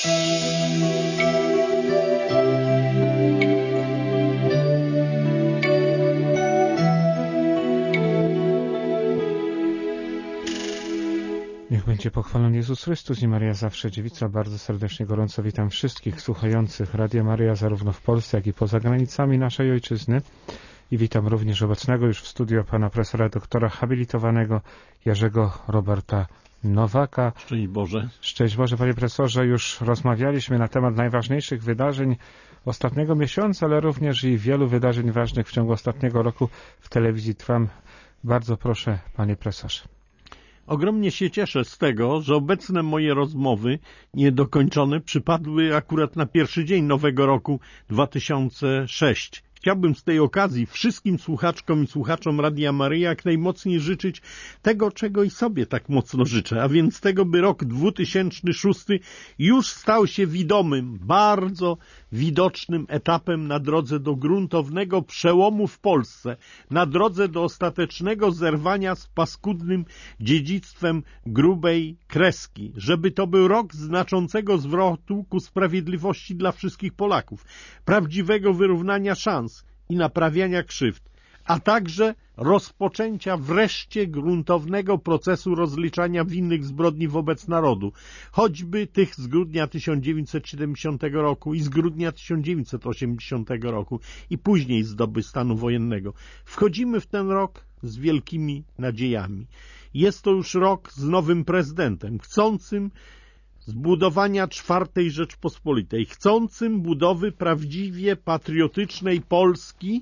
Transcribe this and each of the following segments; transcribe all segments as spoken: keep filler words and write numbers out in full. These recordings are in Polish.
Niech będzie pochwalony Jezus Chrystus i Maria zawsze dziewica. Bardzo serdecznie, gorąco witam wszystkich słuchających Radia Maryja zarówno w Polsce, jak i poza granicami naszej ojczyzny. I witam również obecnego już w studio pana profesora doktora habilitowanego Jerzego Roberta Nowaka. Szczęść Boże. Szczęść Boże, panie profesorze. Już rozmawialiśmy na temat najważniejszych wydarzeń ostatniego miesiąca, ale również i wielu wydarzeń ważnych w ciągu ostatniego roku w telewizji Trwam. Bardzo proszę, panie profesorze. Ogromnie się cieszę z tego, że obecne moje rozmowy niedokończone przypadły akurat na pierwszy dzień nowego roku dwa tysiące szóstego. Chciałbym z tej okazji wszystkim słuchaczkom i słuchaczom Radia Maryja jak najmocniej życzyć tego, czego i sobie tak mocno życzę, a więc tego, by rok dwa tysiące szósty już stał się widomym, bardzo widocznym etapem na drodze do gruntownego przełomu w Polsce, na drodze do ostatecznego zerwania z paskudnym dziedzictwem grubej kreski, żeby to był rok znaczącego zwrotu ku sprawiedliwości dla wszystkich Polaków, prawdziwego wyrównania szans i naprawiania krzywd, a także rozpoczęcia wreszcie gruntownego procesu rozliczania winnych zbrodni wobec narodu, choćby tych z grudnia tysiąc dziewięćset siedemdziesiątego roku i z grudnia tysiąc dziewięćset osiemdziesiątego roku i później z doby stanu wojennego. Wchodzimy w ten rok z wielkimi nadziejami. Jest to już rok z nowym prezydentem, chcącym zbudowania czwartej Rzeczpospolitej, chcącym budowy prawdziwie patriotycznej Polski,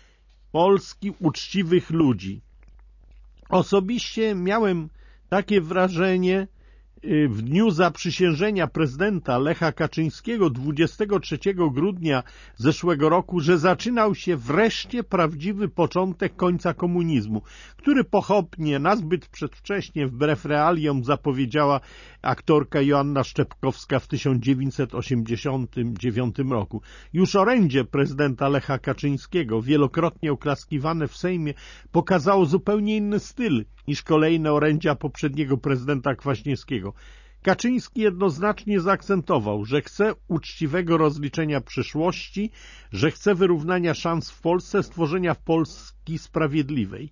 Polski uczciwych ludzi. Osobiście miałem takie wrażenie w dniu zaprzysiężenia prezydenta Lecha Kaczyńskiego dwudziestego trzeciego grudnia zeszłego roku, że zaczynał się wreszcie prawdziwy początek końca komunizmu, który pochopnie, nazbyt przedwcześnie, wbrew realiom zapowiedziała aktorka Joanna Szczepkowska w tysiąc dziewięćset osiemdziesiątym dziewiątym roku. Już orędzie prezydenta Lecha Kaczyńskiego, wielokrotnie oklaskiwane w Sejmie, pokazało zupełnie inny styl niż kolejne orędzia poprzedniego prezydenta Kwaśniewskiego. Kaczyński jednoznacznie zaakcentował, że chce uczciwego rozliczenia przyszłości, że chce wyrównania szans w Polsce, stworzenia Polski sprawiedliwej.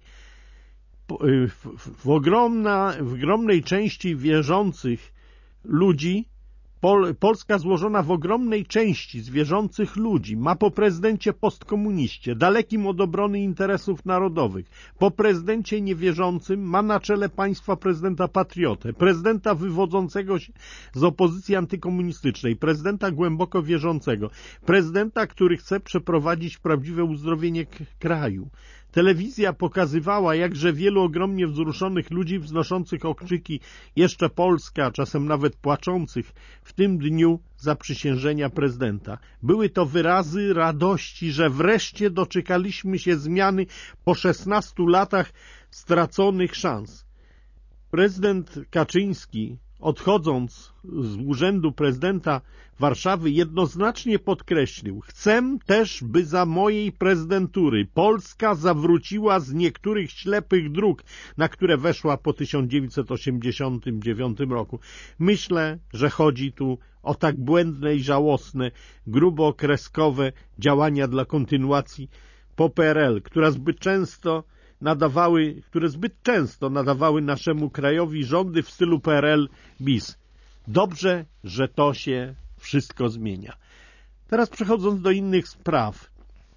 W, w, w, ogromna, w ogromnej części wierzących ludzi, Pol, Polska złożona w ogromnej części z wierzących ludzi, ma po prezydencie postkomuniście, dalekim od obrony interesów narodowych, po prezydencie niewierzącym ma na czele państwa prezydenta patriotę, prezydenta wywodzącego się z opozycji antykomunistycznej, prezydenta głęboko wierzącego, prezydenta, który chce przeprowadzić prawdziwe uzdrowienie kraju. Telewizja pokazywała, jakże wielu ogromnie wzruszonych ludzi wznoszących okrzyki jeszcze Polska, czasem nawet płaczących w tym dniu zaprzysiężenia prezydenta. Były to wyrazy radości, że wreszcie doczekaliśmy się zmiany po szesnastu latach straconych szans. Prezydent Kaczyński, odchodząc z urzędu prezydenta Warszawy, jednoznacznie podkreślił: chcę też, by za mojej prezydentury Polska zawróciła z niektórych ślepych dróg, na które weszła po tysiąc dziewięćset osiemdziesiątym dziewiątym roku. Myślę, że chodzi tu o tak błędne i żałosne, grubokreskowe działania dla kontynuacji po P R L, która zbyt często nadawały, które zbyt często nadawały naszemu krajowi rządy w stylu P R L bis. Dobrze, że to się wszystko zmienia. Teraz przechodząc do innych spraw,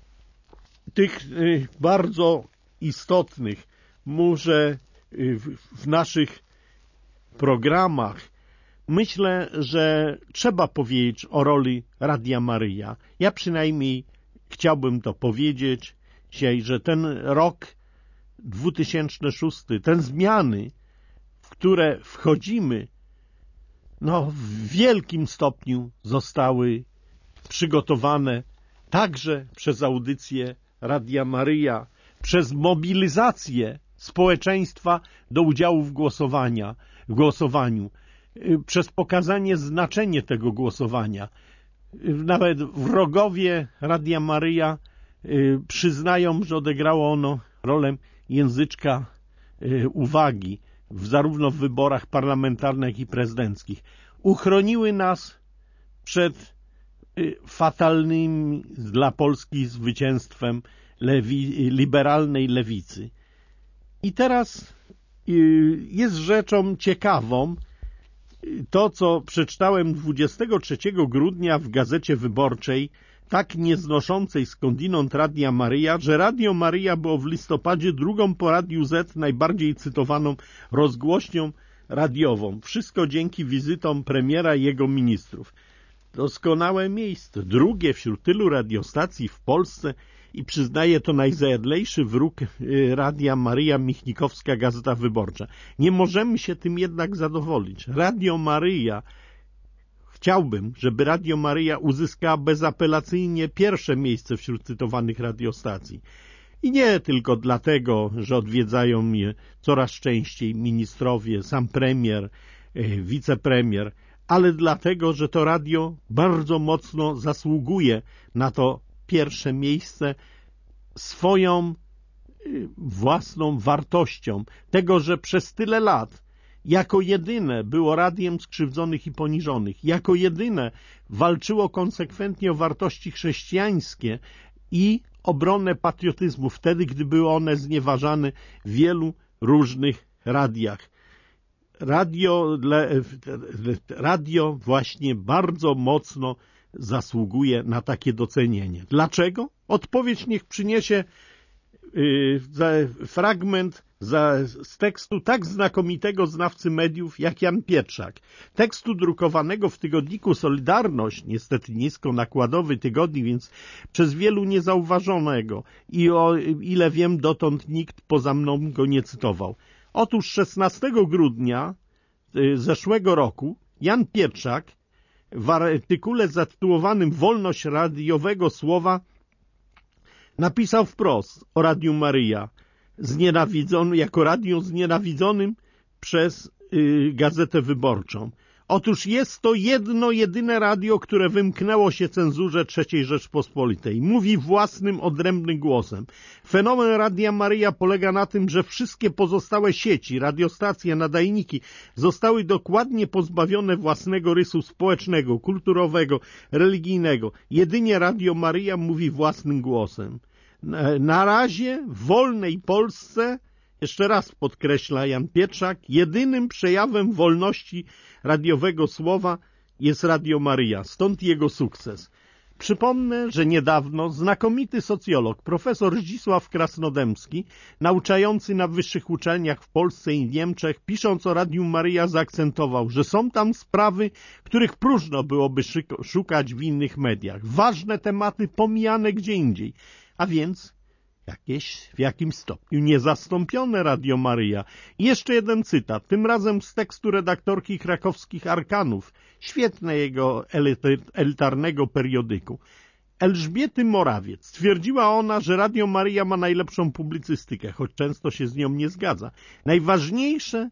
tych y, bardzo istotnych, może y, w, w naszych programach, myślę, że trzeba powiedzieć o roli Radia Maryja. Ja przynajmniej chciałbym to powiedzieć dzisiaj, że ten rok dwa tysiące szósty, te zmiany, w które wchodzimy, no w wielkim stopniu zostały przygotowane także przez audycję Radia Maryja, przez mobilizację społeczeństwa do udziału w głosowania, w głosowaniu, przez pokazanie znaczenia tego głosowania. Nawet wrogowie Radia Maryja przyznają, że odegrało ono rolę języczka uwagi w zarówno w wyborach parlamentarnych, jak i prezydenckich. Uchroniły nas przed fatalnym dla Polski zwycięstwem lewi, liberalnej lewicy. I teraz jest rzeczą ciekawą to, co przeczytałem dwudziestego trzeciego grudnia w Gazecie Wyborczej, tak nieznoszącej skądinąd Radia Maryja, że Radio Maryja było w listopadzie drugą po Radiu Z najbardziej cytowaną rozgłośnią radiową. Wszystko dzięki wizytom premiera i jego ministrów. Doskonałe miejsce, drugie wśród tylu radiostacji w Polsce i przyznaje to najzajadlejszy wróg Radia Maryja, Michnikowska Gazeta Wyborcza. Nie możemy się tym jednak zadowolić. Radio Maryja, chciałbym, żeby Radio Maryja uzyskała bezapelacyjnie pierwsze miejsce wśród cytowanych radiostacji. I nie tylko dlatego, że odwiedzają mnie coraz częściej ministrowie, sam premier, wicepremier, ale dlatego, że to radio bardzo mocno zasługuje na to pierwsze miejsce swoją własną wartością. Tego, że przez tyle lat jako jedyne było radiem skrzywdzonych i poniżonych, jako jedyne walczyło konsekwentnie o wartości chrześcijańskie i obronę patriotyzmu, wtedy, gdy były one znieważane w wielu różnych radiach. Radio, radio właśnie bardzo mocno zasługuje na takie docenienie. Dlaczego? Odpowiedź niech przyniesie yy, fragment za, z tekstu tak znakomitego znawcy mediów jak Jan Pietrzak. Tekstu drukowanego w tygodniku Solidarność, niestety niskonakładowy tygodnik, więc przez wielu niezauważonego i o ile wiem dotąd nikt poza mną go nie cytował. Otóż szesnastego grudnia zeszłego roku Jan Pietrzak w artykule zatytułowanym Wolność radiowego słowa napisał wprost o Radiu Maryja, znienawidzonym, jako radio znienawidzonym przez y, Gazetę Wyborczą. Otóż jest to jedno, jedyne radio, które wymknęło się cenzurze trzeciej Rzeczpospolitej. Mówi własnym, odrębnym głosem. Fenomen Radia Maryja polega na tym, że wszystkie pozostałe sieci, radiostacje, nadajniki zostały dokładnie pozbawione własnego rysu społecznego, kulturowego, religijnego. Jedynie Radio Maryja mówi własnym głosem. Na razie w wolnej Polsce, jeszcze raz podkreśla Jan Pietrzak, jedynym przejawem wolności radiowego słowa jest Radio Maryja, stąd jego sukces. Przypomnę, że niedawno znakomity socjolog, profesor Zdzisław Krasnodębski, nauczający na wyższych uczelniach w Polsce i Niemczech, pisząc o Radiu Maryja, zaakcentował, że są tam sprawy, których próżno byłoby szukać w innych mediach. Ważne tematy pomijane gdzie indziej, a więc jakieś w jakimś stopniu niezastąpione Radio Maryja. I jeszcze jeden cytat, tym razem z tekstu redaktorki krakowskich Arkanów, świetnego elitarnego periodyku. Elżbiety Morawiec. Stwierdziła ona, że Radio Maryja ma najlepszą publicystykę, choć często się z nią nie zgadza. Najważniejsze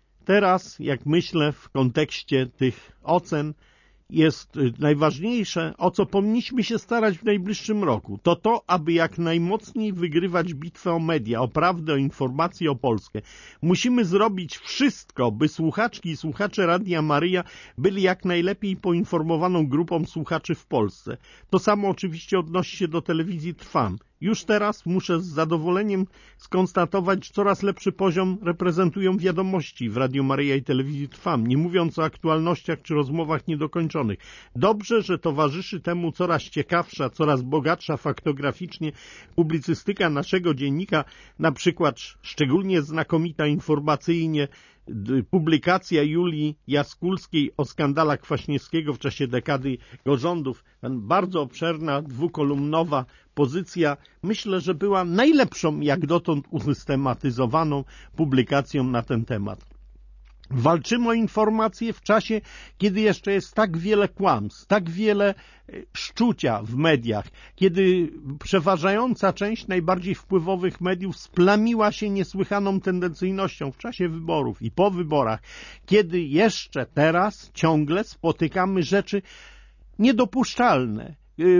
teraz, jak myślę, w kontekście tych ocen, jest najważniejsze, o co powinniśmy się starać w najbliższym roku, to to, aby jak najmocniej wygrywać bitwę o media, o prawdę, o informację, o Polskę. Musimy zrobić wszystko, by słuchaczki i słuchacze Radia Maryja byli jak najlepiej poinformowaną grupą słuchaczy w Polsce. To samo oczywiście odnosi się do telewizji Trwam. Już teraz muszę z zadowoleniem skonstatować, że coraz lepszy poziom reprezentują wiadomości w Radiu Maryja i Telewizji Trwam, nie mówiąc o aktualnościach czy rozmowach niedokończonych. Dobrze, że towarzyszy temu coraz ciekawsza, coraz bogatsza faktograficznie publicystyka naszego dziennika, na przykład szczególnie znakomita informacyjnie publikacja Julii Jaskulskiej o skandalach Kwaśniewskiego w czasie dekady jego rządów. Bardzo obszerna, dwukolumnowa pozycja, myślę, że była najlepszą jak dotąd usystematyzowaną publikacją na ten temat. Walczymy o informacje w czasie, kiedy jeszcze jest tak wiele kłamstw, tak wiele szczucia w mediach, kiedy przeważająca część najbardziej wpływowych mediów splamiła się niesłychaną tendencyjnością w czasie wyborów i po wyborach, kiedy jeszcze teraz ciągle spotykamy rzeczy niedopuszczalne,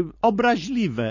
obraźliwe,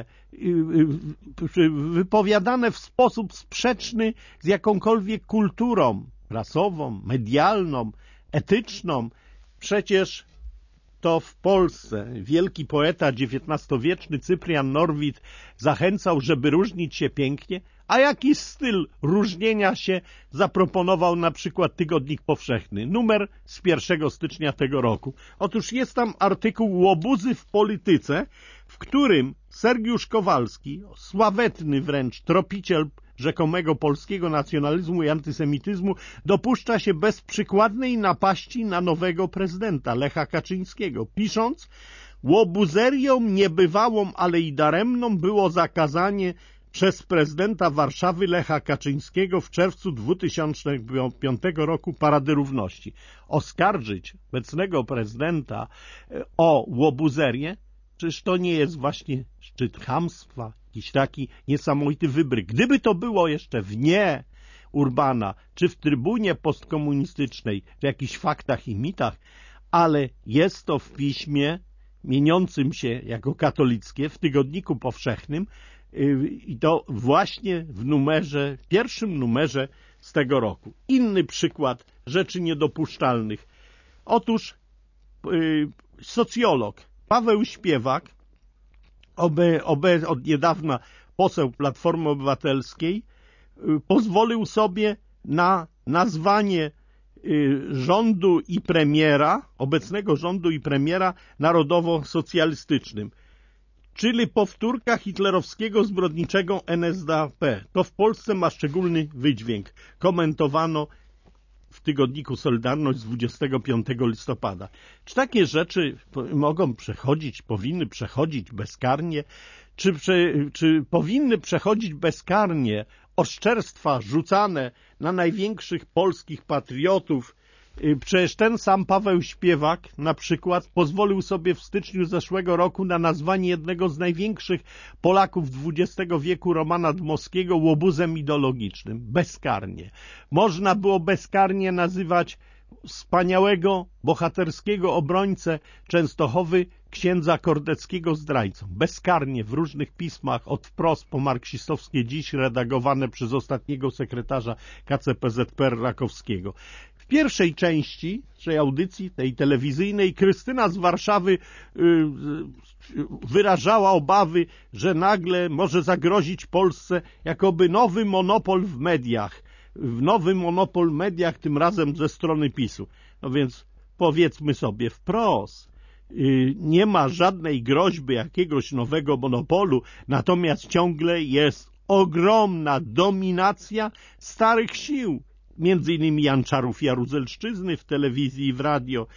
wypowiadane w sposób sprzeczny z jakąkolwiek kulturą prasową, medialną, etyczną. Przecież to w Polsce wielki poeta dziewiętnastowieczny Cyprian Norwid zachęcał, żeby różnić się pięknie, a jaki styl różnienia się zaproponował na przykład Tygodnik Powszechny, numer z pierwszego stycznia tego roku. Otóż jest tam artykuł Łobuzy w polityce, w którym Sergiusz Kowalski, sławetny wręcz tropiciel rzekomego polskiego nacjonalizmu i antysemityzmu, dopuszcza się bezprzykładnej napaści na nowego prezydenta Lecha Kaczyńskiego, pisząc: łobuzerią niebywałą, ale i daremną było zakazanie przez prezydenta Warszawy Lecha Kaczyńskiego w czerwcu dwutysięcznego piątego roku Parady Równości. Oskarżyć obecnego prezydenta o łobuzerię, czyż to nie jest właśnie szczyt chamstwa, jakiś taki niesamowity wybryk. Gdyby to było jeszcze w nie Urbana, czy w trybunie postkomunistycznej, w jakichś faktach i mitach, ale jest to w piśmie mieniącym się jako katolickie, w Tygodniku Powszechnym, i to właśnie w numerze, pierwszym numerze z tego roku. Inny przykład rzeczy niedopuszczalnych. Otóż yy, socjolog Paweł Śpiewak, obe, obe, od niedawna poseł Platformy Obywatelskiej, yy, pozwolił sobie na nazwanie yy, rządu i premiera, obecnego rządu i premiera narodowo-socjalistycznym, czyli powtórka hitlerowskiego zbrodniczego N S D A P. To w Polsce ma szczególny wydźwięk. Komentowano w tygodniku Solidarność z dwudziestego piątego listopada. Czy takie rzeczy mogą przechodzić, powinny przechodzić bezkarnie? Czy, czy, czy powinny przechodzić bezkarnie oszczerstwa rzucane na największych polskich patriotów? Przecież ten sam Paweł Śpiewak na przykład pozwolił sobie w styczniu zeszłego roku na nazwanie jednego z największych Polaków dwudziestego wieku, Romana Dmowskiego, łobuzem ideologicznym. Bezkarnie. Można było bezkarnie nazywać wspaniałego, bohaterskiego obrońcę Częstochowy księdza Kordeckiego zdrajcą. Bezkarnie w różnych pismach, od wprost po marksistowskie dziś, redagowane przez ostatniego sekretarza K C P Z P R Rakowskiego. W pierwszej części tej audycji, tej telewizyjnej, Krystyna z Warszawy yy, wyrażała obawy, że nagle może zagrozić Polsce jakoby nowy monopol w mediach. Nowy monopol w mediach, tym razem ze strony PiSu. No więc powiedzmy sobie wprost, yy, nie ma żadnej groźby jakiegoś nowego monopolu, natomiast ciągle jest ogromna dominacja starych sił. Między innymi Janczarów Jaruzelszczyzny w telewizji i w radio.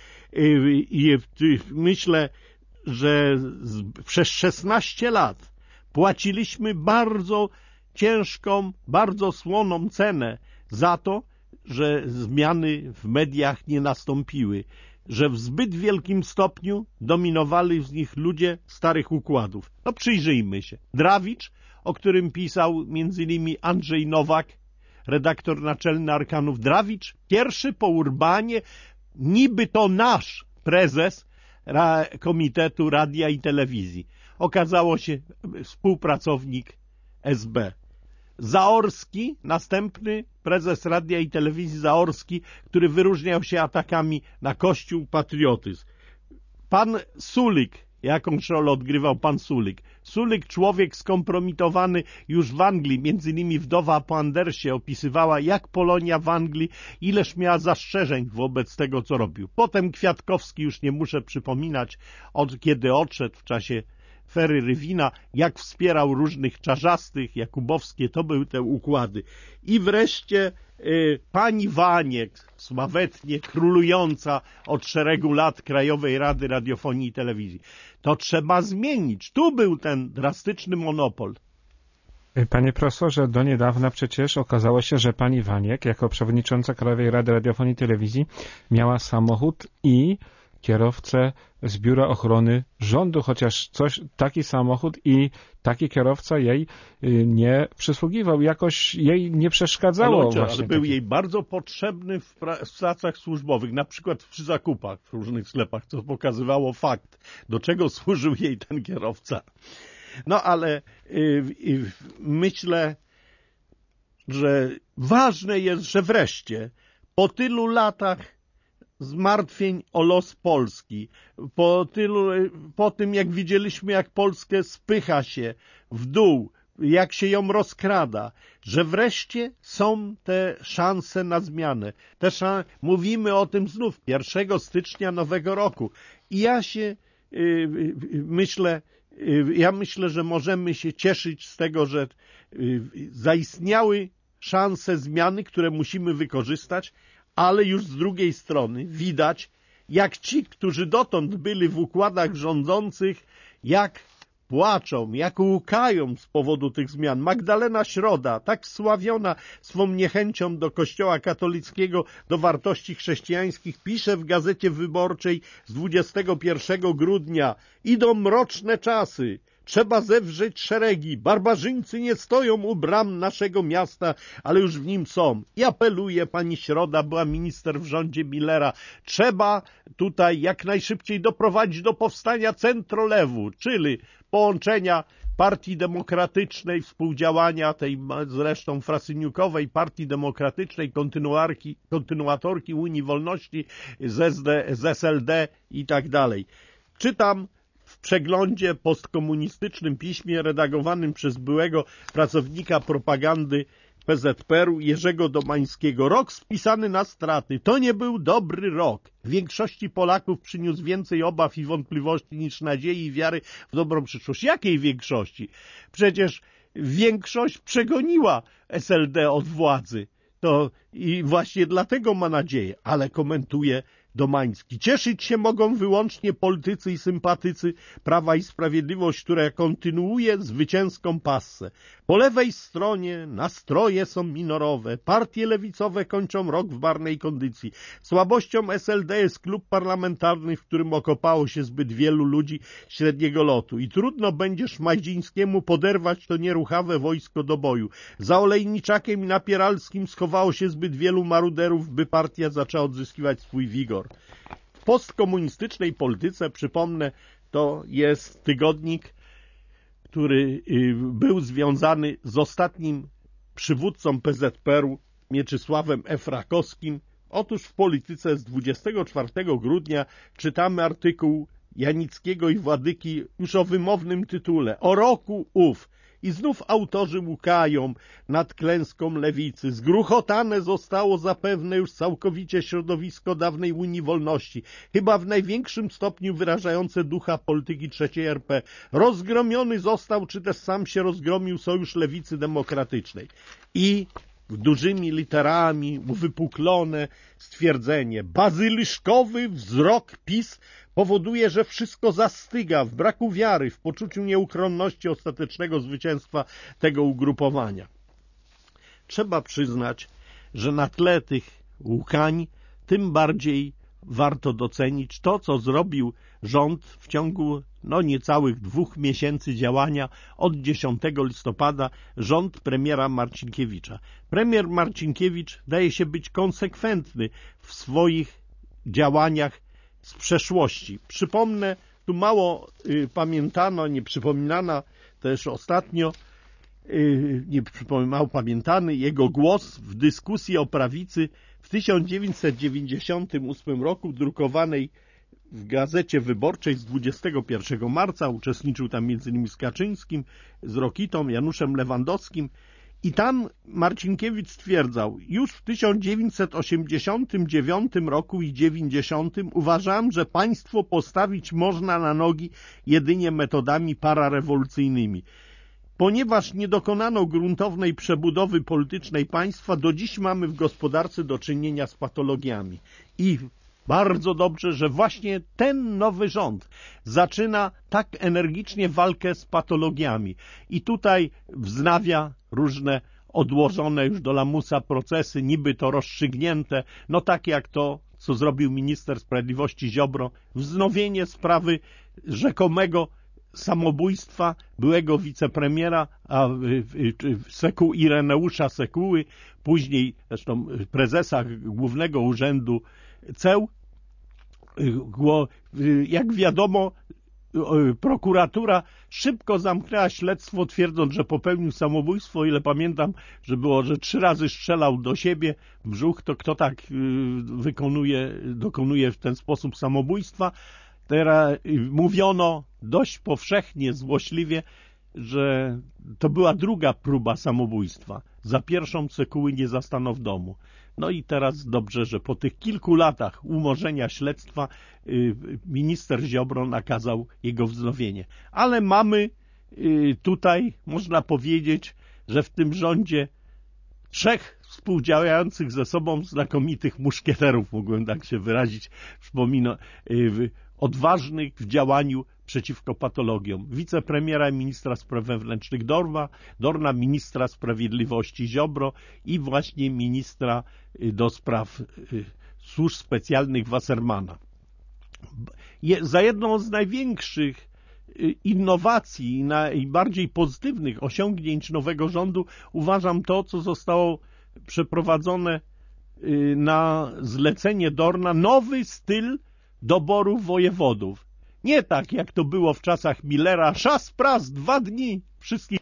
I myślę, że przez szesnaście lat płaciliśmy bardzo ciężką, bardzo słoną cenę za to, że zmiany w mediach nie nastąpiły, że w zbyt wielkim stopniu dominowali z nich ludzie starych układów. No przyjrzyjmy się. Drawicz, o którym pisał między innymi Andrzej Nowak, redaktor naczelny Arkanów. Drawicz, pierwszy po Urbanie, niby to nasz prezes ra, Komitetu Radia i Telewizji. Okazało się współpracownik S B. Zaorski, następny prezes Radia i Telewizji Zaorski, który wyróżniał się atakami na Kościół, patriotyzm. Pan Sulik, jakąś rolę odgrywał pan Sulik. Sulik, człowiek skompromitowany już w Anglii, między innymi wdowa po Andersie opisywała, jak Polonia w Anglii, ileż miała zastrzeżeń wobec tego, co robił. Potem Kwiatkowski, już nie muszę przypominać, od kiedy odszedł w czasie Fery Rywina, jak wspierał różnych czarzastych, jakubowskie, to były te układy. I wreszcie y, pani Waniek, sławetnie królująca od szeregu lat Krajowej Rady Radiofonii i Telewizji. To trzeba zmienić. Tu był ten drastyczny monopol. Panie profesorze, do niedawna przecież okazało się, że pani Waniek, jako przewodnicząca Krajowej Rady Radiofonii i Telewizji, miała samochód i kierowcę z Biura Ochrony Rządu, chociaż coś, taki samochód i taki kierowca jej nie przysługiwał, jakoś jej nie przeszkadzało. Ale, właśnie ale był taki... jej bardzo potrzebny w, pra- w pracach służbowych, na przykład przy zakupach w różnych sklepach, co pokazywało fakt, do czego służył jej ten kierowca. No ale yy, yy, myślę, że ważne jest, że wreszcie po tylu latach zmartwień o los Polski, po, tylu, po tym jak widzieliśmy, jak Polskę spycha się w dół, jak się ją rozkrada, że wreszcie są te szanse na zmianę. Te szan... Mówimy o tym znów pierwszego stycznia nowego roku. I ja się yy, yy, myślę, yy, ja myślę, że możemy się cieszyć z tego, że yy, zaistniały szanse zmiany, które musimy wykorzystać, ale już z drugiej strony widać, jak ci, którzy dotąd byli w układach rządzących, jak płaczą, jak łkają z powodu tych zmian. Magdalena Środa, tak sławiona swą niechęcią do Kościoła katolickiego, do wartości chrześcijańskich, pisze w Gazecie Wyborczej z dwudziestego pierwszego grudnia: idą mroczne czasy. Trzeba zewrzeć szeregi. Barbarzyńcy nie stoją u bram naszego miasta, ale już w nim są. I apeluje pani Środa, była minister w rządzie Millera. Trzeba tutaj jak najszybciej doprowadzić do powstania centrolewu, czyli połączenia Partii Demokratycznej, współdziałania tej zresztą frasyniukowej Partii Demokratycznej, kontynuarki, kontynuatorki Unii Wolności z, S D, z S L D i tak dalej. Czytam w przeglądzie postkomunistycznym piśmie redagowanym przez byłego pracownika propagandy P Z P R u Jerzego Domańskiego: rok spisany na straty. To nie był dobry rok. Większości Polaków przyniósł więcej obaw i wątpliwości niż nadziei i wiary w dobrą przyszłość. Jakiej większości? Przecież większość przegoniła S L D od władzy. To i właśnie dlatego ma nadzieję, ale komentuje Domański: cieszyć się mogą wyłącznie politycy i sympatycy Prawa i Sprawiedliwość, które kontynuuje zwycięską passę. Po lewej stronie nastroje są minorowe. Partie lewicowe kończą rok w barnej kondycji. Słabością S L D jest klub parlamentarny, w którym okopało się zbyt wielu ludzi średniego lotu. I trudno będzie Szmajdzińskiemu poderwać to nieruchawe wojsko do boju. Za Olejniczakiem i Napieralskim schowało się zbyt wielu maruderów, by partia zaczęła odzyskiwać swój wigor. W postkomunistycznej polityce, przypomnę, to jest tygodnik, który był związany z ostatnim przywódcą P Z P R u, Mieczysławem F. Rakowskim. Otóż w Polityce z dwudziestego czwartego grudnia czytamy artykuł Janickiego i Władyki już o wymownym tytule: o roku ów. I znów autorzy łukają nad klęską lewicy. Zgruchotane zostało zapewne już całkowicie środowisko dawnej Unii Wolności, chyba w największym stopniu wyrażające ducha polityki trzeciej R P. Rozgromiony został, czy też sam się rozgromił, Sojusz Lewicy Demokratycznej. I dużymi literami uwypuklone stwierdzenie: bazyliszkowy wzrok PiS powoduje, że wszystko zastyga w braku wiary, w poczuciu nieuchronności ostatecznego zwycięstwa tego ugrupowania. Trzeba przyznać, że na tle tych łukań tym bardziej warto docenić to, co zrobił rząd w ciągu no niecałych dwóch miesięcy działania od dziesiątego listopada, rząd premiera Marcinkiewicza. Premier Marcinkiewicz daje się być konsekwentny w swoich działaniach z przeszłości. Przypomnę, tu mało y, pamiętano, nie przypominana też ostatnio, y, nie przypomnę, mało pamiętany jego głos w dyskusji o prawicy w tysiąc dziewięćset dziewięćdziesiątym ósmym roku, drukowanej w Gazecie Wyborczej z dwudziestego pierwszego marca. Uczestniczył tam między innymi z Kaczyńskim, z Rokitą, Januszem Lewandowskim. I tam Marcinkiewicz stwierdzał: już w tysiąc dziewięćset osiemdziesiątym dziewiątym roku i dziewięćdziesiątym uważałem, że państwo postawić można na nogi jedynie metodami pararewolucyjnymi. Ponieważ nie dokonano gruntownej przebudowy politycznej państwa, do dziś mamy w gospodarce do czynienia z patologiami. I bardzo dobrze, że właśnie ten nowy rząd zaczyna tak energicznie walkę z patologiami. I tutaj wznawia różne odłożone już do lamusa procesy, niby to rozstrzygnięte, no tak jak to, co zrobił minister sprawiedliwości Ziobro, wznowienie sprawy rzekomego samobójstwa byłego wicepremiera a, Seku, Ireneusza Sekuły, później zresztą prezesa Głównego Urzędu Ceł. Jak wiadomo, prokuratura szybko zamknęła śledztwo, twierdząc, że popełnił samobójstwo. O ile pamiętam, że było, że trzy razy strzelał do siebie w brzuch, to kto tak wykonuje, dokonuje w ten sposób samobójstwa. Teraz mówiono dość powszechnie, złośliwie, że to była druga próba samobójstwa. Za pierwszą Cekuły nie zastano w domu. No i teraz dobrze, że po tych kilku latach umorzenia śledztwa minister Ziobro nakazał jego wznowienie. Ale mamy tutaj, można powiedzieć, że w tym rządzie trzech współdziałających ze sobą znakomitych muszkieterów, mógłbym tak się wyrazić, przypomina, odważnych w działaniu przeciwko patologiom. Wicepremiera i ministra spraw wewnętrznych Dorna, Dorna, ministra sprawiedliwości Ziobro i właśnie ministra do spraw służb specjalnych Wassermana. Za jedną z największych innowacji i najbardziej pozytywnych osiągnięć nowego rządu uważam to, co zostało przeprowadzone na zlecenie Dorna, nowy styl doboru wojewodów. Nie tak, jak to było w czasach Millera, szas pras, dwa dni, wszystkich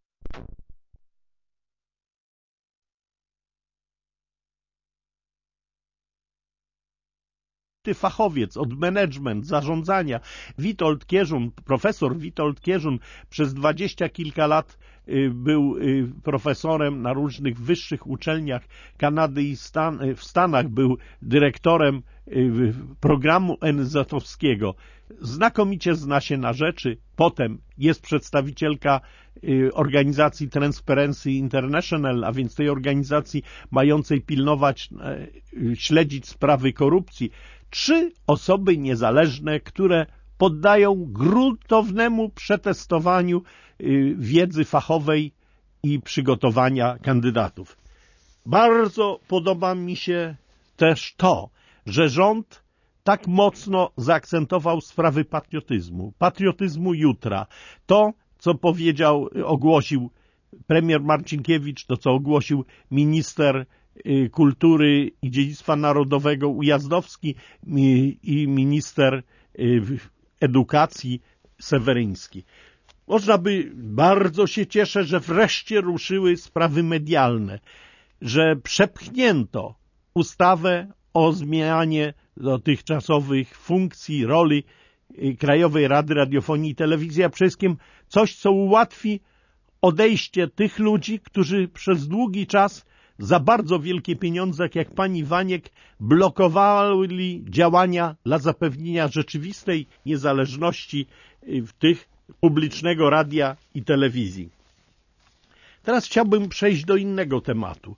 fachowiec od management, zarządzania. Witold Kierzun, profesor Witold Kierzun przez dwadzieścia kilka lat był profesorem na różnych wyższych uczelniach Kanady i Stan, w Stanach, był dyrektorem programu en zetowskiego. Znakomicie zna się na rzeczy. Potem jest przedstawicielka organizacji Transparency International, a więc tej organizacji mającej pilnować, śledzić sprawy korupcji. Trzy osoby niezależne, które poddają gruntownemu przetestowaniu wiedzy fachowej i przygotowania kandydatów. Bardzo podoba mi się też to, że rząd tak mocno zaakcentował sprawy patriotyzmu, patriotyzmu jutra. To, co powiedział, ogłosił premier Marcinkiewicz, to, co ogłosił minister Kultury i Dziedzictwa Narodowego Ujazdowski i minister Edukacji Seweryński. Można by, bardzo się cieszę, że wreszcie ruszyły sprawy medialne, że przepchnięto ustawę o zmianie dotychczasowych funkcji, roli Krajowej Rady Radiofonii i Telewizji, a przede wszystkim coś, co ułatwi odejście tych ludzi, którzy przez długi czas za bardzo wielkie pieniądze, jak pani Waniek, blokowali działania dla zapewnienia rzeczywistej niezależności w tych publicznego radia i telewizji. Teraz chciałbym przejść do innego tematu.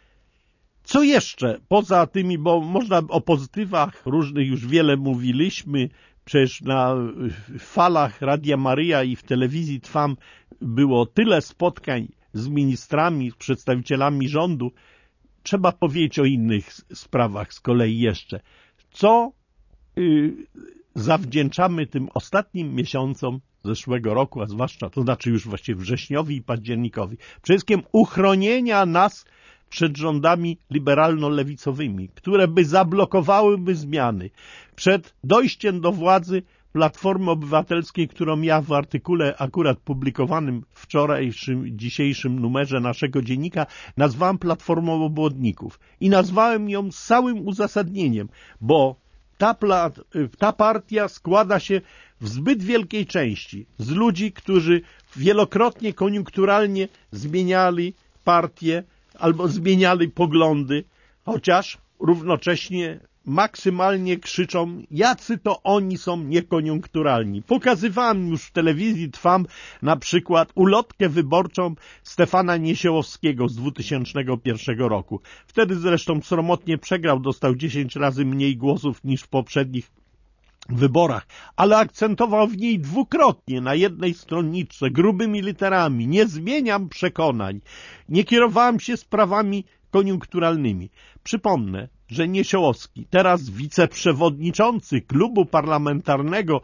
Co jeszcze poza tymi, bo można o pozytywach różnych już wiele mówiliśmy, przecież na falach Radia Maryja i w telewizji Trwam było tyle spotkań z ministrami, z przedstawicielami rządu. Trzeba powiedzieć o innych sprawach z kolei jeszcze. Co yy, zawdzięczamy tym ostatnim miesiącom zeszłego roku, a zwłaszcza, to znaczy już właściwie wrześniowi i październikowi. Przede wszystkim uchronienia nas przed rządami liberalno-lewicowymi, które by zablokowałyby zmiany, przed dojściem do władzy Platformy Obywatelskiej, którą ja w artykule akurat publikowanym w wczorajszym, dzisiejszym numerze naszego dziennika nazwałem Platformą Obłodników. I nazwałem ją z całym uzasadnieniem, bo ta, ta partia składa się w zbyt wielkiej części z ludzi, którzy wielokrotnie koniunkturalnie zmieniali partię albo zmieniali poglądy, chociaż równocześnie maksymalnie krzyczą, jacy to oni są niekoniunkturalni. Pokazywałem już w telewizji Trwam na przykład ulotkę wyborczą Stefana Niesiołowskiego z dwutysięcznego pierwszego roku. Wtedy zresztą sromotnie przegrał, dostał dziesięć razy mniej głosów niż w poprzednich wyborach, ale akcentował w niej dwukrotnie na jednej stronniczce grubymi literami: nie zmieniam przekonań, nie kierowałem się sprawami koniunkturalnymi. Przypomnę, że Niesiołowski, teraz wiceprzewodniczący klubu parlamentarnego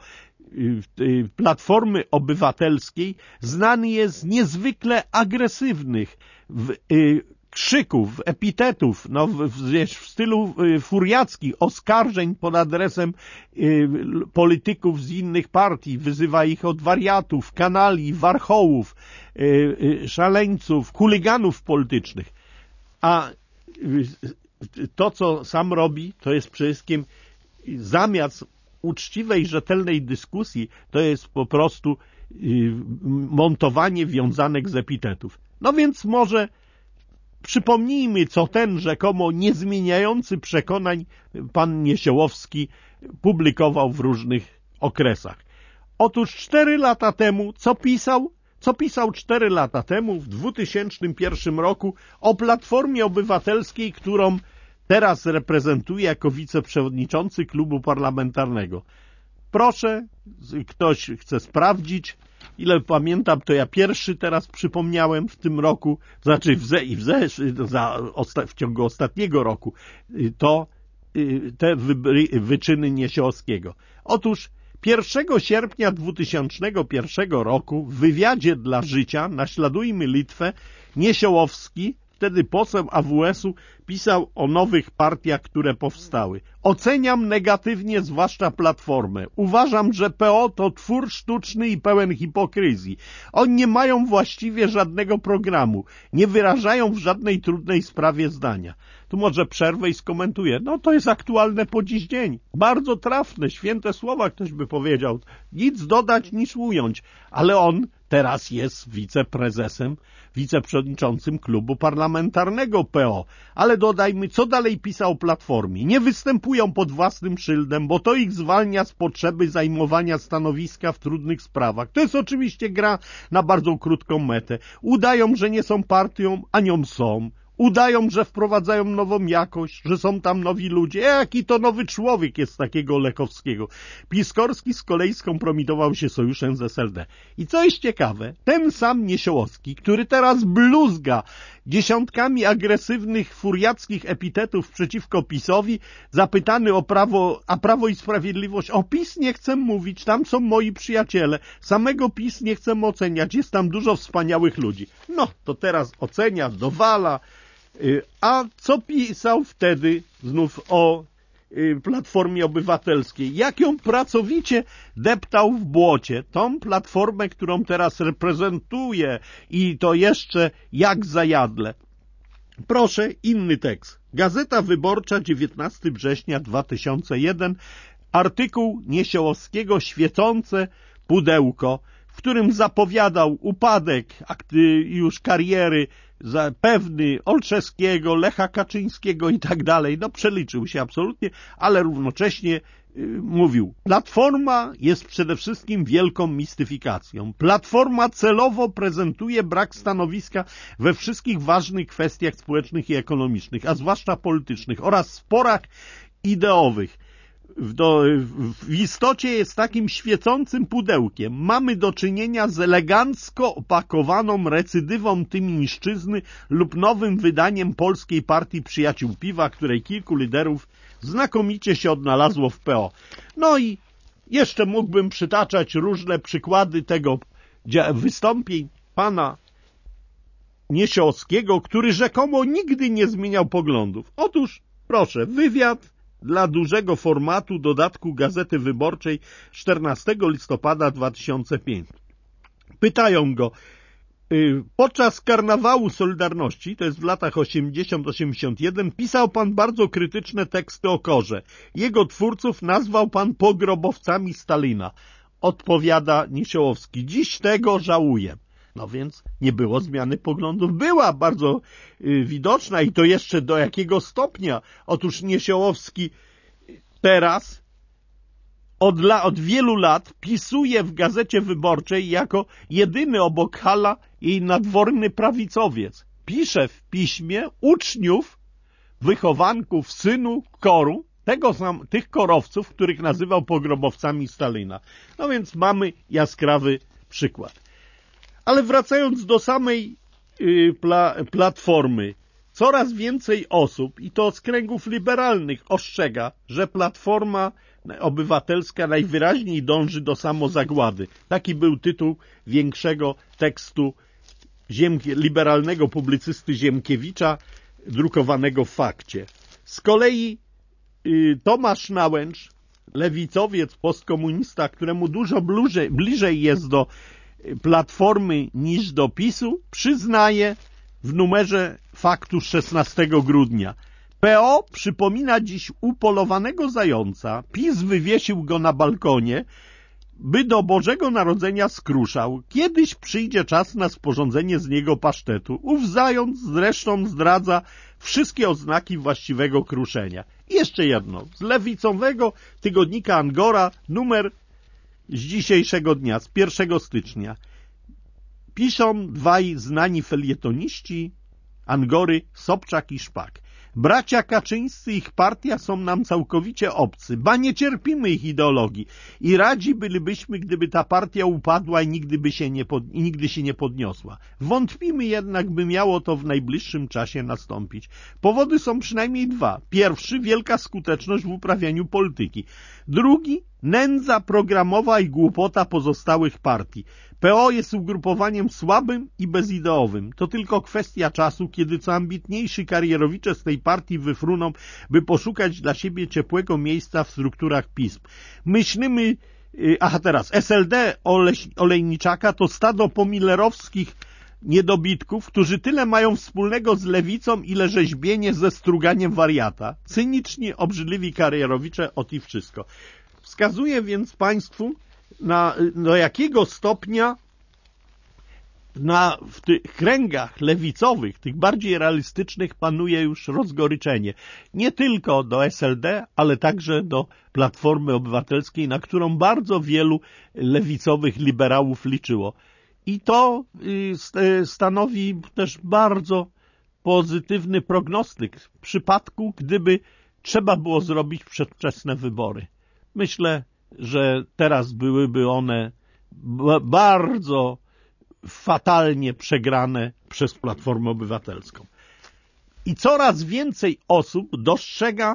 Platformy Obywatelskiej, znany jest z niezwykle agresywnych w krzyków, epitetów, no w, w, w stylu furiackim, oskarżeń pod adresem y, polityków z innych partii, wyzywa ich od wariatów, kanali, warchołów, y, y, szaleńców, chuliganów politycznych. A y, to, co sam robi, to jest przede wszystkim zamiast uczciwej, rzetelnej dyskusji, to jest po prostu y, montowanie wiązanek z epitetów. No więc może przypomnijmy, co ten rzekomo niezmieniający przekonań pan Niesiołowski publikował w różnych okresach. Otóż cztery lata temu, co pisał? Co pisał cztery lata temu, w dwutysięcznym pierwszym roku, o Platformie Obywatelskiej, którą teraz reprezentuje jako wiceprzewodniczący klubu parlamentarnego. Proszę, ktoś chce sprawdzić, ile pamiętam, to ja pierwszy teraz przypomniałem w tym roku, znaczy w, ze, w, ze, za, osta, w ciągu ostatniego roku, to te wy, wyczyny Niesiołowskiego. Otóż pierwszego sierpnia dwutysięcznego pierwszego roku w wywiadzie dla Życia, Naśladujmy Litwę, Niesiołowski, wtedy poseł A W S-u, pisał o nowych partiach, które powstały. Oceniam negatywnie zwłaszcza Platformę. Uważam, że P O to twór sztuczny i pełen hipokryzji. Oni nie mają właściwie żadnego programu. Nie wyrażają w żadnej trudnej sprawie zdania. Tu może przerwę i skomentuję. No to jest aktualne po dziś dzień. Bardzo trafne, święte słowa ktoś by powiedział. Nic dodać, nic ująć. Ale on teraz jest wiceprezesem, wiceprzewodniczącym klubu parlamentarnego P O. Ale dodajmy, co dalej pisał o Platformie. Nie występują pod własnym szyldem, bo to ich zwalnia z potrzeby zajmowania stanowiska w trudnych sprawach. To jest oczywiście gra na bardzo krótką metę. Udają, że nie są partią, a nią są. Udają, że wprowadzają nową jakość, że są tam nowi ludzie. E, jaki to nowy człowiek jest takiego Lekowskiego. Piskorski z kolei skompromitował się sojuszem z S L D. I co jest ciekawe, ten sam Niesiołowski, który teraz bluzga dziesiątkami agresywnych, furiackich epitetów przeciwko PiS-owi, zapytany o prawo, a Prawo i Sprawiedliwość, o PiS nie chcę mówić, tam są moi przyjaciele, samego PiS nie chcę oceniać, jest tam dużo wspaniałych ludzi. No, to teraz ocenia, dowala. A co pisał wtedy znów o Platformie Obywatelskiej? Jak ją pracowicie deptał w błocie. Tą Platformę, którą teraz reprezentuje i to jeszcze jak zajadle. Proszę, inny tekst. Gazeta Wyborcza, dziewiętnastego września dwa tysiące pierwszego, artykuł Niesiołowskiego Świecące pudełko, w którym zapowiadał upadek już kariery pewny Olszewskiego, Lecha Kaczyńskiego i tak dalej. No przeliczył się absolutnie, ale równocześnie yy, mówił, Platforma jest przede wszystkim wielką mistyfikacją. Platforma celowo prezentuje brak stanowiska we wszystkich ważnych kwestiach społecznych i ekonomicznych, a zwłaszcza politycznych oraz sporach ideowych. Do, w istocie jest takim świecącym pudełkiem. Mamy do czynienia z elegancko opakowaną recydywą tymińszczyzny lub nowym wydaniem Polskiej Partii Przyjaciół Piwa, której kilku liderów znakomicie się odnalazło w P O. No i jeszcze mógłbym przytaczać różne przykłady tego wystąpień pana Niesiołowskiego, który rzekomo nigdy nie zmieniał poglądów. Otóż, proszę, wywiad dla dużego formatu dodatku Gazety Wyborczej czternastego listopada dwa tysiące piątego. Pytają go, podczas karnawału Solidarności, to jest w latach osiemdziesiątym do osiemdziesiątego pierwszego, pisał pan bardzo krytyczne teksty o Korze. Jego twórców nazwał pan pogrobowcami Stalina. Odpowiada Niesiołowski, dziś tego żałuję. No więc nie było zmiany poglądów. Była bardzo y, widoczna i to jeszcze do jakiego stopnia. Otóż Niesiołowski teraz od, la, od wielu lat pisuje w Gazecie Wyborczej jako jedyny obok Halla jej nadworny prawicowiec. Pisze w piśmie uczniów, wychowanków, synu Koru, tego sam, tych korowców, których nazywał pogrobowcami Stalina. No więc mamy jaskrawy przykład. Ale wracając do samej y, pla, Platformy, coraz więcej osób, i to z kręgów liberalnych, ostrzega, że Platforma Obywatelska najwyraźniej dąży do samozagłady. Taki był tytuł większego tekstu Ziemkie, liberalnego publicysty Ziemkiewicza, drukowanego w Fakcie. Z kolei y, Tomasz Nałęcz, lewicowiec, postkomunista, któremu dużo bliżej, bliżej jest do Platformy niż do PiSu, przyznaje w numerze Faktu szesnastego grudnia. P O przypomina dziś upolowanego zająca, PiS wywiesił go na balkonie, by do Bożego Narodzenia skruszał. Kiedyś przyjdzie czas na sporządzenie z niego pasztetu. Ów zając zresztą zdradza wszystkie oznaki właściwego kruszenia. I jeszcze jedno. Z lewicowego tygodnika Angora, numer z dzisiejszego dnia, z pierwszego stycznia. Piszą dwaj znani felietoniści Angory, Sobczak i Szpak. Bracia Kaczyńscy i ich partia są nam całkowicie obcy, ba nie cierpimy ich ideologii i radzi bylibyśmy, gdyby ta partia upadła i nigdy, by się nie pod, i nigdy się nie podniosła. Wątpimy jednak, by miało to w najbliższym czasie nastąpić. Powody są przynajmniej dwa. Pierwszy, wielka skuteczność w uprawianiu polityki. Drugi, nędza programowa i głupota pozostałych partii. P O jest ugrupowaniem słabym i bezideowym. To tylko kwestia czasu, kiedy co ambitniejsi karierowicze z tej partii wyfruną, by poszukać dla siebie ciepłego miejsca w strukturach pism. Myślimy, aha teraz, S L D Olejniczaka to stado pomilerowskich niedobitków, którzy tyle mają wspólnego z lewicą, ile rzeźbienie ze struganiem wariata. Cyniczni, obrzydliwi karierowicze, ot i wszystko. Wskazuję więc Państwu, na, do jakiego stopnia na, w tych kręgach lewicowych, tych bardziej realistycznych, panuje już rozgoryczenie. Nie tylko do S L D, ale także do Platformy Obywatelskiej, na którą bardzo wielu lewicowych liberałów liczyło. I to stanowi też bardzo pozytywny prognostyk w przypadku, gdyby trzeba było zrobić przedwczesne wybory. Myślę, że teraz byłyby one bardzo fatalnie przegrane przez Platformę Obywatelską. I coraz więcej osób dostrzega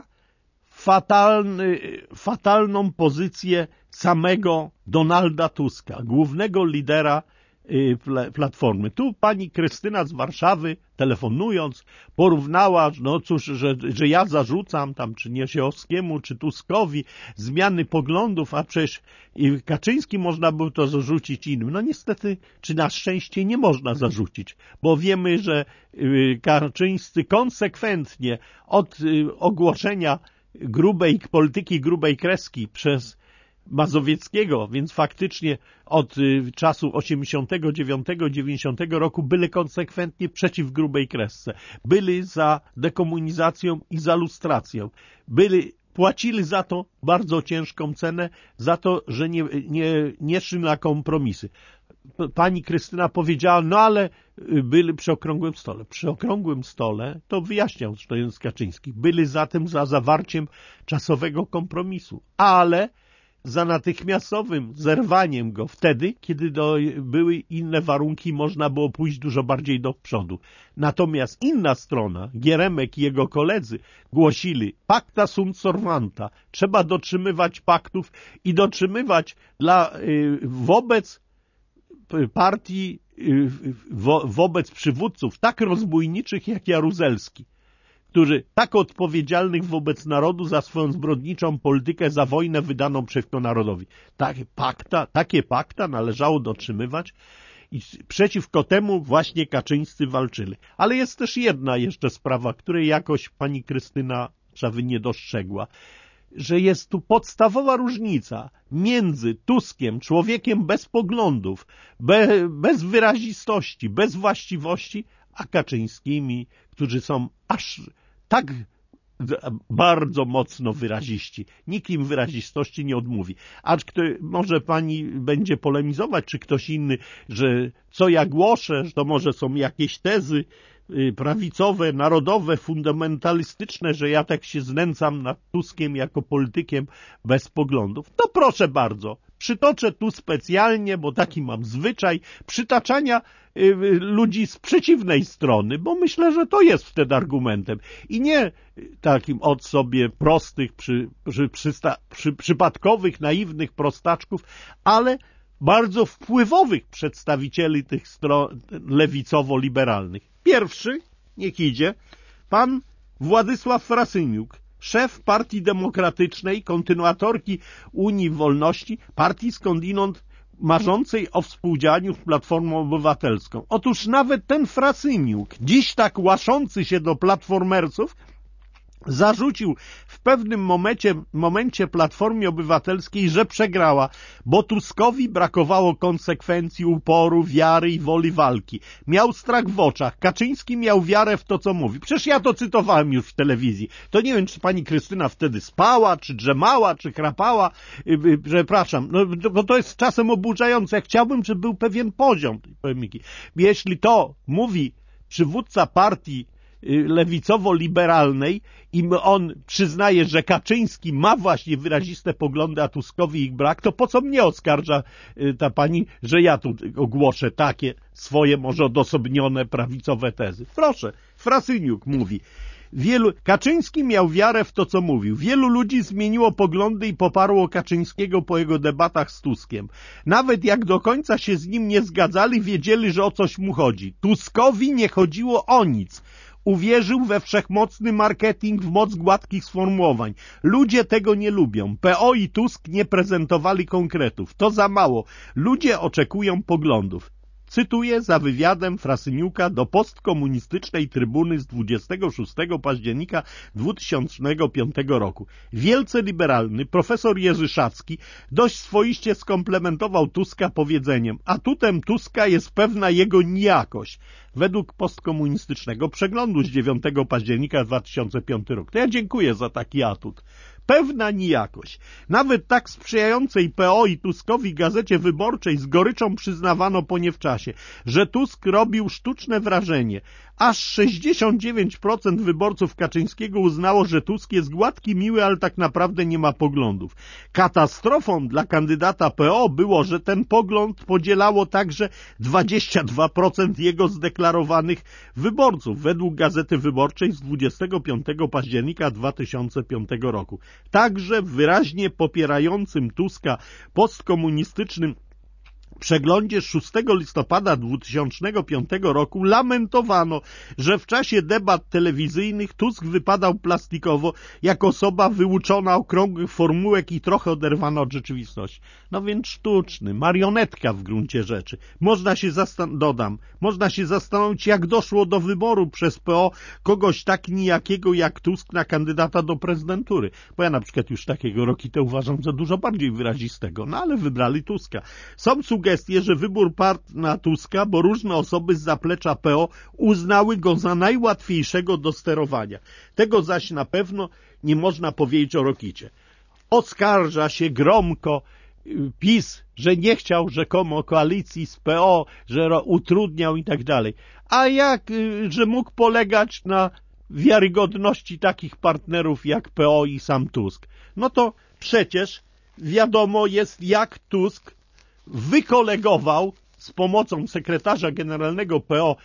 fatalny, fatalną pozycję samego Donalda Tuska, głównego lidera Platformy. Tu pani Krystyna z Warszawy, telefonując, porównała, no cóż, że, że ja zarzucam tam czy Niesiowskiemu, czy Tuskowi zmiany poglądów, a przecież Kaczyński można było to zarzucić innym. No niestety, czy na szczęście nie można zarzucić, bo wiemy, że Kaczyńscy konsekwentnie od ogłoszenia grubej polityki grubej kreski przez Mazowieckiego, więc faktycznie od y, czasu osiemdziesiątego dziewiątego dziewięćdziesiątego roku byli konsekwentnie przeciw grubej kresce. Byli za dekomunizacją i za lustracją. Byli, płacili za to bardzo ciężką cenę, za to, że nie, nie, nie szli na kompromisy. Pani Krystyna powiedziała, no ale byli przy okrągłym stole. Przy okrągłym stole, to wyjaśniał Jędrzej Kaczyński, byli zatem za zawarciem czasowego kompromisu, ale za natychmiastowym zerwaniem go wtedy, kiedy do, były inne warunki, można było pójść dużo bardziej do przodu. Natomiast inna strona, Gieremek i jego koledzy, głosili pacta sunt servanta, trzeba dotrzymywać paktów i dotrzymywać dla, y, wobec partii, y, wo, wobec przywódców tak rozbójniczych jak Jaruzelski, którzy tak odpowiedzialnych wobec narodu za swoją zbrodniczą politykę, za wojnę wydaną przeciwko narodowi. Takie pakta, takie pakta należało dotrzymywać i przeciwko temu właśnie Kaczyńscy walczyli. Ale jest też jedna jeszcze sprawa, której jakoś pani Krystyna Czawy nie dostrzegła, że jest tu podstawowa różnica między Tuskiem, człowiekiem bez poglądów, be, bez wyrazistości, bez właściwości, a Kaczyńskimi, którzy są aż tak bardzo mocno wyraziści. Nikt im wyrazistości nie odmówi. Acz kto, może pani będzie polemizować, czy ktoś inny, że co ja głoszę, że to może są jakieś tezy prawicowe, narodowe, fundamentalistyczne, że ja tak się znęcam nad Tuskiem jako politykiem bez poglądów. To proszę bardzo, przytoczę tu specjalnie, bo taki mam zwyczaj, przytaczania y, ludzi z przeciwnej strony, bo myślę, że to jest wtedy argumentem. I nie takim od sobie prostych, przy, przy, przysta, przy, przypadkowych, naiwnych prostaczków, ale bardzo wpływowych przedstawicieli tych stron lewicowo-liberalnych. Pierwszy, niech idzie, pan Władysław Frasyniuk, szef Partii Demokratycznej, kontynuatorki Unii Wolności, partii skądinąd marzącej o współdziałaniu z Platformą Obywatelską. Otóż nawet ten Frasyniuk, dziś tak łaszący się do platformerców, zarzucił w pewnym momencie, momencie Platformie Obywatelskiej, że przegrała, bo Tuskowi brakowało konsekwencji, uporu, wiary i woli walki. Miał strach w oczach. Kaczyński miał wiarę w to, co mówi. Przecież ja to cytowałem już w telewizji. To nie wiem, czy pani Krystyna wtedy spała, czy drzemała, czy chrapała. Przepraszam, no, bo to jest czasem oburzające. Ja chciałbym, żeby był pewien poziom tej polemiki. Jeśli to mówi przywódca partii lewicowo-liberalnej i on przyznaje, że Kaczyński ma właśnie wyraziste poglądy, a Tuskowi ich brak, to po co mnie oskarża ta pani, że ja tu ogłoszę takie swoje może odosobnione prawicowe tezy? Proszę, Frasyniuk mówi, wielu, Kaczyński miał wiarę w to, co mówił. Wielu ludzi zmieniło poglądy i poparło Kaczyńskiego po jego debatach z Tuskiem. Nawet jak do końca się z nim nie zgadzali, wiedzieli, że o coś mu chodzi. Tuskowi nie chodziło o nic. Uwierzył we wszechmocny marketing, w moc gładkich sformułowań. Ludzie tego nie lubią. P O i Tusk nie prezentowali konkretów. To za mało. Ludzie oczekują poglądów. Cytuję za wywiadem Frasyniuka do postkomunistycznej trybuny z dwudziestego szóstego października dwutysięcznego piątego roku. Wielce liberalny profesor Jerzy Szacki dość swoiście skomplementował Tuska powiedzeniem: atutem Tuska jest pewna jego nijakość. Według postkomunistycznego przeglądu z dziewiątego października dwa tysiące piątego roku. To ja dziękuję za taki atut. Pewna nijakość. Nawet tak sprzyjającej P O i Tuskowi Gazecie Wyborczej z goryczą przyznawano po nie w czasie, że Tusk robił sztuczne wrażenie. Aż sześćdziesiąt dziewięć procent wyborców Kaczyńskiego uznało, że Tusk jest gładki, miły, ale tak naprawdę nie ma poglądów. Katastrofą dla kandydata P O było, że ten pogląd podzielało także dwadzieścia dwa procent jego zdeklarowanych wyborców, według Gazety Wyborczej z dwudziestego piątego października dwa tysiące piątego roku. Także w wyraźnie popierającym Tuska postkomunistycznym przeglądzie szóstego listopada dwutysięcznego piątego roku lamentowano, że w czasie debat telewizyjnych Tusk wypadał plastikowo, jak osoba wyuczona okrągłych formułek i trochę oderwana od rzeczywistości. No więc sztuczny, marionetka w gruncie rzeczy. Można się zastan- dodam, można się zastanowić, jak doszło do wyboru przez P O kogoś tak nijakiego jak Tusk na kandydata do prezydentury. Bo ja na przykład już takiego Rokitę uważam za dużo bardziej wyrazistego, no ale wybrali Tuska. Są sugestie, że wybór padł na Tuska, bo różne osoby z zaplecza P O uznały go za najłatwiejszego do sterowania. Tego zaś na pewno nie można powiedzieć o Rokicie. Oskarża się gromko PiS, że nie chciał rzekomo koalicji z P O, że utrudniał i tak dalej. A jak, że mógł polegać na wiarygodności takich partnerów jak P O i sam Tusk? No to przecież wiadomo jest, jak Tusk wykolegował z pomocą sekretarza generalnego P O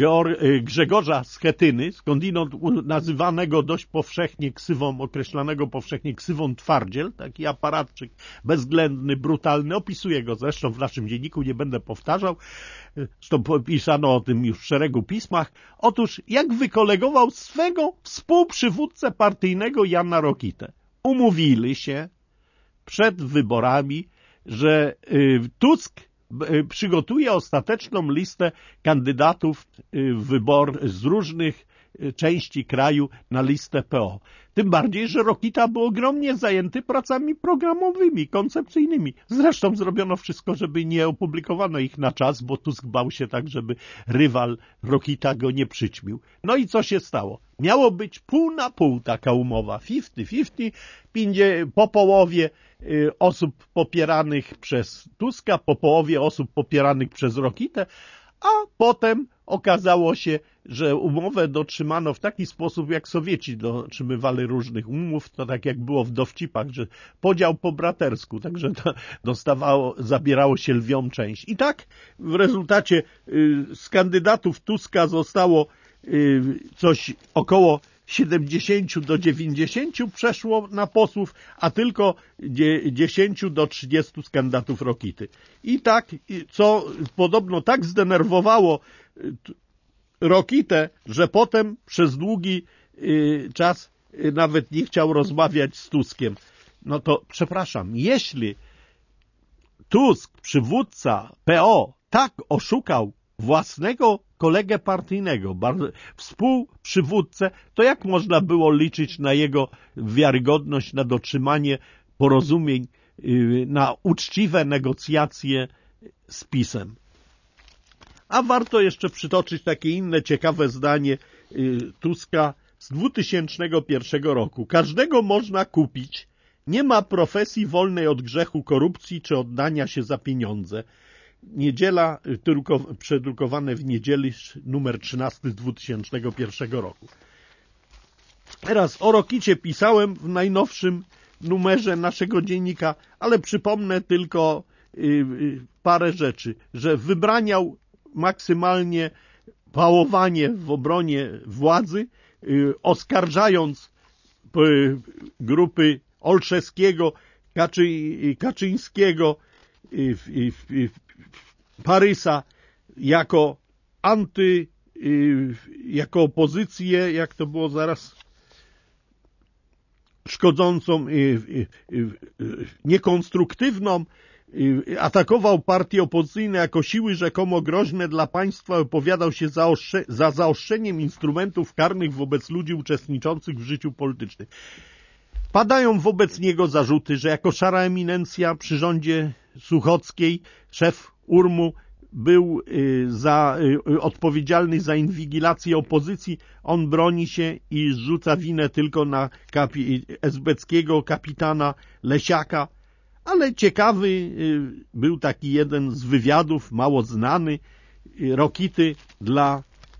Grzegorza Schetyny, skądinąd nazywanego dość powszechnie ksywą, określanego powszechnie ksywą Twardziel, taki aparatczyk bezwzględny, brutalny, opisuję go zresztą w naszym dzienniku, nie będę powtarzał, zresztą pisano o tym już w szeregu pismach. Otóż jak wykolegował swego współprzywódcę partyjnego Jana Rokitę. Umówili się przed wyborami, że Tusk przygotuje ostateczną listę kandydatów wybor z różnych części kraju na listę P O. Tym bardziej, że Rokita był ogromnie zajęty pracami programowymi, koncepcyjnymi. Zresztą zrobiono wszystko, żeby nie opublikowano ich na czas, bo Tusk bał się tak, żeby rywal Rokita go nie przyćmił. No i co się stało? Miało być pół na pół taka umowa, fifty fifty, po połowie osób popieranych przez Tuska, po połowie osób popieranych przez Rokitę, a potem okazało się, że umowę dotrzymano w taki sposób, jak Sowieci dotrzymywali różnych umów, to tak jak było w dowcipach, że podział po bratersku, także to dostawało, zabierało się lwią część. I tak w rezultacie y, z kandydatów Tuska zostało y, coś około siedemdziesięciu do dziewięćdziesięciu przeszło na posłów, a tylko dziesięciu do trzydziestu z kandydatów Rokity. I tak, co podobno tak zdenerwowało Rokitę, że potem przez długi czas nawet nie chciał rozmawiać z Tuskiem. No to przepraszam, jeśli Tusk, przywódca P O, tak oszukał własnego kolegę partyjnego, współprzywódcę, to jak można było liczyć na jego wiarygodność, na dotrzymanie porozumień, na uczciwe negocjacje z PiS-em? A warto jeszcze przytoczyć takie inne ciekawe zdanie Tuska z dwutysięcznego pierwszego roku. Każdego można kupić, nie ma profesji wolnej od grzechu korupcji czy oddania się za pieniądze. Niedziela, przedrukowane w niedzieli numer trzynasty z dwutysięcznego pierwszego roku. Teraz o Rokicie pisałem w najnowszym numerze naszego dziennika, ale przypomnę tylko parę rzeczy, że wybraniał maksymalnie pałowanie w obronie władzy, oskarżając grupy Olszewskiego, Kaczy, Kaczyńskiego, Parysa jako anty, jako opozycję, jak to było zaraz, szkodzącą, niekonstruktywną, atakował partie opozycyjne jako siły rzekomo groźne dla państwa, opowiadał się za, za zaostrzeniem instrumentów karnych wobec ludzi uczestniczących w życiu politycznym. Padają wobec niego zarzuty, że jako szara eminencja przy rządzie Suchockiej, szef U R M-u, był za, odpowiedzialny za inwigilację opozycji. On broni się i zrzuca winę tylko na kapi, esbeckiego kapitana Lesiaka. Ale ciekawy był taki jeden z wywiadów, mało znany, Rokity dla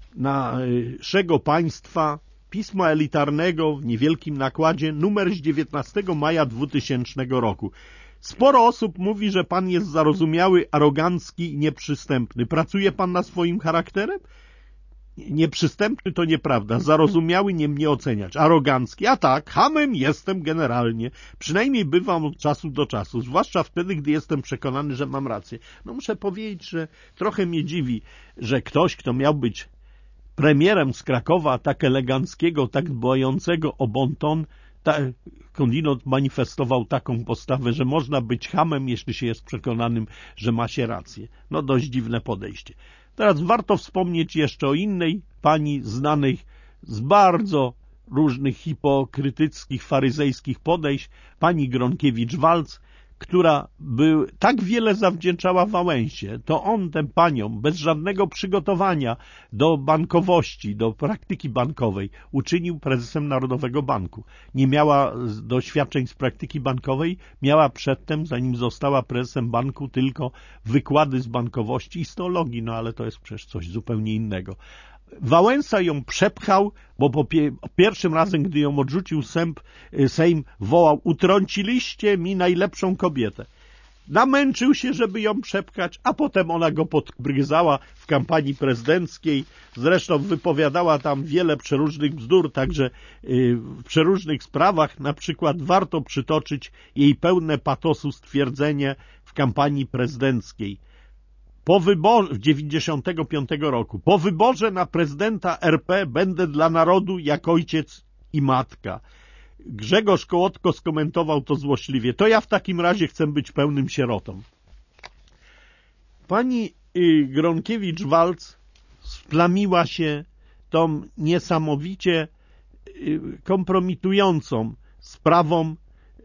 naszego państwa, pisma elitarnego w niewielkim nakładzie, numer z dziewiętnastego maja dwutysięcznego roku. Sporo osób mówi, że pan jest zarozumiały, arogancki i nieprzystępny. Pracuje pan na swoim charakterem? Nieprzystępny to nieprawda. Zarozumiały nie mnie oceniać. Arogancki, a tak, chamem jestem generalnie. Przynajmniej bywam od czasu do czasu, zwłaszcza wtedy, gdy jestem przekonany, że mam rację. No muszę powiedzieć, że trochę mnie dziwi, że ktoś, kto miał być premierem z Krakowa, tak eleganckiego, tak dbającego o bon ton, ta, skądinąd manifestował taką postawę, że można być chamem, jeśli się jest przekonanym, że ma się rację. No dość dziwne podejście. Teraz warto wspomnieć jeszcze o innej pani znanej z bardzo różnych hipokrytyckich, faryzejskich podejść, pani Gronkiewicz-Waltz, która był, tak wiele zawdzięczała Wałęsie. To on tę panią bez żadnego przygotowania do bankowości, do praktyki bankowej uczynił prezesem Narodowego Banku. Nie miała doświadczeń z praktyki bankowej, miała przedtem, zanim została prezesem banku, tylko wykłady z bankowości i z teologii, no ale to jest przecież coś zupełnie innego. Wałęsa ją przepchał, bo po pie pierwszym razem, gdy ją odrzucił sęp, Sejm, wołał: utrąciliście mi najlepszą kobietę. Namęczył się, żeby ją przepchać, a potem ona go podgryzała w kampanii prezydenckiej. Zresztą wypowiadała tam wiele przeróżnych bzdur, także w przeróżnych sprawach. Na przykład warto przytoczyć jej pełne patosu stwierdzenie w kampanii prezydenckiej. Po wyborze w dziewięćdziesiątego piątego roku, po wyborze na prezydenta R P będę dla narodu jak ojciec i matka. Grzegorz Kołotko skomentował to złośliwie. To ja w takim razie chcę być pełnym sierotą. Pani Gronkiewicz-Waltz splamiła się tą niesamowicie kompromitującą sprawą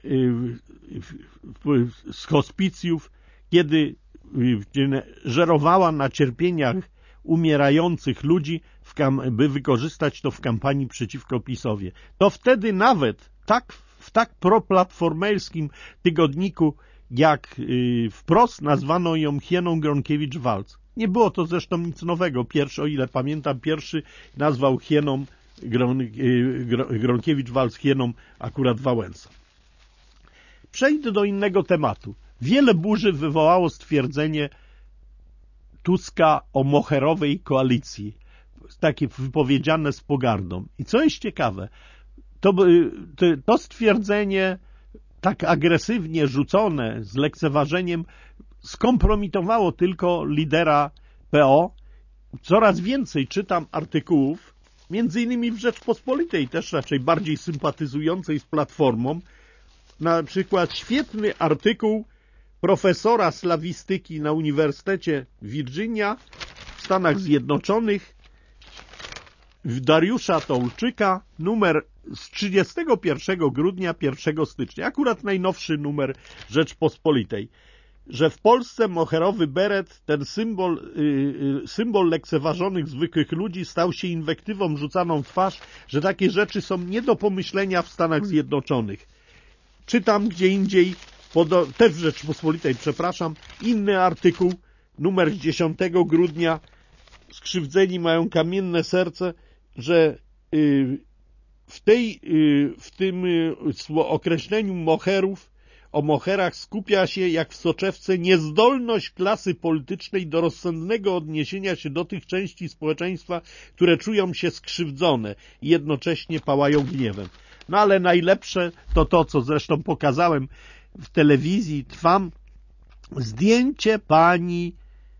z hospicjów, kiedy żerowała na cierpieniach umierających ludzi, by wykorzystać to w kampanii przeciwko PiS-owi. To wtedy nawet tak, w tak proplatformerskim tygodniku jak Wprost nazwano ją hieną Gronkiewicz-Waltz. Nie było to zresztą nic nowego. Pierwszy, o ile pamiętam, pierwszy nazwał hieną Gron, Gronkiewicz-Waltz hieną akurat Wałęsa. Przejdę do innego tematu. Wiele burzy wywołało stwierdzenie Tuska o moherowej koalicji. takie wypowiedziane z pogardą. I co jest ciekawe, to, to, to stwierdzenie tak agresywnie rzucone z lekceważeniem skompromitowało tylko lidera P O. Coraz więcej czytam artykułów, między innymi w Rzeczpospolitej, też raczej bardziej sympatyzującej z Platformą. Na przykład świetny artykuł profesora slawistyki na Uniwersytecie Virginia w Stanach Zjednoczonych, Dariusza Tołczyka, numer z trzydziestego pierwszego grudnia, pierwszego stycznia, akurat najnowszy numer Rzeczpospolitej, że w Polsce moherowy beret, ten symbol, yy, symbol lekceważonych zwykłych ludzi, stał się inwektywą rzucaną w twarz, że takie rzeczy są nie do pomyślenia w Stanach Zjednoczonych. Czytam gdzie indziej, też w Rzeczpospolitej, przepraszam, inny artykuł, numer z dziesiątego grudnia, skrzywdzeni mają kamienne serce, że yy, w, tej, yy, w tym yy, określeniu moherów, o moherach skupia się, jak w soczewce, niezdolność klasy politycznej do rozsądnego odniesienia się do tych części społeczeństwa, które czują się skrzywdzone i jednocześnie pałają gniewem. No ale najlepsze to to, co zresztą pokazałem w telewizji, trwam, zdjęcie pani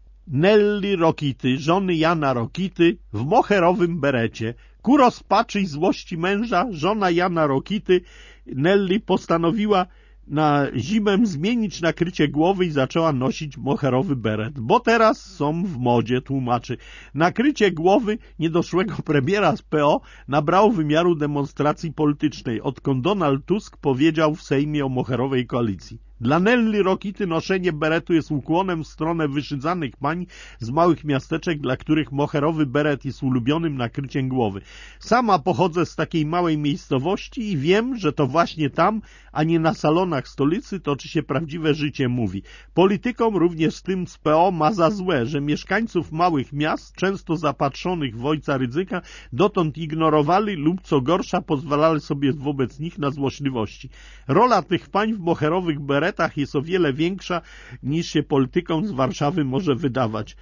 Nelly Rokity, żony Jana Rokity, w moherowym berecie. Ku rozpaczy i złości męża, żona Jana Rokity, Nelly, postanowiła na zimę zmienić nakrycie głowy i zaczęła nosić moherowy beret, bo teraz są w modzie, tłumaczy. Nakrycie głowy niedoszłego premiera z P O nabrało wymiaru demonstracji politycznej, odkąd Donald Tusk powiedział w Sejmie o moherowej koalicji. Dla Nelly Rokity noszenie beretu jest ukłonem w stronę wyszydzanych pań z małych miasteczek, dla których moherowy beret jest ulubionym nakryciem głowy. Sama pochodzę z takiej małej miejscowości i wiem, że to właśnie tam, a nie na salonach stolicy toczy się prawdziwe życie, mówi. Politykom, również tym z P O, ma za złe, że mieszkańców małych miast, często zapatrzonych w ojca Rydzyka, dotąd ignorowali lub co gorsza pozwalali sobie wobec nich na złośliwości. Rola tych pań w moherowych beretach jest o wiele większa, niż się politykom z Warszawy może wydawać.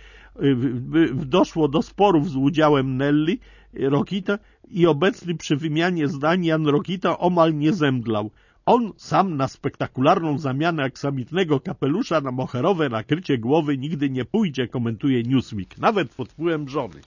Doszło do sporów z udziałem Nelly Rokita i obecny przy wymianie zdań Jan Rokita omal nie zemdlał. On sam na spektakularną zamianę aksamitnego kapelusza na moherowe nakrycie głowy nigdy nie pójdzie, komentuje Newsweek, nawet pod wpływem żony.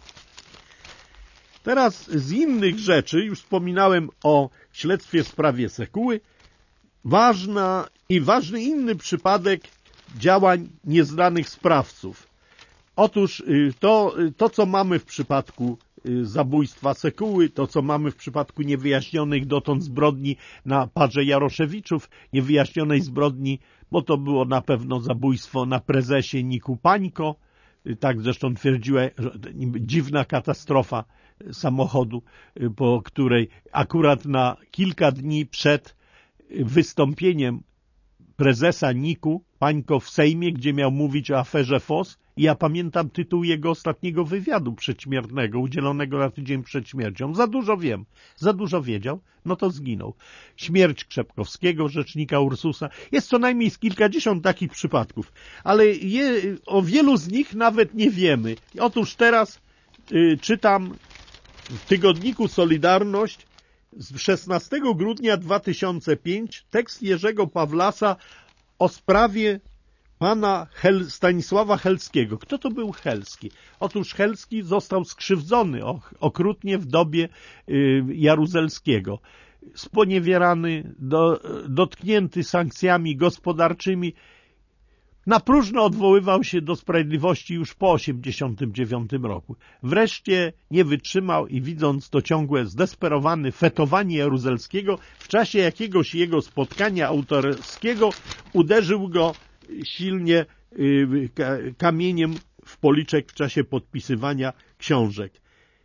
Teraz z innych rzeczy, już wspominałem o śledztwie w sprawie Sekuły, ważna i ważny inny przypadek działań nieznanych sprawców. Otóż to, to co mamy w przypadku zabójstwa Sekuły, to co mamy w przypadku niewyjaśnionych dotąd zbrodni na Parze Jaroszewiczów, niewyjaśnionej zbrodni, bo to było na pewno zabójstwo na prezesie Niku Pańko, tak zresztą twierdziła, dziwna katastrofa samochodu, po której akurat na kilka dni przed wystąpieniem prezesa Niku Pańko w Sejmie, gdzie miał mówić o aferze F O S, i ja pamiętam tytuł jego ostatniego wywiadu przedśmiertnego, udzielonego na tydzień przed śmiercią. Za dużo wiem, za dużo wiedział, no to zginął. Śmierć Krzepkowskiego, rzecznika Ursusa. Jest co najmniej z kilkadziesiąt takich przypadków, ale je, o wielu z nich nawet nie wiemy. Otóż teraz y, czytam w tygodniku Solidarność z szesnastego grudnia dwa tysiące piątego tekst Jerzego Pawlasa o sprawie pana Hel Stanisława Helskiego. Kto to był Helski? Otóż Helski został skrzywdzony okrutnie w dobie y, Jaruzelskiego. Sponiewierany, do, dotknięty sankcjami gospodarczymi. Na próżno odwoływał się do sprawiedliwości już po osiemdziesiątym dziewiątym roku. Wreszcie nie wytrzymał i widząc to ciągłe zdesperowane fetowanie Jaruzelskiego, w czasie jakiegoś jego spotkania autorskiego uderzył go silnie y, kamieniem w policzek w czasie podpisywania książek.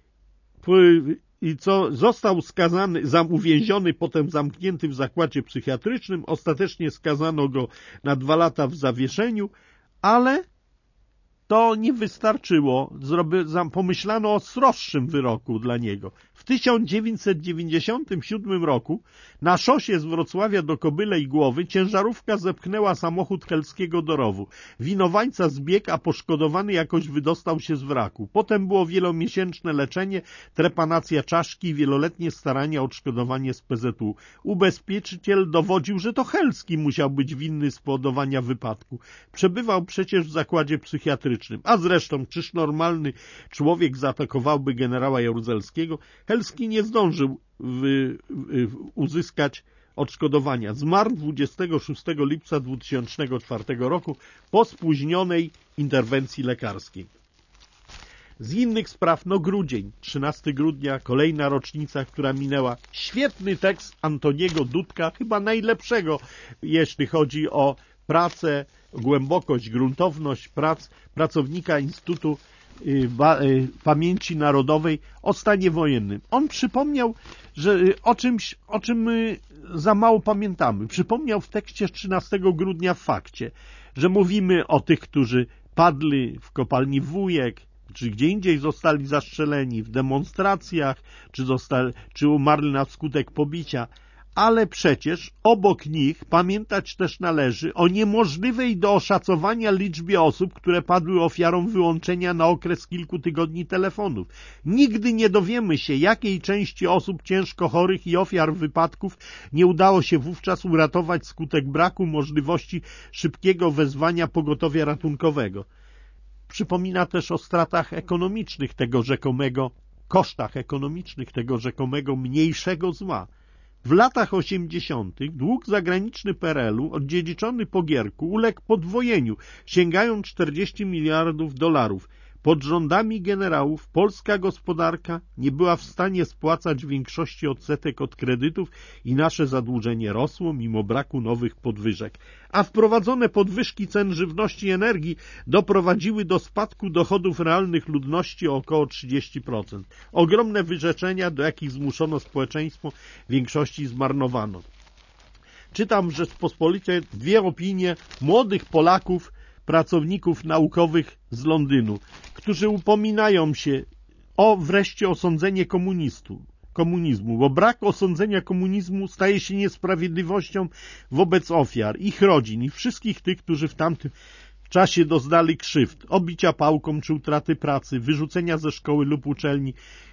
I co? Został skazany, uwięziony, potem zamknięty w zakładzie psychiatrycznym. Ostatecznie skazano go na dwa lata w zawieszeniu, ale to nie wystarczyło. Zrobi, pomyślano o sroższym wyroku dla niego. W tysiąc dziewięćset dziewięćdziesiątym siódmym roku na szosie z Wrocławia do Kobylej Głowy ciężarówka zepchnęła samochód Helskiego do rowu. Winowajca zbiegł, a poszkodowany jakoś wydostał się z wraku. Potem było wielomiesięczne leczenie, trepanacja czaszki i wieloletnie starania o odszkodowanie z P Z U. Ubezpieczyciel dowodził, że to Helski musiał być winny spowodowania wypadku. Przebywał przecież w zakładzie psychiatrycznym. A zresztą, czyż normalny człowiek zaatakowałby generała Jaruzelskiego? Helski nie zdążył w, w, uzyskać odszkodowania. Zmarł dwudziestego szóstego lipca dwutysięcznego czwartego roku po spóźnionej interwencji lekarskiej. Z innych spraw, no grudzień, trzynastego grudnia, kolejna rocznica, która minęła. Świetny tekst Antoniego Dudka, chyba najlepszego, jeśli chodzi o pracę, głębokość, gruntowność prac pracownika Instytutu Pamięci Narodowej o stanie wojennym. On przypomniał, że o czymś, o czym my za mało pamiętamy. Przypomniał w tekście z trzynastego grudnia w Fakcie, że mówimy o tych, którzy padli w kopalni Wujek, czy gdzie indziej zostali zastrzeleni, w demonstracjach, czy, zostali, czy umarli na skutek pobicia. Ale przecież obok nich pamiętać też należy o niemożliwej do oszacowania liczbie osób, które padły ofiarą wyłączenia na okres kilku tygodni telefonów. Nigdy nie dowiemy się, jakiej części osób ciężko chorych i ofiar wypadków nie udało się wówczas uratować skutek braku możliwości szybkiego wezwania pogotowia ratunkowego. Przypomina też o stratach ekonomicznych tego rzekomego, kosztach ekonomicznych tego rzekomego mniejszego zła. W latach osiemdziesiątych dług zagraniczny P R L u, oddziedziczony po Gierku, uległ podwojeniu, sięgając czterdzieści miliardów dolarów. Pod rządami generałów polska gospodarka nie była w stanie spłacać większości odsetek od kredytów i nasze zadłużenie rosło mimo braku nowych podwyżek. A wprowadzone podwyżki cen żywności i energii doprowadziły do spadku dochodów realnych ludności o około trzydzieści procent. Ogromne wyrzeczenia, do jakich zmuszono społeczeństwo, w większości zmarnowano. Czytam w Rzeczpospolitej dwie opinie młodych Polaków, pracowników naukowych z Londynu, którzy upominają się o wreszcie osądzenie komunistu, komunizmu, bo brak osądzenia komunizmu staje się niesprawiedliwością wobec ofiar, ich rodzin i wszystkich tych, którzy w tamtym czasie doznali krzywd, obicia pałką czy utraty pracy, wyrzucenia ze szkoły lub uczelni,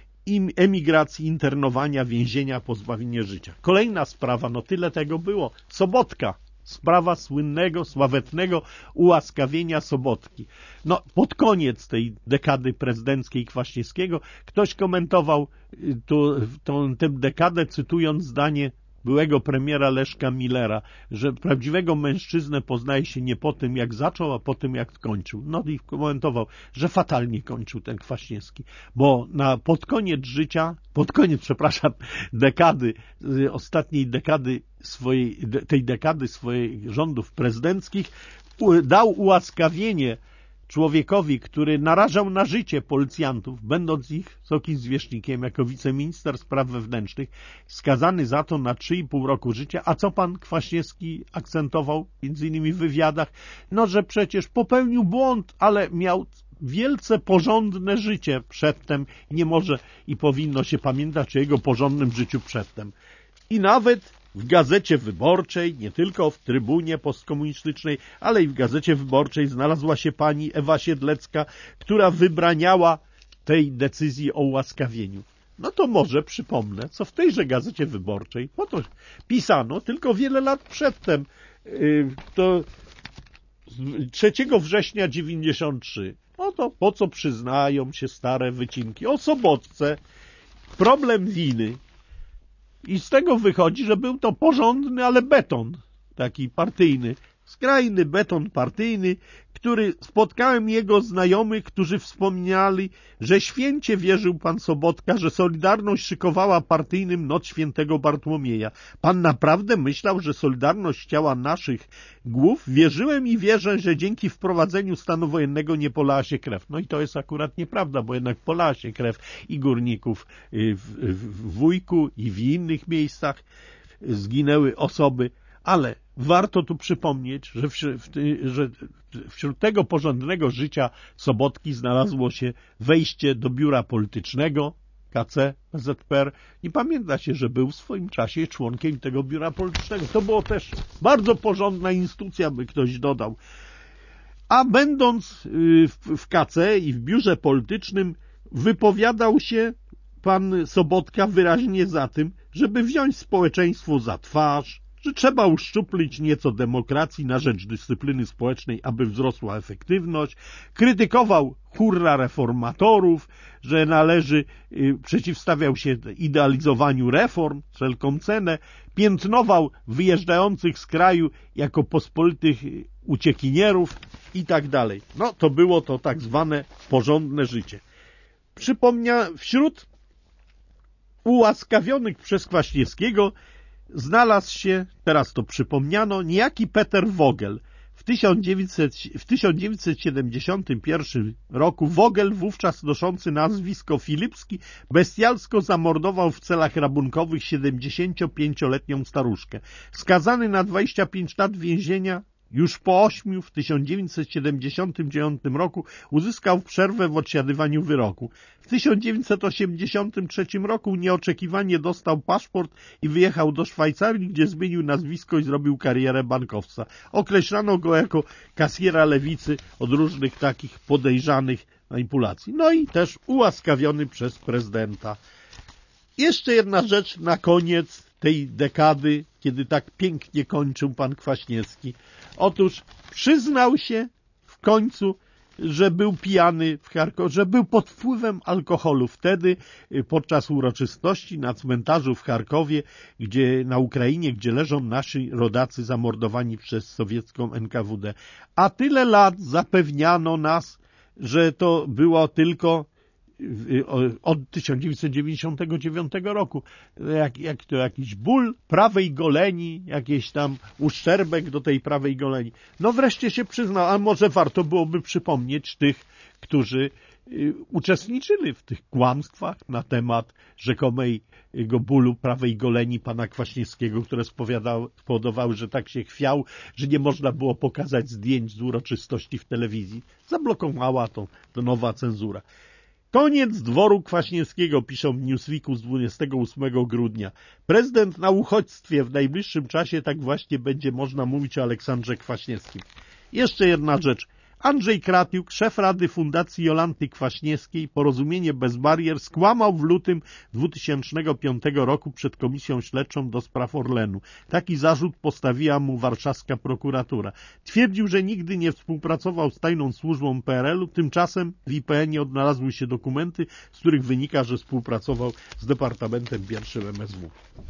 emigracji, internowania, więzienia, pozbawienia życia. Kolejna sprawa, no tyle tego było. Sobotka. Sprawa słynnego, sławetnego ułaskawienia Sobotki. No, pod koniec tej dekady prezydenckiej Kwaśniewskiego ktoś komentował tu, tą, tę dekadę, cytując zdanie byłego premiera Leszka Millera, że prawdziwego mężczyznę poznaje się nie po tym, jak zaczął, a po tym, jak skończył. No i komentował, że fatalnie kończył ten Kwaśniewski, bo na, pod koniec życia, pod koniec, przepraszam, dekady, ostatniej dekady swojej, tej dekady swoich rządów prezydenckich dał ułaskawienie człowiekowi, który narażał na życie policjantów, będąc ich wysokim zwierzchnikiem jako wiceminister spraw wewnętrznych, skazany za to na trzy i pół roku życia. A co pan Kwaśniewski akcentował między innymi w wywiadach? No, że przecież popełnił błąd, ale miał wielce porządne życie przedtem i nie może i powinno się pamiętać o jego porządnym życiu przedtem. I nawet w Gazecie Wyborczej, nie tylko w Trybunie postkomunistycznej, ale i w Gazecie Wyborczej znalazła się pani Ewa Siedlecka, która wybraniała tej decyzji o ułaskawieniu. No to może przypomnę, co w tejże Gazecie Wyborczej, bo to pisano tylko wiele lat przedtem, to trzeciego września dziewięćdziesiątego trzeciego. No to po co przyznają się stare wycinki o Sobotce, problem winy. I z tego wychodzi, że był to porządny, ale beton, taki partyjny, skrajny beton partyjny, który spotkałem jego znajomych, którzy wspominali, że święcie wierzył pan Sobotka, że Solidarność szykowała partyjnym noc świętego Bartłomieja. Pan naprawdę myślał, że Solidarność chciała naszych głów? Wierzyłem i wierzę, że dzięki wprowadzeniu stanu wojennego nie polała się krew. No i to jest akurat nieprawda, bo jednak polała się krew i górników w, w Wujku i w innych miejscach. Zginęły osoby, Ale warto tu przypomnieć, że wśród, że wśród tego porządnego życia Sobotki znalazło się wejście do biura politycznego K C P Z P R. Nie pamięta się, że był w swoim czasie członkiem tego biura politycznego. To było też bardzo porządna instytucja, by ktoś dodał. A będąc w K C i w biurze politycznym wypowiadał się pan Sobotka wyraźnie za tym, żeby wziąć społeczeństwo za twarz, że trzeba uszczuplić nieco demokracji na rzecz dyscypliny społecznej, aby wzrosła efektywność. Krytykował hurra reformatorów, że należy, y, przeciwstawiał się idealizowaniu reform, wszelką cenę, piętnował wyjeżdżających z kraju jako pospolitych uciekinierów i tak dalej. No to było to tak zwane porządne życie. Przypomnia, wśród ułaskawionych przez Kwaśniewskiego znalazł się, teraz to przypomniano, niejaki Peter Vogel. W tysiąc dziewięćset siedemdziesiątym pierwszym roku Vogel, wówczas noszący nazwisko Filipski, bestialsko zamordował w celach rabunkowych siedemdziesięciopięcioletnią staruszkę. Skazany na dwadzieścia pięć lat więzienia, już po ośmiu w tysiąc dziewięćset siedemdziesiątym dziewiątym roku uzyskał przerwę w odsiadywaniu wyroku. W tysiąc dziewięćset osiemdziesiątym trzecim roku nieoczekiwanie dostał paszport i wyjechał do Szwajcarii, gdzie zmienił nazwisko i zrobił karierę bankowca. Określano go jako kasjera lewicy od różnych takich podejrzanych manipulacji. No i też ułaskawiony przez prezydenta. Jeszcze jedna rzecz na koniec tej dekady, kiedy tak pięknie kończył pan Kwaśniewski. Otóż przyznał się w końcu, że był pijany w Charkowie, że był pod wpływem alkoholu wtedy podczas uroczystości na cmentarzu w Charkowie, gdzie na Ukrainie, gdzie leżą nasi rodacy zamordowani przez sowiecką N K W D. A tyle lat zapewniano nas, że to było tylko od tysiąc dziewięćset dziewięćdziesiątego dziewiątego roku, jak, jak to jakiś ból prawej goleni, jakiś tam uszczerbek do tej prawej goleni. No wreszcie się przyznał, a może warto byłoby przypomnieć tych, którzy uczestniczyli w tych kłamstwach na temat rzekomego bólu prawej goleni pana Kwaśniewskiego, które spowodowały, że tak się chwiał, że nie można było pokazać zdjęć z uroczystości w telewizji. Zablokowała to, to nowa cenzura. Koniec dworu Kwaśniewskiego, piszą w Newsweeku z dwudziestego ósmego grudnia. Prezydent na uchodźstwie, w najbliższym czasie tak właśnie będzie można mówić o Aleksandrze Kwaśniewskim. Jeszcze jedna rzecz. Andrzej Kratiuk, szef Rady Fundacji Jolanty Kwaśniewskiej, Porozumienie bez barier, skłamał w lutym dwutysięcznego piątego roku przed Komisją Śledczą do spraw Orlenu. Taki zarzut postawiła mu warszawska prokuratura. Twierdził, że nigdy nie współpracował z tajną służbą P R L-u, tymczasem w I P N-ie odnalazły się dokumenty, z których wynika, że współpracował z Departamentem Pierwszym M S W.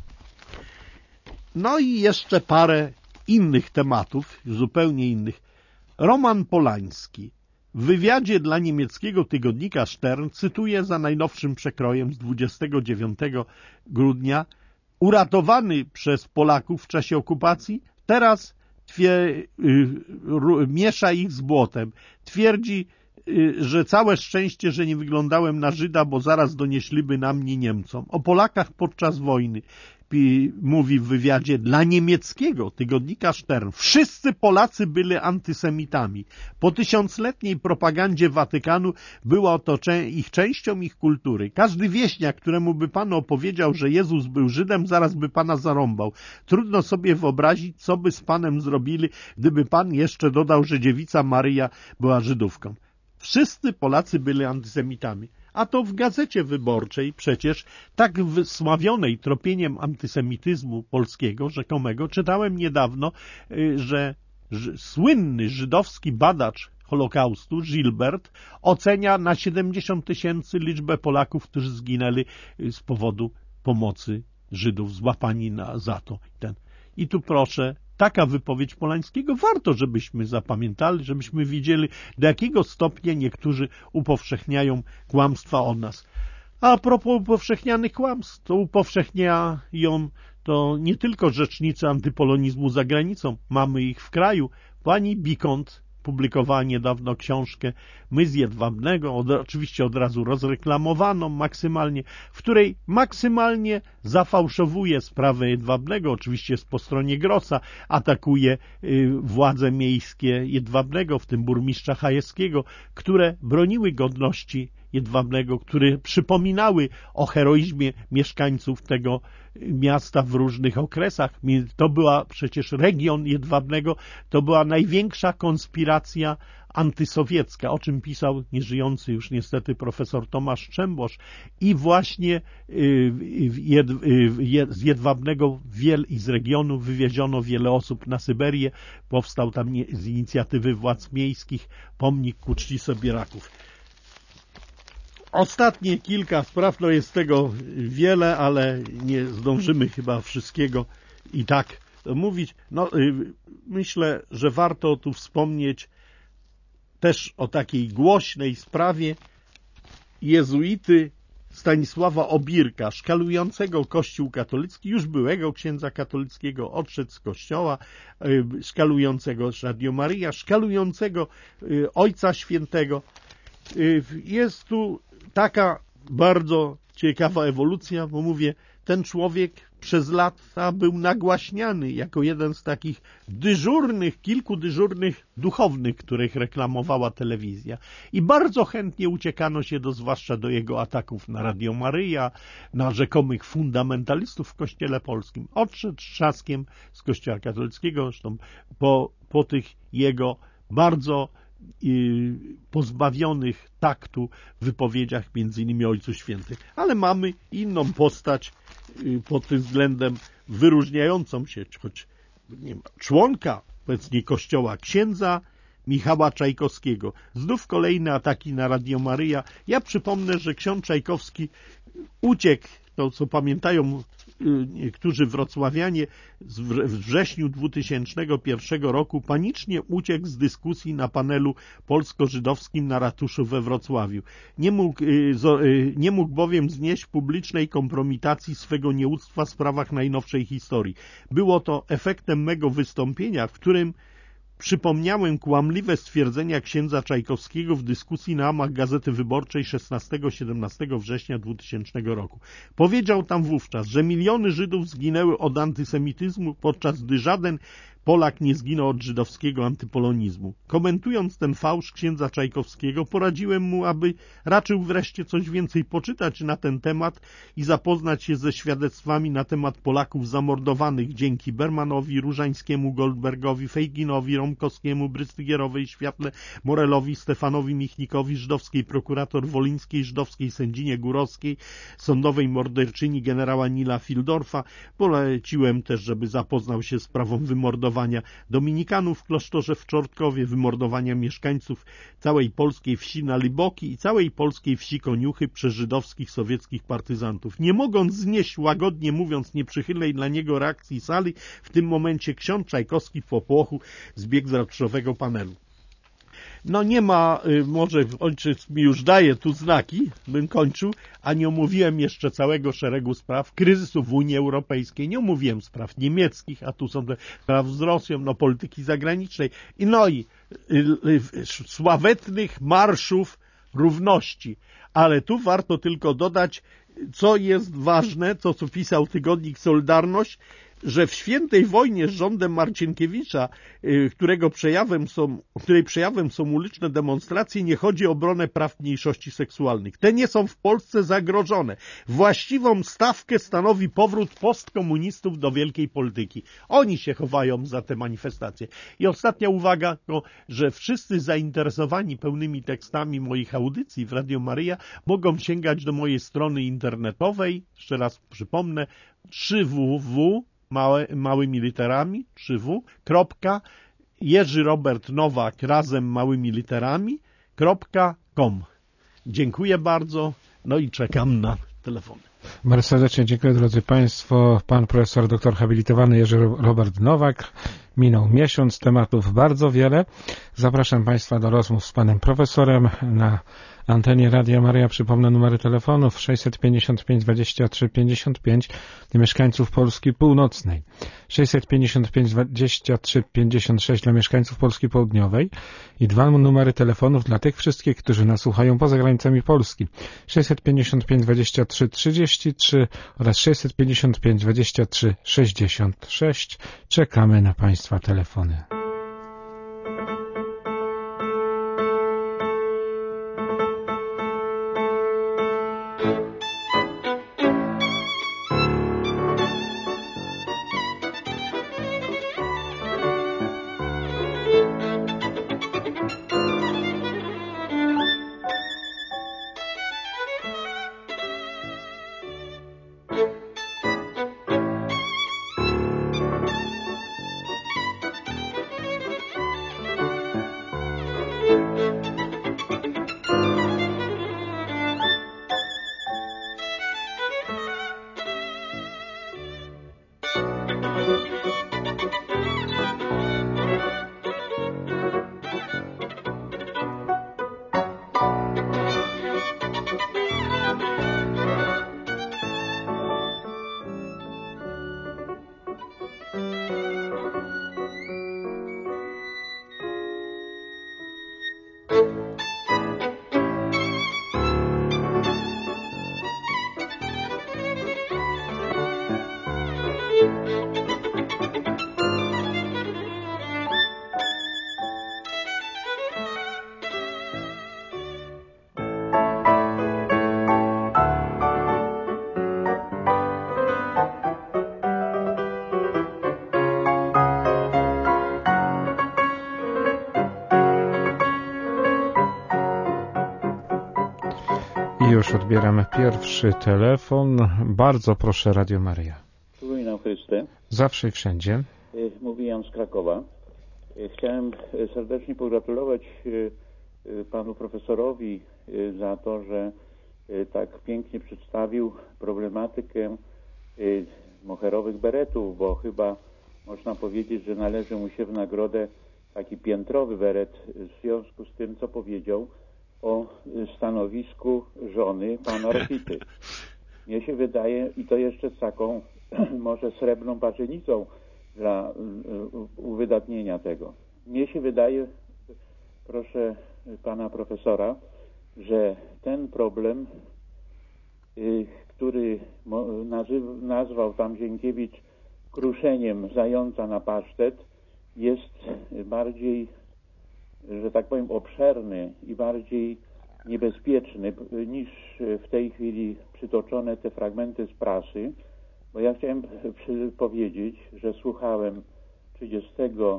No i jeszcze parę innych tematów, zupełnie innych. Roman Polański w wywiadzie dla niemieckiego tygodnika Stern cytuje za najnowszym przekrojem z dwudziestego dziewiątego grudnia: uratowany przez Polaków w czasie okupacji, teraz twie, y, y, miesza ich z błotem. Twierdzi, y, że całe szczęście, że nie wyglądałem na Żyda, bo zaraz donieśliby na mnie Niemcom. O Polakach podczas wojny mówi w wywiadzie dla niemieckiego tygodnika Stern. Wszyscy Polacy byli antysemitami. Po tysiącletniej propagandzie Watykanu była to ich częścią ich kultury. Każdy wieśniak, któremu by pan opowiedział, że Jezus był Żydem, zaraz by pana zarąbał. Trudno sobie wyobrazić, co by z panem zrobili, gdyby pan jeszcze dodał, że dziewica Maryja była Żydówką. Wszyscy Polacy byli antysemitami. A to w Gazecie Wyborczej przecież, tak wysławionej tropieniem antysemityzmu polskiego, rzekomego, czytałem niedawno, że słynny żydowski badacz Holokaustu, Gilbert, ocenia na siedemdziesiąt tysięcy liczbę Polaków, którzy zginęli z powodu pomocy Żydów, złapani na, za to. Ten. I tu proszę, taka wypowiedź Polańskiego, warto, żebyśmy zapamiętali, żebyśmy widzieli, do jakiego stopnia niektórzy upowszechniają kłamstwa o nas. A propos upowszechnianych kłamstw, to upowszechniają to nie tylko rzecznicy antypolonizmu za granicą, mamy ich w kraju. Pani Bikont publikowała niedawno książkę My z Jedwabnego, od, oczywiście od razu rozreklamowaną maksymalnie, w której maksymalnie zafałszowuje sprawę Jedwabnego, oczywiście jest po stronie Grossa, atakuje y, władze miejskie Jedwabnego, w tym burmistrza Chajewskiego, które broniły godności Jedwabnego, które przypominały o heroizmie mieszkańców tego miasta w różnych okresach. To była przecież region Jedwabnego, to była największa konspiracja antysowiecka, o czym pisał nieżyjący już niestety profesor Tomasz Czembosz, i właśnie z Jedwabnego i z regionu wywieziono wiele osób na Syberię. Powstał tam z inicjatywy władz miejskich pomnik ku czci Sobieraków. Ostatnie kilka spraw, no jest tego wiele, ale nie zdążymy chyba wszystkiego i tak mówić. No, myślę, że warto tu wspomnieć też o takiej głośnej sprawie jezuity Stanisława Obirka, szkalującego Kościół katolicki, już byłego księdza katolickiego, odszedł z kościoła, szkalującego Radio Maryja, szkalującego Ojca Świętego. Jest tu taka bardzo ciekawa ewolucja, bo mówię, ten człowiek przez lata był nagłaśniany jako jeden z takich dyżurnych, kilku dyżurnych duchownych, których reklamowała telewizja. I bardzo chętnie uciekano się do, zwłaszcza do jego ataków na Radio Maryja, na rzekomych fundamentalistów w Kościele Polskim. Odszedł trzaskiem z Kościoła katolickiego, zresztą po, po tych jego bardzo pozbawionych taktu wypowiedziach, między innymi Ojcu Świętych. Ale mamy inną postać pod tym względem wyróżniającą się, choć nie ma, członka, powiedzmy, Kościoła, księdza Michała Czajkowskiego. Znów kolejne ataki na Radio Maryja. Ja przypomnę, że ksiądz Czajkowski uciekł, to co pamiętają niektórzy wrocławianie, w wrześniu dwutysięcznego pierwszego roku panicznie uciekł z dyskusji na panelu polsko-żydowskim na ratuszu we Wrocławiu. Nie mógł, nie mógł bowiem znieść publicznej kompromitacji swego nieuctwa w sprawach najnowszej historii. Było to efektem mego wystąpienia, w którym przypomniałem kłamliwe stwierdzenia księdza Czajkowskiego w dyskusji na łamach Gazety Wyborczej szesnastego siedemnastego września dwutysięcznego roku. Powiedział tam wówczas, że miliony Żydów zginęły od antysemityzmu, podczas gdy żaden Polak nie zginął od żydowskiego antypolonizmu. Komentując ten fałsz księdza Czajkowskiego, poradziłem mu, aby raczył wreszcie coś więcej poczytać na ten temat i zapoznać się ze świadectwami na temat Polaków zamordowanych dzięki Bermanowi, Różańskiemu, Goldbergowi, Fejginowi, Romkowskiemu, Brystygierowej, Światle, Morelowi, Stefanowi Michnikowi, żydowskiej prokurator Wolińskiej, żydowskiej sędzinie Górowskiej, sądowej morderczyni generała Nila Fildorfa. Poleciłem też, żeby zapoznał się z sprawą wymordowania dominikanów w klasztorze w Czortkowie, wymordowania mieszkańców całej polskiej wsi na Liboki i całej polskiej wsi Koniuchy przez żydowskich sowieckich partyzantów. Nie mogąc znieść, łagodnie mówiąc, nieprzychylnej dla niego reakcji sali, w tym momencie ksiądz Czajkowski w popłochu zbiegł z ratuszonego panelu. No nie ma, może ojciec mi już daje tu znaki, bym kończył, a nie omówiłem jeszcze całego szeregu spraw kryzysu w Unii Europejskiej, nie omówiłem spraw niemieckich, a tu są te spraw z Rosją, no polityki zagranicznej, i no i y, y, sławetnych marszów równości. Ale tu warto tylko dodać, co jest ważne, to co pisał tygodnik Solidarność, że w świętej wojnie z rządem Marcinkiewicza, którego przejawem są, której przejawem są uliczne demonstracje, nie chodzi o obronę praw mniejszości seksualnych. Te nie są w Polsce zagrożone. Właściwą stawkę stanowi powrót postkomunistów do wielkiej polityki. Oni się chowają za te manifestacje. I ostatnia uwaga, no, że wszyscy zainteresowani pełnymi tekstami moich audycji w Radio Maryja mogą sięgać do mojej strony internetowej, jeszcze raz przypomnę, trzy w w Małe, małymi literami, trzy w, kropka, Jerzy Robert Nowak razem małymi literami, kropka com. Dziękuję bardzo, no i czekam na telefony. Bardzo serdecznie dziękuję, drodzy Państwo. Pan profesor doktor habilitowany Jerzy Robert Nowak. Minął miesiąc, tematów bardzo wiele. Zapraszam Państwa do rozmów z panem profesorem na antenie Radia Maryja. Przypomnę numery telefonów sześćset pięćdziesiąt pięć dwadzieścia trzy pięćdziesiąt pięć dla mieszkańców Polski Północnej, sześćset pięćdziesiąt pięć dwadzieścia trzy pięćdziesiąt sześć dla mieszkańców Polski Południowej i dwa numery telefonów dla tych wszystkich, którzy nas słuchają poza granicami Polski, sześćset pięćdziesiąt pięć dwadzieścia trzy trzydzieści trzy oraz sześćset pięćdziesiąt pięć dwadzieścia trzy sześćdziesiąt sześć. Czekamy na Państwa telefony. Już odbieramy pierwszy telefon. Bardzo proszę, Radio Maryja. Słuchaj nam Chryste. Zawsze i wszędzie. Mówi Jan z Krakowa. Chciałem serdecznie pogratulować panu profesorowi za to, że tak pięknie przedstawił problematykę moherowych beretów, bo chyba można powiedzieć, że należy mu się w nagrodę taki piętrowy beret w związku z tym, co powiedział o stanowisku żony pana Rokity. Mnie się wydaje, i to jeszcze z taką może srebrną paczenicą dla uwydatnienia tego. Mnie się wydaje, proszę pana profesora, że ten problem, który nazwał tam Zienkiewicz kruszeniem zająca na pasztet, jest bardziej, że tak powiem, obszerny i bardziej niebezpieczny niż w tej chwili przytoczone te fragmenty z prasy, bo ja chciałem powiedzieć, że słuchałem trzydziestego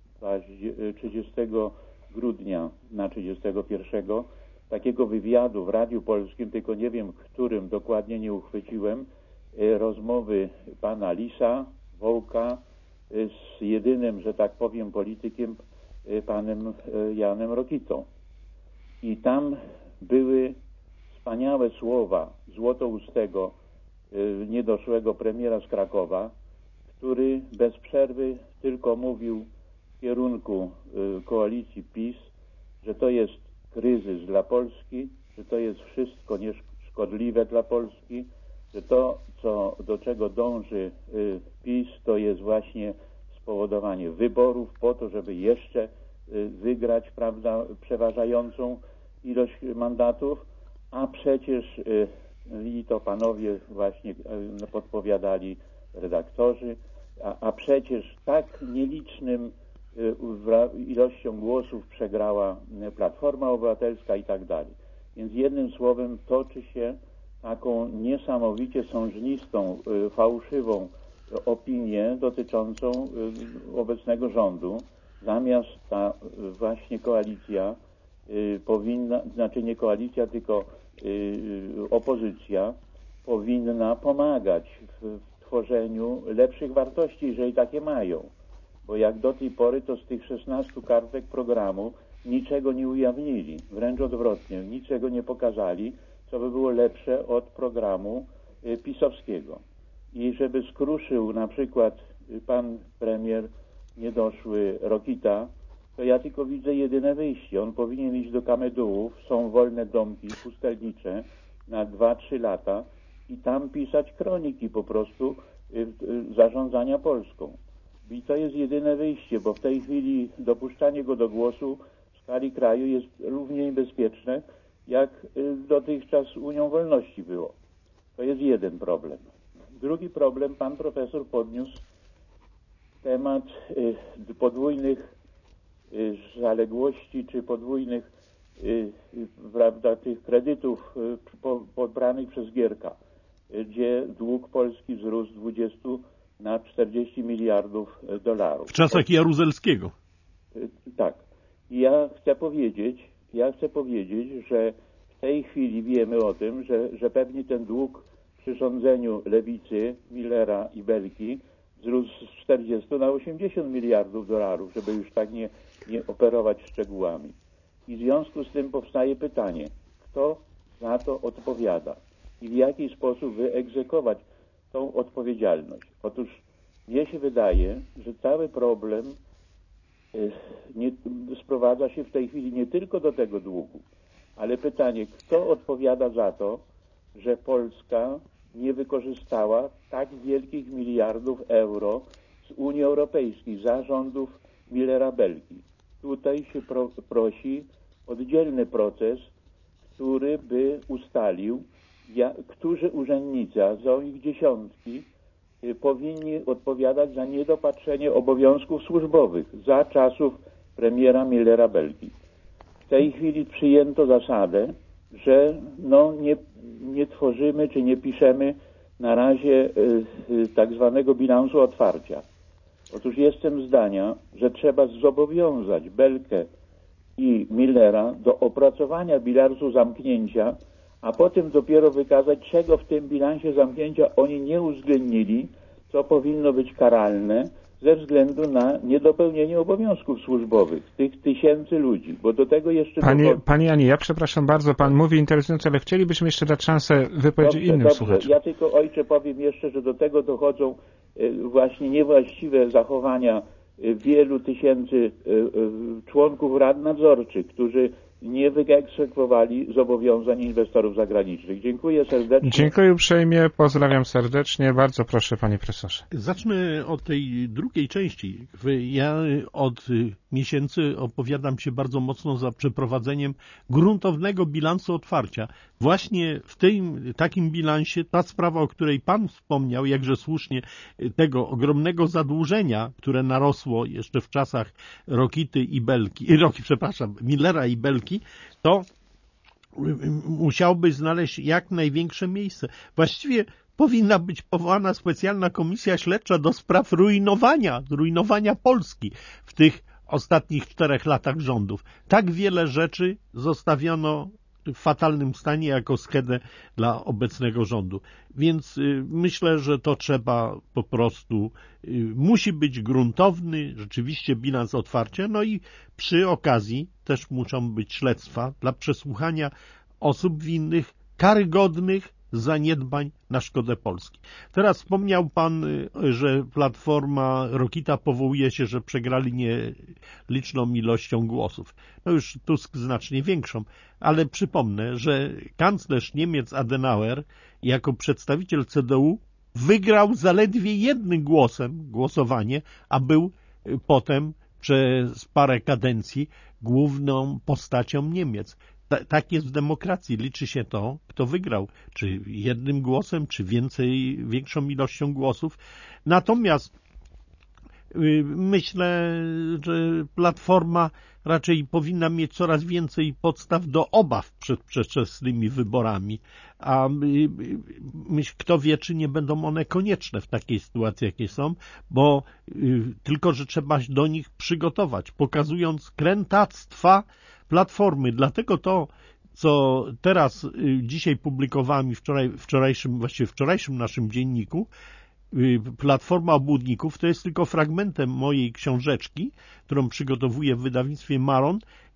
grudnia na trzydziestego pierwszego takiego wywiadu w Radiu Polskim, tylko nie wiem, którym dokładnie nie uchwyciłem, rozmowy pana Lisa, Wołka z jedynym, że tak powiem, politykiem, panem Janem Rokitą. I tam były wspaniałe słowa złotoustego, niedoszłego premiera z Krakowa, który bez przerwy tylko mówił w kierunku koalicji PiS, że to jest kryzys dla Polski, że to jest wszystko nieszkodliwe dla Polski, że to, co, do czego dąży PiS, to jest właśnie spowodowanie wyborów po to, żeby jeszcze wygrać, prawda, przeważającą ilość mandatów, a przecież, i to panowie właśnie podpowiadali redaktorzy, a, a przecież tak nielicznym ilością głosów przegrała Platforma Obywatelska i tak dalej. Więc jednym słowem toczy się taką niesamowicie sążnistą, fałszywą opinię dotyczącą obecnego rządu. Zamiast ta właśnie koalicja powinna, znaczy nie koalicja, tylko opozycja powinna pomagać w tworzeniu lepszych wartości, jeżeli takie mają. Bo jak do tej pory, to z tych szesnastu kartek programu niczego nie ujawnili. Wręcz odwrotnie, niczego nie pokazali, co by było lepsze od programu pisowskiego. I żeby skruszył na przykład pan premier niedoszły Rokita, to ja tylko widzę jedyne wyjście. On powinien iść do Kamedułów, są wolne domki pustelnicze na dwa trzy lata i tam pisać kroniki po prostu zarządzania Polską. I to jest jedyne wyjście, bo w tej chwili dopuszczanie go do głosu w skali kraju jest równie niebezpieczne, jak dotychczas Unią Wolności było. To jest jeden problem. Drugi problem, pan profesor podniósł temat podwójnych zaległości czy podwójnych prawda, tych kredytów pobranych przez Gierka, gdzie dług Polski wzrósł z dwudziestu na czterdzieści miliardów dolarów. W czasach Jaruzelskiego. Tak. I ja chcę powiedzieć, ja chcę powiedzieć, że w tej chwili wiemy o tym, że, że pewnie ten dług przy rządzeniu Lewicy, Millera i Belki wzrósł z czterdziestu na osiemdziesiąt miliardów dolarów, żeby już tak nie, nie operować szczegółami. I w związku z tym powstaje pytanie, kto za to odpowiada i w jaki sposób wyegzekwować tą odpowiedzialność. Otóż mnie się wydaje, że cały problem y, nie, sprowadza się w tej chwili nie tylko do tego długu, ale pytanie, kto odpowiada za to, że Polska nie wykorzystała tak wielkich miliardów euro z Unii Europejskiej, za rządów Millera Belki. Tutaj się pro, prosi oddzielny proces, który by ustalił, ja, którzy urzędnicy, a są ich dziesiątki, y, powinni odpowiadać za niedopatrzenie obowiązków służbowych za czasów premiera Millera Belki. W tej chwili przyjęto zasadę, że no nie, nie tworzymy czy nie piszemy na razie y, y, tak zwanego bilansu otwarcia. Otóż jestem zdania, że trzeba zobowiązać Belkę i Millera do opracowania bilansu zamknięcia, a potem dopiero wykazać, czego w tym bilansie zamknięcia oni nie uwzględnili, co powinno być karalne ze względu na niedopełnienie obowiązków służbowych tych tysięcy ludzi, bo do tego jeszcze... Panie, dochodzi... Panie Janie, ja przepraszam bardzo, pan mówi interesująco, ale chcielibyśmy jeszcze dać szansę wypowiedzi dobrze, innym dobrze. słuchaczom. Ja tylko, ojcze, powiem jeszcze, że do tego dochodzą y, właśnie niewłaściwe zachowania y, wielu tysięcy y, y, członków rad nadzorczych, którzy nie wyegzekwowali zobowiązań inwestorów zagranicznych. Dziękuję serdecznie. Dziękuję uprzejmie, pozdrawiam serdecznie. Bardzo proszę, panie profesorze. Zacznę od tej drugiej części. Ja od miesięcy opowiadam się bardzo mocno za przeprowadzeniem gruntownego bilansu otwarcia. Właśnie w tym takim bilansie ta sprawa, o której pan wspomniał, jakże słusznie, tego ogromnego zadłużenia, które narosło jeszcze w czasach Rokity i Belki, Roki, przepraszam, Millera i Belki, to musiałby znaleźć jak największe miejsce. Właściwie powinna być powołana specjalna komisja śledcza do spraw rujnowania, rujnowania Polski w tych ostatnich czterech latach rządów. Tak wiele rzeczy zostawiono w fatalnym stanie jako schedę dla obecnego rządu. Więc y, myślę, że to trzeba po prostu, y, musi być gruntowny rzeczywiście bilans otwarcia, no i przy okazji też muszą być śledztwa dla przesłuchania osób winnych, karygodnych zaniedbań na szkodę Polski. Teraz wspomniał pan, że Platforma Rokita powołuje się, że przegrali nieliczną ilością głosów. No już Tusk znacznie większą, ale przypomnę, że kanclerz Niemiec Adenauer jako przedstawiciel C D U wygrał zaledwie jednym głosem głosowanie, a był potem przez parę kadencji główną postacią Niemiec. Tak jest w demokracji. Liczy się to, kto wygrał. Czy jednym głosem, czy więcej, większą ilością głosów. Natomiast yy, myślę, że Platforma raczej powinna mieć coraz więcej podstaw do obaw przed przedwczesnymi wyborami. A yy, myśl, kto wie, czy nie będą one konieczne w takiej sytuacji, jakie są, bo yy, tylko, że trzeba się do nich przygotować, pokazując krętactwa Platformy. Dlatego to, co teraz dzisiaj publikowałem wczoraj, wczorajszym, właściwie wczorajszym naszym dzienniku, Platforma Obłudników, to jest tylko fragmentem mojej książeczki, którą przygotowuję w wydawnictwie Maron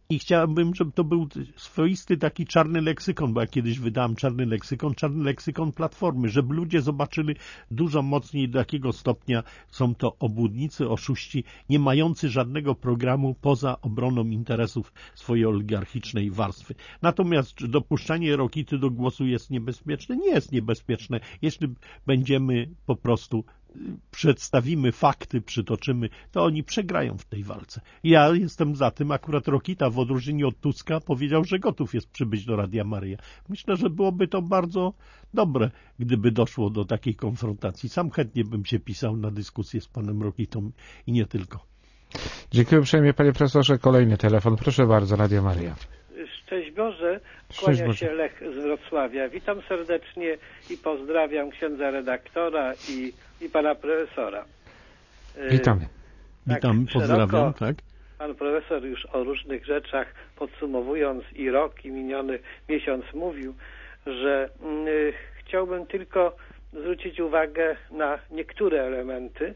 I chciałbym, żeby to był swoisty taki czarny leksykon, bo ja kiedyś wydałem czarny leksykon, czarny leksykon Platformy, żeby ludzie zobaczyli dużo mocniej, do jakiego stopnia są to obłudnicy, oszuści, nie mający żadnego programu poza obroną interesów swojej oligarchicznej warstwy. Natomiast dopuszczanie Rokity do głosu jest niebezpieczne? Nie jest niebezpieczne, jeśli będziemy po prostu przedstawimy fakty, przytoczymy, to oni przegrają w tej walce. Ja jestem za tym, akurat Rokita w odróżnieniu od Tuska powiedział, że gotów jest przybyć do Radia Maryja. Myślę, że byłoby to bardzo dobre, gdyby doszło do takiej konfrontacji. Sam chętnie bym się pisał na dyskusję z panem Rokitą i nie tylko. Dziękuję uprzejmie, panie profesorze. Kolejny telefon. Proszę bardzo, Radio Maryja. Szczęść Boże, kłania się Lech z Wrocławia. Witam serdecznie i pozdrawiam księdza redaktora i, i pana profesora. Witamy. Tak, Witam, pozdrawiam. Tak. Pan profesor już o różnych rzeczach, podsumowując i rok, i miniony miesiąc mówił, że y, chciałbym tylko zwrócić uwagę na niektóre elementy,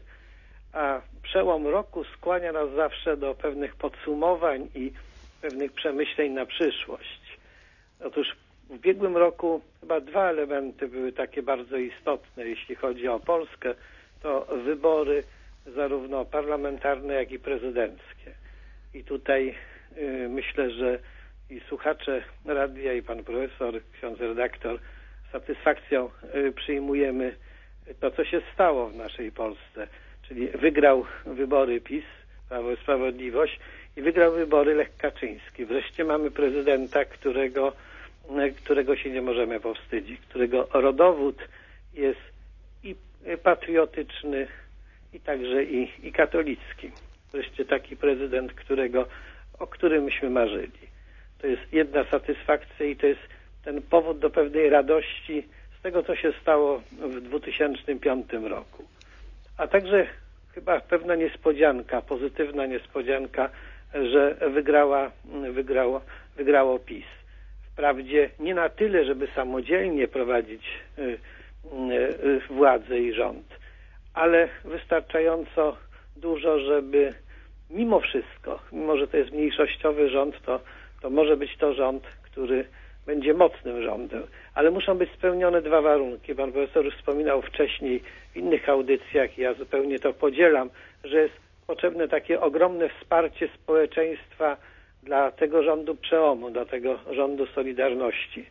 a przełom roku skłania nas zawsze do pewnych podsumowań i pewnych przemyśleń na przyszłość. Otóż w ubiegłym roku chyba dwa elementy były takie bardzo istotne, jeśli chodzi o Polskę, to wybory zarówno parlamentarne, jak i prezydenckie. I tutaj y, myślę, że i słuchacze radia, i pan profesor, ksiądz redaktor z satysfakcją y, przyjmujemy to, co się stało w naszej Polsce. Czyli wygrał wybory PiS, Prawo i Sprawiedliwość, i wygrał wybory Lech Kaczyński. Wreszcie mamy prezydenta, którego, którego się nie możemy powstydzić, którego rodowód jest i patriotyczny, i także i, i katolicki. Wreszcie taki prezydent, którego, o którym myśmy marzyli. To jest jedna satysfakcja i to jest ten powód do pewnej radości z tego, co się stało w dwa tysiące piątym roku. A także chyba pewna niespodzianka, pozytywna niespodzianka, że wygrała, wygrało, wygrało PiS. Wprawdzie nie na tyle, żeby samodzielnie prowadzić y, y, władzę i rząd, ale wystarczająco dużo, żeby mimo wszystko, mimo że to jest mniejszościowy rząd, to, to może być to rząd, który będzie mocnym rządem, ale muszą być spełnione dwa warunki. Pan profesor już wspominał wcześniej w innych audycjach, ja zupełnie to podzielam, że jest potrzebne takie ogromne wsparcie społeczeństwa dla tego rządu przełomu, dla tego rządu Solidarności.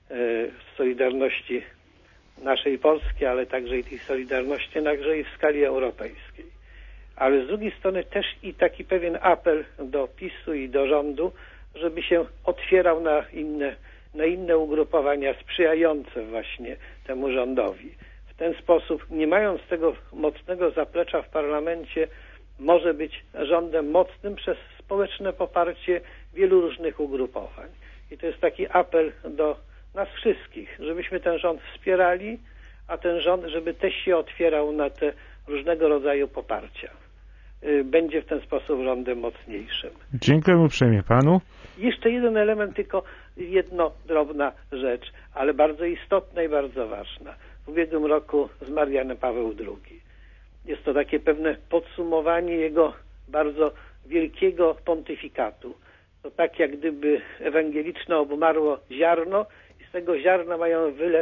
Solidarności naszej Polski, ale także i tej Solidarności, także i w skali europejskiej. Ale z drugiej strony też i taki pewien apel do PiSu i do rządu, żeby się otwierał na inne, na inne ugrupowania sprzyjające właśnie temu rządowi. W ten sposób, nie mając tego mocnego zaplecza w parlamencie, może być rządem mocnym przez społeczne poparcie wielu różnych ugrupowań. I to jest taki apel do nas wszystkich, żebyśmy ten rząd wspierali, a ten rząd, żeby też się otwierał na te różnego rodzaju poparcia. Będzie w ten sposób rządem mocniejszym. Dziękuję uprzejmie panu. Jeszcze jeden element, tylko jedna drobna rzecz, ale bardzo istotna i bardzo ważna. W ubiegłym roku zmarł Jan Paweł drugi. Jest to takie pewne podsumowanie jego bardzo wielkiego pontyfikatu. To tak jak gdyby ewangeliczne obmarło ziarno i z tego ziarna mają wyle,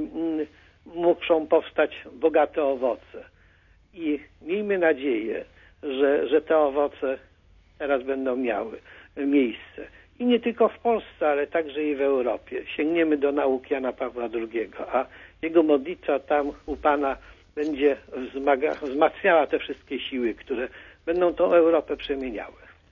muszą powstać bogate owoce. I miejmy nadzieję, że, że te owoce teraz będą miały miejsce. I nie tylko w Polsce, ale także i w Europie. Sięgniemy do nauk Jana Pawła drugiego, a jego modlitwa tam u Pana będzie wzmaga, wzmacniała te wszystkie siły, które będą tą Europę przemieniały.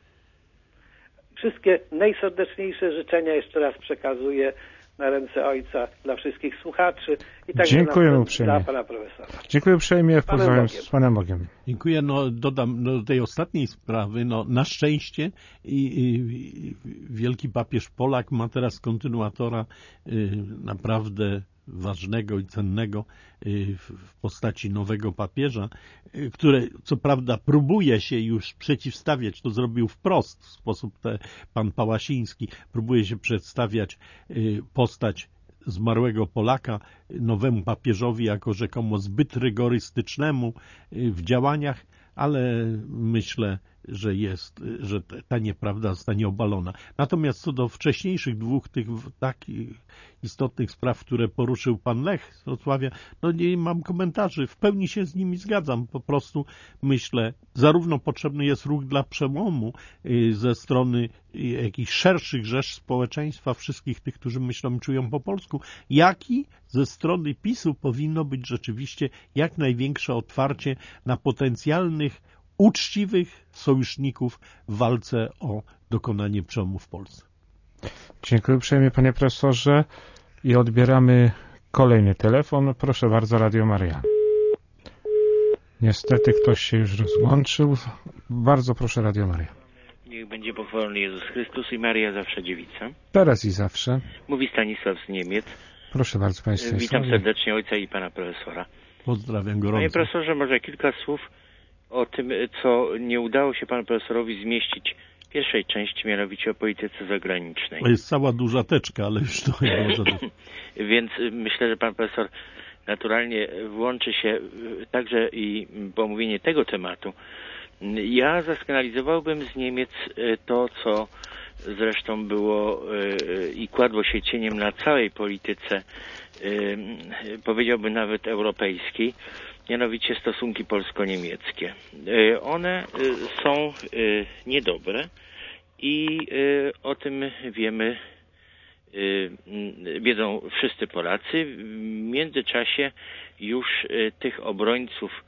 Wszystkie najserdeczniejsze życzenia jeszcze raz przekazuję na ręce Ojca dla wszystkich słuchaczy i także Dziękuję na, uprzejmie. dla Pana Profesora. Dziękuję uprzejmie, pozdrawiam Bogiem. z Panem Bogiem. Dziękuję. No, dodam no, do tej ostatniej sprawy. No, na szczęście i, i, i wielki papież Polak ma teraz kontynuatora y, naprawdę ważnego i cennego w postaci nowego papieża, które co prawda próbuje się już przeciwstawiać, to zrobił wprost w sposób te, pan Pałasiński, próbuje się przedstawiać postać zmarłego Polaka nowemu papieżowi jako rzekomo zbyt rygorystycznemu w działaniach, ale myślę, że jest, że ta nieprawda zostanie obalona. Natomiast co do wcześniejszych dwóch tych takich istotnych spraw, które poruszył pan Lech z Wrocławia, no nie mam komentarzy, w pełni się z nimi zgadzam. Po prostu myślę, zarówno potrzebny jest ruch dla przełomu ze strony jakichś szerszych rzesz społeczeństwa, wszystkich tych, którzy myślą, czują po polsku, jak i ze strony PiSu powinno być rzeczywiście jak największe otwarcie na potencjalnych, uczciwych sojuszników w walce o dokonanie przełomu w Polsce. Dziękuję uprzejmie, panie profesorze, i odbieramy kolejny telefon. Proszę bardzo, Radio Maryja. Niestety ktoś się już rozłączył. Bardzo proszę, Radio Maryja. Niech będzie pochwalony Jezus Chrystus i Maryja zawsze dziewica. Teraz i zawsze. Mówi Stanisław z Niemiec. Proszę bardzo, panie Stanisławie. Witam serdecznie ojca i pana profesora. Pozdrawiam gorąco. Panie profesorze, może kilka słów o tym, co nie udało się panu profesorowi zmieścić w pierwszej części, mianowicie o polityce zagranicznej. To jest cała duża teczka, ale już to może... Więc myślę, że pan profesor naturalnie włączy się także i w omówienie tego tematu. Ja zasygnalizowałbym z Niemiec to, co zresztą było i kładło się cieniem na całej polityce, powiedziałbym nawet europejskiej, mianowicie stosunki polsko-niemieckie. One są niedobre i o tym wiemy, wiedzą wszyscy Polacy. W międzyczasie już tych obrońców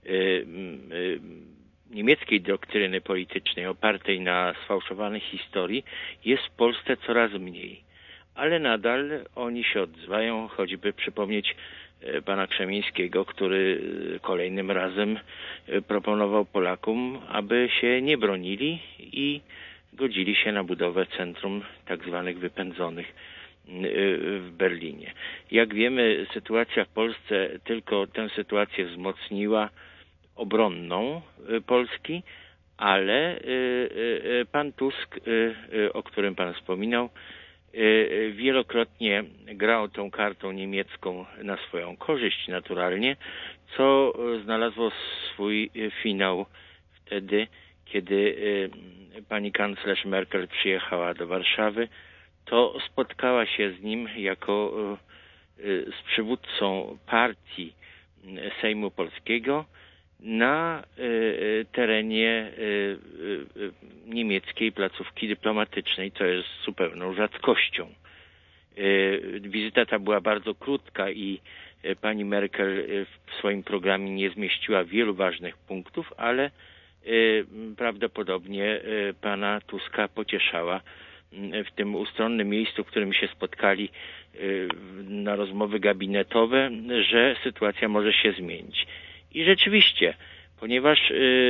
niemieckiej doktryny politycznej opartej na sfałszowanej historii jest w Polsce coraz mniej. Ale nadal oni się odzywają, choćby przypomnieć pana Krzemińskiego, który kolejnym razem proponował Polakom, aby się nie bronili i godzili się na budowę centrum tak zwanych wypędzonych w Berlinie. Jak wiemy, sytuacja w Polsce tylko tę sytuację wzmocniła obronną Polski, ale pan Tusk, o którym pan wspominał, wielokrotnie grał tą kartą niemiecką na swoją korzyść naturalnie, co znalazło swój finał wtedy, kiedy pani kanclerz Merkel przyjechała do Warszawy, to spotkała się z nim jako z przywódcą partii Sejmu Polskiego na terenie niemieckiej placówki dyplomatycznej. To jest zupełną rzadkością. Wizyta ta była bardzo krótka i pani Merkel w swoim programie nie zmieściła wielu ważnych punktów, ale prawdopodobnie pana Tuska pocieszała w tym ustronnym miejscu, w którym się spotkali na rozmowy gabinetowe, że sytuacja może się zmienić. I rzeczywiście, ponieważ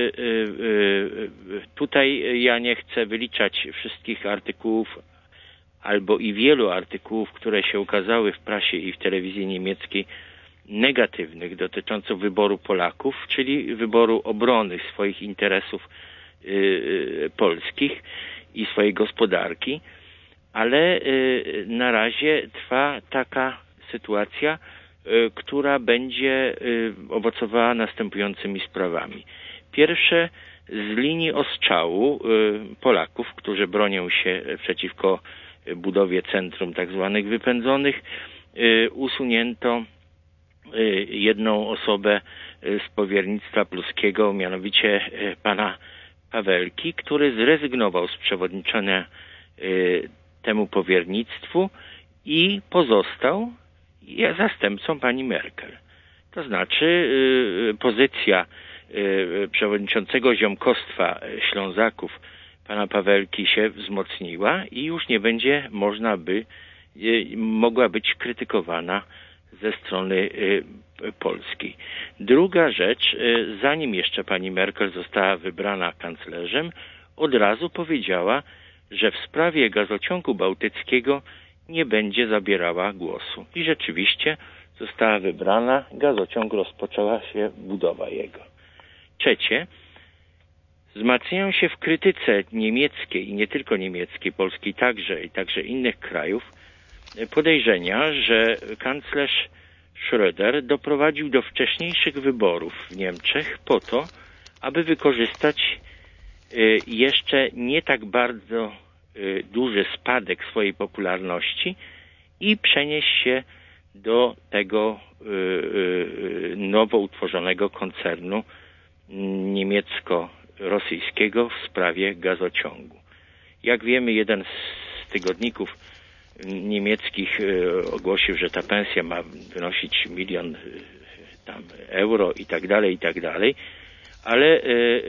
tutaj ja nie chcę wyliczać wszystkich artykułów albo i wielu artykułów, które się ukazały w prasie i w telewizji niemieckiej negatywnych dotyczących wyboru Polaków, czyli wyboru obrony swoich interesów polskich i swojej gospodarki, ale na razie trwa taka sytuacja, która będzie owocowała następującymi sprawami. Pierwsze, z linii ostrzału Polaków, którzy bronią się przeciwko budowie centrum tak zwanych wypędzonych, usunięto jedną osobę z powiernictwa pruskiego, mianowicie pana Pawelki, który zrezygnował z przewodniczenia temu powiernictwu i pozostał zastępcą pani Merkel. To znaczy pozycja przewodniczącego ziomkostwa Ślązaków pana Pawelki się wzmocniła i już nie będzie można by mogła być krytykowana ze strony polskiej. Druga rzecz, zanim jeszcze pani Merkel została wybrana kanclerzem, od razu powiedziała, że w sprawie gazociągu bałtyckiego nie będzie zabierała głosu. I rzeczywiście została wybrana, gazociąg, rozpoczęła się budowa jego. Trzecie, wzmacniają się w krytyce niemieckiej i nie tylko niemieckiej, polskiej także i także innych krajów podejrzenia, że kanclerz Schröder doprowadził do wcześniejszych wyborów w Niemczech po to, aby wykorzystać jeszcze nie tak bardzo duży spadek swojej popularności i przenieść się do tego nowo utworzonego koncernu niemiecko-rosyjskiego w sprawie gazociągu. Jak wiemy, jeden z tygodników niemieckich ogłosił, że ta pensja ma wynosić milion tam euro i tak dalej, i tak dalej, ale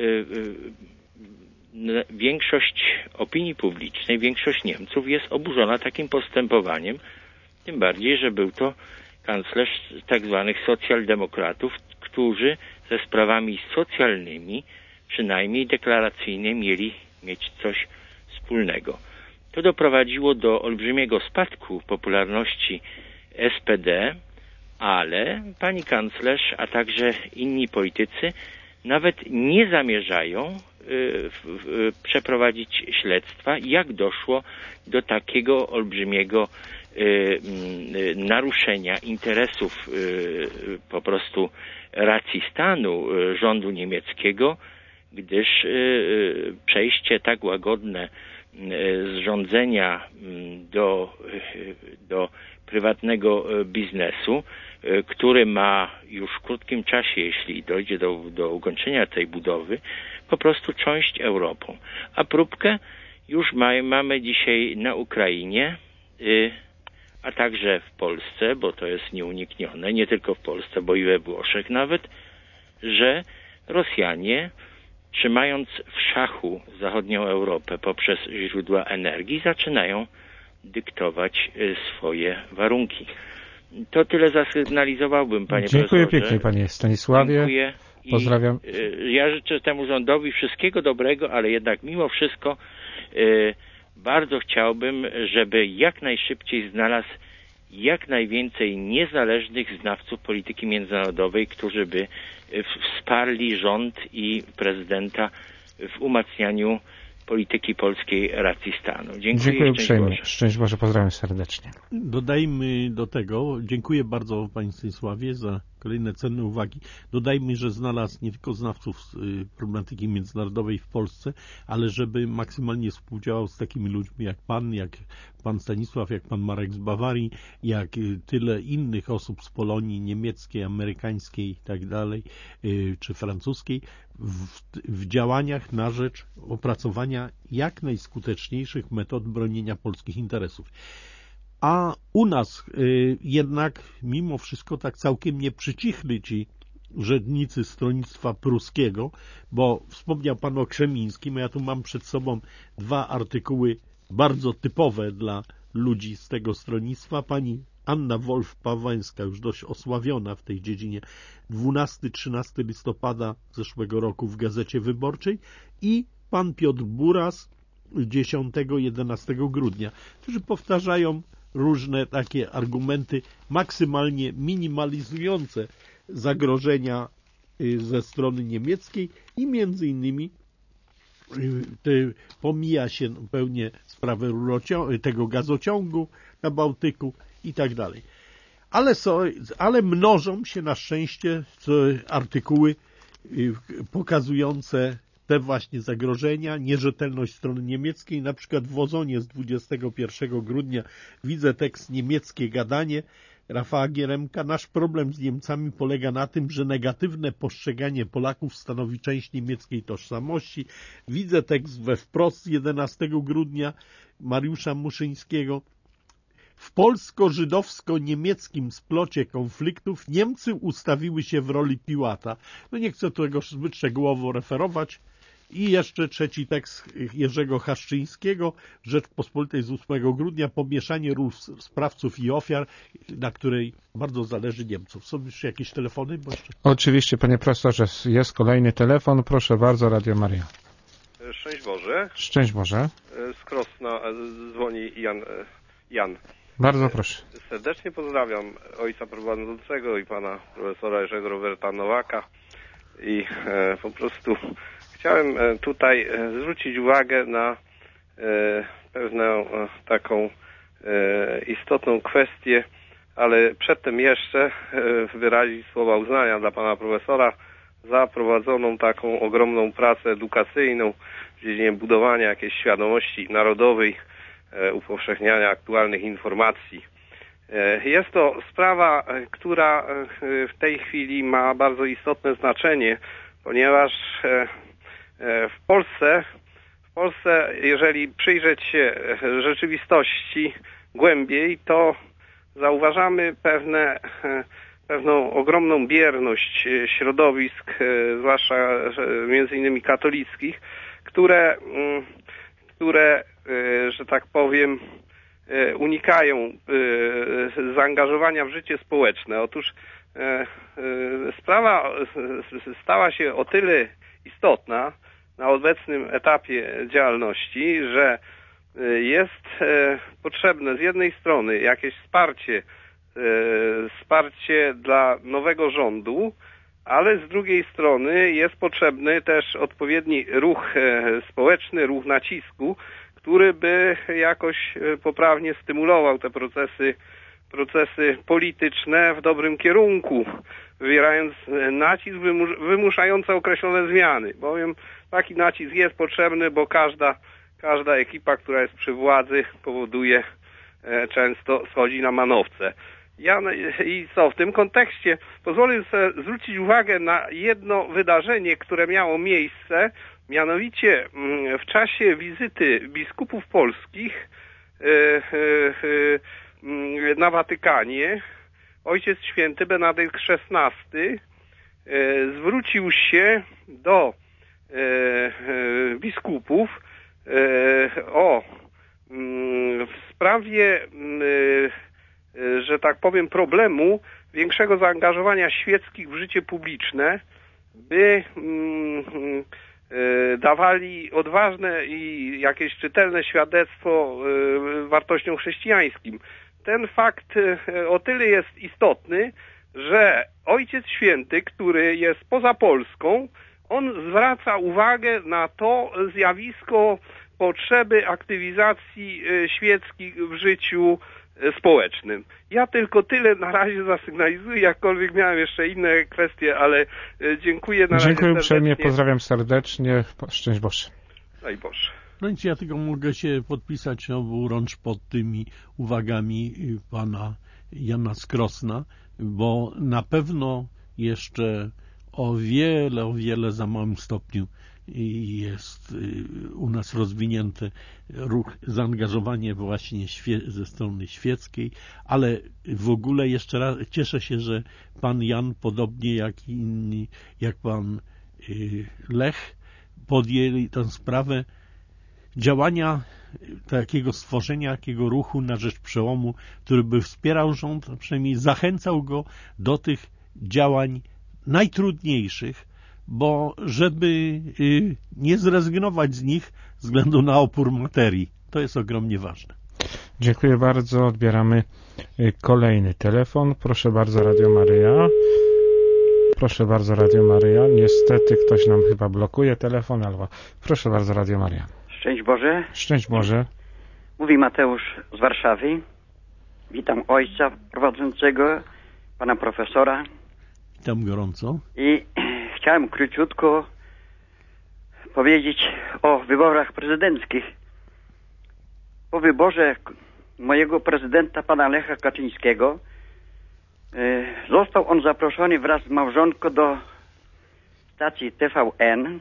większość opinii publicznej, większość Niemców jest oburzona takim postępowaniem, tym bardziej, że był to kanclerz tak zwanych socjaldemokratów, którzy ze sprawami socjalnymi, przynajmniej deklaracyjnie, mieli mieć coś wspólnego. To doprowadziło do olbrzymiego spadku popularności S P D, ale pani kanclerz, a także inni politycy nawet nie zamierzają przeprowadzić śledztwa, jak doszło do takiego olbrzymiego naruszenia interesów po prostu racji stanu rządu niemieckiego, gdyż przejście tak łagodne z rządzenia do, do prywatnego biznesu, który ma już w krótkim czasie, jeśli dojdzie do, do ukończenia tej budowy, po prostu cząść Europą. A próbkę już ma, mamy dzisiaj na Ukrainie, a także w Polsce, bo to jest nieuniknione, nie tylko w Polsce, bo i we Włoszech nawet, że Rosjanie, trzymając w szachu zachodnią Europę poprzez źródła energii, zaczynają dyktować swoje warunki. To tyle zasygnalizowałbym, panie Dziękuję profesorze. Dziękuję pięknie, panie Stanisławie. Dziękuję. I pozdrawiam. Ja życzę temu rządowi wszystkiego dobrego, ale jednak mimo wszystko y, bardzo chciałbym, żeby jak najszybciej znalazł jak najwięcej niezależnych znawców polityki międzynarodowej, którzy by wsparli rząd i prezydenta w umacnianiu polityki polskiej racji stanu. Dziękuję. Dziękuję uprzejmie. Szczęść Boże, pozdrawiam serdecznie. Dodajmy do tego, dziękuję bardzo panie Stanisławie za kolejne cenne uwagi. Dodajmy, że znalazł nie tylko znawców problematyki międzynarodowej w Polsce, ale żeby maksymalnie współdziałał z takimi ludźmi jak pan, jak pan Stanisław, jak pan Marek z Bawarii, jak tyle innych osób z Polonii niemieckiej, amerykańskiej i tak dalej, czy francuskiej, w, w działaniach na rzecz opracowania jak najskuteczniejszych metod bronienia polskich interesów. A u nas y, jednak mimo wszystko tak całkiem nie przycichli ci urzędnicy stronnictwa pruskiego, bo wspomniał pan o Krzemińskim, a ja tu mam przed sobą dwa artykuły bardzo typowe dla ludzi z tego stronnictwa. Pani Anna Wolf-Pawłańska, już dość osławiona w tej dziedzinie, dwunastego trzynastego listopada zeszłego roku w Gazecie Wyborczej, i pan Piotr Buras dziesiątego jedenastego grudnia, którzy powtarzają różne takie argumenty maksymalnie minimalizujące zagrożenia ze strony niemieckiej i między innymi pomija się zupełnie sprawę tego gazociągu na Bałtyku i tak dalej. Ale, so, ale mnożą się na szczęście artykuły pokazujące te właśnie zagrożenia, nierzetelność strony niemieckiej. Na przykład w Ozonie z dwudziestego pierwszego grudnia widzę tekst Niemieckie gadanie Rafała Gieremka. Nasz problem z Niemcami polega na tym, że negatywne postrzeganie Polaków stanowi część niemieckiej tożsamości. Widzę tekst we Wprost z jedenastego grudnia Mariusza Muszyńskiego. W polsko-żydowsko-niemieckim splocie konfliktów Niemcy ustawiły się w roli Piłata. No nie chcę tego zbyt szczegółowo referować. I jeszcze trzeci tekst Jerzego Haszczyńskiego, Rzeczpospolitej z ósmego grudnia, pomieszanie ról sprawców i ofiar, na której bardzo zależy Niemców. Są już jakieś telefony? Bo jeszcze... Oczywiście, panie profesorze, jest kolejny telefon. Proszę bardzo, Radio Maria. Szczęść Boże. Szczęść Boże. Z Krosna dzwoni Jan. Jan. Bardzo proszę. Serdecznie pozdrawiam ojca prowadzącego i pana profesora Jerzego Roberta Nowaka i e, po prostu chciałem tutaj zwrócić uwagę na e, pewną e, taką e, istotną kwestię, ale przedtem jeszcze e, wyrazić słowa uznania dla pana profesora za prowadzoną taką ogromną pracę edukacyjną w dziedzinie budowania jakiejś świadomości narodowej, upowszechniania aktualnych informacji. Jest to sprawa, która w tej chwili ma bardzo istotne znaczenie, ponieważ w Polsce, w Polsce, jeżeli przyjrzeć się rzeczywistości głębiej, to zauważamy pewne, pewną ogromną bierność środowisk, zwłaszcza między innymi katolickich, które, które, że tak powiem, unikają zaangażowania w życie społeczne. Otóż sprawa stała się o tyle istotna na obecnym etapie działalności, że jest potrzebne z jednej strony jakieś wsparcie, wsparcie dla nowego rządu, ale z drugiej strony jest potrzebny też odpowiedni ruch społeczny, ruch nacisku, który by jakoś poprawnie stymulował te procesy, procesy polityczne w dobrym kierunku, wywierając nacisk wymuszający określone zmiany. Bowiem taki nacisk jest potrzebny, bo każda, każda ekipa, która jest przy władzy, powoduje, często schodzi na manowce. Ja, i co, w tym kontekście pozwolę sobie zwrócić uwagę na jedno wydarzenie, które miało miejsce, mianowicie w czasie wizyty biskupów polskich na Watykanie Ojciec Święty Benedykt szesnasty zwrócił się do biskupów o w sprawie, że tak powiem, problemu większego zaangażowania świeckich w życie publiczne, by dawali odważne i jakieś czytelne świadectwo wartościom chrześcijańskim. Ten fakt o tyle jest istotny, że Ojciec Święty, który jest poza Polską, on zwraca uwagę na to zjawisko potrzeby aktywizacji świeckich w życiu społecznym. Ja tylko tyle na razie zasygnalizuję, jakkolwiek miałem jeszcze inne kwestie, ale dziękuję na razie. Dziękuję uprzejmie, pozdrawiam serdecznie. Szczęść Boże. Daj Boże. No więc ja tylko mogę się podpisać oburącz pod tymi uwagami pana Jana Skrosna, bo na pewno jeszcze o wiele, o wiele za małym stopniu jest u nas rozwinięty ruch, zaangażowanie właśnie ze strony świeckiej, ale w ogóle jeszcze raz cieszę się, że pan Jan, podobnie jak inni, jak pan Lech, podjęli tę sprawę działania takiego stworzenia, takiego ruchu na rzecz przełomu, który by wspierał rząd, a przynajmniej zachęcał go do tych działań najtrudniejszych, bo żeby nie zrezygnować z nich ze względu na opór materii. To jest ogromnie ważne. Dziękuję bardzo. Odbieramy kolejny telefon. Proszę bardzo, Radio Maryja. Proszę bardzo, Radio Maryja. Niestety ktoś nam chyba blokuje telefon, albo proszę bardzo, Radio Maryja. Szczęść Boże. Szczęść Boże. Mówi Mateusz z Warszawy. Witam ojca prowadzącego, pana profesora. Witam gorąco. I chciałem króciutko powiedzieć o wyborach prezydenckich. Po wyborze mojego prezydenta, pana Lecha Kaczyńskiego, został on zaproszony wraz z małżonką do stacji T V N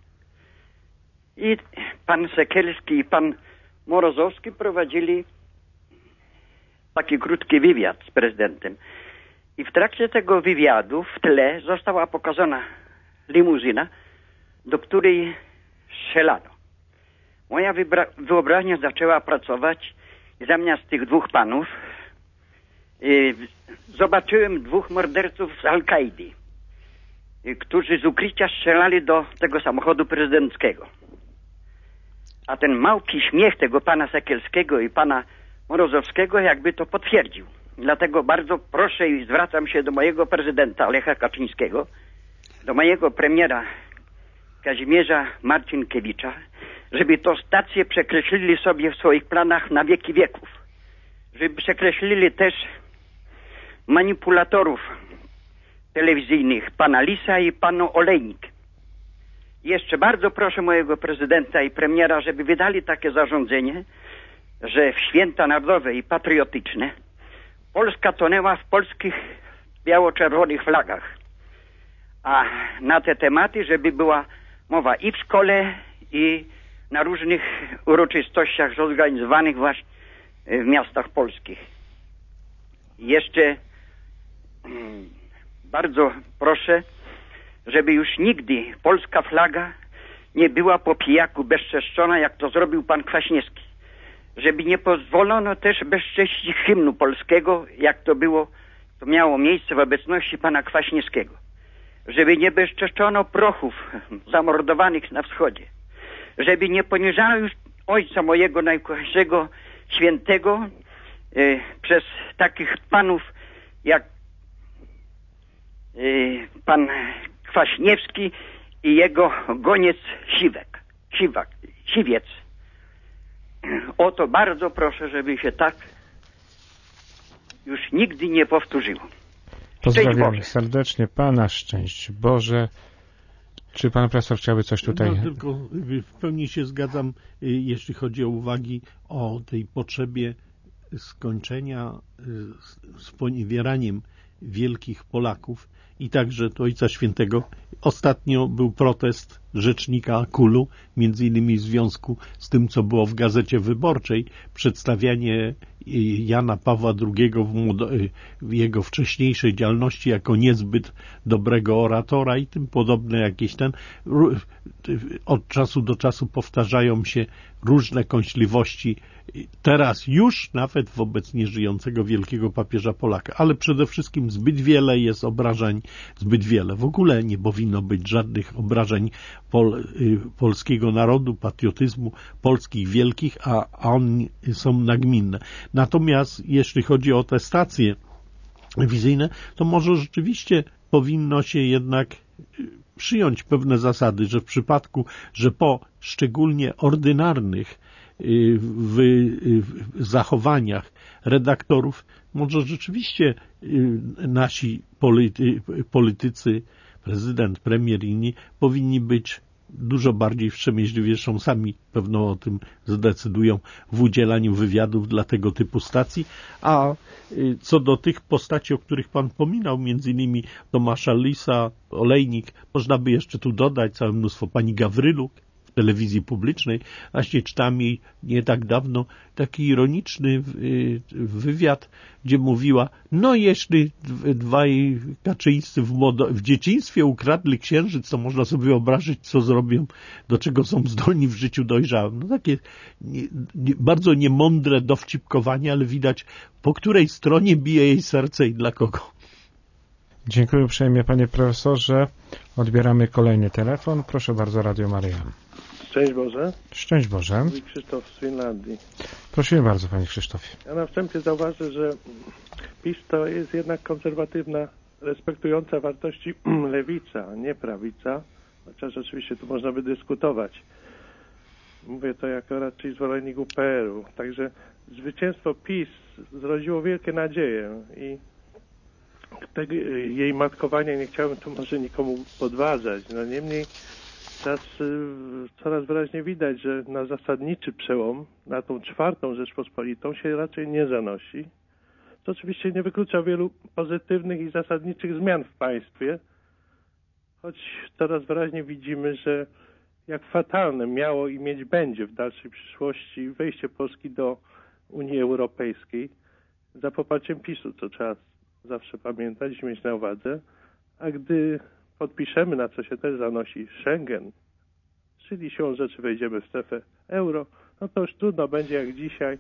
i pan Sekielski i pan Morozowski prowadzili taki krótki wywiad z prezydentem. I w trakcie tego wywiadu w tle została pokazana limuzyna, do której strzelano. Moja wyobraźnia zaczęła pracować i zamiast tych dwóch panów yy, zobaczyłem dwóch morderców z Al-Kaidy, yy, którzy z ukrycia strzelali do tego samochodu prezydenckiego. A ten małki śmiech tego pana Sekielskiego i pana Morozowskiego jakby to potwierdził. Dlatego bardzo proszę i zwracam się do mojego prezydenta Lecha Kaczyńskiego, do mojego premiera Kazimierza Marcinkiewicza, żeby to stacje przekreślili sobie w swoich planach na wieki wieków. Żeby przekreślili też manipulatorów telewizyjnych, pana Lisa i pana Olejnik. jeszcze bardzo proszę mojego prezydenta i premiera, żeby wydali takie zarządzenie, że w święta narodowe i patriotyczne Polska tonęła w polskich biało-czerwonych flagach. A na te tematy, żeby była mowa i w szkole, i na różnych uroczystościach zorganizowanych właśnie w miastach polskich. Jeszcze hmm, bardzo proszę, żeby już nigdy polska flaga nie była po pijaku bezczeszczona, jak to zrobił pan Kwaśniewski. Żeby nie pozwolono też bezcześcić hymnu polskiego, jak to było, to miało miejsce w obecności pana Kwaśniewskiego. Żeby nie bezczeszczono prochów zamordowanych na wschodzie. Żeby nie poniżano już ojca mojego najkochańszego świętego y, przez takich panów jak y, pan Kwaśniewski i jego goniec Siwek, Siwak, Siwiec. O to bardzo proszę, żeby się tak już nigdy nie powtórzyło. Pozdrawiamy serdecznie Pana, szczęść Boże. Czy Pan Profesor chciałby coś tutaj... No, tylko w pełni się zgadzam, jeśli chodzi o uwagi o tej potrzebie skończenia z poniewieraniem wielkich Polaków i także to Ojca Świętego. Ostatnio był protest rzecznika Kulu, między innymi w związku z tym, co było w Gazecie Wyborczej, przedstawianie Jana Pawła drugiego w, w jego wcześniejszej działalności jako niezbyt dobrego oratora i tym podobne jakieś ten. Od czasu do czasu powtarzają się różne kąśliwości, teraz już nawet wobec nieżyjącego wielkiego papieża Polaka, ale przede wszystkim zbyt wiele jest obrażeń, zbyt wiele. W ogóle nie powinno być żadnych obrażeń pol, y, polskiego narodu, patriotyzmu, polskich wielkich, a, a one są nagminne. Natomiast jeśli chodzi o te stacje wizyjne, to może rzeczywiście powinno się jednak przyjąć pewne zasady, że w przypadku, że po szczególnie ordynarnych w, w zachowaniach redaktorów może rzeczywiście nasi polity, politycy, prezydent, premier i inni powinni być dużo bardziej wstrzemięźliwiejszą, sami pewno o tym zdecydują w udzielaniu wywiadów dla tego typu stacji. A co do tych postaci, o których Pan pominął, między innymi Tomasza Lisa, Olejnik, można by jeszcze tu dodać całe mnóstwo, pani Gawryluk w telewizji publicznej. Właśnie czytałem jej nie tak dawno taki ironiczny wywiad, gdzie mówiła, no jeśli dwaj Kaczyńscy w, modo- w dzieciństwie ukradli księżyc, to można sobie wyobrazić, co zrobią, do czego są zdolni w życiu dojrzałym. No takie nie, nie, bardzo niemądre dowcipkowanie, ale widać, po której stronie bije jej serce i dla kogo. Dziękuję uprzejmie, panie profesorze. Odbieramy kolejny telefon. Proszę bardzo, Radio Maryja. Szczęść Boże. Szczęść Boże. Mówi Krzysztof z Finlandii. Prosimy bardzo, panie Krzysztofie. Ja na wstępie zauważę, że PiS to jest jednak konserwatywna, respektująca wartości lewica, nie prawica, chociaż oczywiście tu można by dyskutować. Mówię to jako raczej zwolennik U P R u. Także zwycięstwo PiS zrodziło wielkie nadzieje i tego, jej matkowania nie chciałbym tu może nikomu podważać. No niemniej teraz coraz wyraźnie widać, że na zasadniczy przełom, na tą czwartą Rzeczpospolitą się raczej nie zanosi. To oczywiście nie wyklucza wielu pozytywnych i zasadniczych zmian w państwie, choć coraz wyraźnie widzimy, że jak fatalne miało i mieć będzie w dalszej przyszłości wejście Polski do Unii Europejskiej za poparciem PiS-u, co trzeba zawsze pamiętać i mieć na uwadze, a gdy podpiszemy, na co się też zanosi, Schengen, czyli siłą rzeczy wejdziemy w strefę euro, no to już trudno będzie jak dzisiaj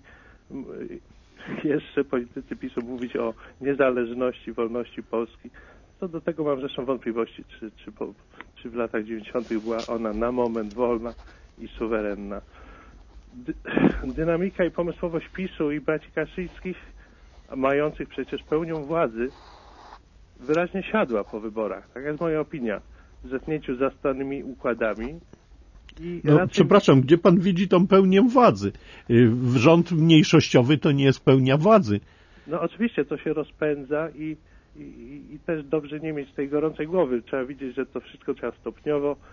jeszcze politycy PiS-u mówić o niezależności, wolności Polski. Co do tego mam zresztą wątpliwości, czy, czy, po, czy w latach dziewięćdziesiątych była ona na moment wolna i suwerenna. Dy, dynamika i pomysłowość PiS-u i braci Kaczyńskich, mających przecież pełnią władzy, wyraźnie siadła po wyborach. Taka jest moja opinia. W zetknięciu z zastanymi układami. I no, raczej... Przepraszam, gdzie pan widzi tą pełnię władzy? Rząd mniejszościowy to nie jest pełnia władzy. No oczywiście to się rozpędza i, i, i też dobrze nie mieć tej gorącej głowy. Trzeba widzieć, że to wszystko trzeba stopniowo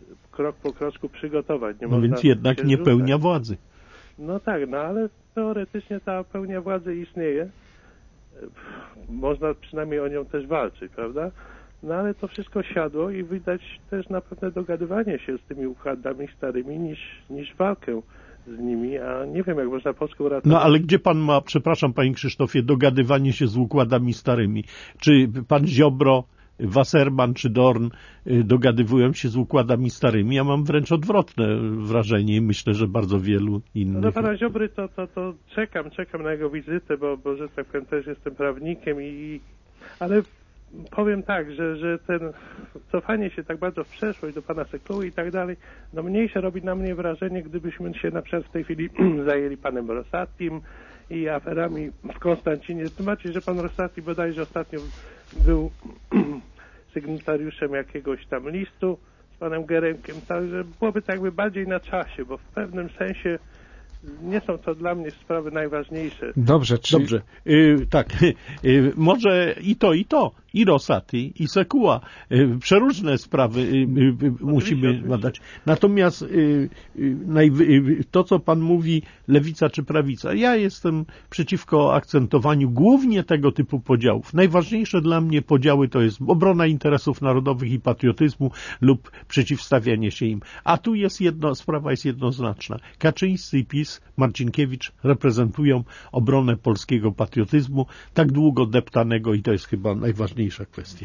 krok po kroczku przygotować. Nie no można więc jednak nie rzucać. pełnia władzy. No tak, no ale teoretycznie ta pełnia władzy istnieje. Można przynajmniej o nią też walczyć, prawda? No ale to wszystko siadło i widać też na pewne dogadywanie się z tymi układami starymi niż, niż walkę z nimi, a nie wiem, jak można Polskę uratować. No ale gdzie pan ma, przepraszam panie Krzysztofie, dogadywanie się z układami starymi? Czy pan Ziobro, Wasserman czy Dorn dogadywują się z układami starymi? Ja mam wręcz odwrotne wrażenie i myślę, że bardzo wielu innych. No do pana Ziobry to, to, to czekam, czekam na jego wizytę, bo, bo że tak powiem też jestem prawnikiem i... ale powiem tak, że, że ten cofanie się tak bardzo w przeszłość do pana Sekuły i tak dalej, no mniejsze robi na mnie wrażenie, gdybyśmy się na przykład w tej chwili zajęli panem Rosatim i aferami w Konstancinie. Tym bardziej, że pan Rosati bodajże ostatnio był sygnatariuszem jakiegoś tam listu z panem Geremkiem, także byłoby tak jakby bardziej na czasie, bo w pewnym sensie nie są to dla mnie sprawy najważniejsze. Dobrze, czy... Dobrze, yy, tak, yy, może i to, i to, i Rosati, i Sekuła, yy, przeróżne sprawy yy, yy, musimy badać. Natomiast yy, yy, to, co pan mówi, lewica czy prawica, ja jestem przeciwko akcentowaniu głównie tego typu podziałów. Najważniejsze dla mnie podziały to jest obrona interesów narodowych i patriotyzmu lub przeciwstawianie się im. A tu jest jedno, sprawa jest jednoznaczna. Kaczyńscy i PiS, Marcinkiewicz reprezentują obronę polskiego patriotyzmu, tak długo deptanego i to jest chyba najważniejsza kwestia.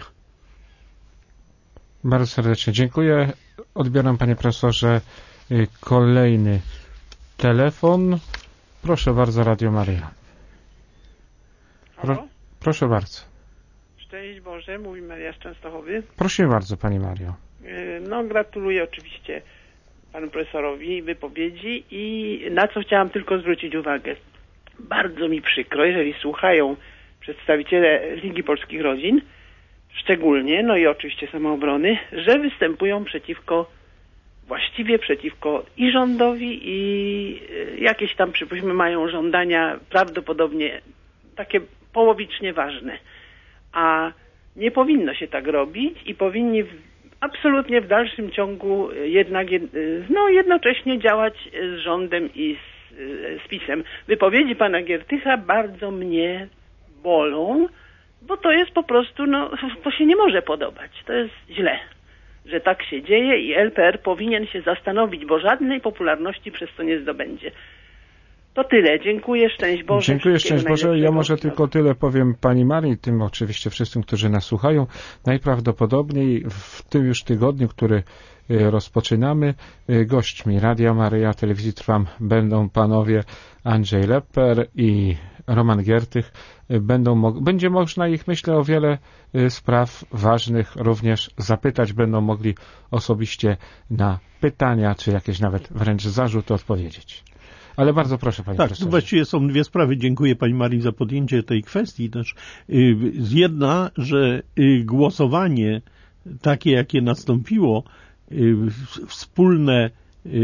Bardzo serdecznie dziękuję. Odbieram, panie profesorze, kolejny telefon. Proszę bardzo, Radio Maryja. Pro, proszę bardzo. Szczęść Boże, mówi Maria z Częstochowy. Proszę bardzo, pani Mario. No, gratuluję oczywiście panu profesorowi wypowiedzi i na co chciałam tylko zwrócić uwagę. Bardzo mi przykro, jeżeli słuchają przedstawiciele Ligi Polskich Rodzin, szczególnie, no i oczywiście Samoobrony, że występują przeciwko, właściwie przeciwko i rządowi, i jakieś tam, przypuśćmy, mają żądania prawdopodobnie takie połowicznie ważne. A nie powinno się tak robić i powinni w, absolutnie w dalszym ciągu jednak no, jednocześnie działać z rządem i z, z PiS-em. Wypowiedzi pana Giertycha bardzo mnie bolą, bo to jest po prostu, no, to się nie może podobać. To jest źle, że tak się dzieje i L P R powinien się zastanowić, bo żadnej popularności przez to nie zdobędzie. To tyle. Dziękuję. Szczęść Boże. Dziękuję. Szczęść Boże. Ja może tylko tyle powiem pani Marii, tym oczywiście wszystkim, którzy nas słuchają. Najprawdopodobniej w tym już tygodniu, który rozpoczynamy, gośćmi Radia Maryja, Telewizji Trwam będą panowie Andrzej Lepper i Roman Giertych. Będą, będzie można ich, myślę, o wiele spraw ważnych również zapytać. Będą mogli osobiście na pytania, czy jakieś nawet wręcz zarzuty odpowiedzieć. Ale bardzo proszę, panie tak, profesorze. Tak, właściwie są dwie sprawy. Dziękuję pani Marii za podjęcie tej kwestii też. Jedna, że głosowanie takie, jakie nastąpiło, wspólne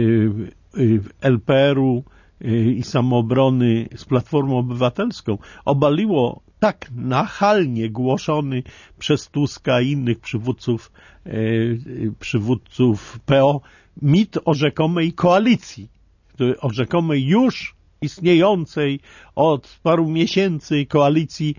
L P R-u i Samoobrony z Platformą Obywatelską obaliło tak nachalnie głoszony przez Tuska i innych przywódców, przywódców P O mit o rzekomej koalicji, o rzekomej już istniejącej od paru miesięcy koalicji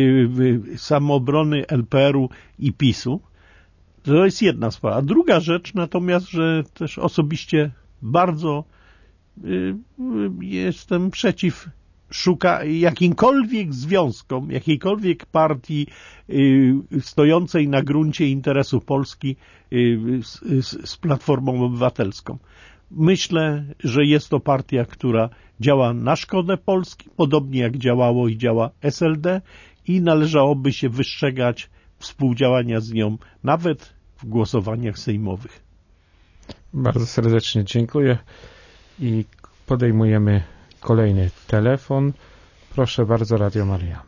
Samoobrony, L P R-u i PiS-u. To jest jedna sprawa. A druga rzecz natomiast, że też osobiście bardzo y, jestem przeciw szuka jakimkolwiek związkom, jakiejkolwiek partii y, stojącej na gruncie interesu Polski y, z, z Platformą Obywatelską. Myślę, że jest to partia, która działa na szkodę Polski, podobnie jak działało i działa S L D i należałoby się wystrzegać współdziałania z nią, nawet w głosowaniach sejmowych. Bardzo serdecznie dziękuję i podejmujemy kolejny telefon. Proszę bardzo, Radio Maryja.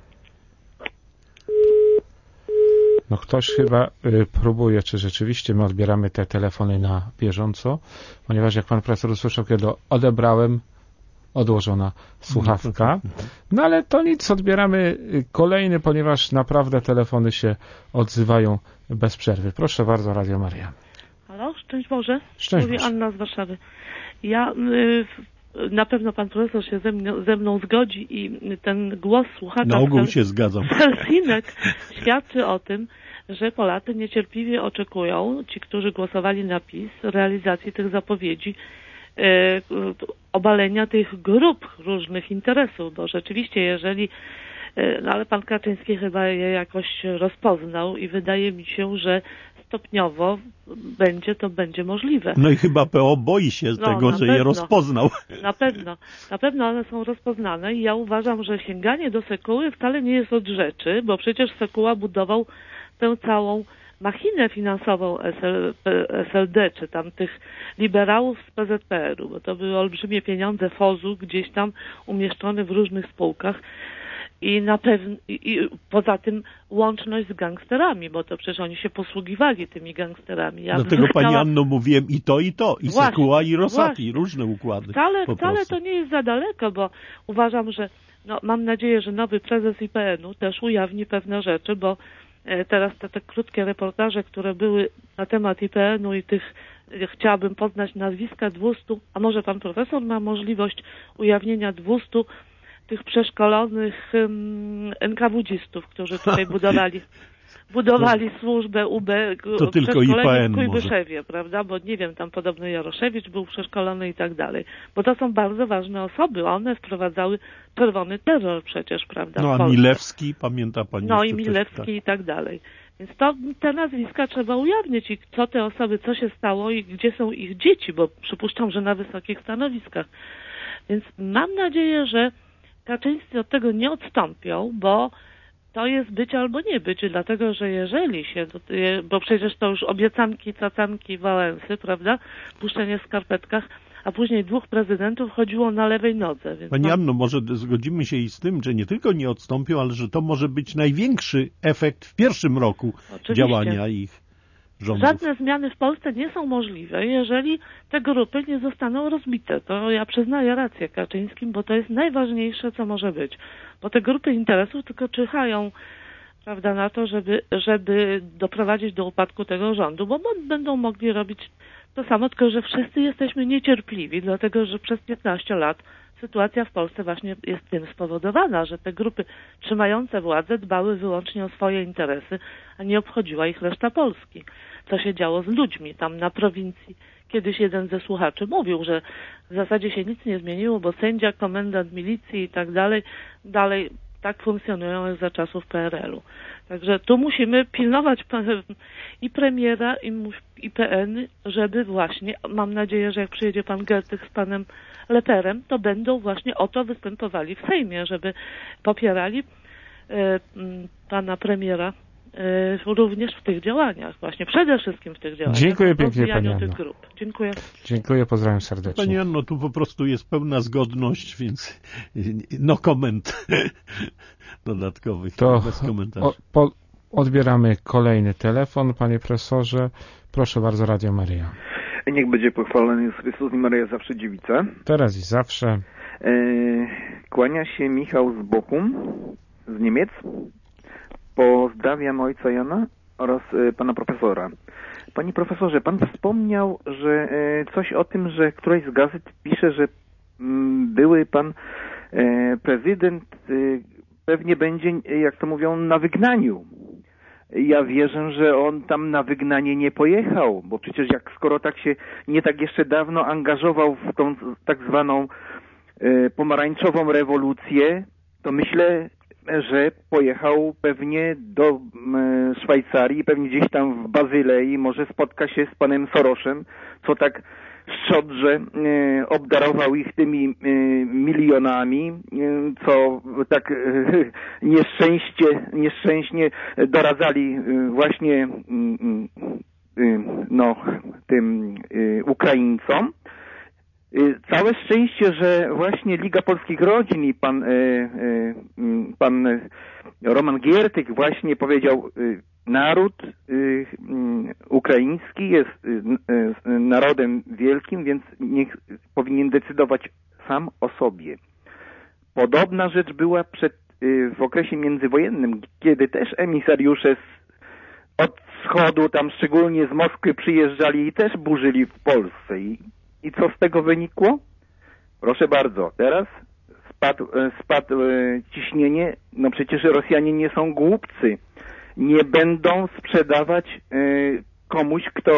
No ktoś chyba y, próbuje, czy rzeczywiście my odbieramy te telefony na bieżąco, ponieważ jak pan profesor usłyszał, kiedy odebrałem, odłożona słuchawka. No ale to nic, odbieramy kolejny, ponieważ naprawdę telefony się odzywają bez przerwy. Proszę bardzo, Radio Maryja. Halo? Halo, szczęść Boże. Szczęść Mówi Boże. Anna z Warszawy. Ja y, na pewno pan profesor się ze mną, ze mną zgodzi i ten głos słuchacza Na ogół się zgadzam. Helsinek świadczy o tym, że Polacy niecierpliwie oczekują, ci, którzy głosowali na PiS, realizacji tych zapowiedzi, y, obalenia tych grup różnych interesów, bo rzeczywiście jeżeli no ale pan Kaczyński chyba je jakoś rozpoznał i wydaje mi się, że stopniowo będzie to będzie możliwe. No i chyba P O boi się no, tego, że pewno, je rozpoznał. Na pewno. Na pewno one są rozpoznane i ja uważam, że sięganie do Sekuły wcale nie jest od rzeczy, bo przecież Sekuła budował tę całą machinę finansową S L D, czy tam tych liberałów z P Z P R u, bo to były olbrzymie pieniądze F O Z u gdzieś tam umieszczone w różnych spółkach. I na pewno, i, i poza tym łączność z gangsterami, bo to przecież oni się posługiwali tymi gangsterami. Ja Dlatego chciała... pani Anno mówiłem i to, i to, i Właśnie, Sekuła, i Rosati, właśnie. różne układy. Wcale, po wcale prostu. to nie jest za daleko, bo uważam, że no, mam nadzieję, że nowy prezes I P N u też ujawni pewne rzeczy, bo e, teraz te, te krótkie reportaże, które były na temat I P N u i tych e, chciałabym poznać nazwiska dwustu, a może pan profesor ma możliwość ujawnienia dwustu tych przeszkolonych um, en ka wu dzistów, którzy tutaj budowali budowali to, służbę U B to tylko I P N w Kujbyszewie, prawda? Bo nie wiem, tam podobno Jaroszewicz był przeszkolony i tak dalej. Bo to są bardzo ważne osoby. One wprowadzały czerwony terror przecież, prawda? No a Milewski, pamięta pani? No i Milewski też, tak. I tak dalej. Więc to, te nazwiska trzeba ujawnić i co te osoby, co się stało i gdzie są ich dzieci, bo przypuszczam, że na wysokich stanowiskach. Więc mam nadzieję, że Kaczyńscy od tego nie odstąpią, bo to jest być albo nie być, dlatego że jeżeli się, bo przecież to już obiecanki, cacanki, Wałęsy, prawda, puszczenie w skarpetkach, a później dwóch prezydentów chodziło na lewej nodze. Więc Pani mam... Anno, może zgodzimy się i z tym, że nie tylko nie odstąpią, ale że to może być największy efekt w pierwszym roku Oczywiście. działania ich rządów. Żadne zmiany w Polsce nie są możliwe, jeżeli te grupy nie zostaną rozbite. To ja przyznaję rację Kaczyńskim, bo to jest najważniejsze, co może być. Bo te grupy interesów tylko czyhają, prawda, na to, żeby, żeby doprowadzić do upadku tego rządu, bo będą mogli robić to samo, tylko że wszyscy jesteśmy niecierpliwi, dlatego że przez piętnaście lat sytuacja w Polsce właśnie jest tym spowodowana, że te grupy trzymające władzę dbały wyłącznie o swoje interesy, a nie obchodziła ich reszta Polski. Co się działo z ludźmi tam na prowincji. Kiedyś jeden ze słuchaczy mówił, że w zasadzie się nic nie zmieniło, bo sędzia, komendant milicji i tak dalej, dalej tak funkcjonują jak za czasów P R L u. Także tu musimy pilnować i premiera, i P N, żeby właśnie, mam nadzieję, że jak przyjedzie pan Gertych z panem Leperem, to będą właśnie o to występowali w Sejmie, żeby popierali e, pana premiera e, również w tych działaniach, właśnie przede wszystkim w tych działaniach. Dziękuję pięknie pani Anno. Tych grup. Dziękuję. Dziękuję, pozdrawiam serdecznie. Pani Anno, tu po prostu jest pełna zgodność, więc no koment dodatkowych, to bez komentarzy. O, po, odbieramy kolejny telefon, panie profesorze. Proszę bardzo, Radio Maryja. Niech będzie pochwalony Jezus Chrystus i Maryja zawsze dziewica. Teraz i zawsze. E, kłania się Michał z Bochum, z Niemiec. Pozdrawiam ojca Jana oraz e, pana profesora. Panie profesorze, pan wspomniał, że e, coś o tym, że któraś z gazet pisze, że m, były pan e, prezydent e, pewnie będzie, jak to mówią, na wygnaniu. Ja wierzę, że on tam na wygnanie nie pojechał, bo przecież jak skoro tak się nie tak jeszcze dawno angażował w tą tak zwaną e, pomarańczową rewolucję, to myślę, że pojechał pewnie do e, Szwajcarii, pewnie gdzieś tam w Bazylei, może spotka się z panem Sorosem, co tak szczodrze e, obdarował ich tymi e, milionami, e, co tak e, nieszczęście, nieszczęśnie doradzali e, właśnie e, e, no, tym e, Ukraińcom. E, całe szczęście, że właśnie Liga Polskich Rodzin i pan, e, e, pan Roman Giertych właśnie powiedział, e, naród y, y, ukraiński jest y, y, narodem wielkim, więc niech powinien decydować sam o sobie. Podobna rzecz była przed, y, w okresie międzywojennym, kiedy też emisariusze z od wschodu, tam szczególnie z Moskwy przyjeżdżali i też burzyli w Polsce. I, i co z tego wynikło? Proszę bardzo, teraz spadł, spadł ciśnienie, no przecież Rosjanie nie są głupcy. Nie będą sprzedawać komuś, kto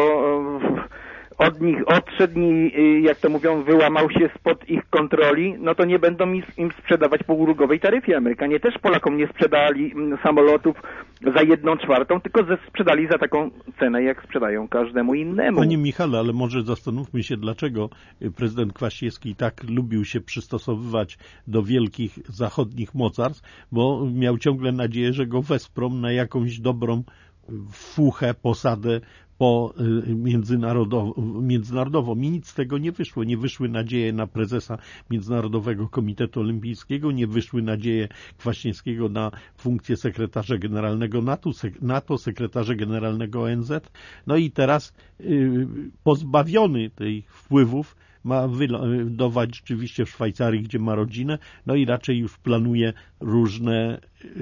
od nich odszedł i, jak to mówią, wyłamał się spod ich kontroli, no to nie będą im sprzedawać po ulgowej taryfie. Amerykanie też Polakom nie sprzedali samolotów za jedną czwartą, tylko sprzedali za taką cenę, jak sprzedają każdemu innemu. Panie Michale, ale może zastanówmy się, dlaczego prezydent Kwaśniewski tak lubił się przystosowywać do wielkich zachodnich mocarstw, bo miał ciągle nadzieję, że go wesprą na jakąś dobrą fuchę, posadę po międzynarodowo, międzynarodową. I nic z tego nie wyszło. Nie wyszły nadzieje na prezesa Międzynarodowego Komitetu Olimpijskiego, nie wyszły nadzieje Kwaśniewskiego na funkcję sekretarza generalnego NATO, NATO sekretarza generalnego O N Z. No i teraz yy, pozbawiony tych wpływów ma wylądować rzeczywiście w Szwajcarii, gdzie ma rodzinę, no i raczej już planuje różne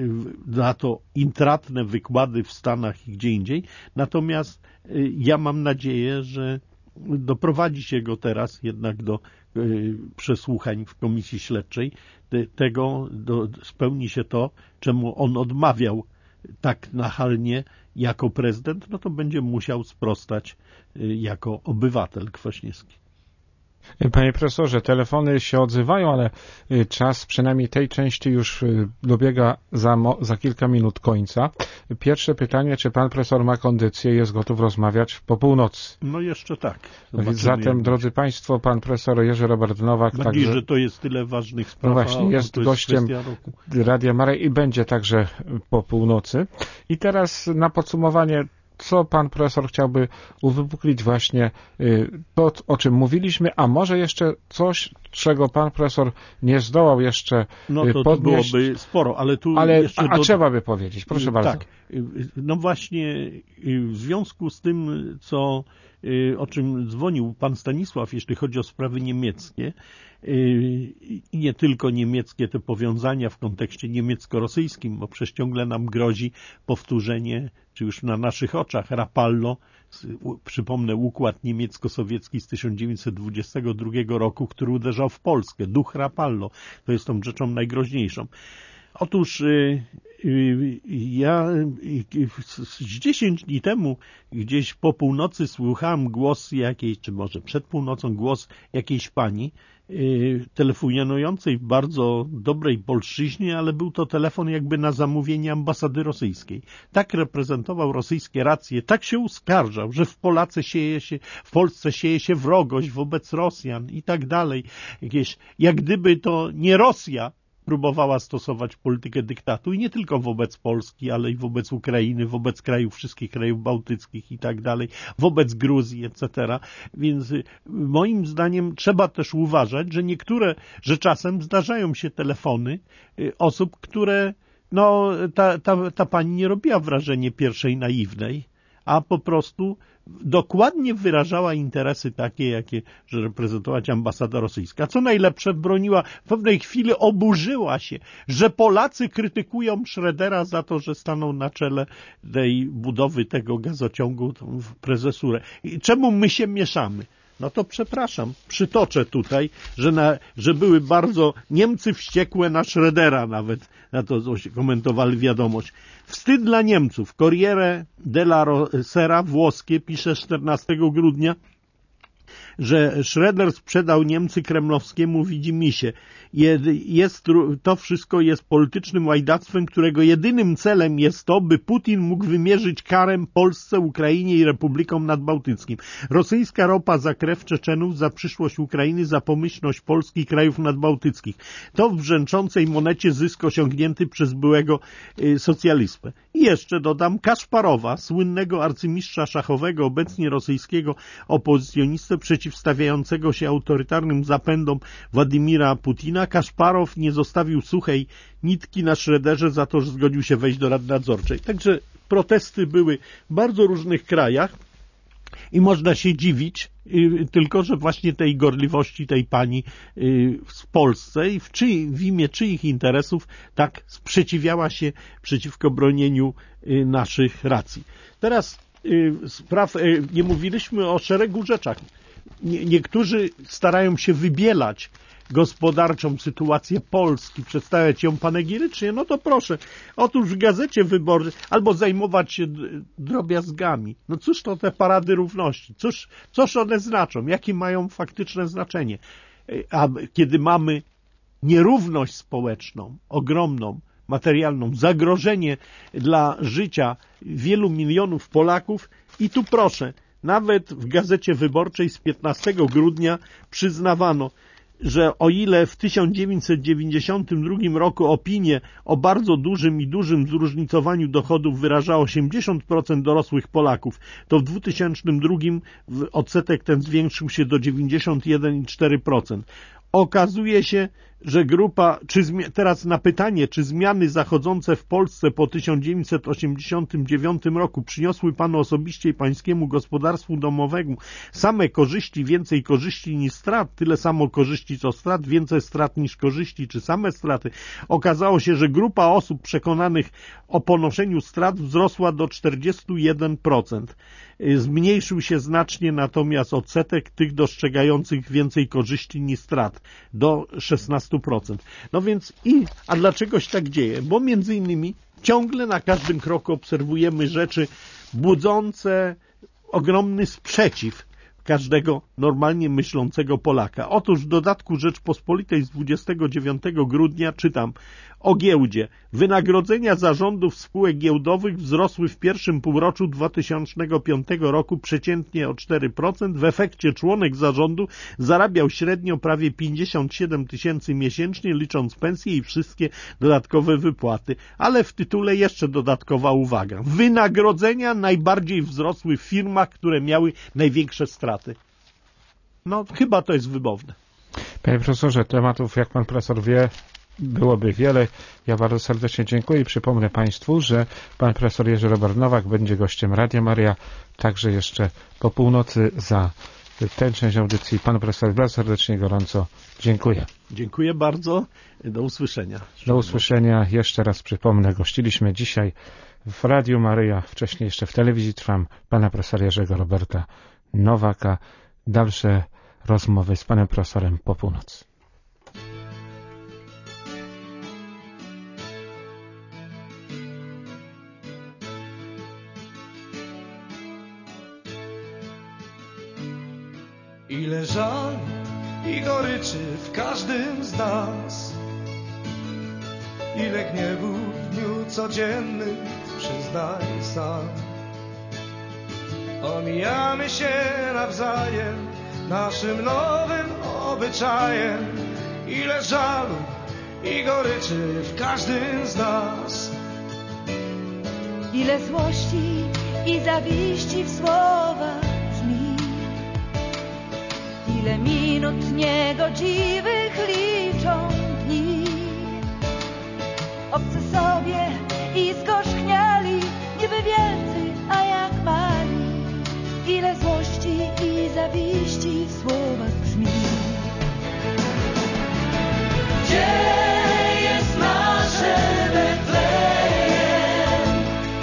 na to intratne wykłady w Stanach i gdzie indziej. Natomiast ja mam nadzieję, że doprowadzi się go teraz jednak do przesłuchań w komisji śledczej. Tego do, spełni się to, czemu on odmawiał tak nachalnie jako prezydent, no to będzie musiał sprostać jako obywatel Kwaśniewski. Panie profesorze, telefony się odzywają, ale czas przynajmniej tej części już dobiega za, za kilka minut końca. Pierwsze pytanie, czy pan profesor ma kondycję i jest gotów rozmawiać po północy? No jeszcze tak. Zobaczymy. Zatem, drodzy państwo, pan profesor Jerzy Robert Nowak. Mam także, nadzieję, że to jest tyle ważnych spraw. No właśnie, jest, jest gościem Radia Maryja i będzie także po północy. I teraz na podsumowanie, co pan profesor chciałby uwypuklić właśnie to, o czym mówiliśmy, a może jeszcze coś, czego pan profesor nie zdołał jeszcze no to podnieść. To byłoby sporo, ale tu ale, jeszcze... A, a do... trzeba by powiedzieć, proszę bardzo. Tak, no właśnie w związku z tym, co, o czym dzwonił pan Stanisław, jeśli chodzi o sprawy niemieckie, i nie tylko niemieckie te powiązania w kontekście niemiecko-rosyjskim, bo przecież ciągle nam grozi powtórzenie, czy już na naszych oczach, Rapallo, przypomnę, układ niemiecko-sowiecki z tysiąc dziewięćset dwudziestego drugiego roku, który uderzał w Polskę, duch Rapallo, to jest tą rzeczą najgroźniejszą. Otóż ja z dziesięć dni temu gdzieś po północy słuchałem głos jakiejś, czy może przed północą głos jakiejś pani telefonującej w bardzo dobrej polszczyźnie, ale był to telefon jakby na zamówienie ambasady rosyjskiej. Tak reprezentował rosyjskie racje, tak się uskarżał, że w Polacy sieje się, w Polsce sieje się wrogość wobec Rosjan i tak dalej. Jakieś, jak gdyby to nie Rosja próbowała stosować politykę dyktatu i nie tylko wobec Polski, ale i wobec Ukrainy, wobec krajów, wszystkich krajów bałtyckich i tak dalej, wobec Gruzji, et cetera. Więc moim zdaniem trzeba też uważać, że niektóre, że czasem zdarzają się telefony osób, które, no, ta, ta, ta pani nie robiła wrażenia pierwszej naiwnej, a po prostu dokładnie wyrażała interesy takie, jakie, że reprezentować ambasada rosyjska. Co najlepsze, broniła, w pewnej chwili oburzyła się, że Polacy krytykują Schrödera za to, że stanął na czele tej budowy tego gazociągu w prezesurę. I czemu my się mieszamy? No to przepraszam, przytoczę tutaj, że, na, że były bardzo Niemcy wściekłe na Schrödera nawet, na to co się komentowali wiadomość. Wstyd dla Niemców. Corriere della Sera włoskie pisze czternastego grudnia, że Schröder sprzedał Niemcy kremlowskiemu widzimisię. Jest, to wszystko jest politycznym łajdactwem, którego jedynym celem jest to, by Putin mógł wymierzyć karę Polsce, Ukrainie i Republikom Nadbałtyckim. Rosyjska ropa za krew Czeczenów, za przyszłość Ukrainy, za pomyślność Polski i krajów nadbałtyckich. To w brzęczącej monecie zysk osiągnięty przez byłego y, socjalistę. I jeszcze dodam Kaszparowa, słynnego arcymistrza szachowego, obecnie rosyjskiego opozycjonistę przeciwstawiającego się autorytarnym zapędom Władimira Putina. Kaszparow nie zostawił suchej nitki na Schröderze za to, że zgodził się wejść do Rady Nadzorczej. Także protesty były w bardzo różnych krajach. I można się dziwić, tylko że właśnie tej gorliwości tej pani w Polsce i w, czyj, w imię czyich interesów tak sprzeciwiała się przeciwko bronieniu naszych racji. Teraz spraw, nie mówiliśmy o szeregu rzeczach. Niektórzy starają się wybielać gospodarczą sytuację Polski, przedstawiać ją panegirycznie, no to proszę. Otóż w Gazecie Wyborczej albo zajmować się drobiazgami. No cóż to te parady równości? Cóż, cóż one znaczą? Jakie mają faktyczne znaczenie? A kiedy mamy nierówność społeczną, ogromną, materialną, zagrożenie dla życia wielu milionów Polaków i tu proszę, nawet w Gazecie Wyborczej z piętnastego grudnia przyznawano, że o ile w tysiąc dziewięćset dziewięćdziesiątym drugim roku opinię o bardzo dużym i dużym zróżnicowaniu dochodów wyrażało osiemdziesiąt procent dorosłych Polaków, to w dwutysięcznym drugim odsetek ten zwiększył się do dziewięćdziesiąt jeden przecinek cztery procent. Okazuje się, że grupa, czy teraz na pytanie, czy zmiany zachodzące w Polsce po tysiąc dziewięćset osiemdziesiątym dziewiątym roku przyniosły panu osobiście i pańskiemu gospodarstwu domowemu same korzyści, więcej korzyści niż strat, tyle samo korzyści co strat, więcej strat niż korzyści, czy same straty. Okazało się, że grupa osób przekonanych o ponoszeniu strat wzrosła do czterdzieści jeden procent. Zmniejszył się znacznie natomiast odsetek tych dostrzegających więcej korzyści niż strat do szesnaście procent. No więc i, a dlaczego się tak dzieje? Bo między innymi ciągle na każdym kroku obserwujemy rzeczy budzące ogromny sprzeciw każdego normalnie myślącego Polaka. Otóż w dodatku Rzeczpospolitej z dwudziestego dziewiątego grudnia czytam o giełdzie. Wynagrodzenia zarządów spółek giełdowych wzrosły w pierwszym półroczu dwa tysiące piątego roku przeciętnie o cztery procent. W efekcie członek zarządu zarabiał średnio prawie pięćdziesiąt siedem tysięcy miesięcznie, licząc pensje i wszystkie dodatkowe wypłaty. Ale w tytule jeszcze dodatkowa uwaga. Wynagrodzenia najbardziej wzrosły w firmach, które miały największe straty. No, chyba to jest wymowne. Panie profesorze, tematów, jak pan profesor wie, byłoby wiele. Ja bardzo serdecznie dziękuję i przypomnę państwu, że pan profesor Jerzy Robert Nowak będzie gościem Radia Maria, także jeszcze po północy. Za tę część audycji panu profesorowi bardzo serdecznie, gorąco dziękuję. Dziękuję bardzo. Do usłyszenia. Do usłyszenia. Jeszcze raz przypomnę, gościliśmy dzisiaj w Radiu Maryja, wcześniej jeszcze w Telewizji Trwam, pana profesora Jerzego Roberta Nowaka. Dalsze rozmowy z panem profesorem po północy. Ile żal i goryczy w każdym z nas, ile gniewu w dniu codziennym, przyznaj sam. Omijamy się nawzajem naszym nowym obyczajem. Ile żalu i goryczy w każdym z nas. Ile złości i zawiści w słowach brzmi. Ile minut niegodziwych liczą dni. Obcy sobie i skorzchniali, niby wielcy, a jak mali. Ile złości i zawiści w słowach brzmi. Gdzie jest nasze Betlejem?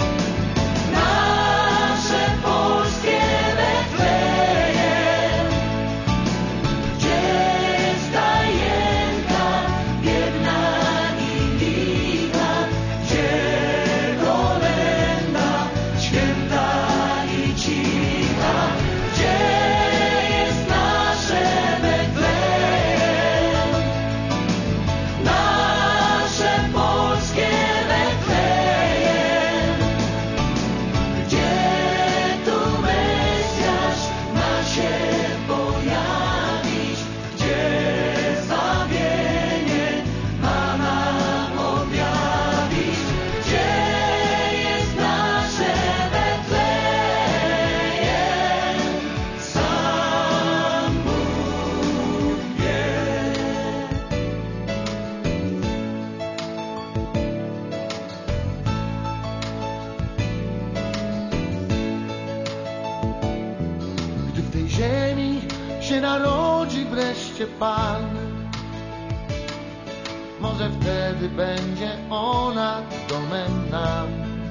Nasze polskie Betlejem. Gdzie jest ta jęka, biedna i licha? Gdzie wreszcie Pan. Może wtedy będzie ona domem nam.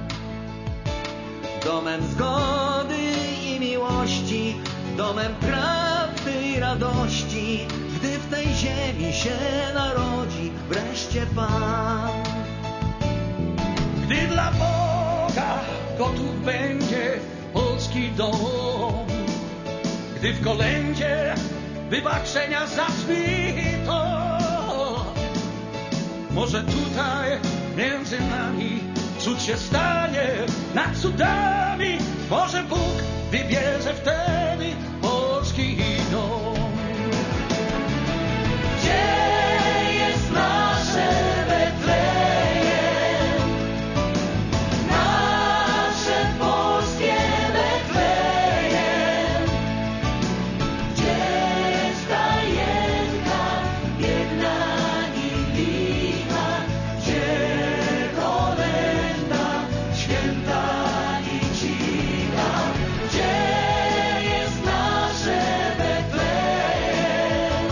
Domem zgody i miłości, domem prawdy i radości, gdy w tej ziemi się narodzi wreszcie Pan. Gdy dla Boga gotów będzie polski dom, gdy w kolędzie wybaczenia zabrzmi to, może tutaj między nami cud się stanie nad cudami, może Bóg wybierze wtedy polski dom. Gdzie jest nasze Betlejem, nasze polskie Betlejem? Gdzie stajenka biedna i licha, gdzie kolęda święta i cicha? Gdzie jest nasze Betlejem,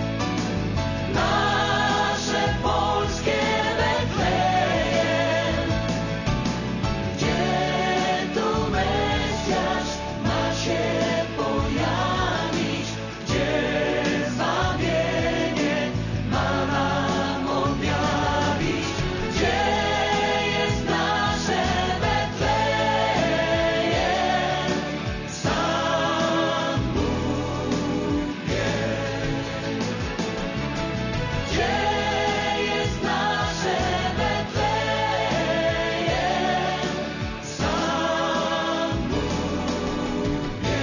nasze polskie Betlejem? Gdzie tu Mesjasz ma się pojawić? Gdzie zbawienie ma nam objawić? Gdzie jest nasze Betlejem? Sam Bóg wie. Gdzie jest nasze Betlejem? Sam Bóg wie.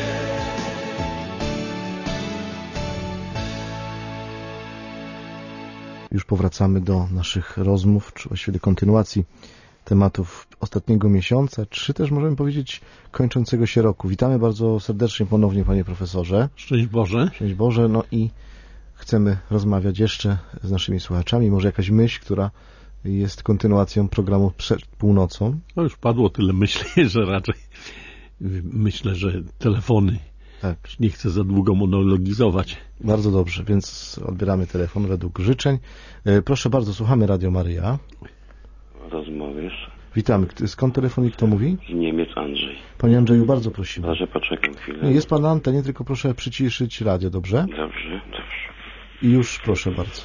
Już powracamy do naszych rozmów, czy właściwie do kontynuacji tematów ostatniego miesiąca, czy też możemy powiedzieć kończącego się roku. Witamy bardzo serdecznie ponownie, panie profesorze. Szczęść Boże. Szczęść Boże. No i chcemy rozmawiać jeszcze z naszymi słuchaczami. Może jakaś myśl, która jest kontynuacją programu przed północą. No już padło tyle myśli, że raczej myślę, że telefony. Tak. Nie chcę za długo monologizować. Bardzo dobrze, więc odbieramy telefon według życzeń. E, Proszę bardzo, słuchamy Radio Maryja. Rozmowy. Witamy. K- Skąd telefon i kto mówi? Z Niemiec Andrzej. Panie Andrzeju, bardzo prosimy. Proszę, poczekam chwilę. Nie, jest pan na antenie, tylko proszę przyciszyć radio, dobrze? Dobrze, dobrze. I już proszę bardzo.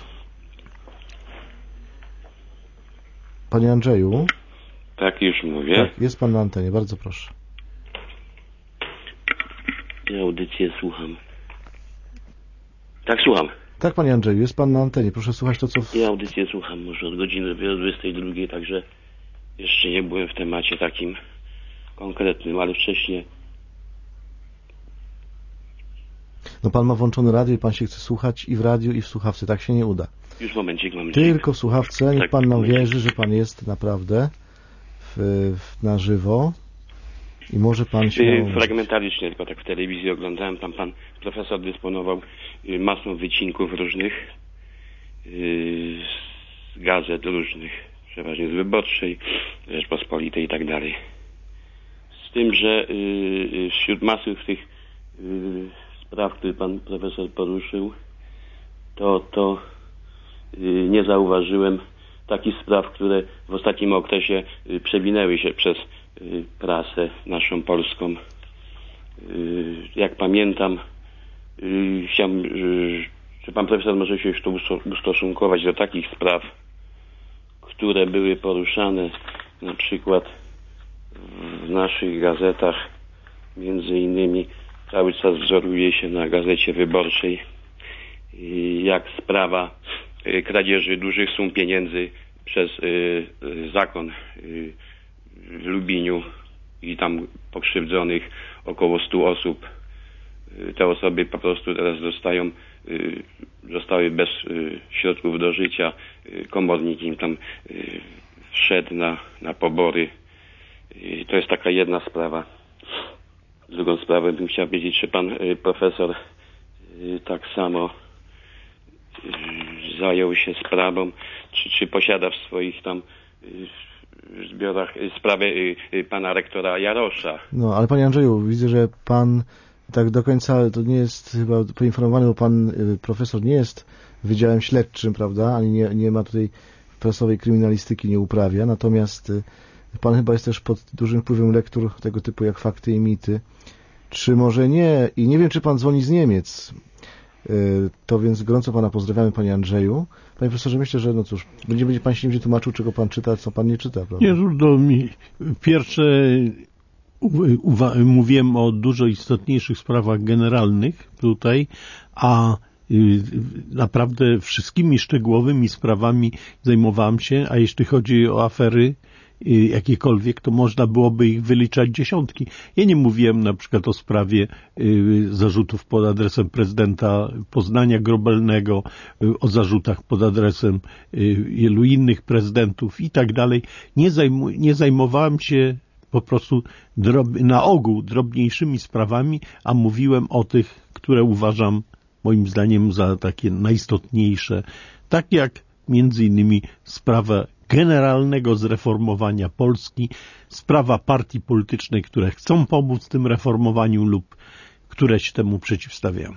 Panie Andrzeju? Tak, już mówię. Tak, jest pan na antenie, bardzo proszę. Ja audycję słucham. Tak, słucham. Tak, panie Andrzeju, jest pan na antenie, proszę słuchać to, co... W... Ja audycję słucham może od godziny dwudziestej drugiej, także jeszcze nie byłem w temacie takim konkretnym, ale wcześniej. No pan ma włączone radio i pan się chce słuchać i w radiu, i w słuchawce, tak się nie uda. Już momencik mam. Tylko w słuchawce, niech Tak, pan nam momencik. wierzy, że pan jest naprawdę w, w, na żywo i może pan się... Y, Fragmentarycznie, tylko tak w telewizji oglądałem, tam pan profesor dysponował y, masą wycinków różnych y, z gazet różnych, przeważnie z Wyborczej, Rzeczpospolitej i tak dalej. Z tym, że y, y, wśród masy tych y, spraw, które pan profesor poruszył, to, to y, nie zauważyłem takich spraw, które w ostatnim okresie y, przewinęły się przez y, prasę naszą polską. Y, jak pamiętam, y, chciałem, y, czy pan profesor może się już tu ustosunkować do takich spraw, które były poruszane na przykład w naszych gazetach, między innymi cały czas wzoruje się na Gazecie Wyborczej, y, jak sprawa y, kradzieży dużych sum pieniędzy przez y, y, zakon y, w Lubiniu i tam pokrzywdzonych około stu osób. Y, te osoby po prostu teraz dostają, y, zostały bez y, środków do życia. Y, komornik im tam y, wszedł na, na pobory. Y, to jest taka jedna sprawa. Drugą sprawę bym chciał wiedzieć, czy pan y, profesor y, tak samo y, zajął się sprawą, czy, czy posiada w swoich tam y, zbiorach y, sprawę y, y, pana rektora Jarosza. No, ale panie Andrzeju, widzę, że pan tak do końca to nie jest chyba poinformowany, bo pan profesor nie jest wydziałem śledczym, prawda, ani nie, nie ma tutaj prasowej kryminalistyki, nie uprawia, natomiast pan chyba jest też pod dużym wpływem lektur tego typu jak Fakty i Mity. Czy może nie? I nie wiem, czy pan dzwoni z Niemiec. To więc gorąco pana pozdrawiamy, panie Andrzeju. Panie profesorze, myślę, że no cóż, będzie, będzie pan się nie tłumaczył, czego pan czyta, co pan nie czyta, prawda? Nie, trudno mi. Pierwsze mówiłem o dużo istotniejszych sprawach generalnych tutaj, a naprawdę wszystkimi szczegółowymi sprawami zajmowałem się, a jeśli chodzi o afery jakiekolwiek, to można byłoby ich wyliczać dziesiątki. Ja nie mówiłem na przykład o sprawie y, zarzutów pod adresem prezydenta Poznania Grobelnego, y, o zarzutach pod adresem y, wielu innych prezydentów i tak dalej. Nie, zajmu, nie zajmowałem się po prostu drob, na ogół drobniejszymi sprawami, a mówiłem o tych, które uważam moim zdaniem za takie najistotniejsze. Tak jak między innymi sprawa generalnego zreformowania Polski, sprawa partii politycznej, które chcą pomóc w tym reformowaniu lub które się temu przeciwstawiają.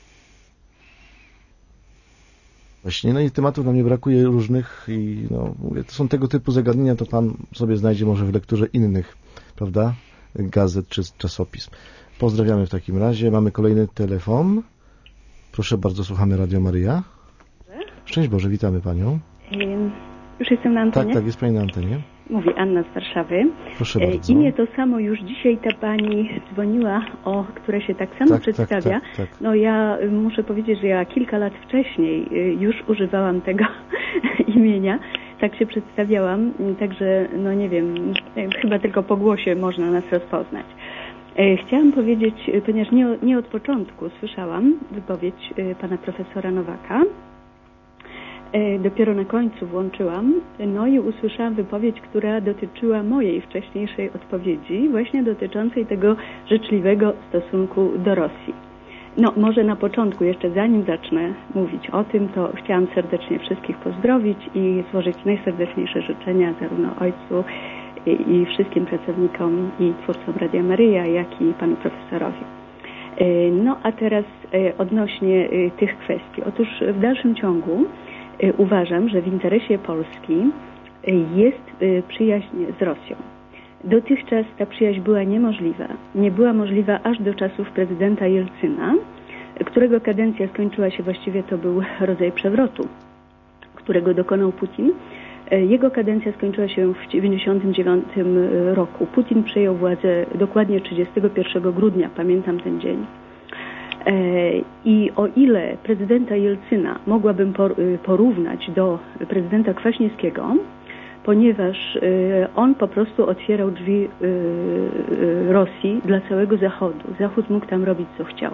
Właśnie, no i tematów nam nie brakuje różnych i no, mówię, to są tego typu zagadnienia, to pan sobie znajdzie może w lekturze innych, prawda, gazet czy czasopism. Pozdrawiamy w takim razie. Mamy kolejny telefon. Proszę bardzo, słuchamy Radio Maryja. Szczęść Boże, witamy panią. Już jestem na antenie? Tak, tak, jest pani na antenie. Mówi Anna z Warszawy. Proszę bardzo. Imię to samo już dzisiaj ta pani dzwoniła, o które się tak samo tak, przedstawia. Tak, tak, tak. No ja muszę powiedzieć, że ja kilka lat wcześniej już używałam tego imienia. Tak się przedstawiałam, także no nie wiem, chyba tylko po głosie można nas rozpoznać. Chciałam powiedzieć, ponieważ nie, nie od początku słyszałam wypowiedź pana profesora Nowaka, dopiero na końcu włączyłam, no i usłyszałam wypowiedź, która dotyczyła mojej wcześniejszej odpowiedzi, właśnie dotyczącej tego życzliwego stosunku do Rosji. No może na początku, jeszcze zanim zacznę mówić o tym, to chciałam serdecznie wszystkich pozdrowić i złożyć najserdeczniejsze życzenia zarówno ojcu i, i wszystkim pracownikom i twórcom Radia Maryja, jak i panu profesorowi. No a teraz odnośnie tych kwestii. Otóż w dalszym ciągu uważam, że w interesie Polski jest przyjaźń z Rosją. Dotychczas ta przyjaźń była niemożliwa. Nie była możliwa aż do czasów prezydenta Jelcyna, którego kadencja skończyła się, właściwie to był rodzaj przewrotu, którego dokonał Putin. Jego kadencja skończyła się w dziewięćdziesiątym dziewiątym roku. Putin przejął władzę dokładnie trzydziestego pierwszego grudnia, pamiętam ten dzień. I o ile prezydenta Jelcyna mogłabym porównać do prezydenta Kwaśniewskiego, ponieważ on po prostu otwierał drzwi Rosji dla całego Zachodu. Zachód mógł tam robić, co chciał.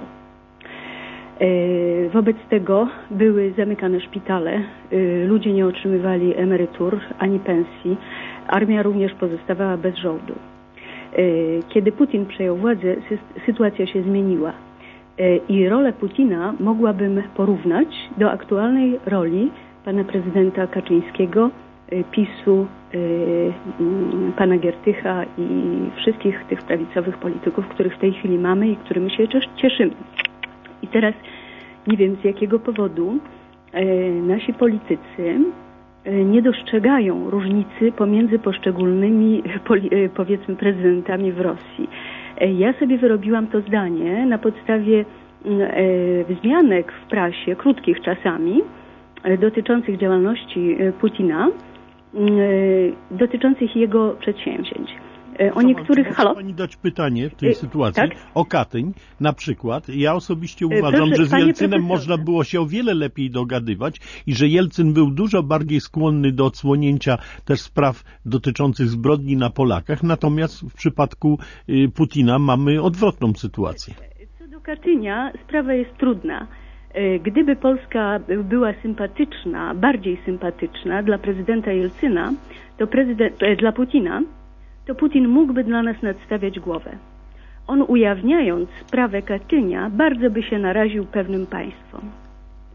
Wobec tego były zamykane szpitale, ludzie nie otrzymywali emerytur ani pensji, armia również pozostawała bez żołdu. Kiedy Putin przejął władzę, sytuacja się zmieniła. I rolę Putina mogłabym porównać do aktualnej roli pana prezydenta Kaczyńskiego, PiSu, pana Giertycha i wszystkich tych prawicowych polityków, których w tej chwili mamy i którymi się cieszymy. I teraz nie wiem, z jakiego powodu nasi politycy nie dostrzegają różnicy pomiędzy poszczególnymi, powiedzmy, prezydentami w Rosji. Ja sobie wyrobiłam to zdanie na podstawie wzmianek w prasie, krótkich czasami, dotyczących działalności Putina, dotyczących jego przedsięwzięć. O niektórych... Czy Halo? może pani dać pytanie w tej Y, sytuacji? tak? O Katyń na przykład. Ja osobiście Y, uważam, proszę, że z panie Jelcynem profesorze. można było się o wiele lepiej dogadywać i że Jelcyn był dużo bardziej skłonny do odsłonięcia też spraw dotyczących zbrodni na Polakach, natomiast w przypadku y, Putina mamy odwrotną sytuację. Co do Katynia, sprawa jest trudna. Gdyby Polska była sympatyczna, bardziej sympatyczna dla prezydenta Jelcyna, to prezydent, dla Putina, to Putin mógłby dla nas nadstawiać głowę. On, ujawniając sprawę Katynia, bardzo by się naraził pewnym państwom.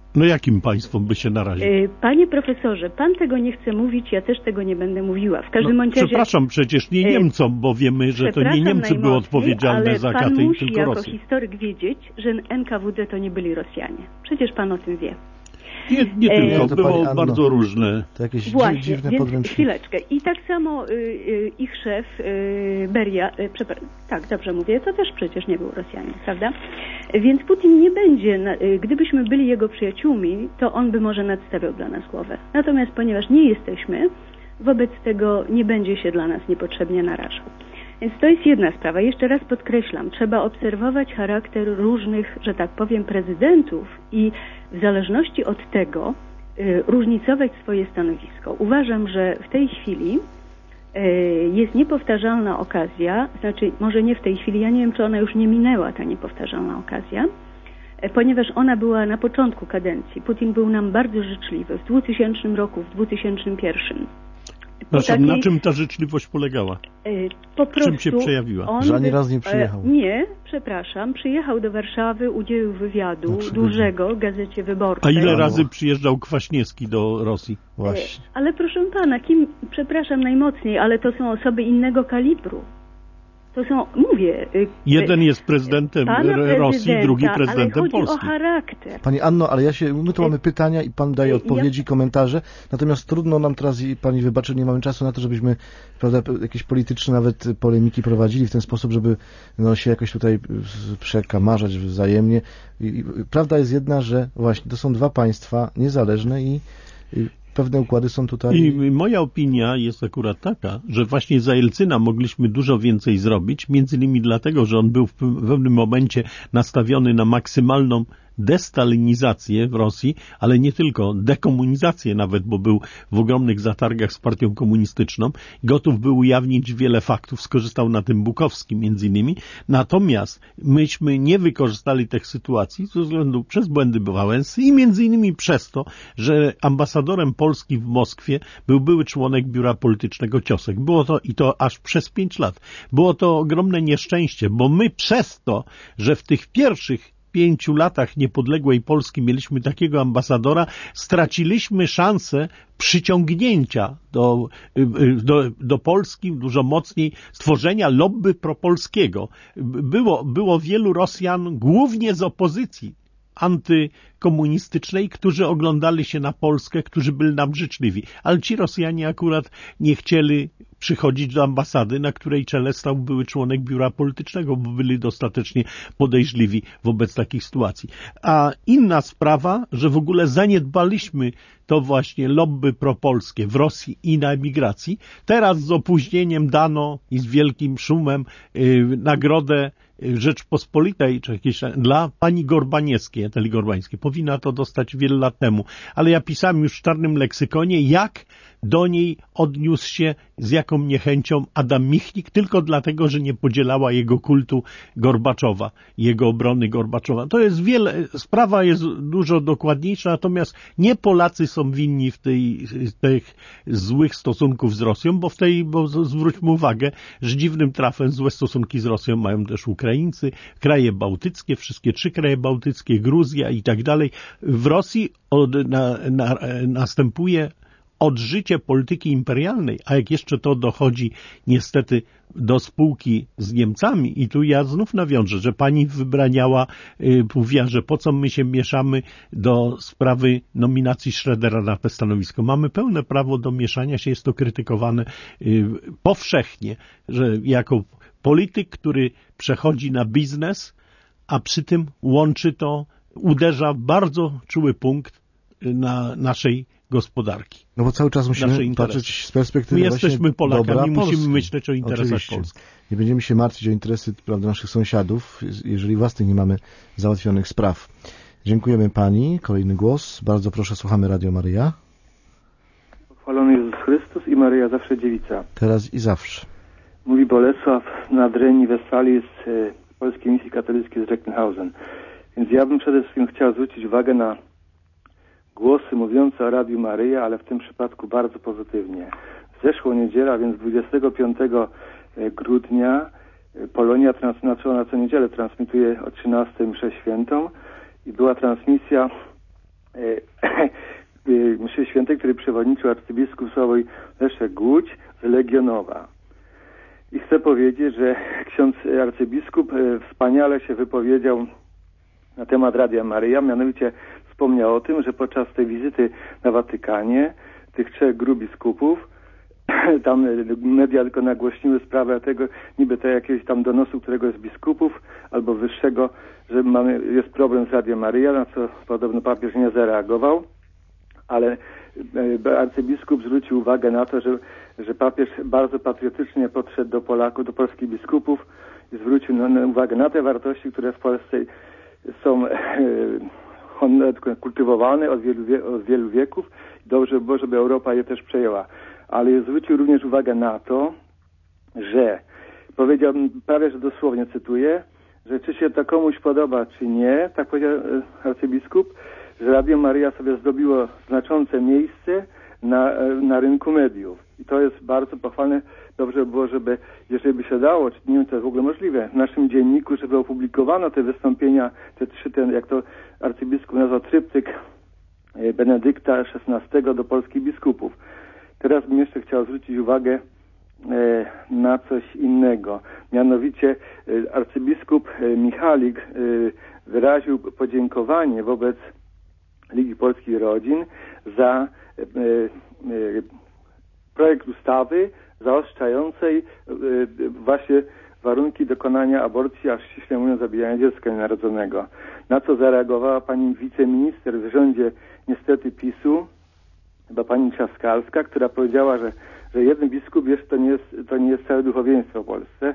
No jakim państwom by się naraził? Panie profesorze, pan tego nie chce mówić, ja też tego nie będę mówiła. W każdym no, razie... Przepraszam, przecież nie Niemcom, bo wiemy, że to nie Niemcy były odpowiedzialne za Katyń, tylko jako Rosja. historyk wiedzieć, że N K W D to nie byli Rosjanie. Przecież pan o tym wie. Nie, nie tylko, e, było Anno, bardzo różne. To jakieś Właśnie, dziwne więc podręczniki. chwileczkę. I tak samo y, y, ich szef y, Beria, y, tak, dobrze mówię, to też przecież nie był Rosjanin, prawda? Więc Putin nie będzie, na, y, gdybyśmy byli jego przyjaciółmi, to on by może nadstawiał dla nas głowę. Natomiast ponieważ nie jesteśmy, wobec tego nie będzie się dla nas niepotrzebnie narażał. Więc to jest jedna sprawa. Jeszcze raz podkreślam, trzeba obserwować charakter różnych, że tak powiem, prezydentów i w zależności od tego y, różnicować swoje stanowisko. Uważam, że w tej chwili y, jest niepowtarzalna okazja, znaczy może nie w tej chwili, ja nie wiem, czy ona już nie minęła, ta niepowtarzalna okazja, y, ponieważ ona była na początku kadencji. Putin był nam bardzo życzliwy w dwutysięcznym roku, w dwa tysiące pierwszym. Proszę, takiej, na czym ta życzliwość polegała? Po prostu czym się przejawiła? On, że ani raz nie przyjechał. Nie, przepraszam, przyjechał do Warszawy, udzielił wywiadu no, dużego w Gazecie Wyborczej. A ile razy przyjeżdżał Kwaśniewski do Rosji? Właśnie. Ale proszę pana, kim, przepraszam najmocniej, ale to są osoby innego kalibru. To są, mówię... Jeden jest prezydentem Rosji, drugi prezydentem ale chodzi Polski. o charakter. Pani Anno, ale ja się, my tu mamy pytania i pan daje odpowiedzi, ja... komentarze, natomiast trudno nam teraz, i pani wybaczy, nie mamy czasu na to, żebyśmy, prawda, jakieś polityczne nawet polemiki prowadzili w ten sposób, żeby no, się jakoś tutaj przekamarzać wzajemnie. I, i, prawda jest jedna, że właśnie to są dwa państwa niezależne i, i pewne układy są tutaj. I moja opinia jest akurat taka, że właśnie za Jelcyna mogliśmy dużo więcej zrobić, między innymi dlatego, że on był w pewnym momencie nastawiony na maksymalną destalinizację w Rosji, ale nie tylko, dekomunizację nawet, bo był w ogromnych zatargach z partią komunistyczną. Gotów był ujawnić wiele faktów, skorzystał na tym Bukowski między innymi. Natomiast myśmy nie wykorzystali tych sytuacji ze względu przez błędy Wałęsy i między innymi przez to, że ambasadorem Polski w Moskwie był były członek biura politycznego Ciosek. Było to i to aż przez pięć lat. Było to ogromne nieszczęście, bo my przez to, że w tych pierwszych pięciu latach niepodległej Polski mieliśmy takiego ambasadora, straciliśmy szansę przyciągnięcia do, do, do Polski dużo mocniej, stworzenia lobby propolskiego. Było, było wielu Rosjan, głównie z opozycji antykomunistycznej, którzy oglądali się na Polskę, którzy byli nam życzliwi. Ale ci Rosjanie akurat nie chcieli przychodzić do ambasady, na której czele stał były członek biura politycznego, bo byli dostatecznie podejrzliwi wobec takich sytuacji. A inna sprawa, że w ogóle zaniedbaliśmy to właśnie lobby propolskie w Rosji i na emigracji. Teraz z opóźnieniem dano i z wielkim szumem yy, nagrodę Rzeczpospolitej, czy jakieś dla pani Gorbaniewskiej, Natalii Gorbańskiej. Powinna to dostać wiele lat temu. Ale ja pisałem już w Czarnym Leksykonie, jak do niej odniósł się, z jaką niechęcią Adam Michnik, tylko dlatego, że nie podzielała jego kultu Gorbaczowa, jego obrony Gorbaczowa. To jest wiele, sprawa jest dużo dokładniejsza, natomiast nie Polacy są winni w tej, tych złych stosunków z Rosją, bo w tej, bo zwróćmy uwagę, że dziwnym trafem złe stosunki z Rosją mają też Ukraińcy, kraje bałtyckie, wszystkie trzy kraje bałtyckie, Gruzja i tak dalej. W Rosji od, na, na, następuje odżycie polityki imperialnej, a jak jeszcze to dochodzi niestety do spółki z Niemcami i tu ja znów nawiążę, że pani wybraniała, yy, mówiła, że po co my się mieszamy do sprawy nominacji Schrödera na to stanowisko. Mamy pełne prawo do mieszania się, jest to krytykowane yy, powszechnie, że jako polityk, który przechodzi na biznes, a przy tym łączy to, uderza w bardzo czuły punkt na naszej gospodarki. No bo cały czas musimy patrzeć z perspektywy My jesteśmy Polakami, musimy Polski. myśleć o interesach Oczywiście. Polski. Nie będziemy się martwić o interesy, prawda, naszych sąsiadów, jeżeli własnych nie mamy załatwionych spraw. Dziękujemy pani. Kolejny głos. Bardzo proszę, słuchamy Radio Maryja. Chwalony Jezus Chrystus i Maryja zawsze dziewica. Teraz i zawsze. Mówi Bolesław z Nadrenii Westfalii z y, Polskiej Misji Katolickiej z Recklinghausen. Więc ja bym przede wszystkim chciał zwrócić uwagę na głosy mówiące o Radiu Maryja, ale w tym przypadku bardzo pozytywnie. Zeszłą niedzielę, więc dwudziestego piątego grudnia Polonia trans, znaczy na co niedzielę transmituje o trzynastej mszę świętą i była transmisja mszy świętej, który przewodniczył arcybiskup Sławoj Leszek Głódź z Legionowa. I chcę powiedzieć, że ksiądz arcybiskup wspaniale się wypowiedział na temat Radia Maryja, mianowicie wspomniał o tym, że podczas tej wizyty na Watykanie tych trzech grup biskupów, tam media tylko nagłośniły sprawę tego, niby to jakiegoś tam donosu któregoś z biskupów albo wyższego, że mamy, jest problem z Radiem Maryja, na co podobno papież nie zareagował, ale arcybiskup zwrócił uwagę na to, że, że papież bardzo patriotycznie podszedł do Polaków, do polskich biskupów i zwrócił na, na uwagę na te wartości, które w Polsce są e, kultywowane od wielu, wie, od wielu wieków. Dobrze by było, żeby Europa je też przejęła. Ale zwrócił również uwagę na to, że powiedział, prawie że dosłownie cytuję, że czy się to komuś podoba, czy nie, tak powiedział arcybiskup, że Radio Maryja sobie zdobiło znaczące miejsce na, na rynku mediów. I to jest bardzo pochwalne. Dobrze by było, żeby, jeżeli by się dało, czy nie wiem, to jest w ogóle możliwe, w naszym dzienniku, żeby opublikowano te wystąpienia, te trzy, ten, jak to arcybiskup nazwał, tryptyk Benedykta szesnastego do polskich biskupów. Teraz bym jeszcze chciał zwrócić uwagę e, na coś innego. Mianowicie e, arcybiskup e, Michalik e, wyraził podziękowanie wobec Ligi Polskich Rodzin za e, e, projekt ustawy zaostrzającej e, właśnie warunki dokonania aborcji, a ściśle mówiąc zabijania dziecka nienarodzonego. Na co zareagowała pani wiceminister w rządzie niestety PiSu, chyba pani Trzaskalska, która powiedziała, że, że jeden biskup jest, to nie jest, to nie jest całe duchowieństwo w Polsce.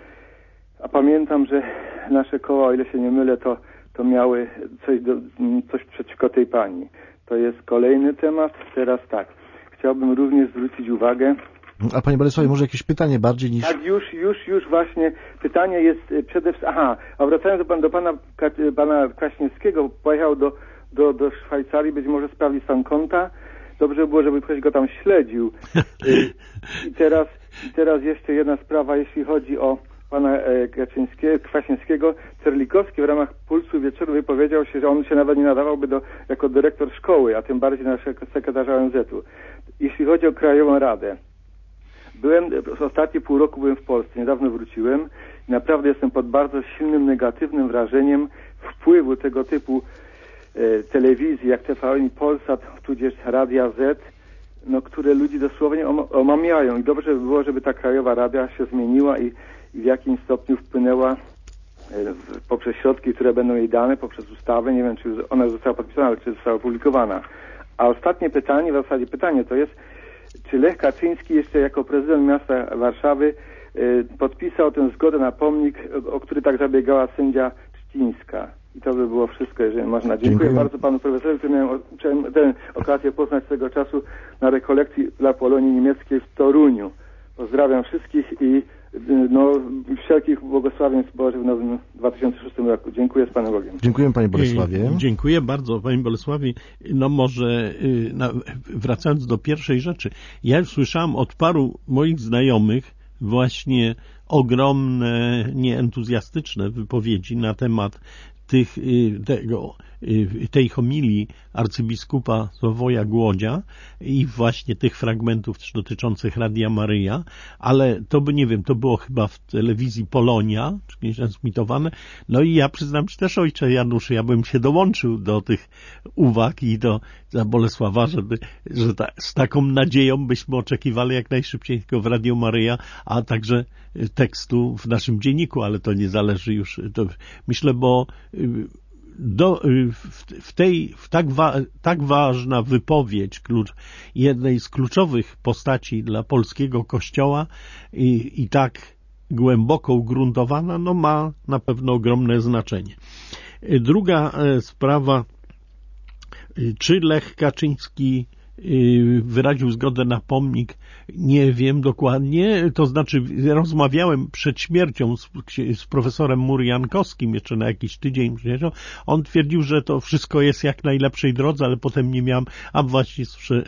A pamiętam, że nasze koła, o ile się nie mylę, to, to miały coś, do, coś przeciwko tej pani. To jest kolejny temat. Teraz tak. Chciałbym również zwrócić uwagę. A panie Bolesławie, może jakieś pytanie bardziej niż... Tak, już, już, już właśnie. Pytanie jest przede wszystkim... Aha, a wracając do, pan, do pana, pana Kwaśniewskiego, pojechał do, do, do Szwajcarii, być może sprawdzić stan konta. Dobrze było, żeby ktoś go tam śledził. I teraz, i teraz jeszcze jedna sprawa, jeśli chodzi o pana Kaczyńskiego, Kwaśniewskiego. Cerlikowski w ramach Pulsu Wieczoru wypowiedział się, że on się nawet nie nadawałby do, jako dyrektor szkoły, a tym bardziej naszego sekretarza O N Z u. Jeśli chodzi o Krajową Radę. Byłem, w ostatnie pół roku byłem w Polsce, niedawno wróciłem i naprawdę jestem pod bardzo silnym, negatywnym wrażeniem wpływu tego typu telewizji, jak T V N i Polsat, tudzież Radia Z, no, które ludzi dosłownie omamiają. I dobrze by było, żeby ta Krajowa Rada się zmieniła i, i w jakimś stopniu wpłynęła w, poprzez środki, które będą jej dane, poprzez ustawę. Nie wiem, czy ona została podpisana, ale czy została opublikowana. A ostatnie pytanie, w zasadzie pytanie to jest, czy Lech Kaczyński jeszcze jako prezydent miasta Warszawy y, podpisał tę zgodę na pomnik, o, o który tak zabiegała sędzia Trzcińska. I to by było wszystko, jeżeli można. Dziękuję, Dziękuję. bardzo panu profesorowi, który miałem tę okazję poznać swego czasu na rekolekcji dla Polonii Niemieckiej w Toruniu. Pozdrawiam wszystkich i no, wszelkich błogosławieństw Bożych w nowym dwa tysiące szóstym roku. Dziękuję z Panem Bogiem. Dziękuję panie Bolesławie. Dziękuję bardzo panie Bolesławie. No może wracając do pierwszej rzeczy. Ja już słyszałem od paru moich znajomych właśnie ogromne, nieentuzjastyczne wypowiedzi na temat tych, tego, tej homilii arcybiskupa Sławoja Głodzia i właśnie tych fragmentów też dotyczących Radia Maryja, ale to by, nie wiem, to było chyba w telewizji Polonia, czy gdzieś transmitowane. No i ja przyznam ci też, ojcze Janusz, ja bym się dołączył do tych uwag i do za Bolesława, żeby, że ta, z taką nadzieją byśmy oczekiwali jak najszybciej tylko w Radio Maryja, a także tekstu w naszym dzienniku, ale to nie zależy już, to myślę, bo do, w, w tej w tak, wa, tak ważna wypowiedź klucz, jednej z kluczowych postaci dla polskiego kościoła i, i tak głęboko ugruntowana, no ma na pewno ogromne znaczenie. Druga sprawa, czy Lech Kaczyński wyraził zgodę na pomnik, nie wiem dokładnie, to znaczy rozmawiałem przed śmiercią z, z profesorem Murjankowskim jeszcze na jakiś tydzień, on twierdził, że to wszystko jest jak najlepszej drodze, ale potem nie miałem, a właśnie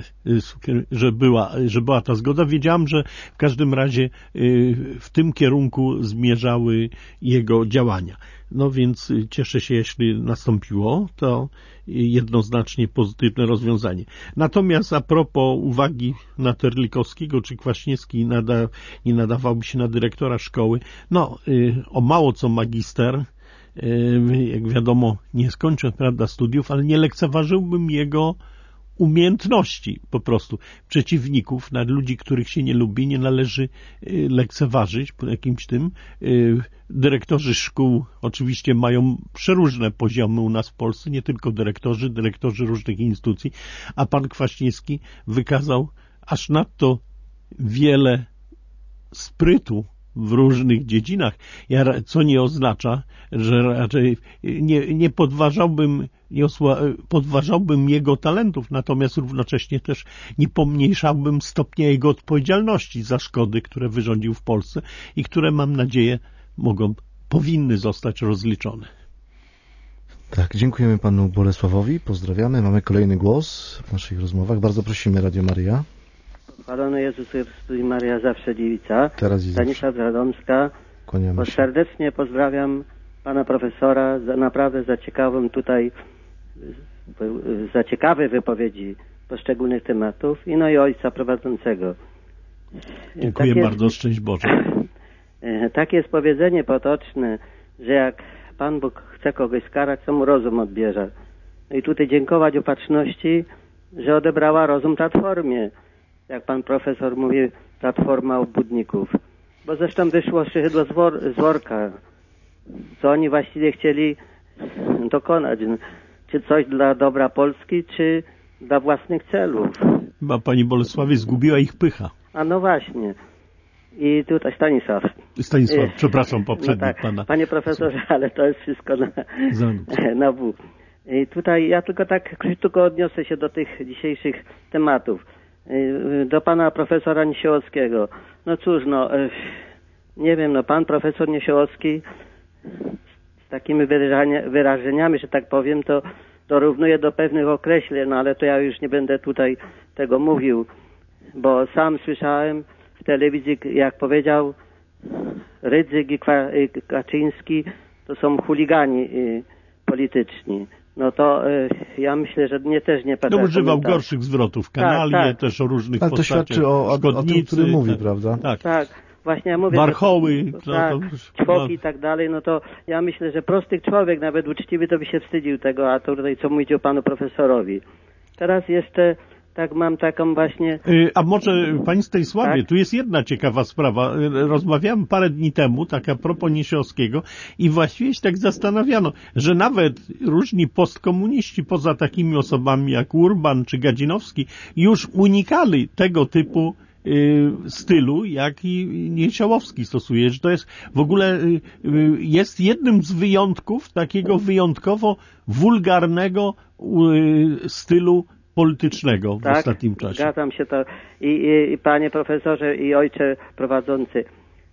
że była, że była ta zgoda, wiedziałem, że w każdym razie w tym kierunku zmierzały jego działania. No więc cieszę się, jeśli nastąpiło, to jednoznacznie pozytywne rozwiązanie. Natomiast a propos uwagi na Terlikowskiego, czy Kwaśniewski nada, nie nadawałby się na dyrektora szkoły, no o mało co magister, jak wiadomo nie skończę, prawda, studiów, ale nie lekceważyłbym jego umiejętności po prostu. Przeciwników, na ludzi, których się nie lubi, nie należy lekceważyć po jakimś tym. Dyrektorzy szkół oczywiście mają przeróżne poziomy u nas w Polsce, nie tylko dyrektorzy, dyrektorzy różnych instytucji, a pan Kwaśniewski wykazał aż nadto wiele sprytu w różnych dziedzinach, co nie oznacza, że raczej nie, nie podważałbym nie osła, podważałbym jego talentów, natomiast równocześnie też nie pomniejszałbym stopnia jego odpowiedzialności za szkody, które wyrządził w Polsce i które, mam nadzieję, mogą, powinny zostać rozliczone. Tak, dziękujemy panu Bolesławowi, pozdrawiamy. Mamy kolejny głos w naszych rozmowach. Bardzo prosimy, Radio Maryja. Chwalony Jezus Chrystus i Maria zawsze dziewica. Teraz i Stanisław z Radomska. Kłaniamy się. Serdecznie pozdrawiam pana profesora za, naprawdę za ciekawą tutaj za ciekawe wypowiedzi poszczególnych tematów i no i ojca prowadzącego. Dziękuję tak bardzo, jest, szczęść Boże. Takie jest powiedzenie potoczne, że jak Pan Bóg chce kogoś skarać, to mu rozum odbierze. No i tutaj dziękować opatrzności, że odebrała rozum Platformie. Jak pan profesor mówi, Platforma obłudników. Bo zresztą wyszło szydło z, wor z worka. Co oni właściwie chcieli dokonać? Czy coś dla dobra Polski, czy dla własnych celów? Chyba pani Bolesławie zgubiła ich pycha. A no właśnie. I tutaj Stanisław. Stanisław, I, przepraszam poprzednio no tak, pana. Panie profesorze, ale to jest wszystko na, na W. I tutaj ja tylko tak krótko odniosę się do tych dzisiejszych tematów. Do pana profesora Niesiołowskiego. No cóż, no nie wiem, no pan profesor Niesiołowski z takimi wyrażeniami, że tak powiem, to dorównuje do pewnych określeń, no ale to ja już nie będę tutaj tego mówił, bo sam słyszałem w telewizji, jak powiedział Rydzyk i Kaczyński, to są chuligani polityczni. No to y, ja myślę, że mnie też nie pada. No używał gorszych zwrotów, kanalnie, tak, tak. też o różnych ale to świadczy o, o, o tym, który mówi, tak, prawda? Tak, tak. Właśnie ja mówię, warchoły, że, to, tak, to, ćwoki i tak dalej, no to ja myślę, że prosty człowiek, nawet uczciwy, to by się wstydził tego, a to tutaj co mówicie o panu profesorowi. Teraz jeszcze tak mam taką właśnie... A może, panie Stanisławie, tak? Tu jest jedna ciekawa sprawa. Rozmawiałem parę dni temu, tak a propos Niesiowskiego i właściwie się tak zastanawiano, że nawet różni postkomuniści, poza takimi osobami jak Urban czy Gadzinowski, już unikali tego typu y, stylu, jaki Niesiołowski stosuje. Że to jest w ogóle y, y, jest jednym z wyjątków takiego wyjątkowo wulgarnego y, stylu politycznego w tak, ostatnim czasie. Zgadzam się to. I, i, I panie profesorze i ojcze prowadzący,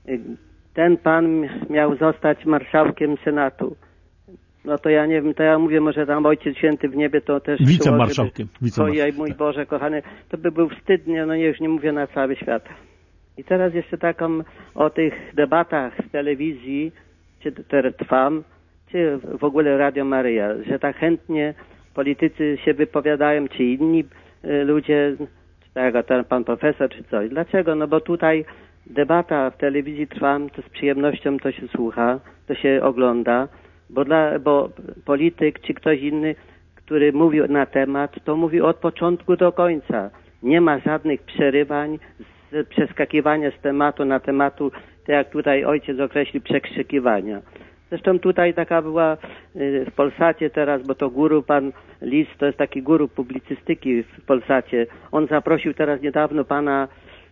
ten pan miał zostać marszałkiem Senatu. No to ja nie wiem, to ja mówię, może tam Ojciec Święty w niebie to też... Wicemarszałkiem. Ojej, mój Boże kochany, to by był wstydnie, no nie, już nie mówię na cały świat. I teraz jeszcze taką o tych debatach w telewizji, czy teraz trwam, czy w ogóle Radio Maryja, że tak chętnie politycy się wypowiadają, czy inni y, ludzie, czy tak jak ten pan profesor, czy coś. Dlaczego? No bo tutaj debata w telewizji trwa, to z przyjemnością to się słucha, to się ogląda, bo, dla, bo polityk, czy ktoś inny, który mówi na temat, to mówi od początku do końca. Nie ma żadnych przerywań, z, przeskakiwania z tematu na tematu, tak jak tutaj ojciec określił, przekrzykiwania. Zresztą tutaj taka była w Polsacie teraz, bo to guru pan Lis, to jest taki guru publicystyki w Polsacie. On zaprosił teraz niedawno pana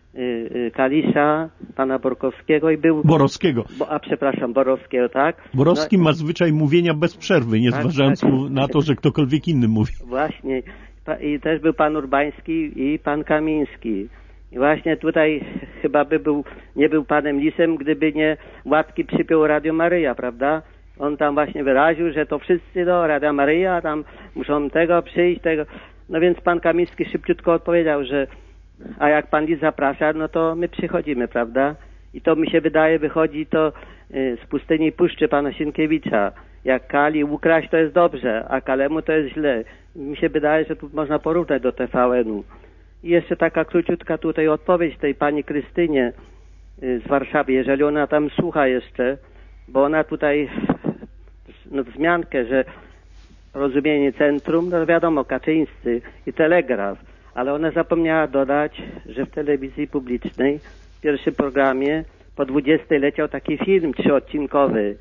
Kalisza, pana Borkowskiego i był... Borowskiego. Bo, a przepraszam, Borowskiego, tak? Borowski no, ma zwyczaj mówienia bez przerwy, nie tak, zważając tak. na to, że ktokolwiek inny mówi. Właśnie. I też był pan Urbański i pan Kamiński. I właśnie tutaj chyba by był, nie był panem Lisem, gdyby nie łatki przypiął Radio Maryja, prawda? On tam właśnie wyraził, że to wszyscy do Radia Maryja, tam muszą tego przyjść, tego. No więc pan Kamiński szybciutko odpowiedział, że a jak pan Lis zaprasza, no to my przychodzimy, prawda? I to mi się wydaje, wychodzi to z Pustyni Puszczy pana Sienkiewicza. Jak Kali ukraść, to jest dobrze, a Kalemu to jest źle. Mi się wydaje, że tu można porównać do T V N-u. I jeszcze taka króciutka tutaj odpowiedź tej pani Krystynie z Warszawy, jeżeli ona tam słucha jeszcze, bo ona tutaj no, wzmiankę, że rozumienie centrum, no wiadomo, Kaczyńscy i Telegraf, ale ona zapomniała dodać, że w telewizji publicznej w pierwszym programie po dwudziestej leciał taki film trzyodcinkowy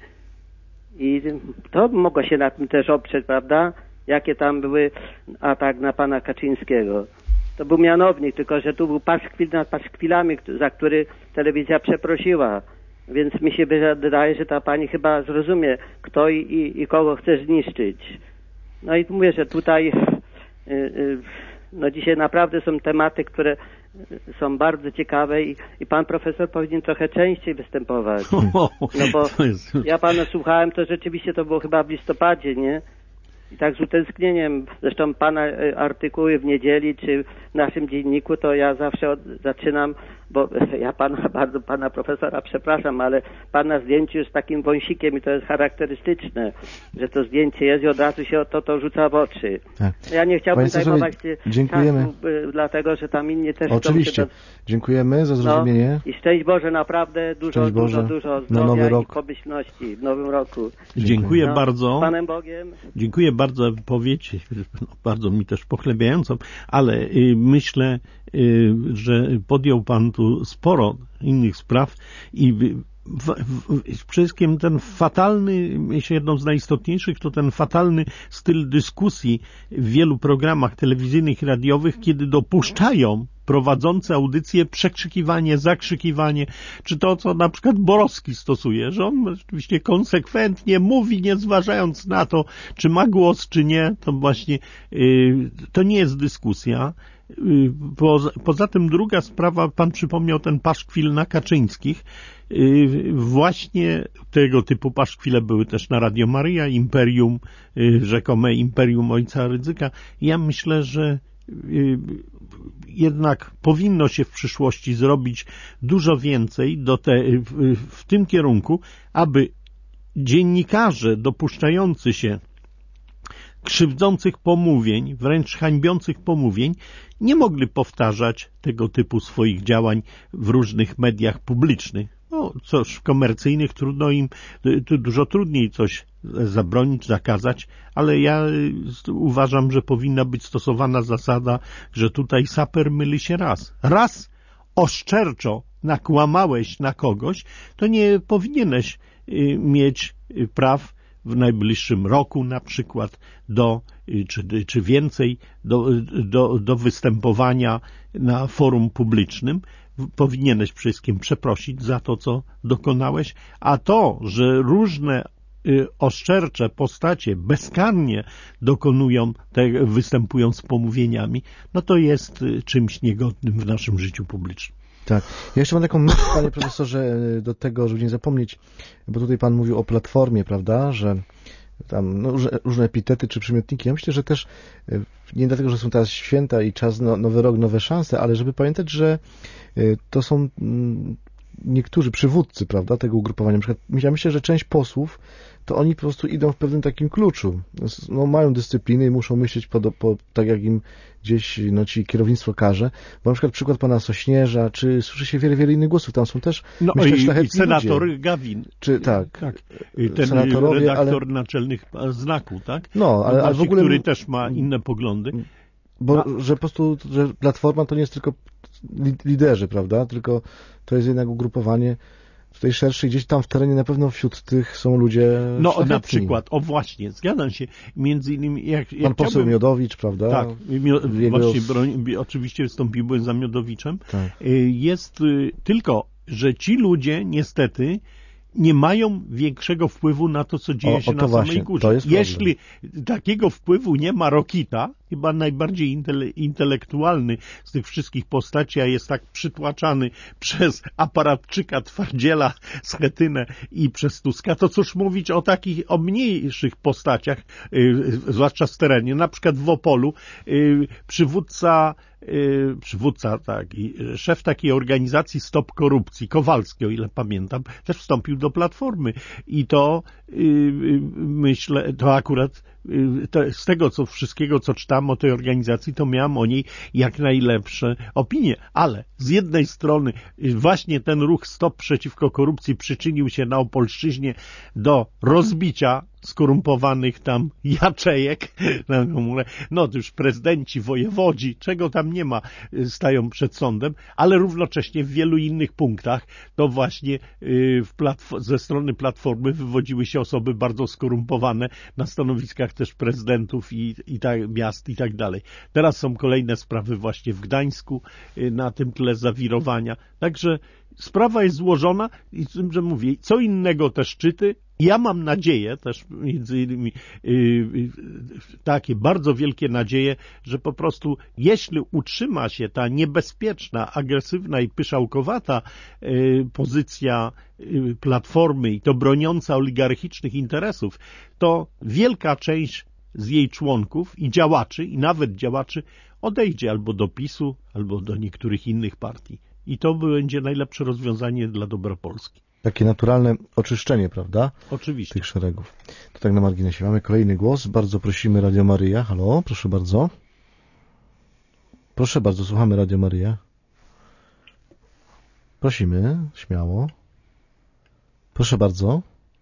i to mogło się na tym też oprzeć, prawda? Jakie tam były atak na pana Kaczyńskiego. To był mianownik, tylko że tu był paszkwil nad paszkwilami, za który telewizja przeprosiła. Więc mi się wydaje, że ta pani chyba zrozumie, kto i, i, i kogo chce zniszczyć. No i mówię, że tutaj yy, yy, no dzisiaj naprawdę są tematy, które są bardzo ciekawe i, i pan profesor powinien trochę częściej występować. No bo ja pana słuchałem, to rzeczywiście to było chyba w listopadzie, nie? I tak z utęsknieniem, zresztą pana artykuły w niedzieli czy w naszym dzienniku, to ja zawsze od, zaczynam, bo ja pana, bardzo pana profesora przepraszam, ale pana zdjęcie jest takim wąsikiem i to jest charakterystyczne, że to zdjęcie jest i od razu się to, to rzuca w oczy. Tak. Ja nie chciałbym zajmować dziękujemy. czasu, dlatego że tam inni też... Oczywiście. Do... Dziękujemy za zrozumienie. No, i szczęść Boże, naprawdę dużo, szczęść dużo, Boże. dużo zdrowia i pomyślności w nowym roku. Dziękuję, Dziękuję no, bardzo. Z Panem Bogiem. Dziękuję bardzo za wypowiedź, bardzo mi też pochlebiającą, ale y, myślę, y, że podjął pan tu sporo innych spraw i w, w, w, przede wszystkim ten fatalny, myślę, jedną z najistotniejszych, to ten fatalny styl dyskusji w wielu programach telewizyjnych i radiowych, kiedy dopuszczają prowadzące audycje przekrzykiwanie, zakrzykiwanie, czy to, co na przykład Borowski stosuje, że on rzeczywiście konsekwentnie mówi, nie zważając na to, czy ma głos, czy nie, to właśnie yy, to nie jest dyskusja. Yy, poza, poza tym druga sprawa, pan przypomniał ten paszkwil na Kaczyńskich. Yy, właśnie tego typu paszkwile były też na Radio Maryja, Imperium, yy, rzekome Imperium Ojca Rydzyka. Ja myślę, że yy, jednak powinno się w przyszłości zrobić dużo więcej do te, w, w tym kierunku, aby dziennikarze dopuszczający się krzywdzących pomówień, wręcz hańbiących pomówień, nie mogli powtarzać tego typu swoich działań w różnych mediach publicznych. No, cóż, w komercyjnych trudno im, tu dużo trudniej coś zabronić, zakazać, ale ja uważam, że powinna być stosowana zasada, że tutaj saper myli się raz. Raz oszczerczo nakłamałeś na kogoś, to nie powinieneś mieć praw w najbliższym roku na przykład do, czy, czy więcej do, do, do występowania na forum publicznym. Powinieneś wszystkim przeprosić za to, co dokonałeś, a to, że różne y, oszczercze postacie bezkarnie dokonują, te, występują z pomówieniami, no to jest y, czymś niegodnym w naszym życiu publicznym. Tak. Ja jeszcze mam taką myśl, panie profesorze, do tego, żeby nie zapomnieć, bo tutaj pan mówił o platformie, prawda, że tam no, różne, różne epitety czy przymiotniki. Ja myślę, że też nie dlatego, że są teraz święta i czas, no, nowy rok, nowe szanse, ale żeby pamiętać, że to są niektórzy przywódcy, prawda, tego ugrupowania. Na przykład, ja myślę, że część posłów, to oni po prostu idą w pewnym takim kluczu. No, mają dyscypliny i muszą myśleć po, po, tak, jak im gdzieś no, ci kierownictwo każe. Bo na przykład przykład pana Sośnierza, czy słyszy się wiele, wiele innych głosów. Tam są też, no, myślę, i, szlachetni i senator ludzie. Gawin. Czy, tak. tak. Ten senatorowie, redaktor ale... naczelnych znaku, tak? No, ale, no, ale w ogóle... który też ma inne poglądy. Bo, no. że po prostu, że Platforma to nie jest tylko liderzy, prawda? Tylko to jest jednak ugrupowanie tutaj szersze, gdzieś tam w terenie na pewno wśród tych są ludzie No szlachetni. na przykład, o właśnie, zgadzam się, między innymi jak, jak Pan poseł chciałbym... Miodowicz, prawda? Tak, mio... Jego... właśnie broń... oczywiście wystąpiłem za Miodowiczem. Tak. Jest tylko, że ci ludzie niestety nie mają większego wpływu na to, co dzieje o, się o na właśnie, samej górze. Jeśli takiego wpływu nie ma Rokita, chyba najbardziej intele intelektualny z tych wszystkich postaci, a jest tak przytłaczany przez aparatczyka Twardziela, Schetynę i przez Tuska. To cóż mówić o takich, o mniejszych postaciach, yy, zwłaszcza z terenie, na przykład w Opolu, yy, przywódca Yy, przywódca, tak, i szef takiej organizacji Stop Korupcji, Kowalski, o ile pamiętam, też wstąpił do Platformy i to yy, myślę, to akurat yy, to z tego co wszystkiego, co czytałem o tej organizacji, to miałem o niej jak najlepsze opinie, ale z jednej strony yy, właśnie ten ruch Stop przeciwko korupcji przyczynił się na Opolszczyźnie do rozbicia skorumpowanych tam jaczejek, no to już prezydenci, wojewodzi, czego tam nie ma, stają przed sądem, ale równocześnie w wielu innych punktach to właśnie w ze strony Platformy wywodziły się osoby bardzo skorumpowane na stanowiskach też prezydentów i, i tak, miast i tak dalej. Teraz są kolejne sprawy właśnie w Gdańsku na tym tle zawirowania. Także sprawa jest złożona i tym, że mówię, co innego te szczyty. Ja mam nadzieję, też między innymi yy, yy, takie bardzo wielkie nadzieje, że po prostu jeśli utrzyma się ta niebezpieczna, agresywna i pyszałkowata yy, pozycja yy, Platformy i to broniąca oligarchicznych interesów, to wielka część z jej członków i działaczy, i nawet działaczy odejdzie albo do PiSu, albo do niektórych innych partii. I to będzie najlepsze rozwiązanie dla dobra Polski. Takie naturalne oczyszczenie, prawda? Oczywiście. Tych szeregów. To tak na marginesie. Mamy kolejny głos. Bardzo prosimy Radio Maryja. Halo, proszę bardzo. Proszę bardzo, słuchamy Radio Maryja. Prosimy, śmiało. Proszę bardzo.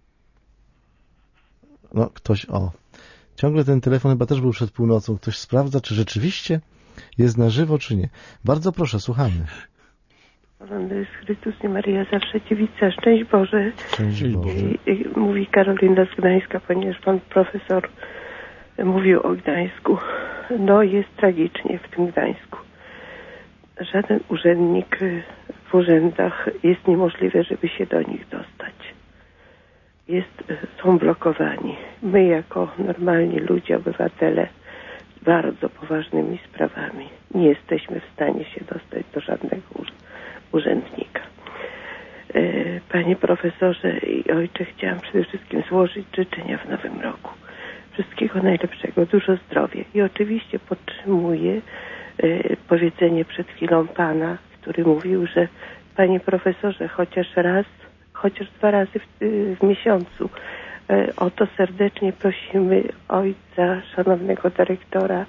No, ktoś, o. Ciągle ten telefon chyba też był przed północą. Ktoś sprawdza, czy rzeczywiście jest na żywo, czy nie. Bardzo proszę, słuchamy. Jest Chrystus i Maryja zawsze dziewica. Szczęść Boże. Szczęść Boże. I, i, mówi Karolina z Gdańska, ponieważ pan profesor mówił o Gdańsku. No jest tragicznie w tym Gdańsku. Żaden urzędnik w urzędach jest niemożliwe, żeby się do nich dostać. Jest, są blokowani. My jako normalni ludzie, obywatele z bardzo poważnymi sprawami nie jesteśmy w stanie się dostać do żadnego urzędnika. Panie profesorze i ojcze, chciałam przede wszystkim złożyć życzenia w nowym roku. Wszystkiego najlepszego, dużo zdrowia. I oczywiście podtrzymuję powiedzenie przed chwilą pana, który mówił, że panie profesorze, chociaż raz, chociaż dwa razy w, w miesiącu o to serdecznie prosimy ojca, szanownego dyrektora,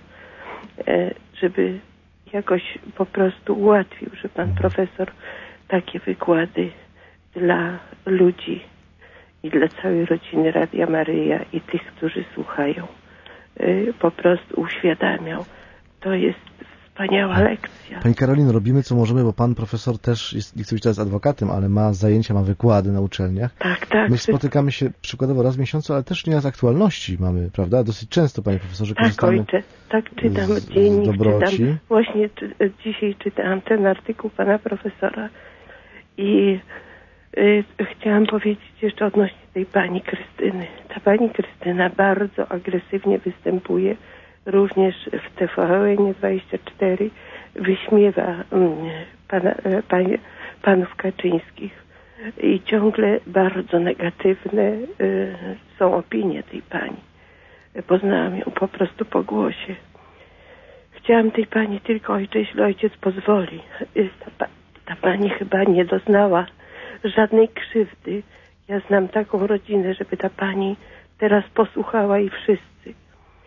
żeby jakoś po prostu ułatwił, że pan profesor takie wykłady dla ludzi i dla całej rodziny Radia Maryja i tych, którzy słuchają, po prostu uświadamiał. To jest wspaniała lekcja. Pani Karolino, robimy co możemy, bo pan profesor też jest, nie chcę być teraz adwokatem, ale ma zajęcia, ma wykłady na uczelniach. Tak, tak. My spotykamy się przykładowo raz w miesiącu, ale też nie z aktualności mamy, prawda? Dosyć często, panie profesorze, korzystamy. Tak, ojcze, tak czytam dziennik, czytam. Właśnie czy, dzisiaj czytałam ten artykuł pana profesora i y, chciałam powiedzieć jeszcze odnośnie tej pani Krystyny. Ta pani Krystyna bardzo agresywnie występuje również w T V N dwadzieścia cztery, wyśmiewa pana, pan, panów Kaczyńskich i ciągle bardzo negatywne y, są opinie tej pani. Poznałam ją po prostu po głosie. Chciałam tej pani tylko, ojcze, jeśli ojciec pozwoli, ta, ta pani chyba nie doznała żadnej krzywdy. Ja znam taką rodzinę, żeby ta pani teraz posłuchała i wszyscy.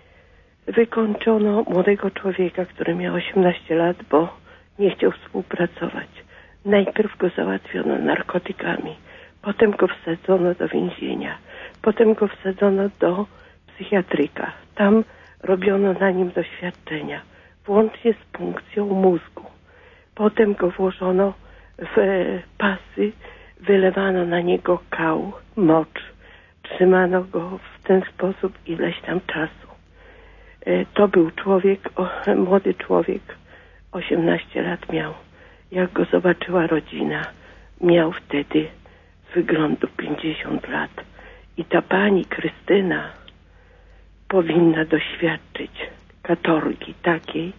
Wykończono młodego człowieka, który miał osiemnaście lat, bo nie chciał współpracować. Najpierw go załatwiono narkotykami, potem go wsadzono do więzienia, potem go wsadzono do psychiatryka. Tam robiono na nim doświadczenia, włącznie z punkcją mózgu. Potem go włożono w pasy, wylewano na niego kał, mocz. Trzymano go w ten sposób ileś tam czasu. To był człowiek, młody człowiek, osiemnaście lat miał. Jak go zobaczyła rodzina, miał wtedy z wyglądu pięćdziesiąt lat. I ta pani Krystyna powinna doświadczyć katorgi takiej,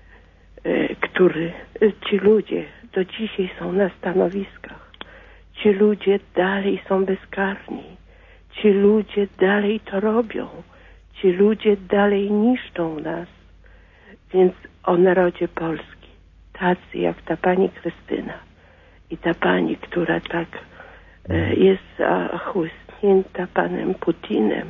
który ci ludzie do dzisiaj są na stanowiskach. Ci ludzie dalej są bezkarni. Ci ludzie dalej to robią. Ci ludzie dalej niszczą nas. Więc o narodzie Polski, tacy jak ta pani Krystyna i ta pani, która tak e, jest zachłysnięta panem Putinem,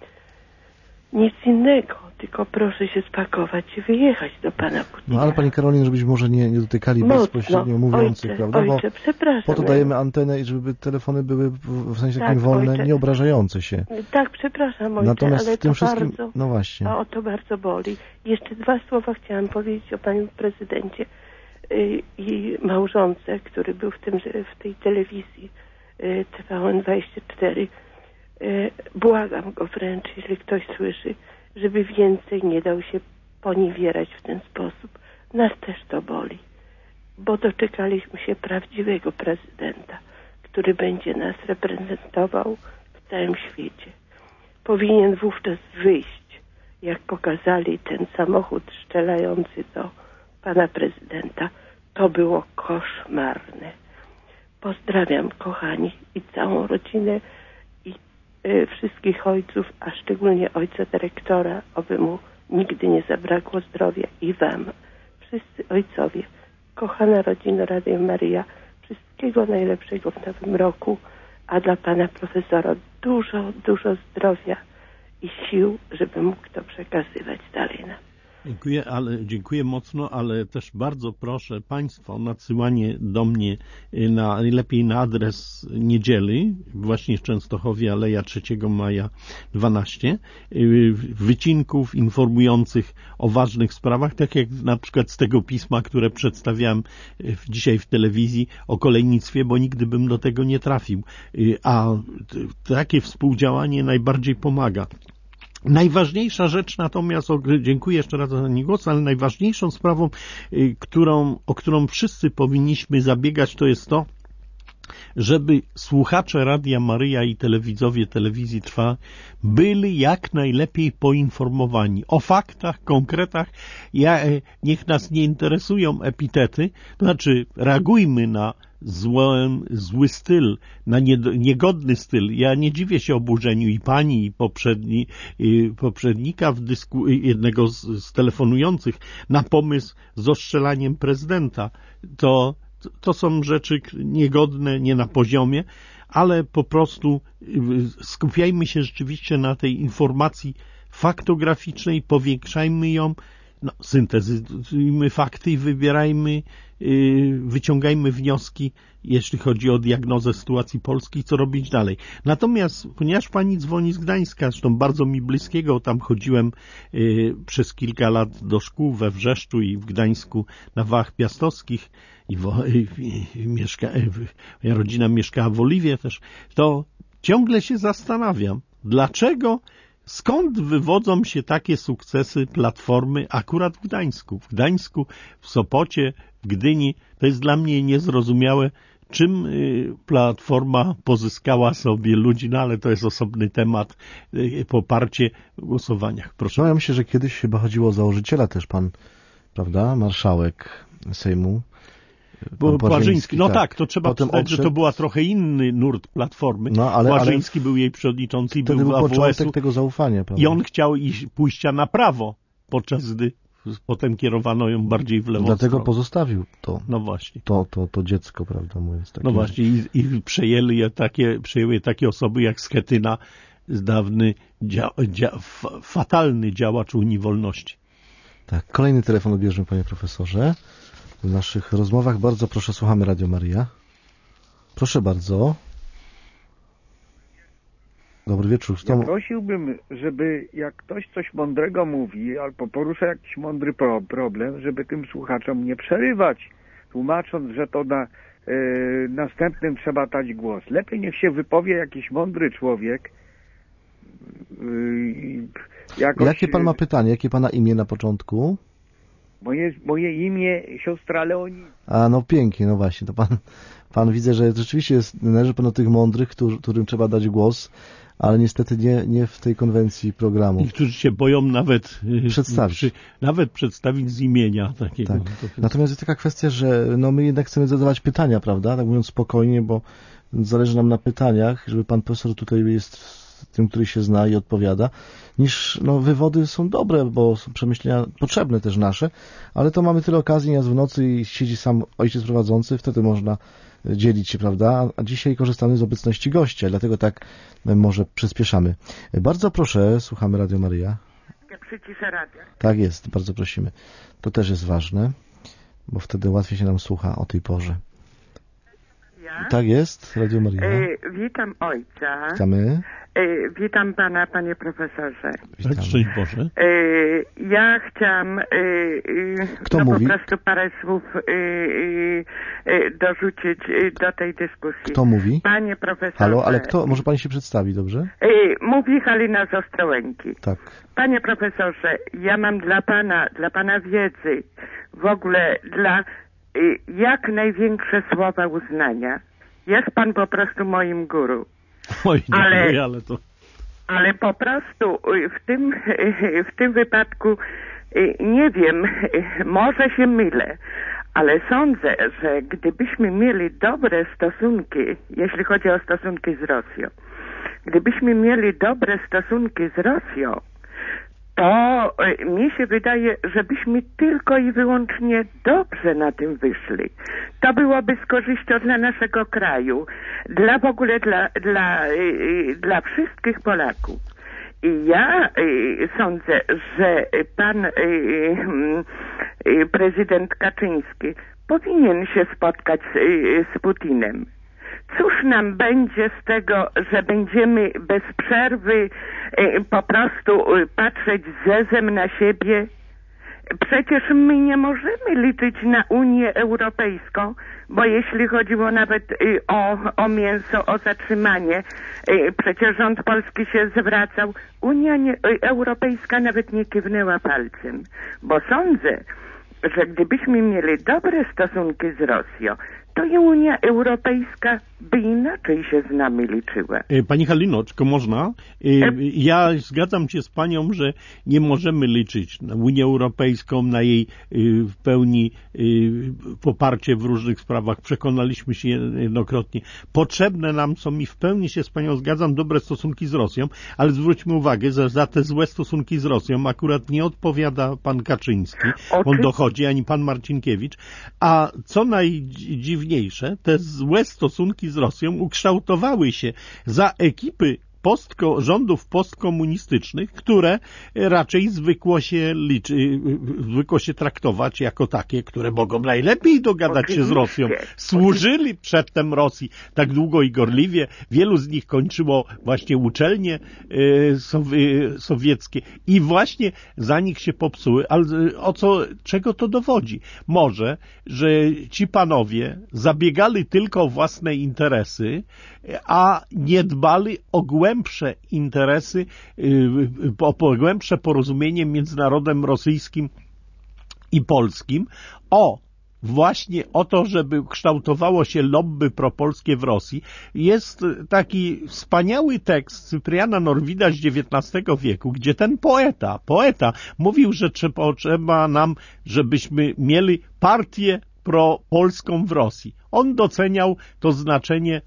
nic innego, tylko proszę się spakować i wyjechać do pana Putina. No ale pani Karolina, żebyśmy może nie, nie dotykali Mocno. bezpośrednio mówiących, Ojcze, prawda? ojcze, Bo przepraszam. po to dajemy antenę i żeby telefony były w sensie Tak, takim wolne, ojcze. nie obrażające się. Tak, przepraszam ojcze, Natomiast ale w tym to wszystkim, bardzo, no właśnie. o, to bardzo boli. Jeszcze dwa słowa chciałam powiedzieć o panu prezydencie yy, i małżonce, który był w, tym, w tej telewizji yy, T V N dwadzieścia cztery. Yy, błagam go wręcz, jeśli ktoś słyszy, żeby więcej nie dał się poniewierać w ten sposób. Nas też to boli, bo doczekaliśmy się prawdziwego prezydenta, który będzie nas reprezentował w całym świecie. Powinien wówczas wyjść, jak pokazali ten samochód strzelający do pana prezydenta. To było koszmarne. Pozdrawiam, kochani, i całą rodzinę i y, wszystkich ojców, a szczególnie ojca dyrektora, oby mu nigdy nie zabrakło zdrowia, i wam, wszyscy ojcowie, kochana rodzina Radia Maryja, wszystkiego najlepszego w nowym roku, a dla pana profesora dużo, dużo zdrowia i sił, żeby mógł to przekazywać dalej nam. Dziękuję, ale dziękuję mocno, ale też bardzo proszę Państwa o nadsyłanie do mnie na, najlepiej na adres niedzieli, właśnie w Częstochowie, Aleja trzeciego maja dwanaście, wycinków informujących o ważnych sprawach, tak jak na przykład z tego pisma, które przedstawiałem dzisiaj w telewizji o kolejnictwie, bo nigdy bym do tego nie trafił, a takie współdziałanie najbardziej pomaga. Najważniejsza rzecz natomiast, dziękuję jeszcze raz za ten głos, ale najważniejszą sprawą, którą, o którą wszyscy powinniśmy zabiegać, to jest to, żeby słuchacze Radia Maryja i telewidzowie telewizji Trwam byli jak najlepiej poinformowani o faktach, konkretach. Ja, niech nas nie interesują epitety, to znaczy reagujmy na zły, zły styl, na niegodny styl. Ja nie dziwię się oburzeniu i pani, i poprzedni, i poprzednika w dysku, jednego z, z telefonujących na pomysł z ostrzelaniem prezydenta. To To są rzeczy niegodne, nie na poziomie, ale po prostu skupiajmy się rzeczywiście na tej informacji faktograficznej, powiększajmy ją, no, syntezyzujmy fakty i wybierajmy, yy, wyciągajmy wnioski, jeśli chodzi o diagnozę sytuacji Polski, co robić dalej. Natomiast, ponieważ pani dzwoni z Gdańska, zresztą bardzo mi bliskiego, tam chodziłem yy, przez kilka lat do szkół we Wrzeszczu i w Gdańsku na Wałach Piastowskich, i, wo, i, i, i mieszka, moja rodzina mieszkała w Oliwie też, to ciągle się zastanawiam, dlaczego, skąd wywodzą się takie sukcesy Platformy akurat w Gdańsku. W Gdańsku, w Sopocie, w Gdyni. To jest dla mnie niezrozumiałe, czym Platforma pozyskała sobie ludzi, no ale to jest osobny temat, poparcie w głosowaniach. Proszę. No ja myślę, że kiedyś chyba chodziło o założyciela też pan, prawda, marszałek Sejmu. Bo Płażyński, no tak, tak to trzeba Potem przyznać, odszedł... że to była trochę inny nurt Platformy. No, ale, Płażyński ale... był jej przewodniczący i był, był w był A W S-u. początek tego zaufania, prawda? I on chciał iść, pójścia na prawo, podczas gdy potem kierowano ją bardziej w lewą Dlatego stronę. pozostawił to, no właśnie. to, to, to dziecko, prawda, mówiąc takie. No właśnie i, i przejęli je takie, przejęły je takie osoby jak Schetyna, dawny dzia, dzia, fatalny działacz Unii Wolności. Tak, kolejny telefon odbierzemy, panie profesorze. W naszych rozmowach bardzo proszę, słuchamy Radio Maryja. Proszę bardzo. Dobry wieczór. Ja prosiłbym, żeby jak ktoś coś mądrego mówi albo porusza jakiś mądry pro problem, żeby tym słuchaczom nie przerywać, tłumacząc, że to na e, następnym trzeba dać głos. Lepiej niech się wypowie jakiś mądry człowiek. E, jakoś, Jakie pan ma pytanie? Jakie pana imię na początku? Moje, moje imię siostra Leonida. A no pięknie, no właśnie, to pan pan widzę, że rzeczywiście jest, należy pan do tych mądrych, którzy, którym trzeba dać głos, ale niestety nie, nie w tej konwencji programu. I którzy się boją nawet przedstawić, przy, nawet przedstawić z imienia takiego. Tak. Natomiast jest taka kwestia, że no my jednak chcemy zadawać pytania, prawda? Tak mówiąc spokojnie, bo zależy nam na pytaniach, żeby pan profesor tutaj jest tym, który się zna i odpowiada, niż no, wywody są dobre, bo są przemyślenia potrzebne też nasze, ale to mamy tyle okazji, jest w nocy i siedzi sam ojciec prowadzący, wtedy można dzielić się, prawda? A dzisiaj korzystamy z obecności gościa, dlatego tak może przyspieszamy. Bardzo proszę, słuchamy Radio Maryja. Ja przyciszę radio. Tak jest, bardzo prosimy. To też jest ważne, bo wtedy łatwiej się nam słucha o tej porze. Ja? Tak jest, Radio Maryja. E, witam ojca. Witamy. E, witam pana, panie profesorze. Witamy. Szczęść Boże. E, ja chciałam e, Kto no, mówi? po prostu parę słów e, e, dorzucić do tej dyskusji. Kto mówi? Panie profesorze. Halo, ale kto? Może pani się przedstawi, dobrze? E, mówi Halina z Ostrołęki. Tak. Panie profesorze, ja mam dla pana, dla pana wiedzy, w ogóle dla jak największe słowa uznania. Jest pan po prostu moim guru. Oj, nie, ale, ale to... ale po prostu w tym, w tym wypadku nie wiem, może się mylę, ale sądzę, że gdybyśmy mieli dobre stosunki, jeśli chodzi o stosunki z Rosją, gdybyśmy mieli dobre stosunki z Rosją, to mi się wydaje, żebyśmy tylko i wyłącznie dobrze na tym wyszli. To byłoby z korzyścią dla naszego kraju, dla w ogóle dla, dla, dla wszystkich Polaków. I ja sądzę, że pan prezydent Kaczyński powinien się spotkać z, z Putinem. Cóż nam będzie z tego, że będziemy bez przerwy e, po prostu e, patrzeć zezem na siebie? Przecież my nie możemy liczyć na Unię Europejską, bo jeśli chodziło nawet e, o, o mięso, o zatrzymanie, e, przecież rząd polski się zwracał. Unia nie, e, Europejska nawet nie kiwnęła palcem, bo sądzę, że gdybyśmy mieli dobre stosunki z Rosją, to i Unia Europejska by inaczej się z nami liczyła. Pani Halino, czy można? Ja zgadzam się z panią, że nie możemy liczyć na Unię Europejską, na jej w pełni poparcie w różnych sprawach. Przekonaliśmy się jednokrotnie. Potrzebne nam są i w pełni się z panią zgadzam dobre stosunki z Rosją, ale zwróćmy uwagę, że za te złe stosunki z Rosją akurat nie odpowiada pan Kaczyński, on dochodzi, ani pan Marcinkiewicz, a co najdziwniejsze, te złe stosunki z Rosją ukształtowały się za ekipy postko, rządów postkomunistycznych, które raczej zwykło się liczy, zwykło się traktować jako takie, które mogą najlepiej dogadać Oczywiście. się z Rosją. Służyli przedtem Rosji tak długo i gorliwie. Wielu z nich kończyło właśnie uczelnie sowieckie i właśnie za nich się popsuły. Ale o co, czego to dowodzi? Może, że ci panowie zabiegali tylko o własne interesy, a nie dbali o głębsze interesy, o głębsze porozumienie między narodem rosyjskim i polskim, o właśnie o to, żeby kształtowało się lobby propolskie w Rosji. Jest taki wspaniały tekst Cypriana Norwida z dziewiętnastego wieku, gdzie ten poeta, poeta mówił, że trzeba nam, żebyśmy mieli partię propolską w Rosji. On doceniał to znaczenie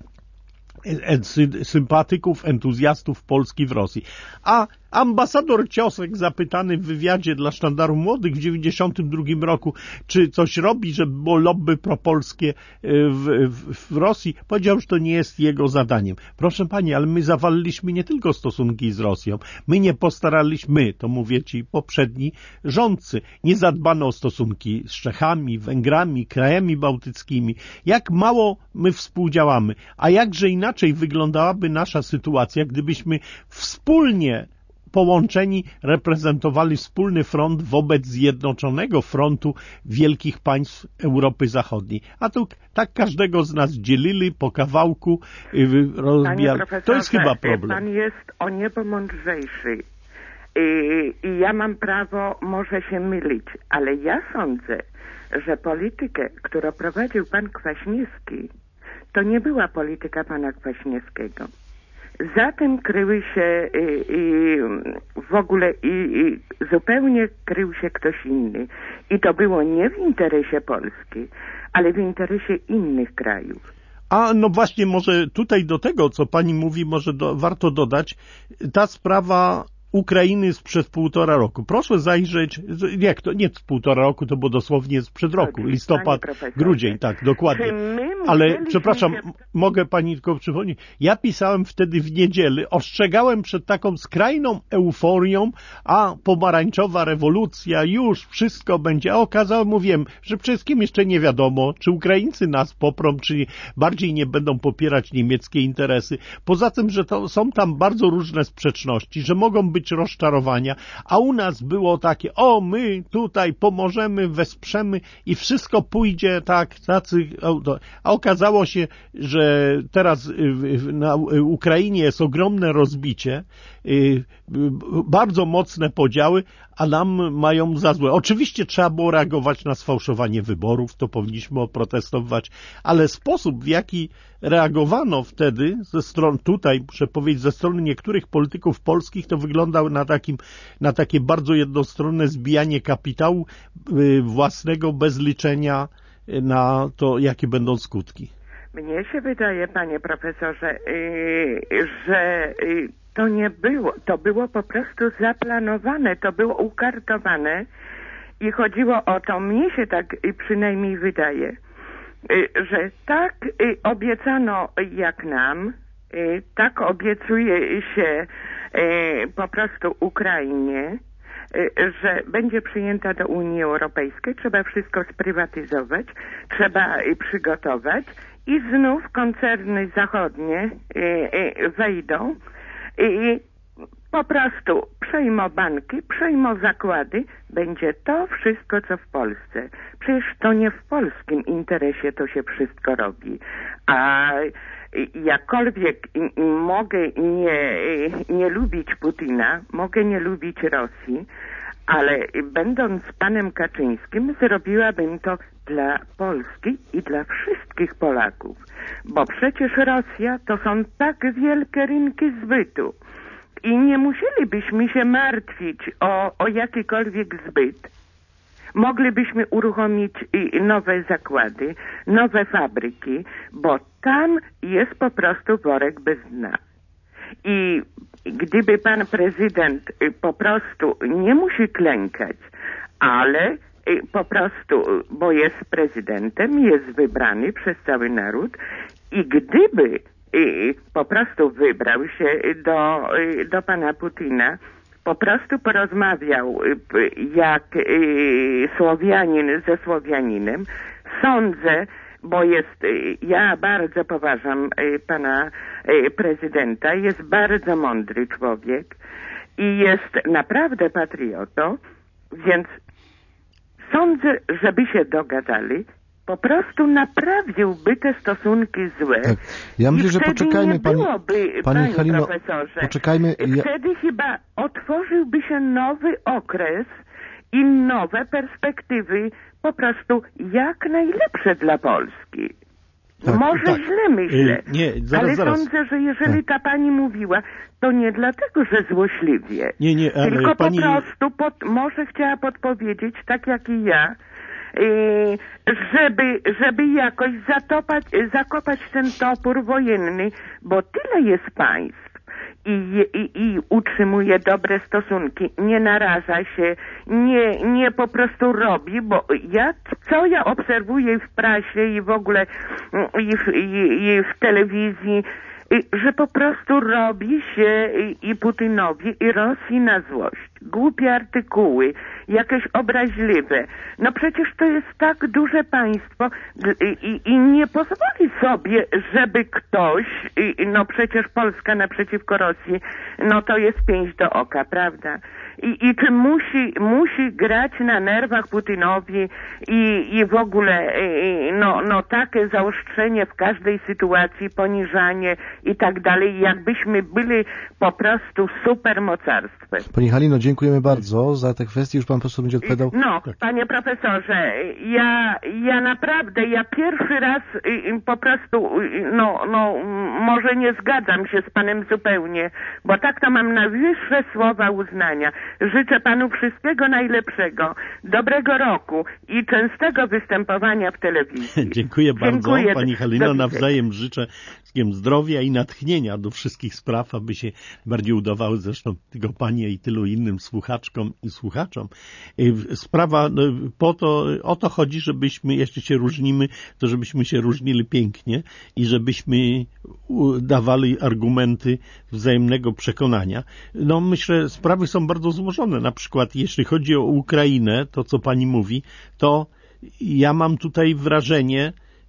sympatyków, entuzjastów Polski w Rosji. A ambasador Ciosek, zapytany w wywiadzie dla Sztandaru Młodych w dziewięćdziesiątym drugim roku, czy coś robi, żeby było lobby propolskie w, w, w Rosji, powiedział, że to nie jest jego zadaniem. Proszę pani, ale my zawaliliśmy nie tylko stosunki z Rosją. My nie postaraliśmy, to mówię ci poprzedni rządcy, nie zadbano o stosunki z Czechami, Węgrami, krajami bałtyckimi. Jak mało my współdziałamy, a jakże inaczej wyglądałaby nasza sytuacja, gdybyśmy wspólnie połączeni reprezentowali wspólny front wobec zjednoczonego frontu wielkich państw Europy Zachodniej. A tu tak każdego z nas dzielili po kawałku, rozbijali. To jest chyba problem. Pan jest o niebo mądrzejszy I, i ja mam prawo może się mylić, ale ja sądzę, że politykę, którą prowadził pan Kwaśniewski, to nie była polityka pana Kwaśniewskiego. Za tym kryły się y, y, w ogóle y, y, zupełnie krył się ktoś inny. I to było nie w interesie Polski, ale w interesie innych krajów. A no właśnie, może tutaj do tego, co pani mówi, może do, warto dodać, ta sprawa Ukrainy sprzed półtora roku. Proszę zajrzeć, jak to, nie z półtora roku, to było dosłownie sprzed roku, listopad, grudzień, tak, dokładnie. Ale, przepraszam, się... mogę pani tylko przypomnieć, ja pisałem wtedy w niedzielę, ostrzegałem przed taką skrajną euforią, a pomarańczowa rewolucja, już wszystko będzie, a okazało, mówiłem, że przede wszystkim jeszcze nie wiadomo, czy Ukraińcy nas poprą, czy bardziej nie będą popierać niemieckie interesy. Poza tym, że to są tam bardzo różne sprzeczności, że mogą być rozczarowania, a u nas było takie, o, my tutaj pomożemy, wesprzemy i wszystko pójdzie tak, tacy, a okazało się, że teraz na Ukrainie jest ogromne rozbicie, bardzo mocne podziały, a nam mają za złe. Oczywiście trzeba było reagować na sfałszowanie wyborów, to powinniśmy oprotestować, ale sposób, w jaki reagowano wtedy ze stron, tutaj muszę powiedzieć, ze strony niektórych polityków polskich, to wyglądał na takim, na takie bardzo jednostronne zbijanie kapitału własnego bez liczenia na to, jakie będą skutki. Mnie się wydaje, panie profesorze, yy, że yy, to nie było, to było po prostu zaplanowane, to było ukartowane i chodziło o to, mnie się tak yy, przynajmniej wydaje, yy, że tak yy, obiecano jak nam, yy, tak obiecuje się yy, po prostu Ukrainie, że będzie przyjęta do Unii Europejskiej, trzeba wszystko sprywatyzować, trzeba przygotować i znów koncerny zachodnie wejdą i po prostu przejmą banki, przejmą zakłady, będzie to wszystko, co w Polsce. Przecież to nie w polskim interesie to się wszystko robi, a jakkolwiek mogę nie, nie lubić Putina, mogę nie lubić Rosji, ale będąc panem Kaczyńskim zrobiłabym to dla Polski i dla wszystkich Polaków, bo przecież Rosja to są tak wielkie rynki zbytu i nie musielibyśmy się martwić o, o jakikolwiek zbyt. Moglibyśmy uruchomić nowe zakłady, nowe fabryki, bo tam jest po prostu worek bez dna. I gdyby pan prezydent po prostu nie musi klękać, ale po prostu, bo jest prezydentem, jest wybrany przez cały naród i gdyby po prostu wybrał się do, do pana Putina, po prostu porozmawiał jak Słowianin ze Słowianinem. Sądzę, bo jest, ja bardzo poważam pana prezydenta, jest bardzo mądry człowiek i jest naprawdę patriotą, więc sądzę, żeby się dogadali, po prostu naprawiłby te stosunki złe. Tak. Ja myślę, I że wtedy poczekajmy, nie pani, byłoby, pani panie Halino, profesorze, poczekajmy. Ja... Wtedy chyba otworzyłby się nowy okres i nowe perspektywy, po prostu jak najlepsze dla Polski. Tak, Może tak. źle myślę, Yy, nie, zaraz, ale zaraz. sądzę, że jeżeli tak. ta pani mówiła, to nie dlatego, że złośliwie. Nie, nie, ale tylko pani... po prostu pod, może chciała podpowiedzieć, tak jak i ja, Yy, żeby, żeby jakoś zatopać, zakopać ten topór wojenny, bo tyle jest państw i, i, i utrzymuje dobre stosunki, nie naraża się, nie, nie po prostu robi, bo ja, co ja obserwuję w prasie i w ogóle i w, i, i w telewizji, że po prostu robi się i Putinowi, i Rosji na złość. Głupie artykuły, jakieś obraźliwe. No przecież to jest tak duże państwo i, i, i nie pozwoli sobie, żeby ktoś, i, no przecież Polska naprzeciwko Rosji, no to jest pięść do oka, prawda? I, i czy musi, musi grać na nerwach Putinowi i, i w ogóle i, no, no takie zaostrzenie w każdej sytuacji, poniżanie i tak dalej, jakbyśmy byli po prostu supermocarstwem. Pani Halino, dziękuję. dziękujemy bardzo za te kwestie. Już pan profesor będzie odpowiadał. No, panie profesorze, ja, ja naprawdę, ja pierwszy raz y, po prostu, y, no, no, może nie zgadzam się z panem zupełnie, bo tak to mam najwyższe słowa uznania. Życzę panu wszystkiego najlepszego, dobrego roku i częstego występowania w telewizji. Dziękuję bardzo, Dziękuję. pani Halino, nawzajem życzę zdrowia i natchnienia do wszystkich spraw, aby się bardziej udawały, zresztą tego pani i tylu innym słuchaczkom i słuchaczom. Sprawa, po to, o to chodzi, żebyśmy, jeśli się różnimy, to żebyśmy się różnili pięknie i żebyśmy dawali argumenty wzajemnego przekonania. No myślę, sprawy są bardzo złożone. Na przykład, jeśli chodzi o Ukrainę, to co pani mówi, to ja mam tutaj wrażenie,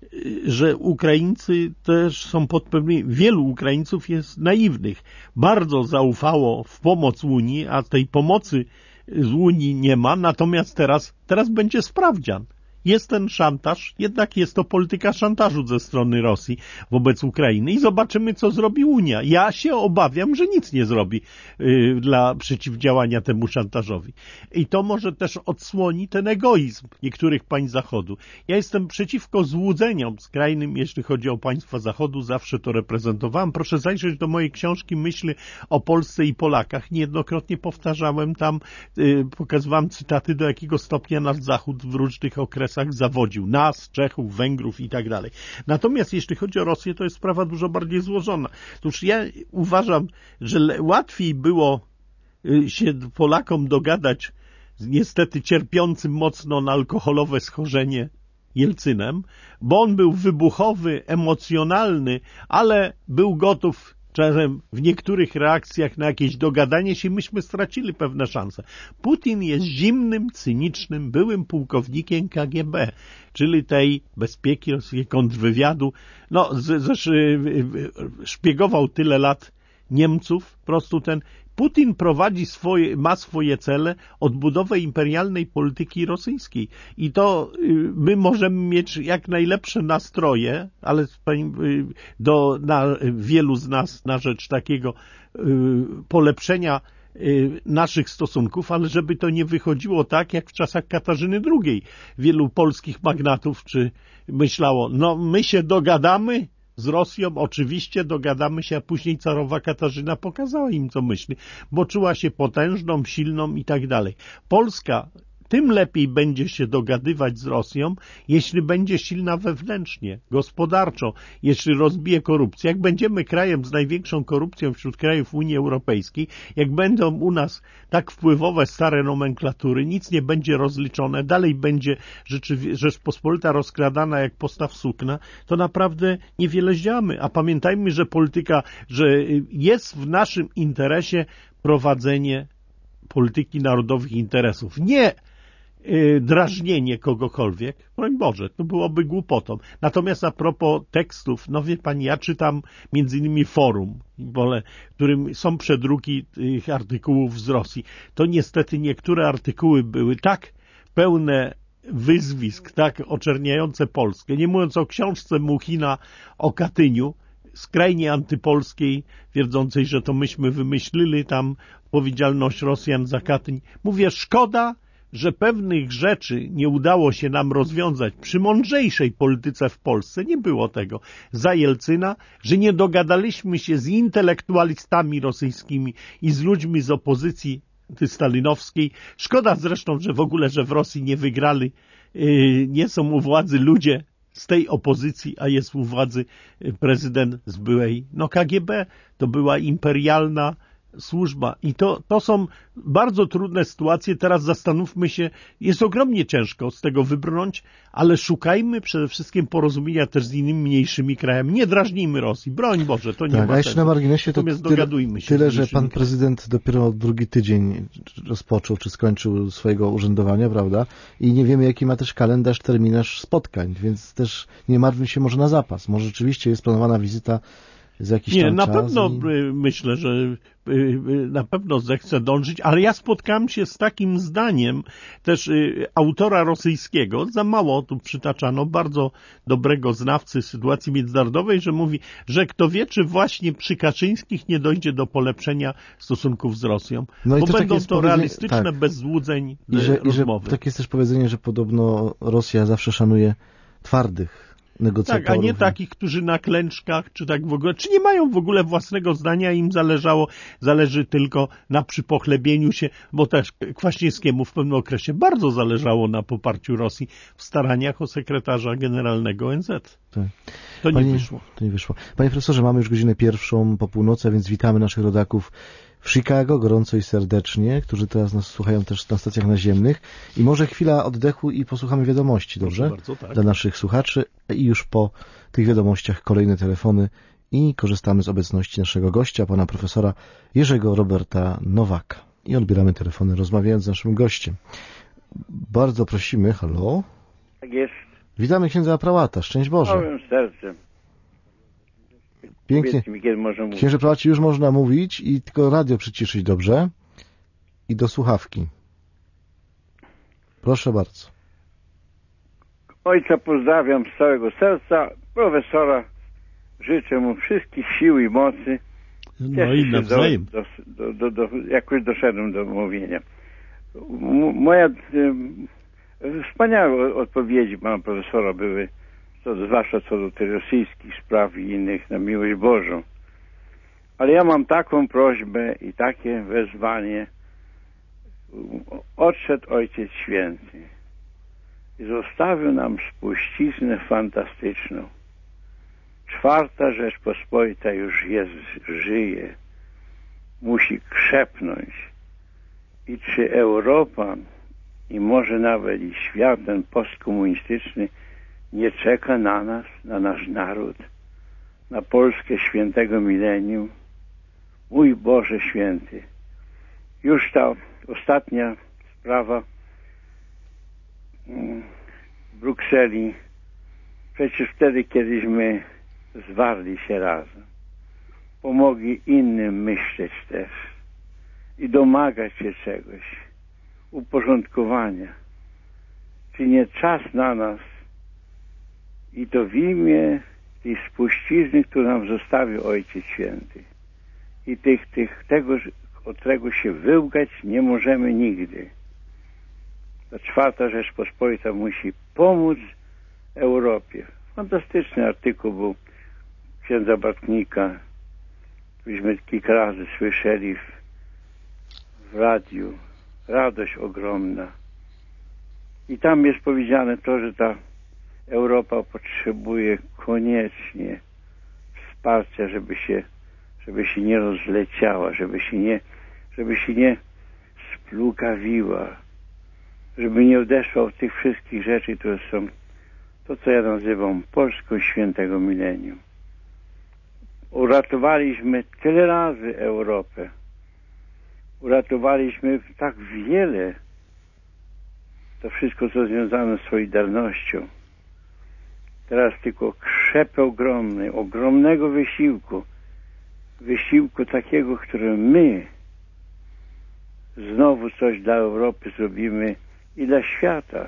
że Ukraińcy też są pod pewnymi... Wielu Ukraińców jest naiwnych. Bardzo zaufało w pomoc Unii, a tej pomocy z Unii nie ma, natomiast teraz, teraz będzie sprawdzian. Jest ten szantaż, jednak jest to polityka szantażu ze strony Rosji wobec Ukrainy i zobaczymy, co zrobi Unia. Ja się obawiam, że nic nie zrobi y, dla przeciwdziałania temu szantażowi. I to może też odsłoni ten egoizm niektórych państw Zachodu. Ja jestem przeciwko złudzeniom skrajnym, jeśli chodzi o państwa Zachodu, zawsze to reprezentowałem. Proszę zajrzeć do mojej książki Myśli o Polsce i Polakach. Niejednokrotnie powtarzałem tam, y, pokazywałem cytaty, do jakiego stopnia nasz Zachód w różnych okresach zawodził nas, Czechów, Węgrów i tak dalej. Natomiast jeśli chodzi o Rosję, to jest sprawa dużo bardziej złożona. Otóż ja uważam, że łatwiej było się Polakom dogadać z niestety cierpiącym mocno na alkoholowe schorzenie Jelcynem, bo on był wybuchowy, emocjonalny, ale był gotów czasem w niektórych reakcjach na jakieś dogadanie się, myśmy stracili pewne szanse. Putin jest zimnym, cynicznym, byłym pułkownikiem K G B, czyli tej bezpieki rosyjskiej, kontrwywiadu. No, z, z, szpiegował tyle lat Niemców, po prostu ten Putin prowadzi swoje, ma swoje cele, odbudowę imperialnej polityki rosyjskiej. I to y, my możemy mieć jak najlepsze nastroje, ale y, do, na, wielu z nas na rzecz takiego y, polepszenia y, naszych stosunków, ale żeby to nie wychodziło tak, jak w czasach Katarzyny drugiej. Wielu polskich magnatów czy myślało, no my się dogadamy z Rosją, oczywiście dogadamy się, a później carowa Katarzyna pokazała im, co myśli, bo czuła się potężną, silną i tak dalej. Polska tym lepiej będzie się dogadywać z Rosją, jeśli będzie silna wewnętrznie, gospodarczo, jeśli rozbije korupcję. Jak będziemy krajem z największą korupcją wśród krajów Unii Europejskiej, jak będą u nas tak wpływowe stare nomenklatury, nic nie będzie rozliczone, dalej będzie Rzeczpospolita rozkradana jak postaw sukna, to naprawdę niewiele zdziałamy. A pamiętajmy, że polityka, że jest w naszym interesie prowadzenie polityki narodowych interesów. Nie yy, drażnienie kogokolwiek, broń Boże, to byłoby głupotą. Natomiast a propos tekstów, no wie pani, ja czytam między innymi Forum, w którym są przedruki tych artykułów z Rosji. To niestety niektóre artykuły były tak pełne wyzwisk, tak oczerniające Polskę, nie mówiąc o książce Muchina o Katyniu, skrajnie antypolskiej, twierdzącej, że to myśmy wymyślili tam odpowiedzialność Rosjan za Katyń. Mówię, szkoda, że pewnych rzeczy nie udało się nam rozwiązać przy mądrzejszej polityce w Polsce. Nie było tego za Jelcyna, że nie dogadaliśmy się z intelektualistami rosyjskimi i z ludźmi z opozycji stalinowskiej. Szkoda zresztą, że w ogóle, że w Rosji nie wygrali, yy, nie są u władzy ludzie z tej opozycji, a jest u władzy prezydent z byłej, no K G B, to była imperialna służba. I to, to są bardzo trudne sytuacje. Teraz zastanówmy się, jest ogromnie ciężko z tego wybrnąć, ale szukajmy przede wszystkim porozumienia też z innymi mniejszymi krajami. Nie drażnijmy Rosji. Broń Boże, to nie tak, ma a jeszcze sensu. na marginesie to Natomiast tyle, dogadujmy się tyle że pan prezydent dopiero drugi tydzień rozpoczął, czy skończył swojego urzędowania, prawda? I nie wiemy, jaki ma też kalendarz, terminarz spotkań, więc też nie martwmy się może na zapas. Może rzeczywiście jest planowana wizyta za jakiś Nie, tam na czas. pewno I... myślę, że na pewno zechce dążyć, ale ja spotkałem się z takim zdaniem też autora rosyjskiego, za mało tu przytaczano, bardzo dobrego znawcy sytuacji międzynarodowej, że mówi, że kto wie, czy właśnie przy Kaczyńskich nie dojdzie do polepszenia stosunków z Rosją, no bo i będą to realistyczne, tak. bez złudzeń I że, rozmowy. I że tak jest też powiedzenie, że podobno Rosja zawsze szanuje twardych negocjatorów. Tak, a nie takich, którzy na klęczkach, czy tak w ogóle, czy nie mają w ogóle własnego zdania, im zależało, zależy tylko na przypochlebieniu się, bo też Kwaśniewskiemu w pewnym okresie bardzo zależało na poparciu Rosji w staraniach o sekretarza generalnego O N Z. Tak. To nie Panie, wyszło. To nie wyszło. Panie profesorze, mamy już godzinę pierwszą po północy, a więc witamy naszych rodaków w Chicago, gorąco i serdecznie, którzy teraz nas słuchają też na stacjach naziemnych. I może chwila oddechu i posłuchamy wiadomości, dobrze? Bardzo, tak. Dla naszych słuchaczy. I już po tych wiadomościach kolejne telefony i korzystamy z obecności naszego gościa, pana profesora Jerzego Roberta Nowaka. I odbieramy telefony, rozmawiając z naszym gościem. Bardzo prosimy, halo? Tak jest. Witamy księdza prałata, szczęść Boże. Całym sercem. Pięknie. Mi, kiedy można mówić. Księże prałacie, już można mówić i tylko radio przyciszyć, dobrze? I do słuchawki. Proszę bardzo. Ojca pozdrawiam z całego serca. Profesora życzę mu wszystkich sił i mocy. No i nawzajem. Do, do, do, do, jakoś doszedłem do mówienia. M- moja... Y, wspaniałe odpowiedzi pana profesora były, co, zwłaszcza co do tych rosyjskich spraw i innych, na miłość Bożą. Ale ja mam taką prośbę i takie wezwanie. Odszedł Ojciec Święty i zostawił nam spuściznę fantastyczną. Czwarta Rzeczpospolita już jest, żyje. Musi krzepnąć. I czy Europa i może nawet i świat ten postkomunistyczny nie czeka na nas, na nasz naród, na Polskę świętego milenium? Mój Boże Święty, już ta ostatnia sprawa w Brukseli, przecież wtedy kiedyśmy zwarli się razem, pomogli innym myśleć też i domagać się czegoś, uporządkowania. Czy nie czas na nas i to w imię tej spuścizny, którą nam zostawił Ojciec Święty i tych, tych, tego, od którego się wyłgać nie możemy nigdy. Ta czwarta Rzeczpospolita musi pomóc Europie. Fantastyczny artykuł był księdza Bartnika, byśmy kilka razy słyszeli w, w radiu. Radość ogromna. I tam jest powiedziane to, że ta Europa potrzebuje koniecznie wsparcia, żeby się, żeby się nie rozleciała, żeby się nie, żeby się nie splugawiła, żeby nie odeszła od tych wszystkich rzeczy, które są to, co ja nazywam Polską świętego milenium. Uratowaliśmy tyle razy Europę. Uratowaliśmy tak wiele. To wszystko, co związane z Solidarnością. Teraz tylko krzep ogromny, ogromnego wysiłku. Wysiłku takiego, który my znowu coś dla Europy zrobimy i dla świata.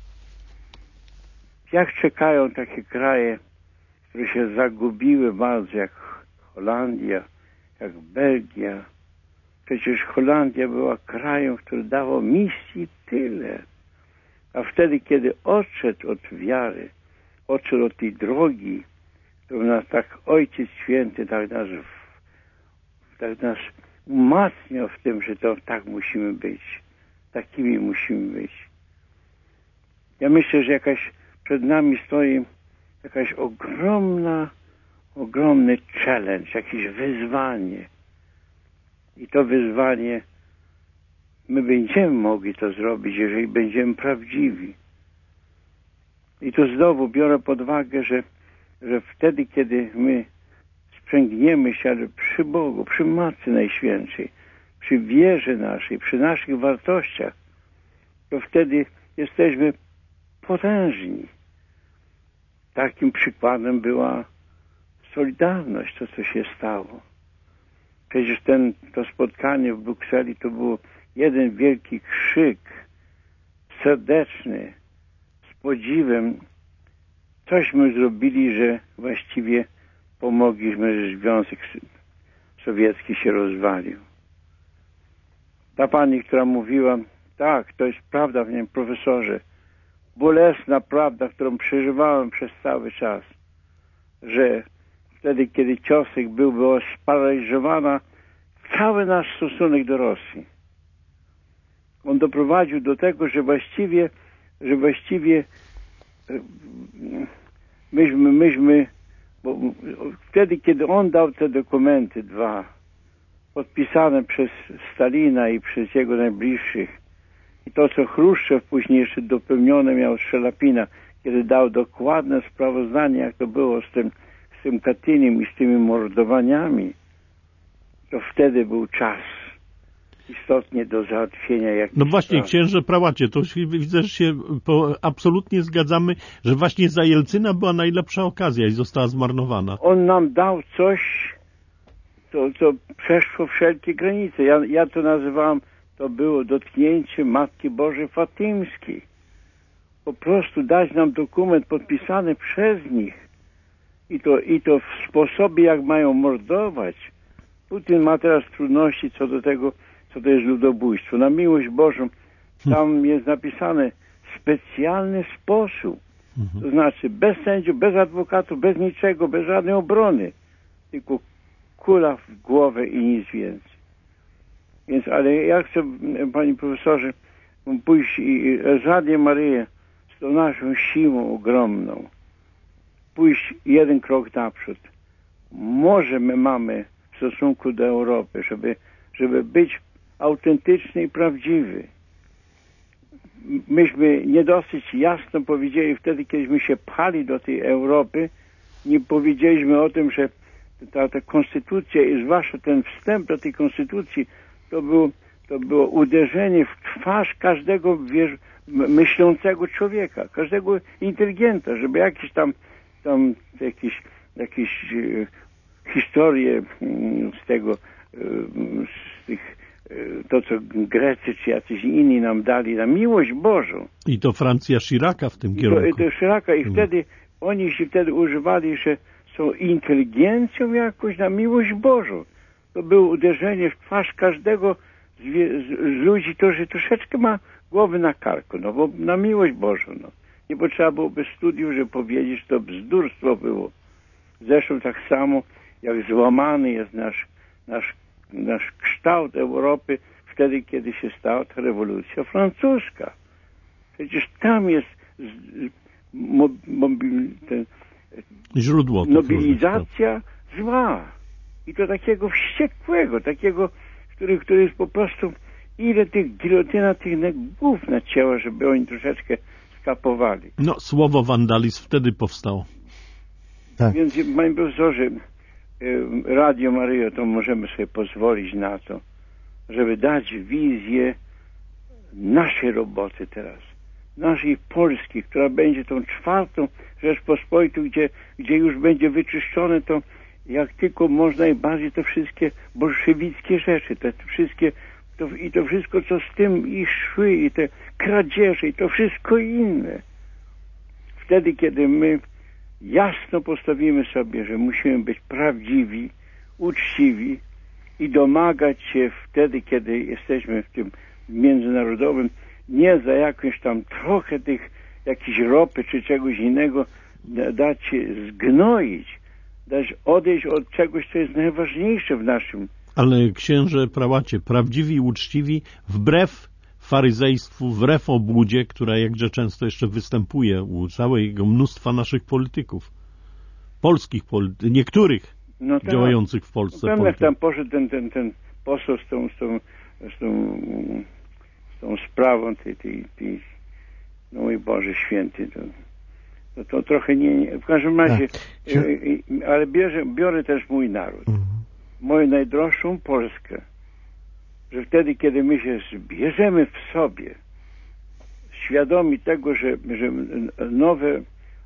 Jak czekają takie kraje, które się zagubiły bardzo, jak Holandia, jak Belgia. Przecież Holandia była krajem, który dawał misji tyle. A wtedy, kiedy odszedł od wiary, odszedł od tej drogi, którą nas tak Ojciec Święty tak nas, tak nas umacniał w tym, że to tak musimy być. Takimi musimy być. Ja myślę, że jakaś przed nami stoi jakaś ogromna, ogromny challenge, jakieś wyzwanie. I to wyzwanie my będziemy mogli to zrobić, jeżeli będziemy prawdziwi. I tu znowu biorę pod uwagę, że, że wtedy, kiedy my sprzęgniemy się ale przy Bogu, przy Matce Najświętszej, przy wierze naszej, przy naszych wartościach, to wtedy jesteśmy potężni. Takim przykładem była solidarność, to co się stało. Przecież ten, to spotkanie w Brukseli to był jeden wielki krzyk, serdeczny, z podziwem. Cośmy zrobili, że właściwie pomogliśmy, że Związek Sowiecki się rozwalił. Ta pani, która mówiła, tak, to jest prawda, panie profesorze, bolesna prawda, którą przeżywałem przez cały czas, że wtedy, kiedy Ciosek był, była sparaliżowana cały nasz stosunek do Rosji. On doprowadził do tego, że właściwie, że właściwie myśmy, myśmy, bo wtedy, kiedy on dał te dokumenty dwa, podpisane przez Stalina i przez jego najbliższych, i to, co Chruszczow później jeszcze dopełnione miał z Szelapina, kiedy dał dokładne sprawozdanie, jak to było z tym, z tym Katyniem i z tymi mordowaniami, to wtedy był czas istotnie do załatwienia jakichś No właśnie, spraw. księże prałacie, to się, widzę, że się po, absolutnie zgadzamy, że właśnie za Jelcyna była najlepsza okazja i została zmarnowana. On nam dał coś, co, co przeszło wszelkie granice. Ja, ja to nazywałem, to było dotknięcie Matki Bożej Fatymskiej. Po prostu dać nam dokument podpisany przez nich i to, i to w sposobie, jak mają mordować. Putin ma teraz trudności co do tego, co to jest ludobójstwo. Na miłość Bożą tam jest napisane specjalny sposób. To znaczy bez sędziów, bez adwokatów, bez niczego, bez żadnej obrony. Tylko kula w głowę i nic więcej. Więc, ale ja chcę, panie profesorze, pójść i Radio Maryję z tą naszą siłą ogromną, pójść jeden krok naprzód. Może my mamy w stosunku do Europy, żeby, żeby być autentyczny i prawdziwy. Myśmy nie dosyć jasno powiedzieli wtedy, kiedyśmy się pchali do tej Europy, nie powiedzieliśmy o tym, że ta, ta konstytucja i zwłaszcza ten wstęp do tej konstytucji to było, to było uderzenie w twarz każdego wiesz, myślącego człowieka, każdego inteligenta, żeby jakieś tam, tam jakieś, jakieś e, historie m, z tego, e, z tych, e, to co Grecy czy jacyś inni nam dali na miłość Bożą. I to Francja Chiraca w tym I kierunku. to, to Chiraca i hmm. wtedy oni się wtedy używali, że są inteligencją jakąś na miłość Bożą. To było uderzenie w twarz każdego z, z, z ludzi, to, że troszeczkę ma głowy na karku, no bo na miłość Bożą, no. Nie potrzeba byłoby studiów, żeby powiedzieć, że to bzdurstwo było. Zresztą tak samo, jak złamany jest nasz, nasz, nasz kształt Europy wtedy, kiedy się stała ta rewolucja francuska. Przecież tam jest mo, mobil, ten, źródło nobilizacja zła. I to takiego wściekłego, takiego, który, który jest po prostu ile tych gilotyna, tych głów nacięła, żeby oni troszeczkę skapowali. No, słowo wandalizm wtedy powstało. Tak. Więc, panie profesorze, Radio Maryja, to możemy sobie pozwolić na to, żeby dać wizję naszej roboty teraz. Naszej Polski, która będzie tą czwartą Rzeczpospolitą, gdzie, gdzie już będzie wyczyszczone to, jak tylko można najbardziej te wszystkie bolszewickie rzeczy, te, te wszystkie to, i to wszystko, co z tym i szły, i te kradzieże, i to wszystko inne. Wtedy, kiedy my jasno postawimy sobie, że musimy być prawdziwi, uczciwi i domagać się wtedy, kiedy jesteśmy w tym międzynarodowym, nie za jakąś tam trochę tych jakiejś ropy czy czegoś innego dać się zgnoić, dać odejść od czegoś, co jest najważniejsze w naszym. Ale księże prałacie, prawdziwi i uczciwi, wbrew faryzejstwu, wbrew obłudzie, która jakże często jeszcze występuje u całego mnóstwa naszych polityków, polskich polityków, niektórych no tak, działających w Polsce. No jak tam poszedł ten, ten, ten poseł z tą, z tą, z tą, z tą sprawą tej, tej, tej no mój Boże Święty, to, to, to trochę nie, nie, w każdym razie, tak. e, ale bierze, biorę też mój naród, mhm. moją najdroższą Polskę, że wtedy, kiedy my się zbierzemy w sobie, świadomi tego, że, że nowe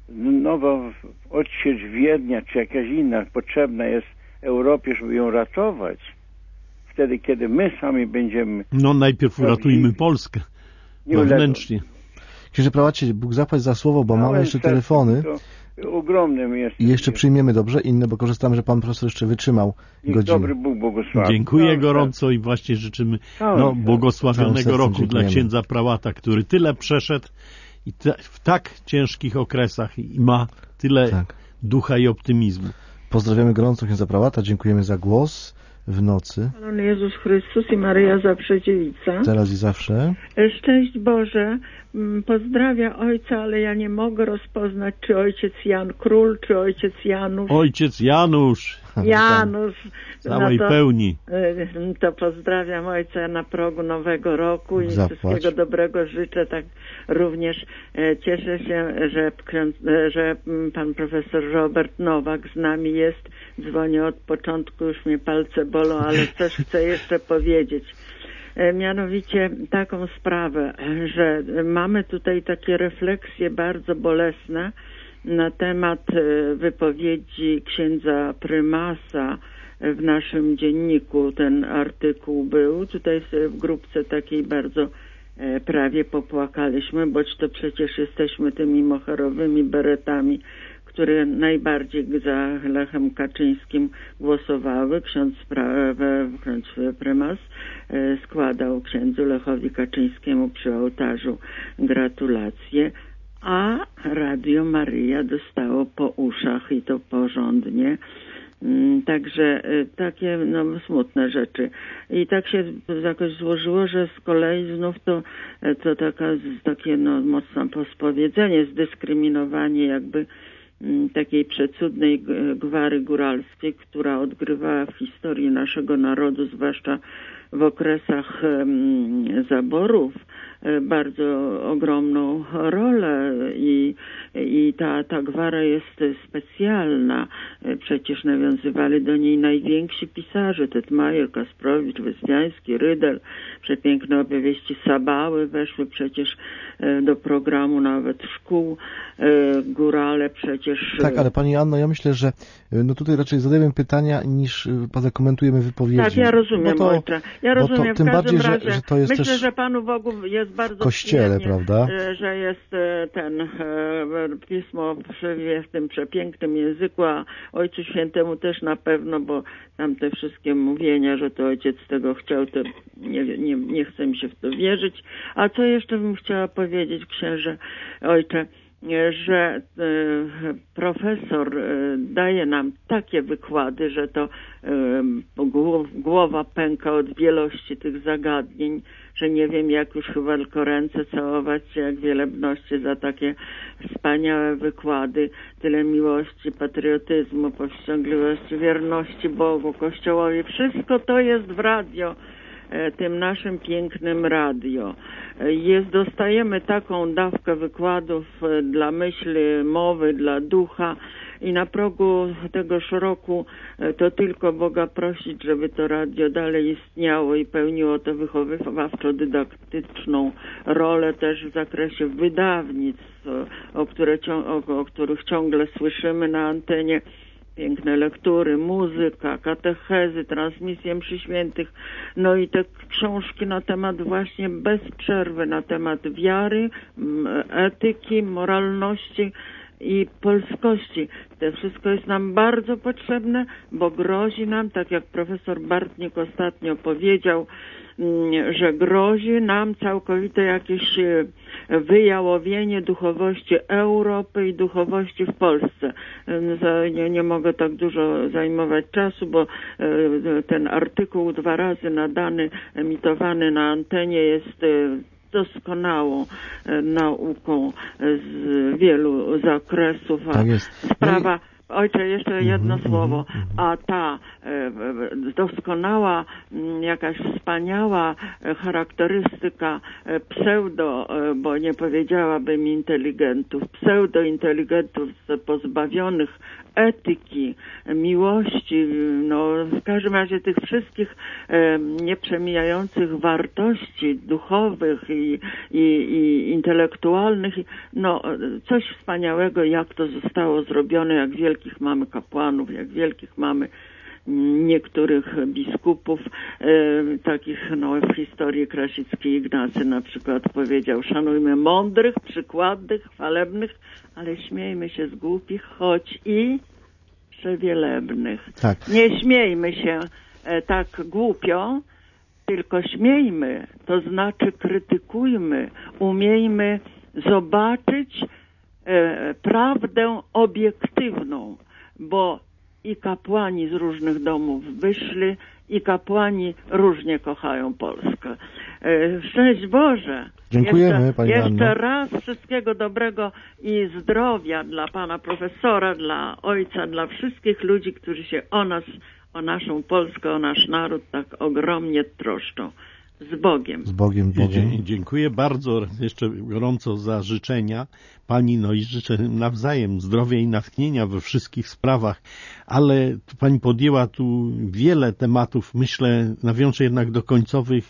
nowa odsiecz Wiednia, czy jakaś inna potrzebna jest Europie, żeby ją ratować, wtedy, kiedy my sami będziemy... No najpierw uratujmy Polskę wewnętrznie. Księże prałacie, Bóg zapłać za słowo, bo mamy jeszcze telefony. Ogromnym jest. I jeszcze przyjmiemy dobrze inne, bo korzystamy, że pan profesor jeszcze wytrzymał godzinę. Dobry Bóg błogosławi. Dziękuję no, gorąco i właśnie życzymy no, błogosławionego roku dziękujemy. Dla księdza prałata, który tyle przeszedł i te, w tak ciężkich okresach i ma tyle tak. ducha i optymizmu. Pozdrawiamy gorąco księdza prałata, dziękujemy za głos w nocy. Pan Jezus Chrystus i Maryja Zawsze Dziewica. Teraz i zawsze. Szczęść Boże. Pozdrawia ojca, ale ja nie mogę rozpoznać, czy ojciec Jan Król, czy ojciec Janusz. Ojciec Janusz. Janusz. Całej no to, pełni. To pozdrawiam ojca na progu Nowego Roku i Zapłać. Wszystkiego dobrego życzę. Tak również cieszę się, że, że pan profesor Robert Nowak z nami jest. Dzwonię od początku, już mnie palce bolą, ale coś chcę jeszcze powiedzieć. Mianowicie taką sprawę, że mamy tutaj takie refleksje bardzo bolesne na temat wypowiedzi księdza prymasa w naszym dzienniku. Ten artykuł był tutaj w grupce takiej bardzo prawie popłakaliśmy, boć to przecież jesteśmy tymi moherowymi beretami, które najbardziej za Lechem Kaczyńskim głosowały. Ksiądz, ksiądz prymas składał księdzu Lechowi Kaczyńskiemu przy ołtarzu gratulacje, a Radio Maryja dostało po uszach i to porządnie. Także takie no, smutne rzeczy. I tak się jakoś złożyło, że z kolei znów to, to taka, takie no, mocne pospowiedzenie, zdyskryminowanie jakby takiej przecudnej gwary góralskiej, która odgrywała w historii naszego narodu, zwłaszcza w okresach zaborów, bardzo ogromną rolę i, i ta, ta gwara jest specjalna. Przecież nawiązywali do niej najwięksi pisarze, Tetmajer, Kasprowicz, Wyspiański, Rydel. Przepiękne opowieści Sabały weszły przecież do programu nawet szkół. Górale przecież... Tak, ale pani Anno, ja myślę, że no tutaj raczej zadajemy pytania niż zakomentujemy wypowiedzi. Tak, ja rozumiem, to, ojcze. Ja rozumiem, to, tym w każdym bardziej, razie że, że to jest myślę, też że Panu Bogu jest bardzo kościele, prawda? że jest ten pismo w tym przepięknym języku, a Ojcu Świętemu też na pewno, bo tam te wszystkie mówienia, że to ojciec tego chciał, to nie, nie, nie chce mi się w to wierzyć. A co jeszcze bym chciała powiedzieć, księże, ojcze, że profesor daje nam takie wykłady, że to głowa pęka od wielości tych zagadnień, że nie wiem, jak już chyba tylko ręce całować się, jak wielebności za takie wspaniałe wykłady, tyle miłości, patriotyzmu, powściągliwości, wierności Bogu, Kościołowi. Wszystko to jest w radio, tym naszym pięknym radio. Jest, dostajemy taką dawkę wykładów dla myśli, mowy, dla ducha i na progu tegoż roku to tylko Boga prosić, żeby to radio dalej istniało i pełniło to wychowawczo-dydaktyczną rolę też w zakresie wydawnictw, o, które, o, o których ciągle słyszymy na antenie. Piękne lektury, muzyka, katechezy, transmisje mszy świętych, no i te książki na temat właśnie bez przerwy, na temat wiary, etyki, moralności i polskości. To wszystko jest nam bardzo potrzebne, bo grozi nam, tak jak profesor Bartnik ostatnio powiedział, że grozi nam całkowite jakieś wyjałowienie duchowości Europy i duchowości w Polsce. Nie, nie mogę tak dużo zajmować czasu, bo ten artykuł dwa razy nadany, emitowany na antenie jest doskonałą nauką z wielu zakresów. A tak jest. sprawa Ojcze, jeszcze jedno mm-hmm, słowo, a ta e, doskonała, jakaś wspaniała charakterystyka pseudo, bo nie powiedziałabym inteligentów, pseudointeligentów pozbawionych etyki, miłości, no w każdym razie tych wszystkich e, nieprzemijających wartości duchowych i, i, i intelektualnych, no coś wspaniałego, jak to zostało zrobione, jak wielkich mamy kapłanów, jak wielkich mamy niektórych biskupów, e, takich no w historii Krasicki Ignacy na przykład powiedział: szanujmy mądrych, przykładnych, chwalebnych, ale śmiejmy się z głupich, choć i przewielebnych. Tak. Nie śmiejmy się e, tak głupio, tylko śmiejmy, to znaczy krytykujmy, umiejmy zobaczyć e, prawdę obiektywną, bo i kapłani z różnych domów wyszli, i kapłani różnie kochają Polskę. E, szczęść Boże! Dziękujemy, jeszcze, Pani Jeszcze Anno. raz wszystkiego dobrego i zdrowia dla Pana Profesora, dla Ojca, dla wszystkich ludzi, którzy się o nas, o naszą Polskę, o nasz naród tak ogromnie troszczą. Z Bogiem. Z Bogiem, Bogiem. Dzie- dziękuję bardzo jeszcze gorąco za życzenia Pani, no i życzę nawzajem zdrowia i natchnienia we wszystkich sprawach, ale Pani podjęła tu wiele tematów, myślę, nawiążę jednak do końcowych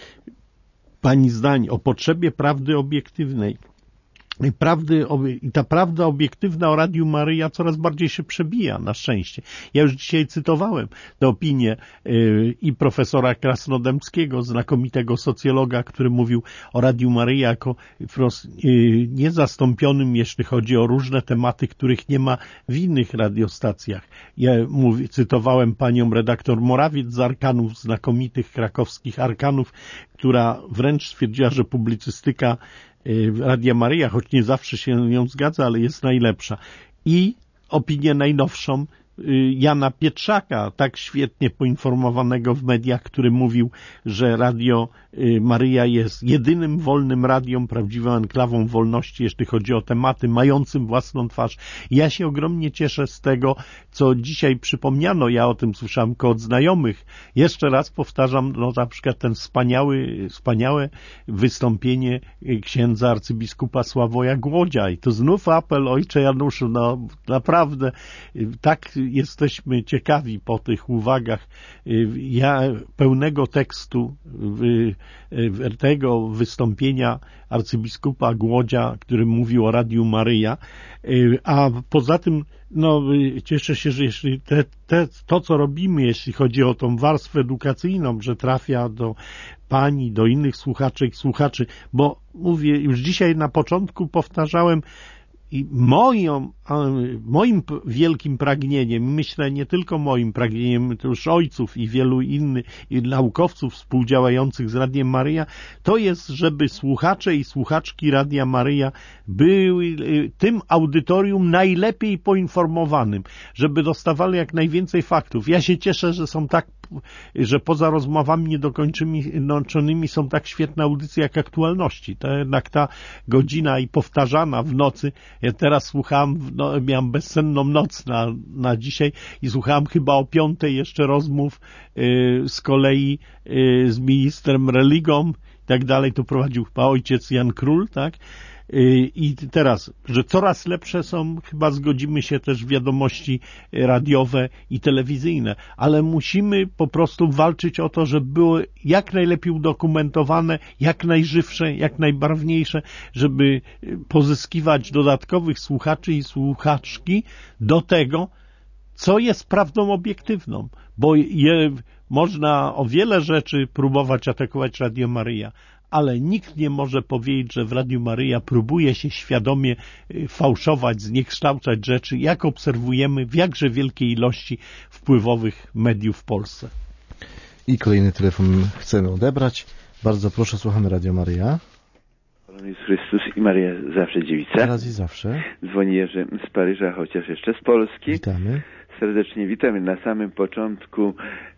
Pani zdań o potrzebie prawdy obiektywnej. I, prawdy, I ta prawda obiektywna o Radiu Maryja coraz bardziej się przebija, na szczęście. Ja już dzisiaj cytowałem tę opinię yy, i profesora Krasnodębskiego, znakomitego socjologa, który mówił o Radiu Maryja jako yy, niezastąpionym, jeśli chodzi o różne tematy, których nie ma w innych radiostacjach. Ja mówię, cytowałem panią redaktor Morawiec z Arkanów, znakomitych krakowskich Arkanów, która wręcz stwierdziła, że publicystyka Radia Maryja, choć nie zawsze się nią zgadza, ale jest najlepsza. I opinię najnowszą Jana Pietrzaka, tak świetnie poinformowanego w mediach, który mówił, że Radio Maryja jest jedynym wolnym radiom, prawdziwą enklawą wolności, jeśli chodzi o tematy, mającym własną twarz. Ja się ogromnie cieszę z tego, co dzisiaj przypomniano. Ja o tym słyszałem od znajomych. Jeszcze raz powtarzam, no na przykład ten wspaniały, wspaniałe wystąpienie księdza arcybiskupa Sławoja Głodzia. I to znów apel, ojcze Januszu, no naprawdę tak jesteśmy ciekawi po tych uwagach. Ja pełnego tekstu tego wystąpienia arcybiskupa Głodzia, który mówił o Radiu Maryja, a poza tym no, cieszę się, że jeśli te, te, to, co robimy, jeśli chodzi o tą warstwę edukacyjną, że trafia do pani, do innych słuchaczy i słuchaczy, bo mówię, już dzisiaj na początku powtarzałem, i moją, moim wielkim pragnieniem, myślę nie tylko moim pragnieniem, to już ojców i wielu innych i naukowców współdziałających z Radiem Maryja, to jest, żeby słuchacze i słuchaczki Radia Maryja były tym audytorium najlepiej poinformowanym, żeby dostawali jak najwięcej faktów. Ja się cieszę, że są tak, że poza rozmowami niedokończonymi są tak świetne audycje jak Aktualności. To jednak ta godzina i powtarzana w nocy. Ja teraz słuchałem, no, miałem bezsenną noc na, na dzisiaj i słuchałem chyba o piątej jeszcze rozmów y, z kolei y, z ministrem Religą i tak dalej. To prowadził chyba ojciec Jan Król, tak? I teraz, że coraz lepsze są, chyba zgodzimy się, też wiadomości radiowe i telewizyjne, ale musimy po prostu walczyć o to, żeby były jak najlepiej udokumentowane, jak najżywsze, jak najbarwniejsze, żeby pozyskiwać dodatkowych słuchaczy i słuchaczki do tego, co jest prawdą obiektywną, bo je, można o wiele rzeczy próbować atakować Radio Maryja, ale nikt nie może powiedzieć, że w Radiu Maryja próbuje się świadomie fałszować, zniekształcać rzeczy, jak obserwujemy w jakże wielkiej ilości wpływowych mediów w Polsce. I kolejny telefon chcemy odebrać. Bardzo proszę, słuchamy Radio Maryja. Pan jest Chrystus i Maryja zawsze dziewica. Teraz i zawsze. Dzwoni Jerzy z Paryża, chociaż jeszcze z Polski. Witamy. Serdecznie witamy. Na samym początku,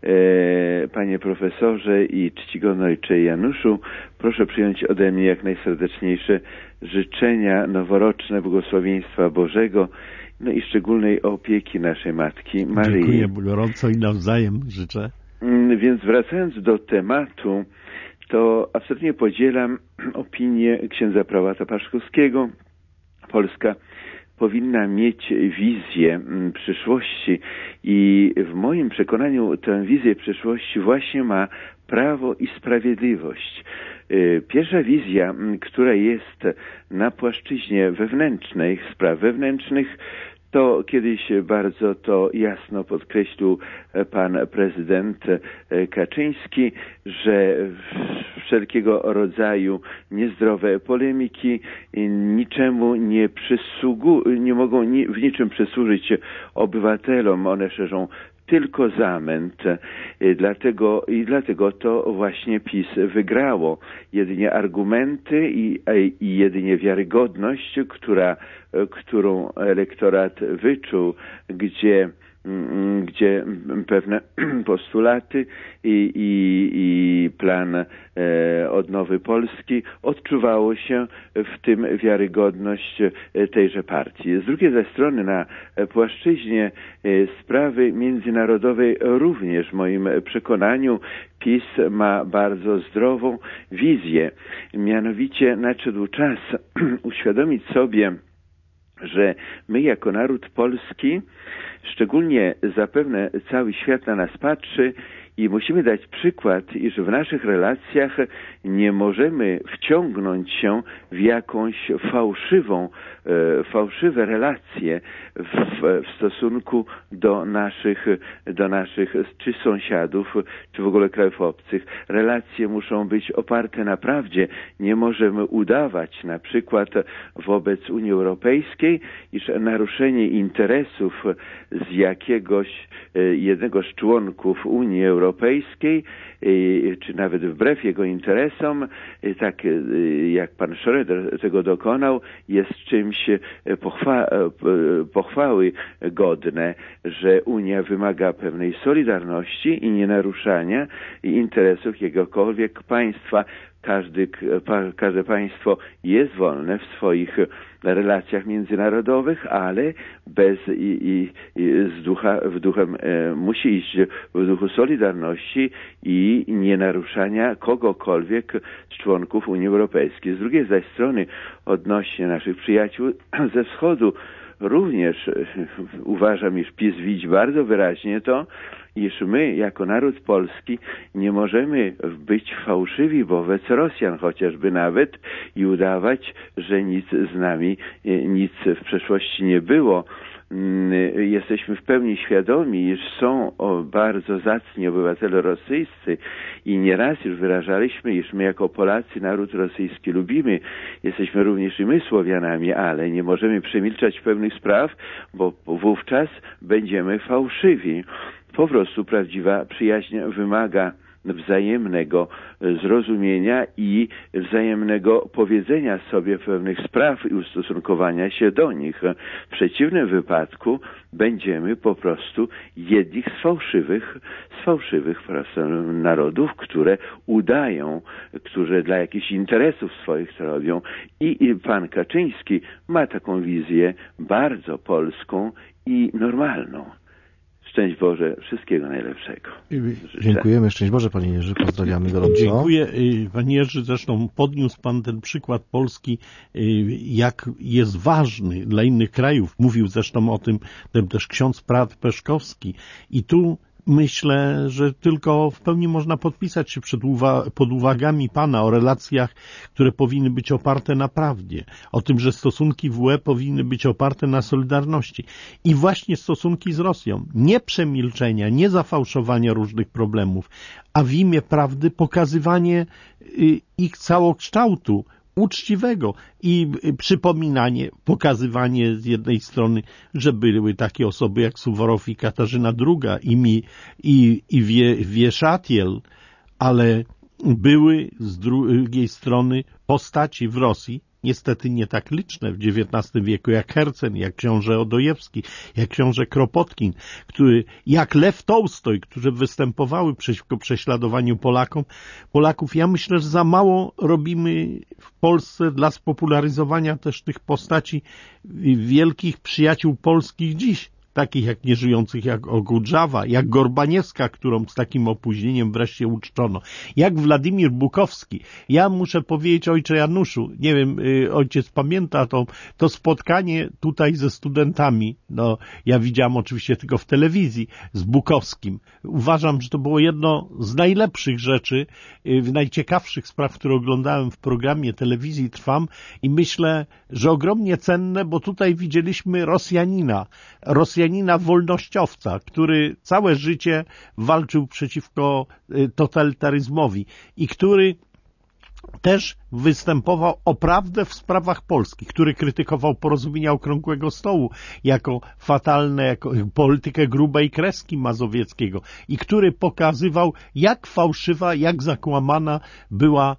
e, panie profesorze i czcigodny ojcze Januszu, proszę przyjąć ode mnie jak najserdeczniejsze życzenia noworoczne błogosławieństwa Bożego, no i szczególnej opieki naszej Matki Maryi. Dziękuję gorąco i nawzajem życzę. Więc wracając do tematu, to absolutnie podzielam opinię księdza prałata Paszkowskiego. Polska powinna mieć wizję przyszłości i w moim przekonaniu tę wizję przyszłości właśnie ma Prawo i Sprawiedliwość. Pierwsza wizja, która jest na płaszczyźnie wewnętrznej, spraw wewnętrznych, to kiedyś bardzo to jasno podkreślił pan prezydent Kaczyński, że wszelkiego rodzaju niezdrowe polemiki niczemu nie przysługu, nie mogą ni, w niczym przysłużyć obywatelom. One szerzą tylko zamęt, dlatego i dlatego to właśnie PiS wygrało. Jedynie argumenty i, i jedynie wiarygodność, która, którą elektorat wyczuł, gdzie gdzie pewne postulaty i, i, i plan e, odnowy Polski odczuwało się w tym wiarygodność tejże partii. Z drugiej ze strony na płaszczyźnie sprawy międzynarodowej również w moim przekonaniu PiS ma bardzo zdrową wizję. Mianowicie nadszedł czas uświadomić sobie, że my jako naród polski, szczególnie zapewne cały świat na nas patrzy i musimy dać przykład, iż w naszych relacjach nie możemy wciągnąć się w jakąś fałszywą, e, fałszywe relacje w, w stosunku do naszych, do naszych czy sąsiadów, czy w ogóle krajów obcych. Relacje muszą być oparte na prawdzie. Nie możemy udawać na przykład wobec Unii Europejskiej, iż naruszenie interesów z jakiegoś e, jednego z członków Unii Europejskiej Europejskiej, czy nawet wbrew jego interesom, tak jak pan Schroeder tego dokonał, jest czymś pochwa pochwały godne, że Unia wymaga pewnej solidarności i nienaruszania interesów jakiegokolwiek państwa. Każdy, każde państwo jest wolne w swoich relacjach międzynarodowych, ale bez i, i, i z ducha, w duchem e, musi iść w duchu solidarności i nienaruszania kogokolwiek z członków Unii Europejskiej. Z drugiej zaś strony odnośnie naszych przyjaciół ze wschodu również uważam, iż PiS widzi bardzo wyraźnie to, iż my jako naród polski nie możemy być fałszywi wobec Rosjan chociażby nawet i udawać, że nic z nami, nic w przeszłości nie było. Jesteśmy w pełni świadomi, iż są bardzo zacni obywatele rosyjscy i nieraz już wyrażaliśmy, iż my jako Polacy naród rosyjski lubimy. Jesteśmy również i my Słowianami, ale nie możemy przemilczać pewnych spraw, bo wówczas będziemy fałszywi. Po prostu prawdziwa przyjaźń wymaga wzajemnego zrozumienia i wzajemnego powiedzenia sobie pewnych spraw i ustosunkowania się do nich. W przeciwnym wypadku będziemy po prostu jednych z fałszywych, z fałszywych po prostu narodów, które udają, które dla jakichś interesów swoich to robią. I, i pan Kaczyński ma taką wizję bardzo polską i normalną. Szczęść Boże, wszystkiego najlepszego. Życzę. Dziękujemy, szczęść Boże Panie Jerzy, pozdrawiamy gorąco. Dziękuję Panie Jerzy, zresztą podniósł Pan ten przykład Polski, jak jest ważny dla innych krajów. Mówił zresztą o tym ten też ksiądz Prat Peszkowski i tu myślę, że tylko w pełni można podpisać się przed uwa- pod uwagami Pana o relacjach, które powinny być oparte na prawdzie, o tym, że stosunki W U E powinny być oparte na solidarności i właśnie stosunki z Rosją, nie przemilczenia, nie zafałszowania różnych problemów, a w imię prawdy pokazywanie y, ich całokształtu, uczciwego i przypominanie, pokazywanie z jednej strony, że były takie osoby jak Suworow i Katarzyna druga i, mi, i, i wie, Wieszatiel, ale były z drugiej strony postaci w Rosji, niestety nie tak liczne w dziewiętnastym wieku jak Hercen, jak książę Odojewski, jak książę Kropotkin, który, jak Lew Tołstoj, którzy występowały przeciwko prześladowaniu Polakom, Polaków. Ja myślę, że za mało robimy w Polsce dla spopularyzowania też tych postaci wielkich przyjaciół polskich dziś. takich jak nieżyjących jak Okudżawa, jak Gorbaniewska, którą z takim opóźnieniem wreszcie uczczono, jak Władimir Bukowski. Ja muszę powiedzieć, ojcze Januszu, nie wiem, y, ojciec pamięta to, to spotkanie tutaj ze studentami, no ja widziałem oczywiście tylko w telewizji, z Bukowskim. Uważam, że to było jedno z najlepszych rzeczy, y, najciekawszych spraw, które oglądałem w programie telewizji Trwam i myślę, że ogromnie cenne, bo tutaj widzieliśmy Rosjanina, Rosjanina wolnościowca, który całe życie walczył przeciwko totalitaryzmowi i który też występował o prawdę w sprawach polskich, który krytykował porozumienia Okrągłego Stołu jako fatalne, jako politykę grubej kreski Mazowieckiego i który pokazywał, jak fałszywa, jak zakłamana była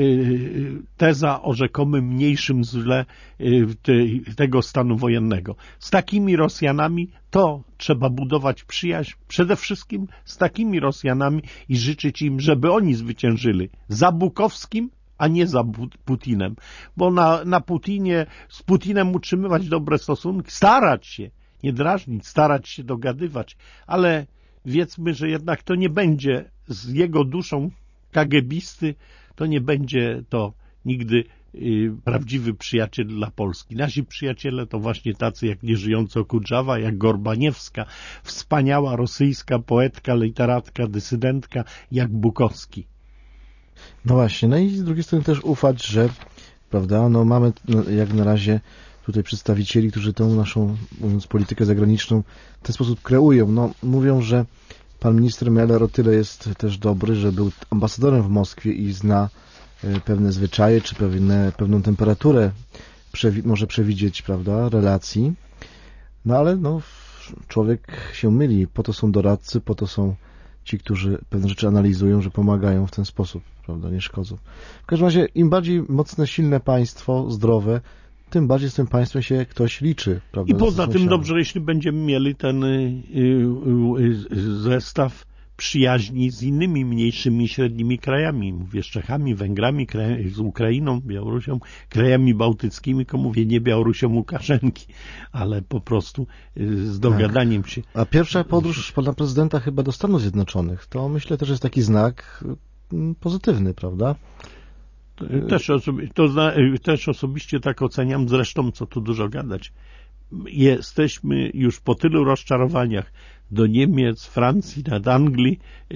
teza o rzekomym mniejszym zle tego stanu wojennego. Z takimi Rosjanami to trzeba budować przyjaźń, przede wszystkim z takimi Rosjanami i życzyć im, żeby oni zwyciężyli za Bukowskim, a nie za Putinem. Bo na, na Putinie, z Putinem utrzymywać dobre stosunki, starać się, nie drażnić, starać się dogadywać, ale wiedzmy, że jednak to nie będzie z jego duszą kagebisty, to nie będzie to nigdy y, prawdziwy przyjaciel dla Polski. Nasi przyjaciele to właśnie tacy jak nieżyjący Okudżawa, jak Gorbaniewska, wspaniała rosyjska poetka, literatka, dysydentka, jak Bukowski. No właśnie, no i z drugiej strony też ufać, że, prawda, no mamy jak na razie tutaj przedstawicieli, którzy tą naszą, mówiąc, politykę zagraniczną w ten sposób kreują. No, mówią, że pan minister Meller o tyle jest też dobry, że był ambasadorem w Moskwie i zna pewne zwyczaje, czy pewne, pewną temperaturę przewi może przewidzieć, prawda, relacji. No ale no, człowiek się myli. Po to są doradcy, po to są ci, którzy pewne rzeczy analizują, że pomagają w ten sposób, prawda, nie szkodzą. W każdym razie, im bardziej mocne, silne państwo, zdrowe, tym bardziej z tym państwem się ktoś liczy, prawda? I poza tym dobrze, jeśli będziemy mieli ten y, y, y, zestaw przyjaźni z innymi mniejszymi i średnimi krajami, mówię z Czechami, Węgrami, kraj, z Ukrainą, Białorusią, krajami bałtyckimi, tylko mówię nie Białorusią Łukaszenki, ale po prostu y, z dogadaniem tak. się. A pierwsza podróż pana prezydenta chyba do Stanów Zjednoczonych, to myślę też jest taki znak pozytywny, prawda? Też, osobi to zna, też osobiście tak oceniam, zresztą co tu dużo gadać. Jesteśmy już po tylu rozczarowaniach do Niemiec, Francji, nad Anglii,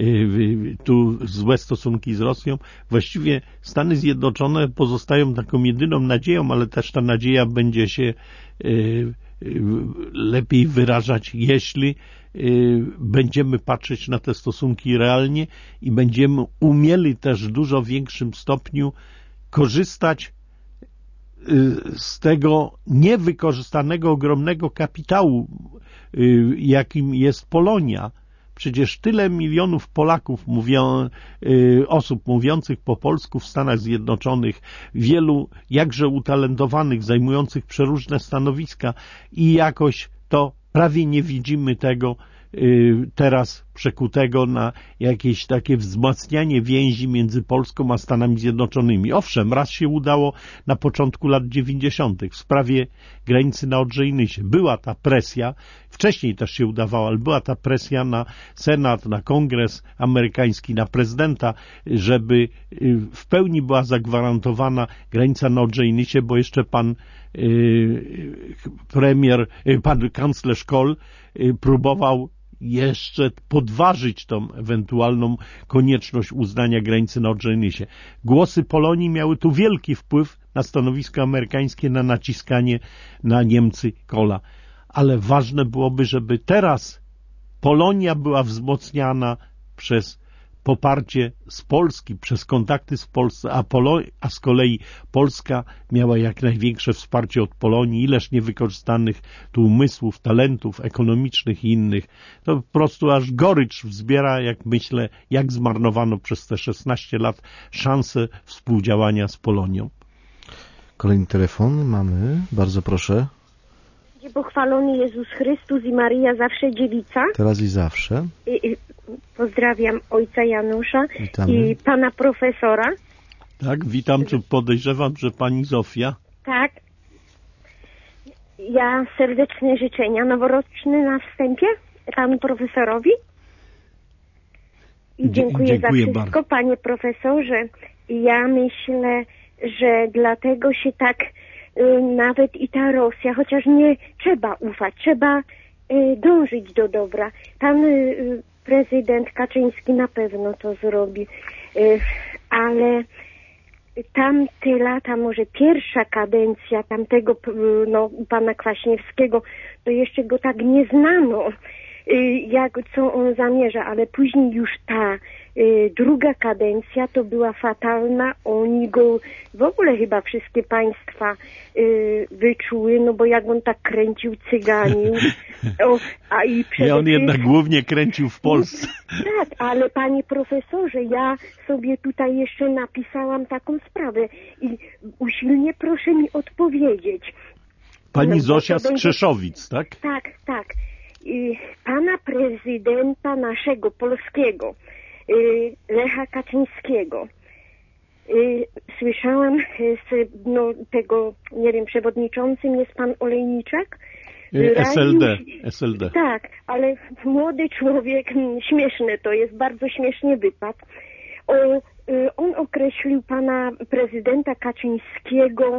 tu złe stosunki z Rosją. Właściwie Stany Zjednoczone pozostają taką jedyną nadzieją, ale też ta nadzieja będzie się lepiej wyrażać, jeśli będziemy patrzeć na te stosunki realnie i będziemy umieli też w dużo większym stopniu korzystać z tego niewykorzystanego ogromnego kapitału, jakim jest Polonia. Przecież tyle milionów Polaków, mówią, osób mówiących po polsku w Stanach Zjednoczonych, wielu jakże utalentowanych, zajmujących przeróżne stanowiska i jakoś to prawie nie widzimy tego teraz przekutego na jakieś takie wzmacnianie więzi między Polską a Stanami Zjednoczonymi. Owszem, raz się udało na początku lat dziewięćdziesiątych w sprawie granicy na Odrze i Nysie. Była ta presja, wcześniej też się udawało, ale była ta presja na Senat, na Kongres amerykański, na prezydenta, żeby w pełni była zagwarantowana granica na Odrze i Nysie, bo jeszcze pan premier, pan kanclerz Kohl próbował jeszcze podważyć tą ewentualną konieczność uznania granicy na Odrze i Nysie. Głosy Polonii miały tu wielki wpływ na stanowisko amerykańskie, na naciskanie na Niemcy Kohla. Ale ważne byłoby, żeby teraz Polonia była wzmocniana przez poparcie z Polski, przez kontakty z Polską, a, Polo a z kolei Polska miała jak największe wsparcie od Polonii, ileż niewykorzystanych tu umysłów, talentów ekonomicznych i innych. To po prostu aż gorycz wzbiera, jak myślę, jak zmarnowano przez te szesnaście lat szansę współdziałania z Polonią. Kolejny telefon mamy, bardzo proszę. Pochwalony Jezus Chrystus i Maryja zawsze dziewica. Teraz i zawsze. I, i, pozdrawiam ojca Janusza. Witamy. I pana profesora. Tak, witam, tu podejrzewam, że pani Zofia. Tak. ja serdeczne życzenia noworoczne na wstępie panu profesorowi. I dziękuję, dziękuję za wszystko, bardzo. Panie profesorze. Ja myślę, że dlatego się tak y, nawet i ta Rosja, chociaż nie trzeba ufać, trzeba y, dążyć do dobra. Pan y, prezydent Kaczyński na pewno to zrobi, y, ale tamte lata, może pierwsza kadencja tamtego no, pana Kwaśniewskiego, to jeszcze go tak nie znano, jak co on zamierza, ale później już ta y, druga kadencja to była fatalna. Oni go w ogóle chyba wszystkie państwa y, wyczuły, no bo jak on tak kręcił, cyganił. O, a i przede ja on jednak głównie kręcił w Polsce. Tak, ale panie profesorze, ja sobie tutaj jeszcze napisałam taką sprawę i usilnie proszę mi odpowiedzieć. Pani no, Zosia z Krzeszowic, tak? Tak, tak. Pana prezydenta naszego polskiego, Lecha Kaczyńskiego, słyszałam z no, tego, nie wiem, przewodniczącym jest pan Olejniczak. S L D, S L D. Tak, ale młody człowiek, śmieszne to jest, bardzo śmiesznie wypadł. O, on określił pana prezydenta Kaczyńskiego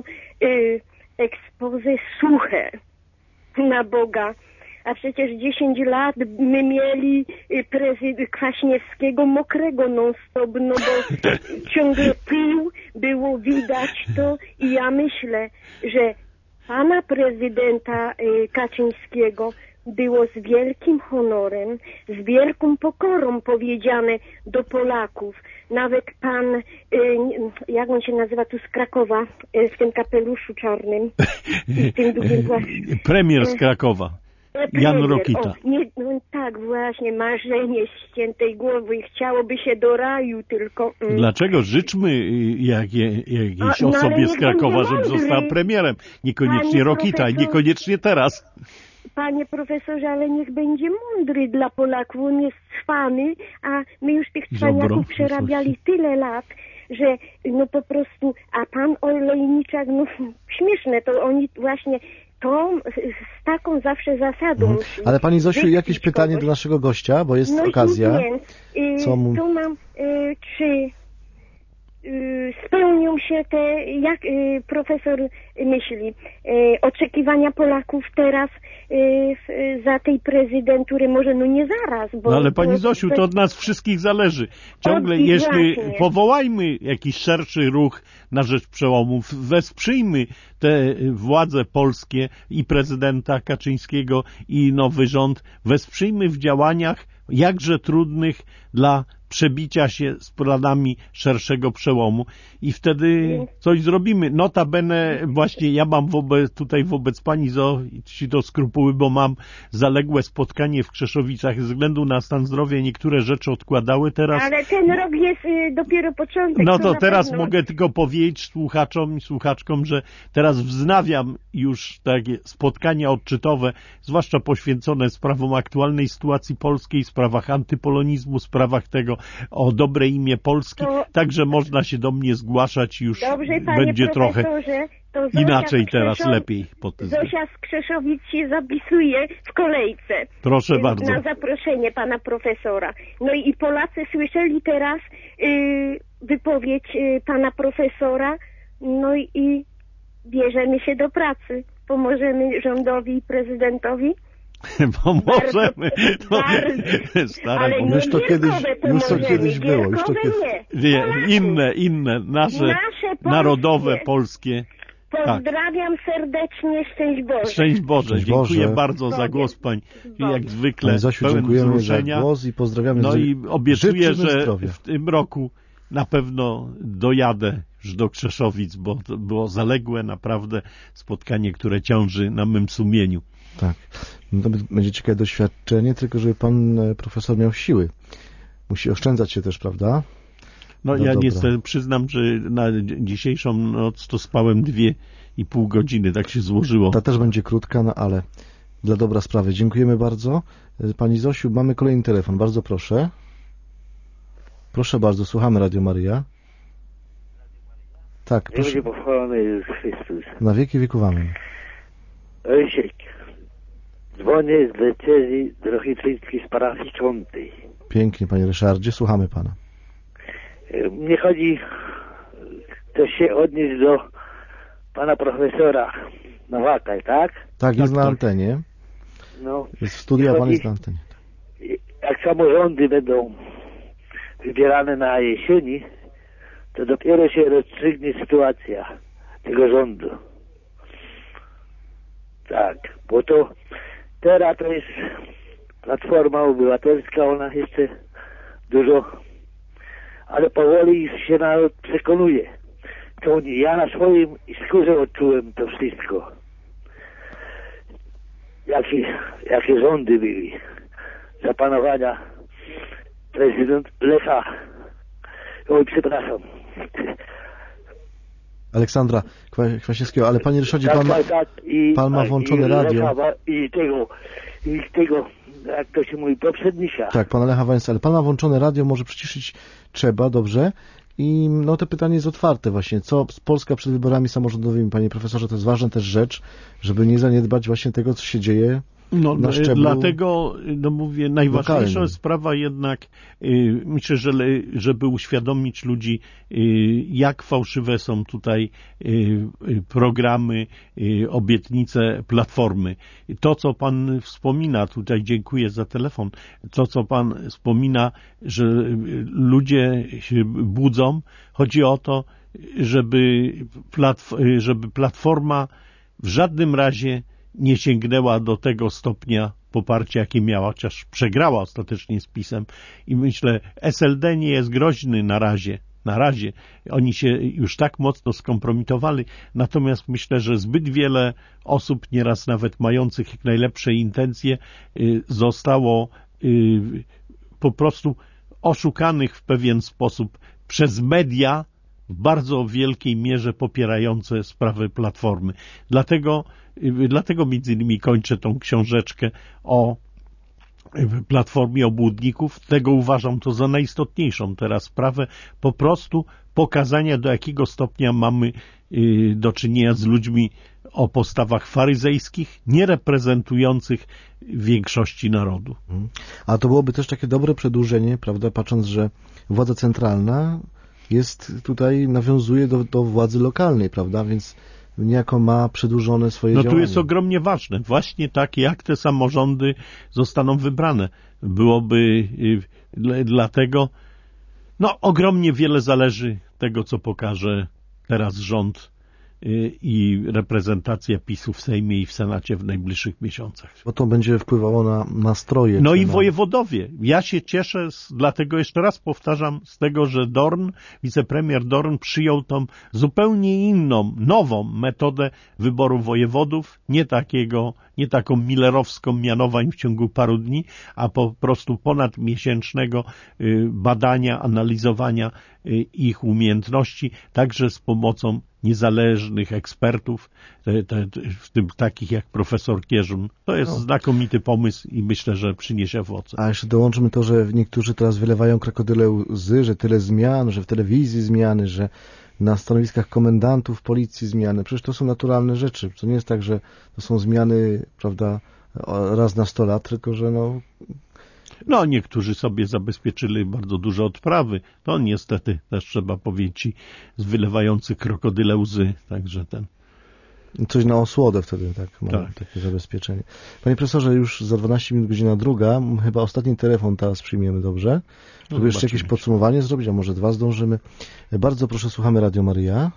expose suche na Boga. A przecież dziesięć lat my mieli prezydent Kwaśniewskiego mokrego non-stop, no bo ciągle pił, było widać to i ja myślę, że pana prezydenta Kaczyńskiego było z wielkim honorem, z wielką pokorą powiedziane do Polaków. Nawet pan, jak on się nazywa tu z Krakowa, w tym kapeluszu czarnym i w tym długim płaszczu. Premier z Krakowa. Jan Rokita. O, nie, no, tak, właśnie, marzenie ściętej głowy i chciałoby się do raju tylko... Mm. Dlaczego? Życzmy jak, jakiejś no, osobie z Krakowa, żeby została premierem. Niekoniecznie Panie Rokita i niekoniecznie teraz. Panie profesorze, ale niech będzie mądry dla Polaków. On jest cwany, a my już tych cwaniaków przerabiali tyle lat, że no po prostu, a pan Olejniczak, no śmieszne, to oni właśnie... To z taką zawsze zasadą. Mhm. Ale pani Zosiu, jakieś pytanie kogoś do naszego gościa, bo jest no okazja. Więc, y, Co mu... Tu mam, y, czy y, spełnią się te, jak y, profesor myśli, y, oczekiwania Polaków teraz y, za tej prezydentury, może no nie zaraz. Bo no ale pani to, Zosiu, to od nas wszystkich zależy. Ciągle, od, jeśli właśnie. powołajmy jakiś szerszy ruch na rzecz przełomów, wesprzyjmy te władze polskie i prezydenta Kaczyńskiego i nowy rząd, wesprzyjmy w działaniach jakże trudnych dla przebicia się z planami szerszego przełomu i wtedy coś zrobimy. Notabene właśnie ja mam wobec, tutaj wobec pani Zosi do skrupuły, bo mam zaległe spotkanie w Krzeszowicach ze względu na stan zdrowia. Niektóre rzeczy odkładały teraz. Ale ten rok jest y, dopiero początek. No to, to teraz pewno. mogę tylko powiedzieć słuchaczom i słuchaczkom, że teraz wznawiam już takie spotkania odczytowe, zwłaszcza poświęcone sprawom aktualnej sytuacji polskiej, sprawach antypolonizmu, sprawach tego o dobre imię Polski, to... także można się do mnie zgłaszać, już Dobrze, będzie trochę to inaczej teraz, lepiej. Po Zosia z Krzeszowic się zapisuje w kolejce. Proszę bardzo. Na zaproszenie pana profesora. No i Polacy słyszeli teraz yy, wypowiedź yy, pana profesora, no i bierzemy się do pracy. Pomożemy rządowi i prezydentowi. Pomożemy. Bardzo, ale nie już to kiedyś, już to kiedyś było. Już to kiedyś... Nie. nie, inne, inne, nasze, nasze narodowe, polskie. Pozdrawiam tak. serdecznie, szczęść Boże. Szczęść Boże, szczęść dziękuję Boże. bardzo za głos pań. Jak zwykle Pani Zosiu, pełen dziękujemy wzruszenia. za głos i pozdrawiamy. No i obiecuję, że zdrowia. w tym roku na pewno dojadę już do Krzeszowic, bo to było zaległe naprawdę spotkanie, które ciąży na mym sumieniu. Tak. No to będzie ciekawe doświadczenie, tylko żeby pan profesor miał siły. Musi oszczędzać się też, prawda? No, no ja dobra. niestety przyznam, że na dzisiejszą noc to spałem dwie i pół godziny, tak się złożyło. Ta też będzie krótka, no ale dla dobra sprawy. Dziękujemy bardzo. Pani Zosiu, mamy kolejny telefon. Bardzo proszę. Proszę bardzo, słuchamy Radio Maryja. Tak, proszę. Będzie pochwalony Jezus Chrystus. Na wieki wieków amen. Rysiek. Dzwonię z decyzji Drohiczyńskiej z parafii Czątej. Pięknie, panie Ryszardzie, słuchamy pana. Mnie chodzi też się odnieść do pana profesora Nowaka, tak? Tak, jest na antenie. No. Jest w studiu, a pan jest na antenie. Jak samorządy będą wybierane na jesieni, to dopiero się rozstrzygnie sytuacja tego rządu. Tak, bo to teraz to jest Platforma Obywatelska, ona jeszcze dużo, ale powoli się naród przekonuje. To nie, ja na swoim skórze odczułem to wszystko. Jakie, jakie rządy byli za panowania prezydent Lecha. Oj, przepraszam. Aleksandra Kwaśniewskiego, ale panie Ryszardzie, tak, pan, tak, tak. I, pan ma włączone i radio. Lecha, I tego, i tego, jak to się mówi, poprzednika. Tak, pana Lecha Wałęsy, ale pan ma włączone radio, może przyciszyć trzeba, dobrze? I no to pytanie jest otwarte właśnie. Co Polska przed wyborami samorządowymi, panie profesorze, to jest ważna też rzecz, żeby nie zaniedbać właśnie tego, co się dzieje. No, na szczeblu dlatego, no mówię, najważniejsza lokalnym. sprawa jednak, y, myślę, że le, żeby uświadomić ludzi, y, jak fałszywe są tutaj y, y, programy, y, obietnice Platformy. To, co pan wspomina, tutaj dziękuję za telefon, to, co pan wspomina, że y, ludzie się budzą, chodzi o to, żeby, platf żeby Platforma w żadnym razie nie sięgnęła do tego stopnia poparcia, jakie miała, chociaż przegrała ostatecznie z PiS-em. I myślę, S L D nie jest groźny na razie. Na razie. Oni się już tak mocno skompromitowali. Natomiast myślę, że zbyt wiele osób, nieraz nawet mających jak najlepsze intencje, zostało po prostu oszukanych w pewien sposób przez media, w bardzo wielkiej mierze popierające sprawy Platformy. Dlatego, dlatego między innymi kończę tą książeczkę o Platformie Obłudników. Tego uważam to za najistotniejszą teraz sprawę. Po prostu pokazania, do jakiego stopnia mamy do czynienia z ludźmi o postawach faryzejskich, nie reprezentujących większości narodu. A to byłoby też takie dobre przedłużenie, prawda, patrząc, że władza centralna jest tutaj, nawiązuje do, do władzy lokalnej, prawda, więc niejako ma przedłużone swoje no działania. No tu jest ogromnie ważne, właśnie tak, jak te samorządy zostaną wybrane. Byłoby y, dlatego, no ogromnie wiele zależy tego, co pokaże teraz rząd y, i reprezentacja PiS-u w Sejmie i w Senacie w najbliższych miesiącach. Bo to będzie wpływało na nastroje. No i na... wojewodowie. Ja się cieszę, z, dlatego jeszcze raz powtarzam, z tego, że Dorn, wicepremier Dorn przyjął tą zupełnie inną, nową metodę wyboru wojewodów, nie takiego, nie taką millerowską mianowań w ciągu paru dni, a po prostu ponadmiesięcznego y, badania, analizowania y, ich umiejętności, także z pomocą niezależnych ekspertów, te, te, w tym takich jak profesor Kierzun. To jest no. znakomity pomysł i myślę, że przyniesie owoce. A jeszcze dołączymy to, że niektórzy teraz wylewają krokodyle łzy, że tyle zmian, że w telewizji zmiany, że na stanowiskach komendantów policji zmiany. Przecież to są naturalne rzeczy. To nie jest tak, że to są zmiany, prawda, raz na sto lat, tylko że no... No, niektórzy sobie zabezpieczyli bardzo duże odprawy. To niestety też trzeba powiedzieć ci z wylewających krokodyle łzy. Także ten... Coś na osłodę wtedy, tak, ma tak. takie zabezpieczenie. Panie profesorze, już za dwanaście minut godzina druga. Chyba ostatni telefon teraz przyjmiemy, dobrze? Żeby no, jeszcze jakieś podsumowanie zrobić, a może dwa zdążymy. Bardzo proszę, słuchamy Radio Maryja.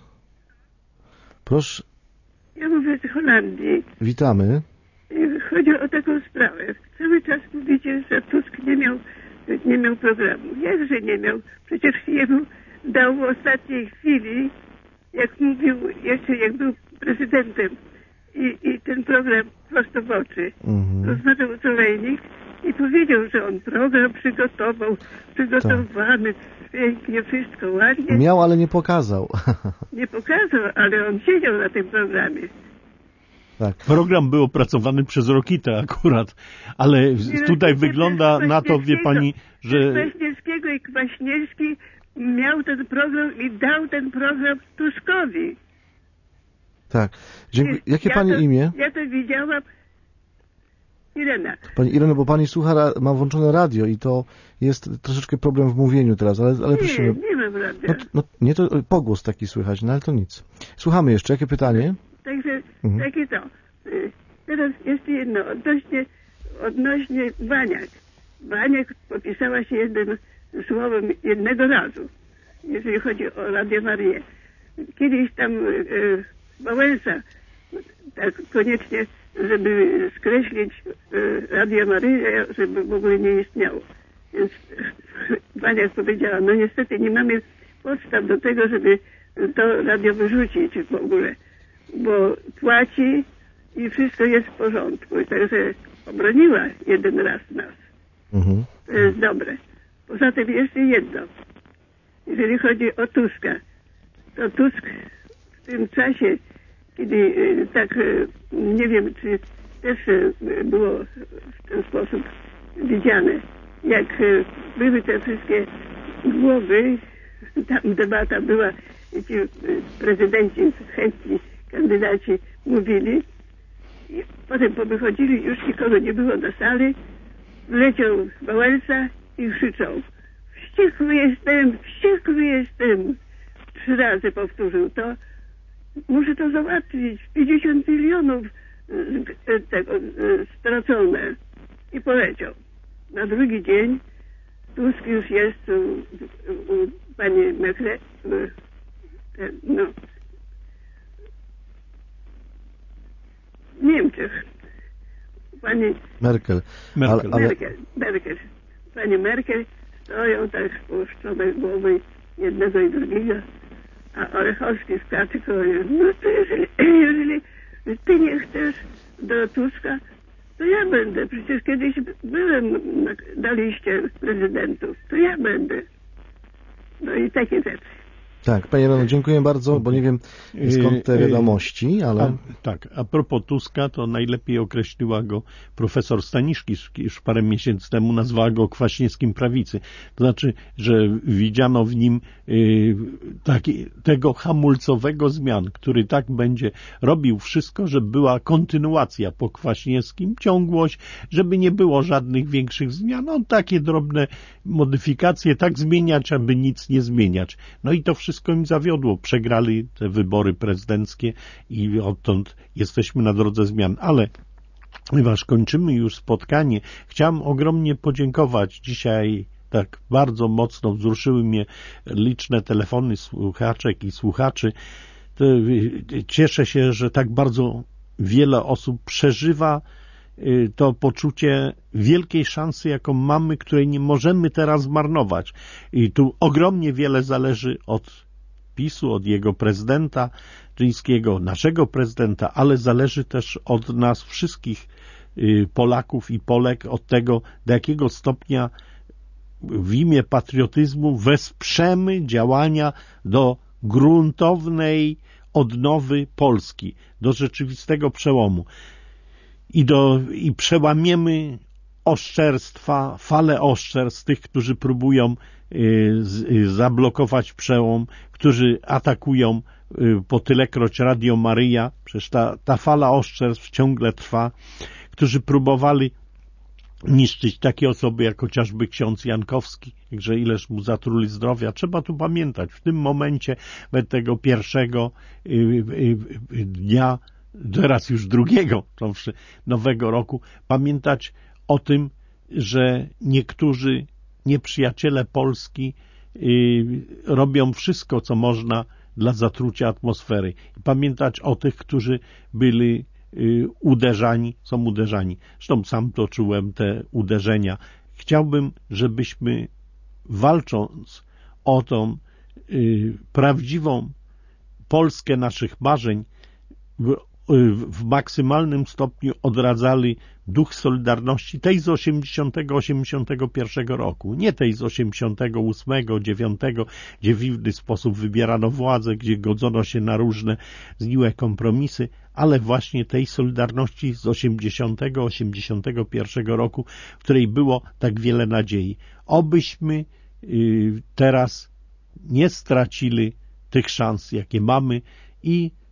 Proszę. Ja mówię z Holandii. Witamy. Chodzi o taką sprawę. Cały czas mówicie, że Tusk nie miał, nie miał programu. Jakże nie miał? Przecież jemu dał w ostatniej chwili, jak mówił, jeszcze jak był prezydentem i, i ten program prosto w oczy. Mhm. Rozmawiał Olejnik i powiedział, że on program przygotował, przygotowany, tak. Pięknie, wszystko ładnie. Miał, ale nie pokazał. Nie pokazał, ale on siedział na tym programie. Tak. Program był opracowany przez Rokitę akurat, ale nie, tutaj wygląda na to, wie pani, że... Kwaśniewskiego i Kwaśniewski miał ten program i dał ten program Tuskowi. Tak. Dziękuję. Jakie ja pani to, imię? Ja to widziałam. Irena. Pani Ireno, bo pani słucha, ma włączone radio i to jest troszeczkę problem w mówieniu teraz, ale, ale Nie, prosimy. nie mam radia. No, no, nie, to pogłos taki słychać, no ale to nic. Słuchamy jeszcze. Jakie pytanie? Także Mhm. takie to. Y, Teraz jeszcze jedno, odnośnie, odnośnie Baniak. Baniak popisała się jednym słowem jednego razu, jeżeli chodzi o Radio Maryję. Kiedyś tam y, Wałęsa tak koniecznie, żeby skreślić y, Radio Maryję, żeby w ogóle nie istniało. Więc Baniak powiedziała, no niestety nie mamy podstaw do tego, żeby to radio wyrzucić w ogóle, bo płaci i wszystko jest w porządku. I także obroniła jeden raz nas. Mhm. To jest dobre. Poza tym jeszcze jedno. Jeżeli chodzi o Tuska, to Tusk w tym czasie, kiedy y, tak, y, nie wiem, czy też y, było w ten sposób widziane, jak y, były te wszystkie głowy, tam debata była, ci y, prezydenci, chętni kandydaci mówili, i potem powychodzili, już nikogo nie było na sali, leciał Wałęsa i krzyczał: wściekły jestem, wściekły jestem. Trzy razy powtórzył to. Muszę to załatwić. pięćdziesiąt milionów tego stracone. I poleciał. Na drugi dzień Tusk już jest u, u, u pani Mekle, no, w Niemczech. Pani Merkel. Merkel. Ale, ale... Merkel. Merkel. Pani Merkel stoją tak spuszczone głowy jednego i drugiego, a Orechowski skacze koło niej. No to jeżeli, jeżeli ty nie chcesz do Tuska, to ja będę. Przecież kiedyś byłem na, na liście prezydentów. To ja będę. No i takie rzeczy. Tak, panie Rano, dziękuję bardzo, bo nie wiem skąd te wiadomości, ale... A, tak, a propos Tuska, to najlepiej określiła go profesor Staniszki już parę miesięcy temu, nazwała go Kwaśniewskim prawicy. To znaczy, że widziano w nim y, taki, tego hamulcowego zmian, który tak będzie robił wszystko, żeby była kontynuacja po Kwaśniewskim, ciągłość, żeby nie było żadnych większych zmian. On takie drobne modyfikacje tak zmieniać, aby nic nie zmieniać. No i to wszystko Wszystko im zawiodło. Przegrali te wybory prezydenckie i odtąd jesteśmy na drodze zmian. Ale ponieważ kończymy już spotkanie, chciałem ogromnie podziękować dzisiaj. Tak bardzo mocno wzruszyły mnie liczne telefony słuchaczek i słuchaczy. Cieszę się, że tak bardzo wiele osób przeżywa to poczucie wielkiej szansy, jaką mamy, której nie możemy teraz zmarnować. I tu ogromnie wiele zależy od PiSu, od jego prezydenta Czyńskiego, naszego prezydenta, ale zależy też od nas wszystkich Polaków i Polek, od tego, do jakiego stopnia w imię patriotyzmu wesprzemy działania do gruntownej odnowy Polski, do rzeczywistego przełomu. I, do, i przełamiemy oszczerstwa, falę oszczerstw tych, którzy próbują y, z, y, zablokować przełom, którzy atakują y, po tylekroć Radio Maryja, przecież ta, ta fala oszczerstw ciągle trwa, którzy próbowali niszczyć takie osoby jak chociażby ksiądz Jankowski, że ileż mu zatruli zdrowia. Trzeba tu pamiętać, w tym momencie tego pierwszego y, y, y, dnia, teraz już drugiego nowego roku, pamiętać o tym, że niektórzy nieprzyjaciele Polski y, robią wszystko, co można dla zatrucia atmosfery. I pamiętać o tych, którzy byli y, uderzani, są uderzani. Zresztą sam to czułem, te uderzenia. Chciałbym, żebyśmy walcząc o tą y, prawdziwą Polskę naszych marzeń, w, w maksymalnym stopniu odradzali duch Solidarności, tej z osiemdziesiątego osiemdziesiątego pierwszego roku, nie tej z osiemdziesiątego ósmego dziewiątego, gdzie w inny sposób wybierano władzę, gdzie godzono się na różne zgniłe kompromisy, ale właśnie tej Solidarności z osiemdziesiątego osiemdziesiątego pierwszego roku, w której było tak wiele nadziei. Obyśmy y, teraz nie stracili tych szans, jakie mamy, i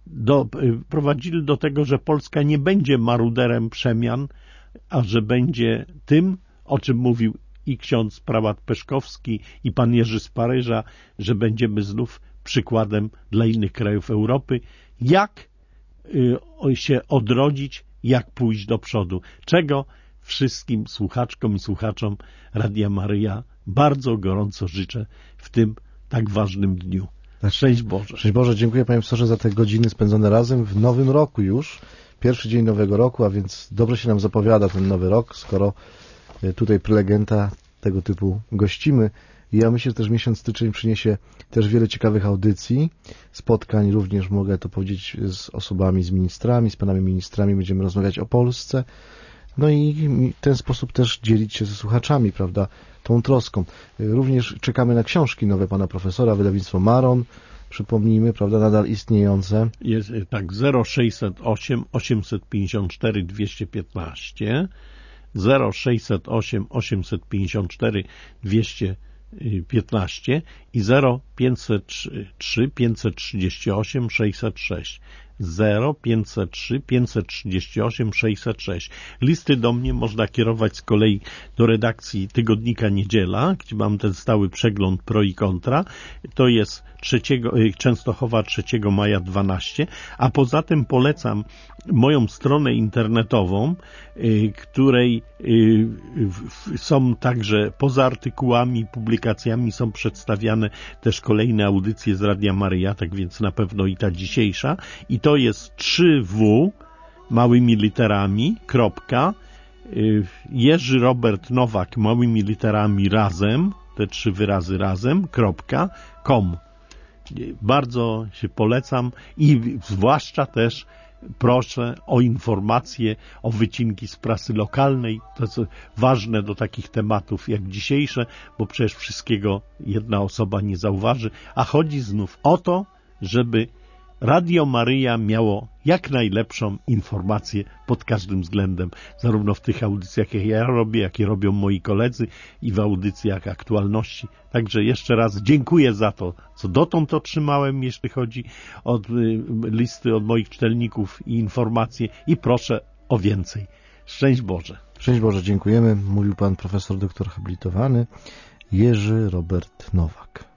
do, prowadzili do tego, że Polska nie będzie maruderem przemian, a że będzie tym, o czym mówił i ksiądz prałat Peszkowski, i pan Jerzy z Paryża, że będziemy znów przykładem dla innych krajów Europy, jak y, się odrodzić, jak pójść do przodu. Czego wszystkim słuchaczkom i słuchaczom Radia Maryja bardzo gorąco życzę w tym tak ważnym dniu. Szczęść Boże. Szczęść Boże, dziękuję panie profesorze za te godziny spędzone razem w nowym roku już. Pierwszy dzień nowego roku, a więc dobrze się nam zapowiada ten nowy rok, skoro tutaj prelegenta tego typu gościmy. I ja myślę, że też miesiąc styczeń przyniesie też wiele ciekawych audycji, spotkań również, mogę to powiedzieć, z osobami, z ministrami, z panami ministrami. Będziemy rozmawiać o Polsce. No i w ten sposób też dzielić się ze słuchaczami, prawda, tą troską. Również czekamy na książki nowe pana profesora, wydawnictwo Maron, przypomnijmy, prawda, nadal istniejące. Jest tak, zero sześćset osiem osiemset pięćdziesiąt cztery dwieście piętnaście, zero sześćset osiem osiemset pięćdziesiąt cztery dwieście piętnaście i zero pięćset trzy pięćset trzydzieści osiem sześćset sześć. zero pięćset trzy pięćset trzydzieści osiem sześćset sześć. Listy do mnie można kierować z kolei do redakcji tygodnika Niedziela, gdzie mam ten stały przegląd pro i kontra. To jest trzeciego, Częstochowa trzeciego maja dwanaście, a poza tym polecam moją stronę internetową, której są także poza artykułami, publikacjami są przedstawiane też kolejne audycje z Radia Maryja, tak więc na pewno i ta dzisiejsza. I to jest trzy w małymi literami, kropka, Jerzy Robert Nowak małymi literami razem, te trzy wyrazy razem, kropka, com. Bardzo się polecam i zwłaszcza też proszę o informacje, o wycinki z prasy lokalnej, to jest ważne do takich tematów jak dzisiejsze, bo przecież wszystkiego jedna osoba nie zauważy, a chodzi znów o to, żeby Radio Maryja miało jak najlepszą informację pod każdym względem, zarówno w tych audycjach, jak ja robię, jakie robią moi koledzy i w audycjach aktualności. Także jeszcze raz dziękuję za to, co dotąd otrzymałem, jeśli chodzi o y, listy od moich czytelników i informacje i proszę o więcej. Szczęść Boże. Szczęść Boże, dziękujemy. Mówił pan profesor doktor habilitowany Jerzy Robert Nowak.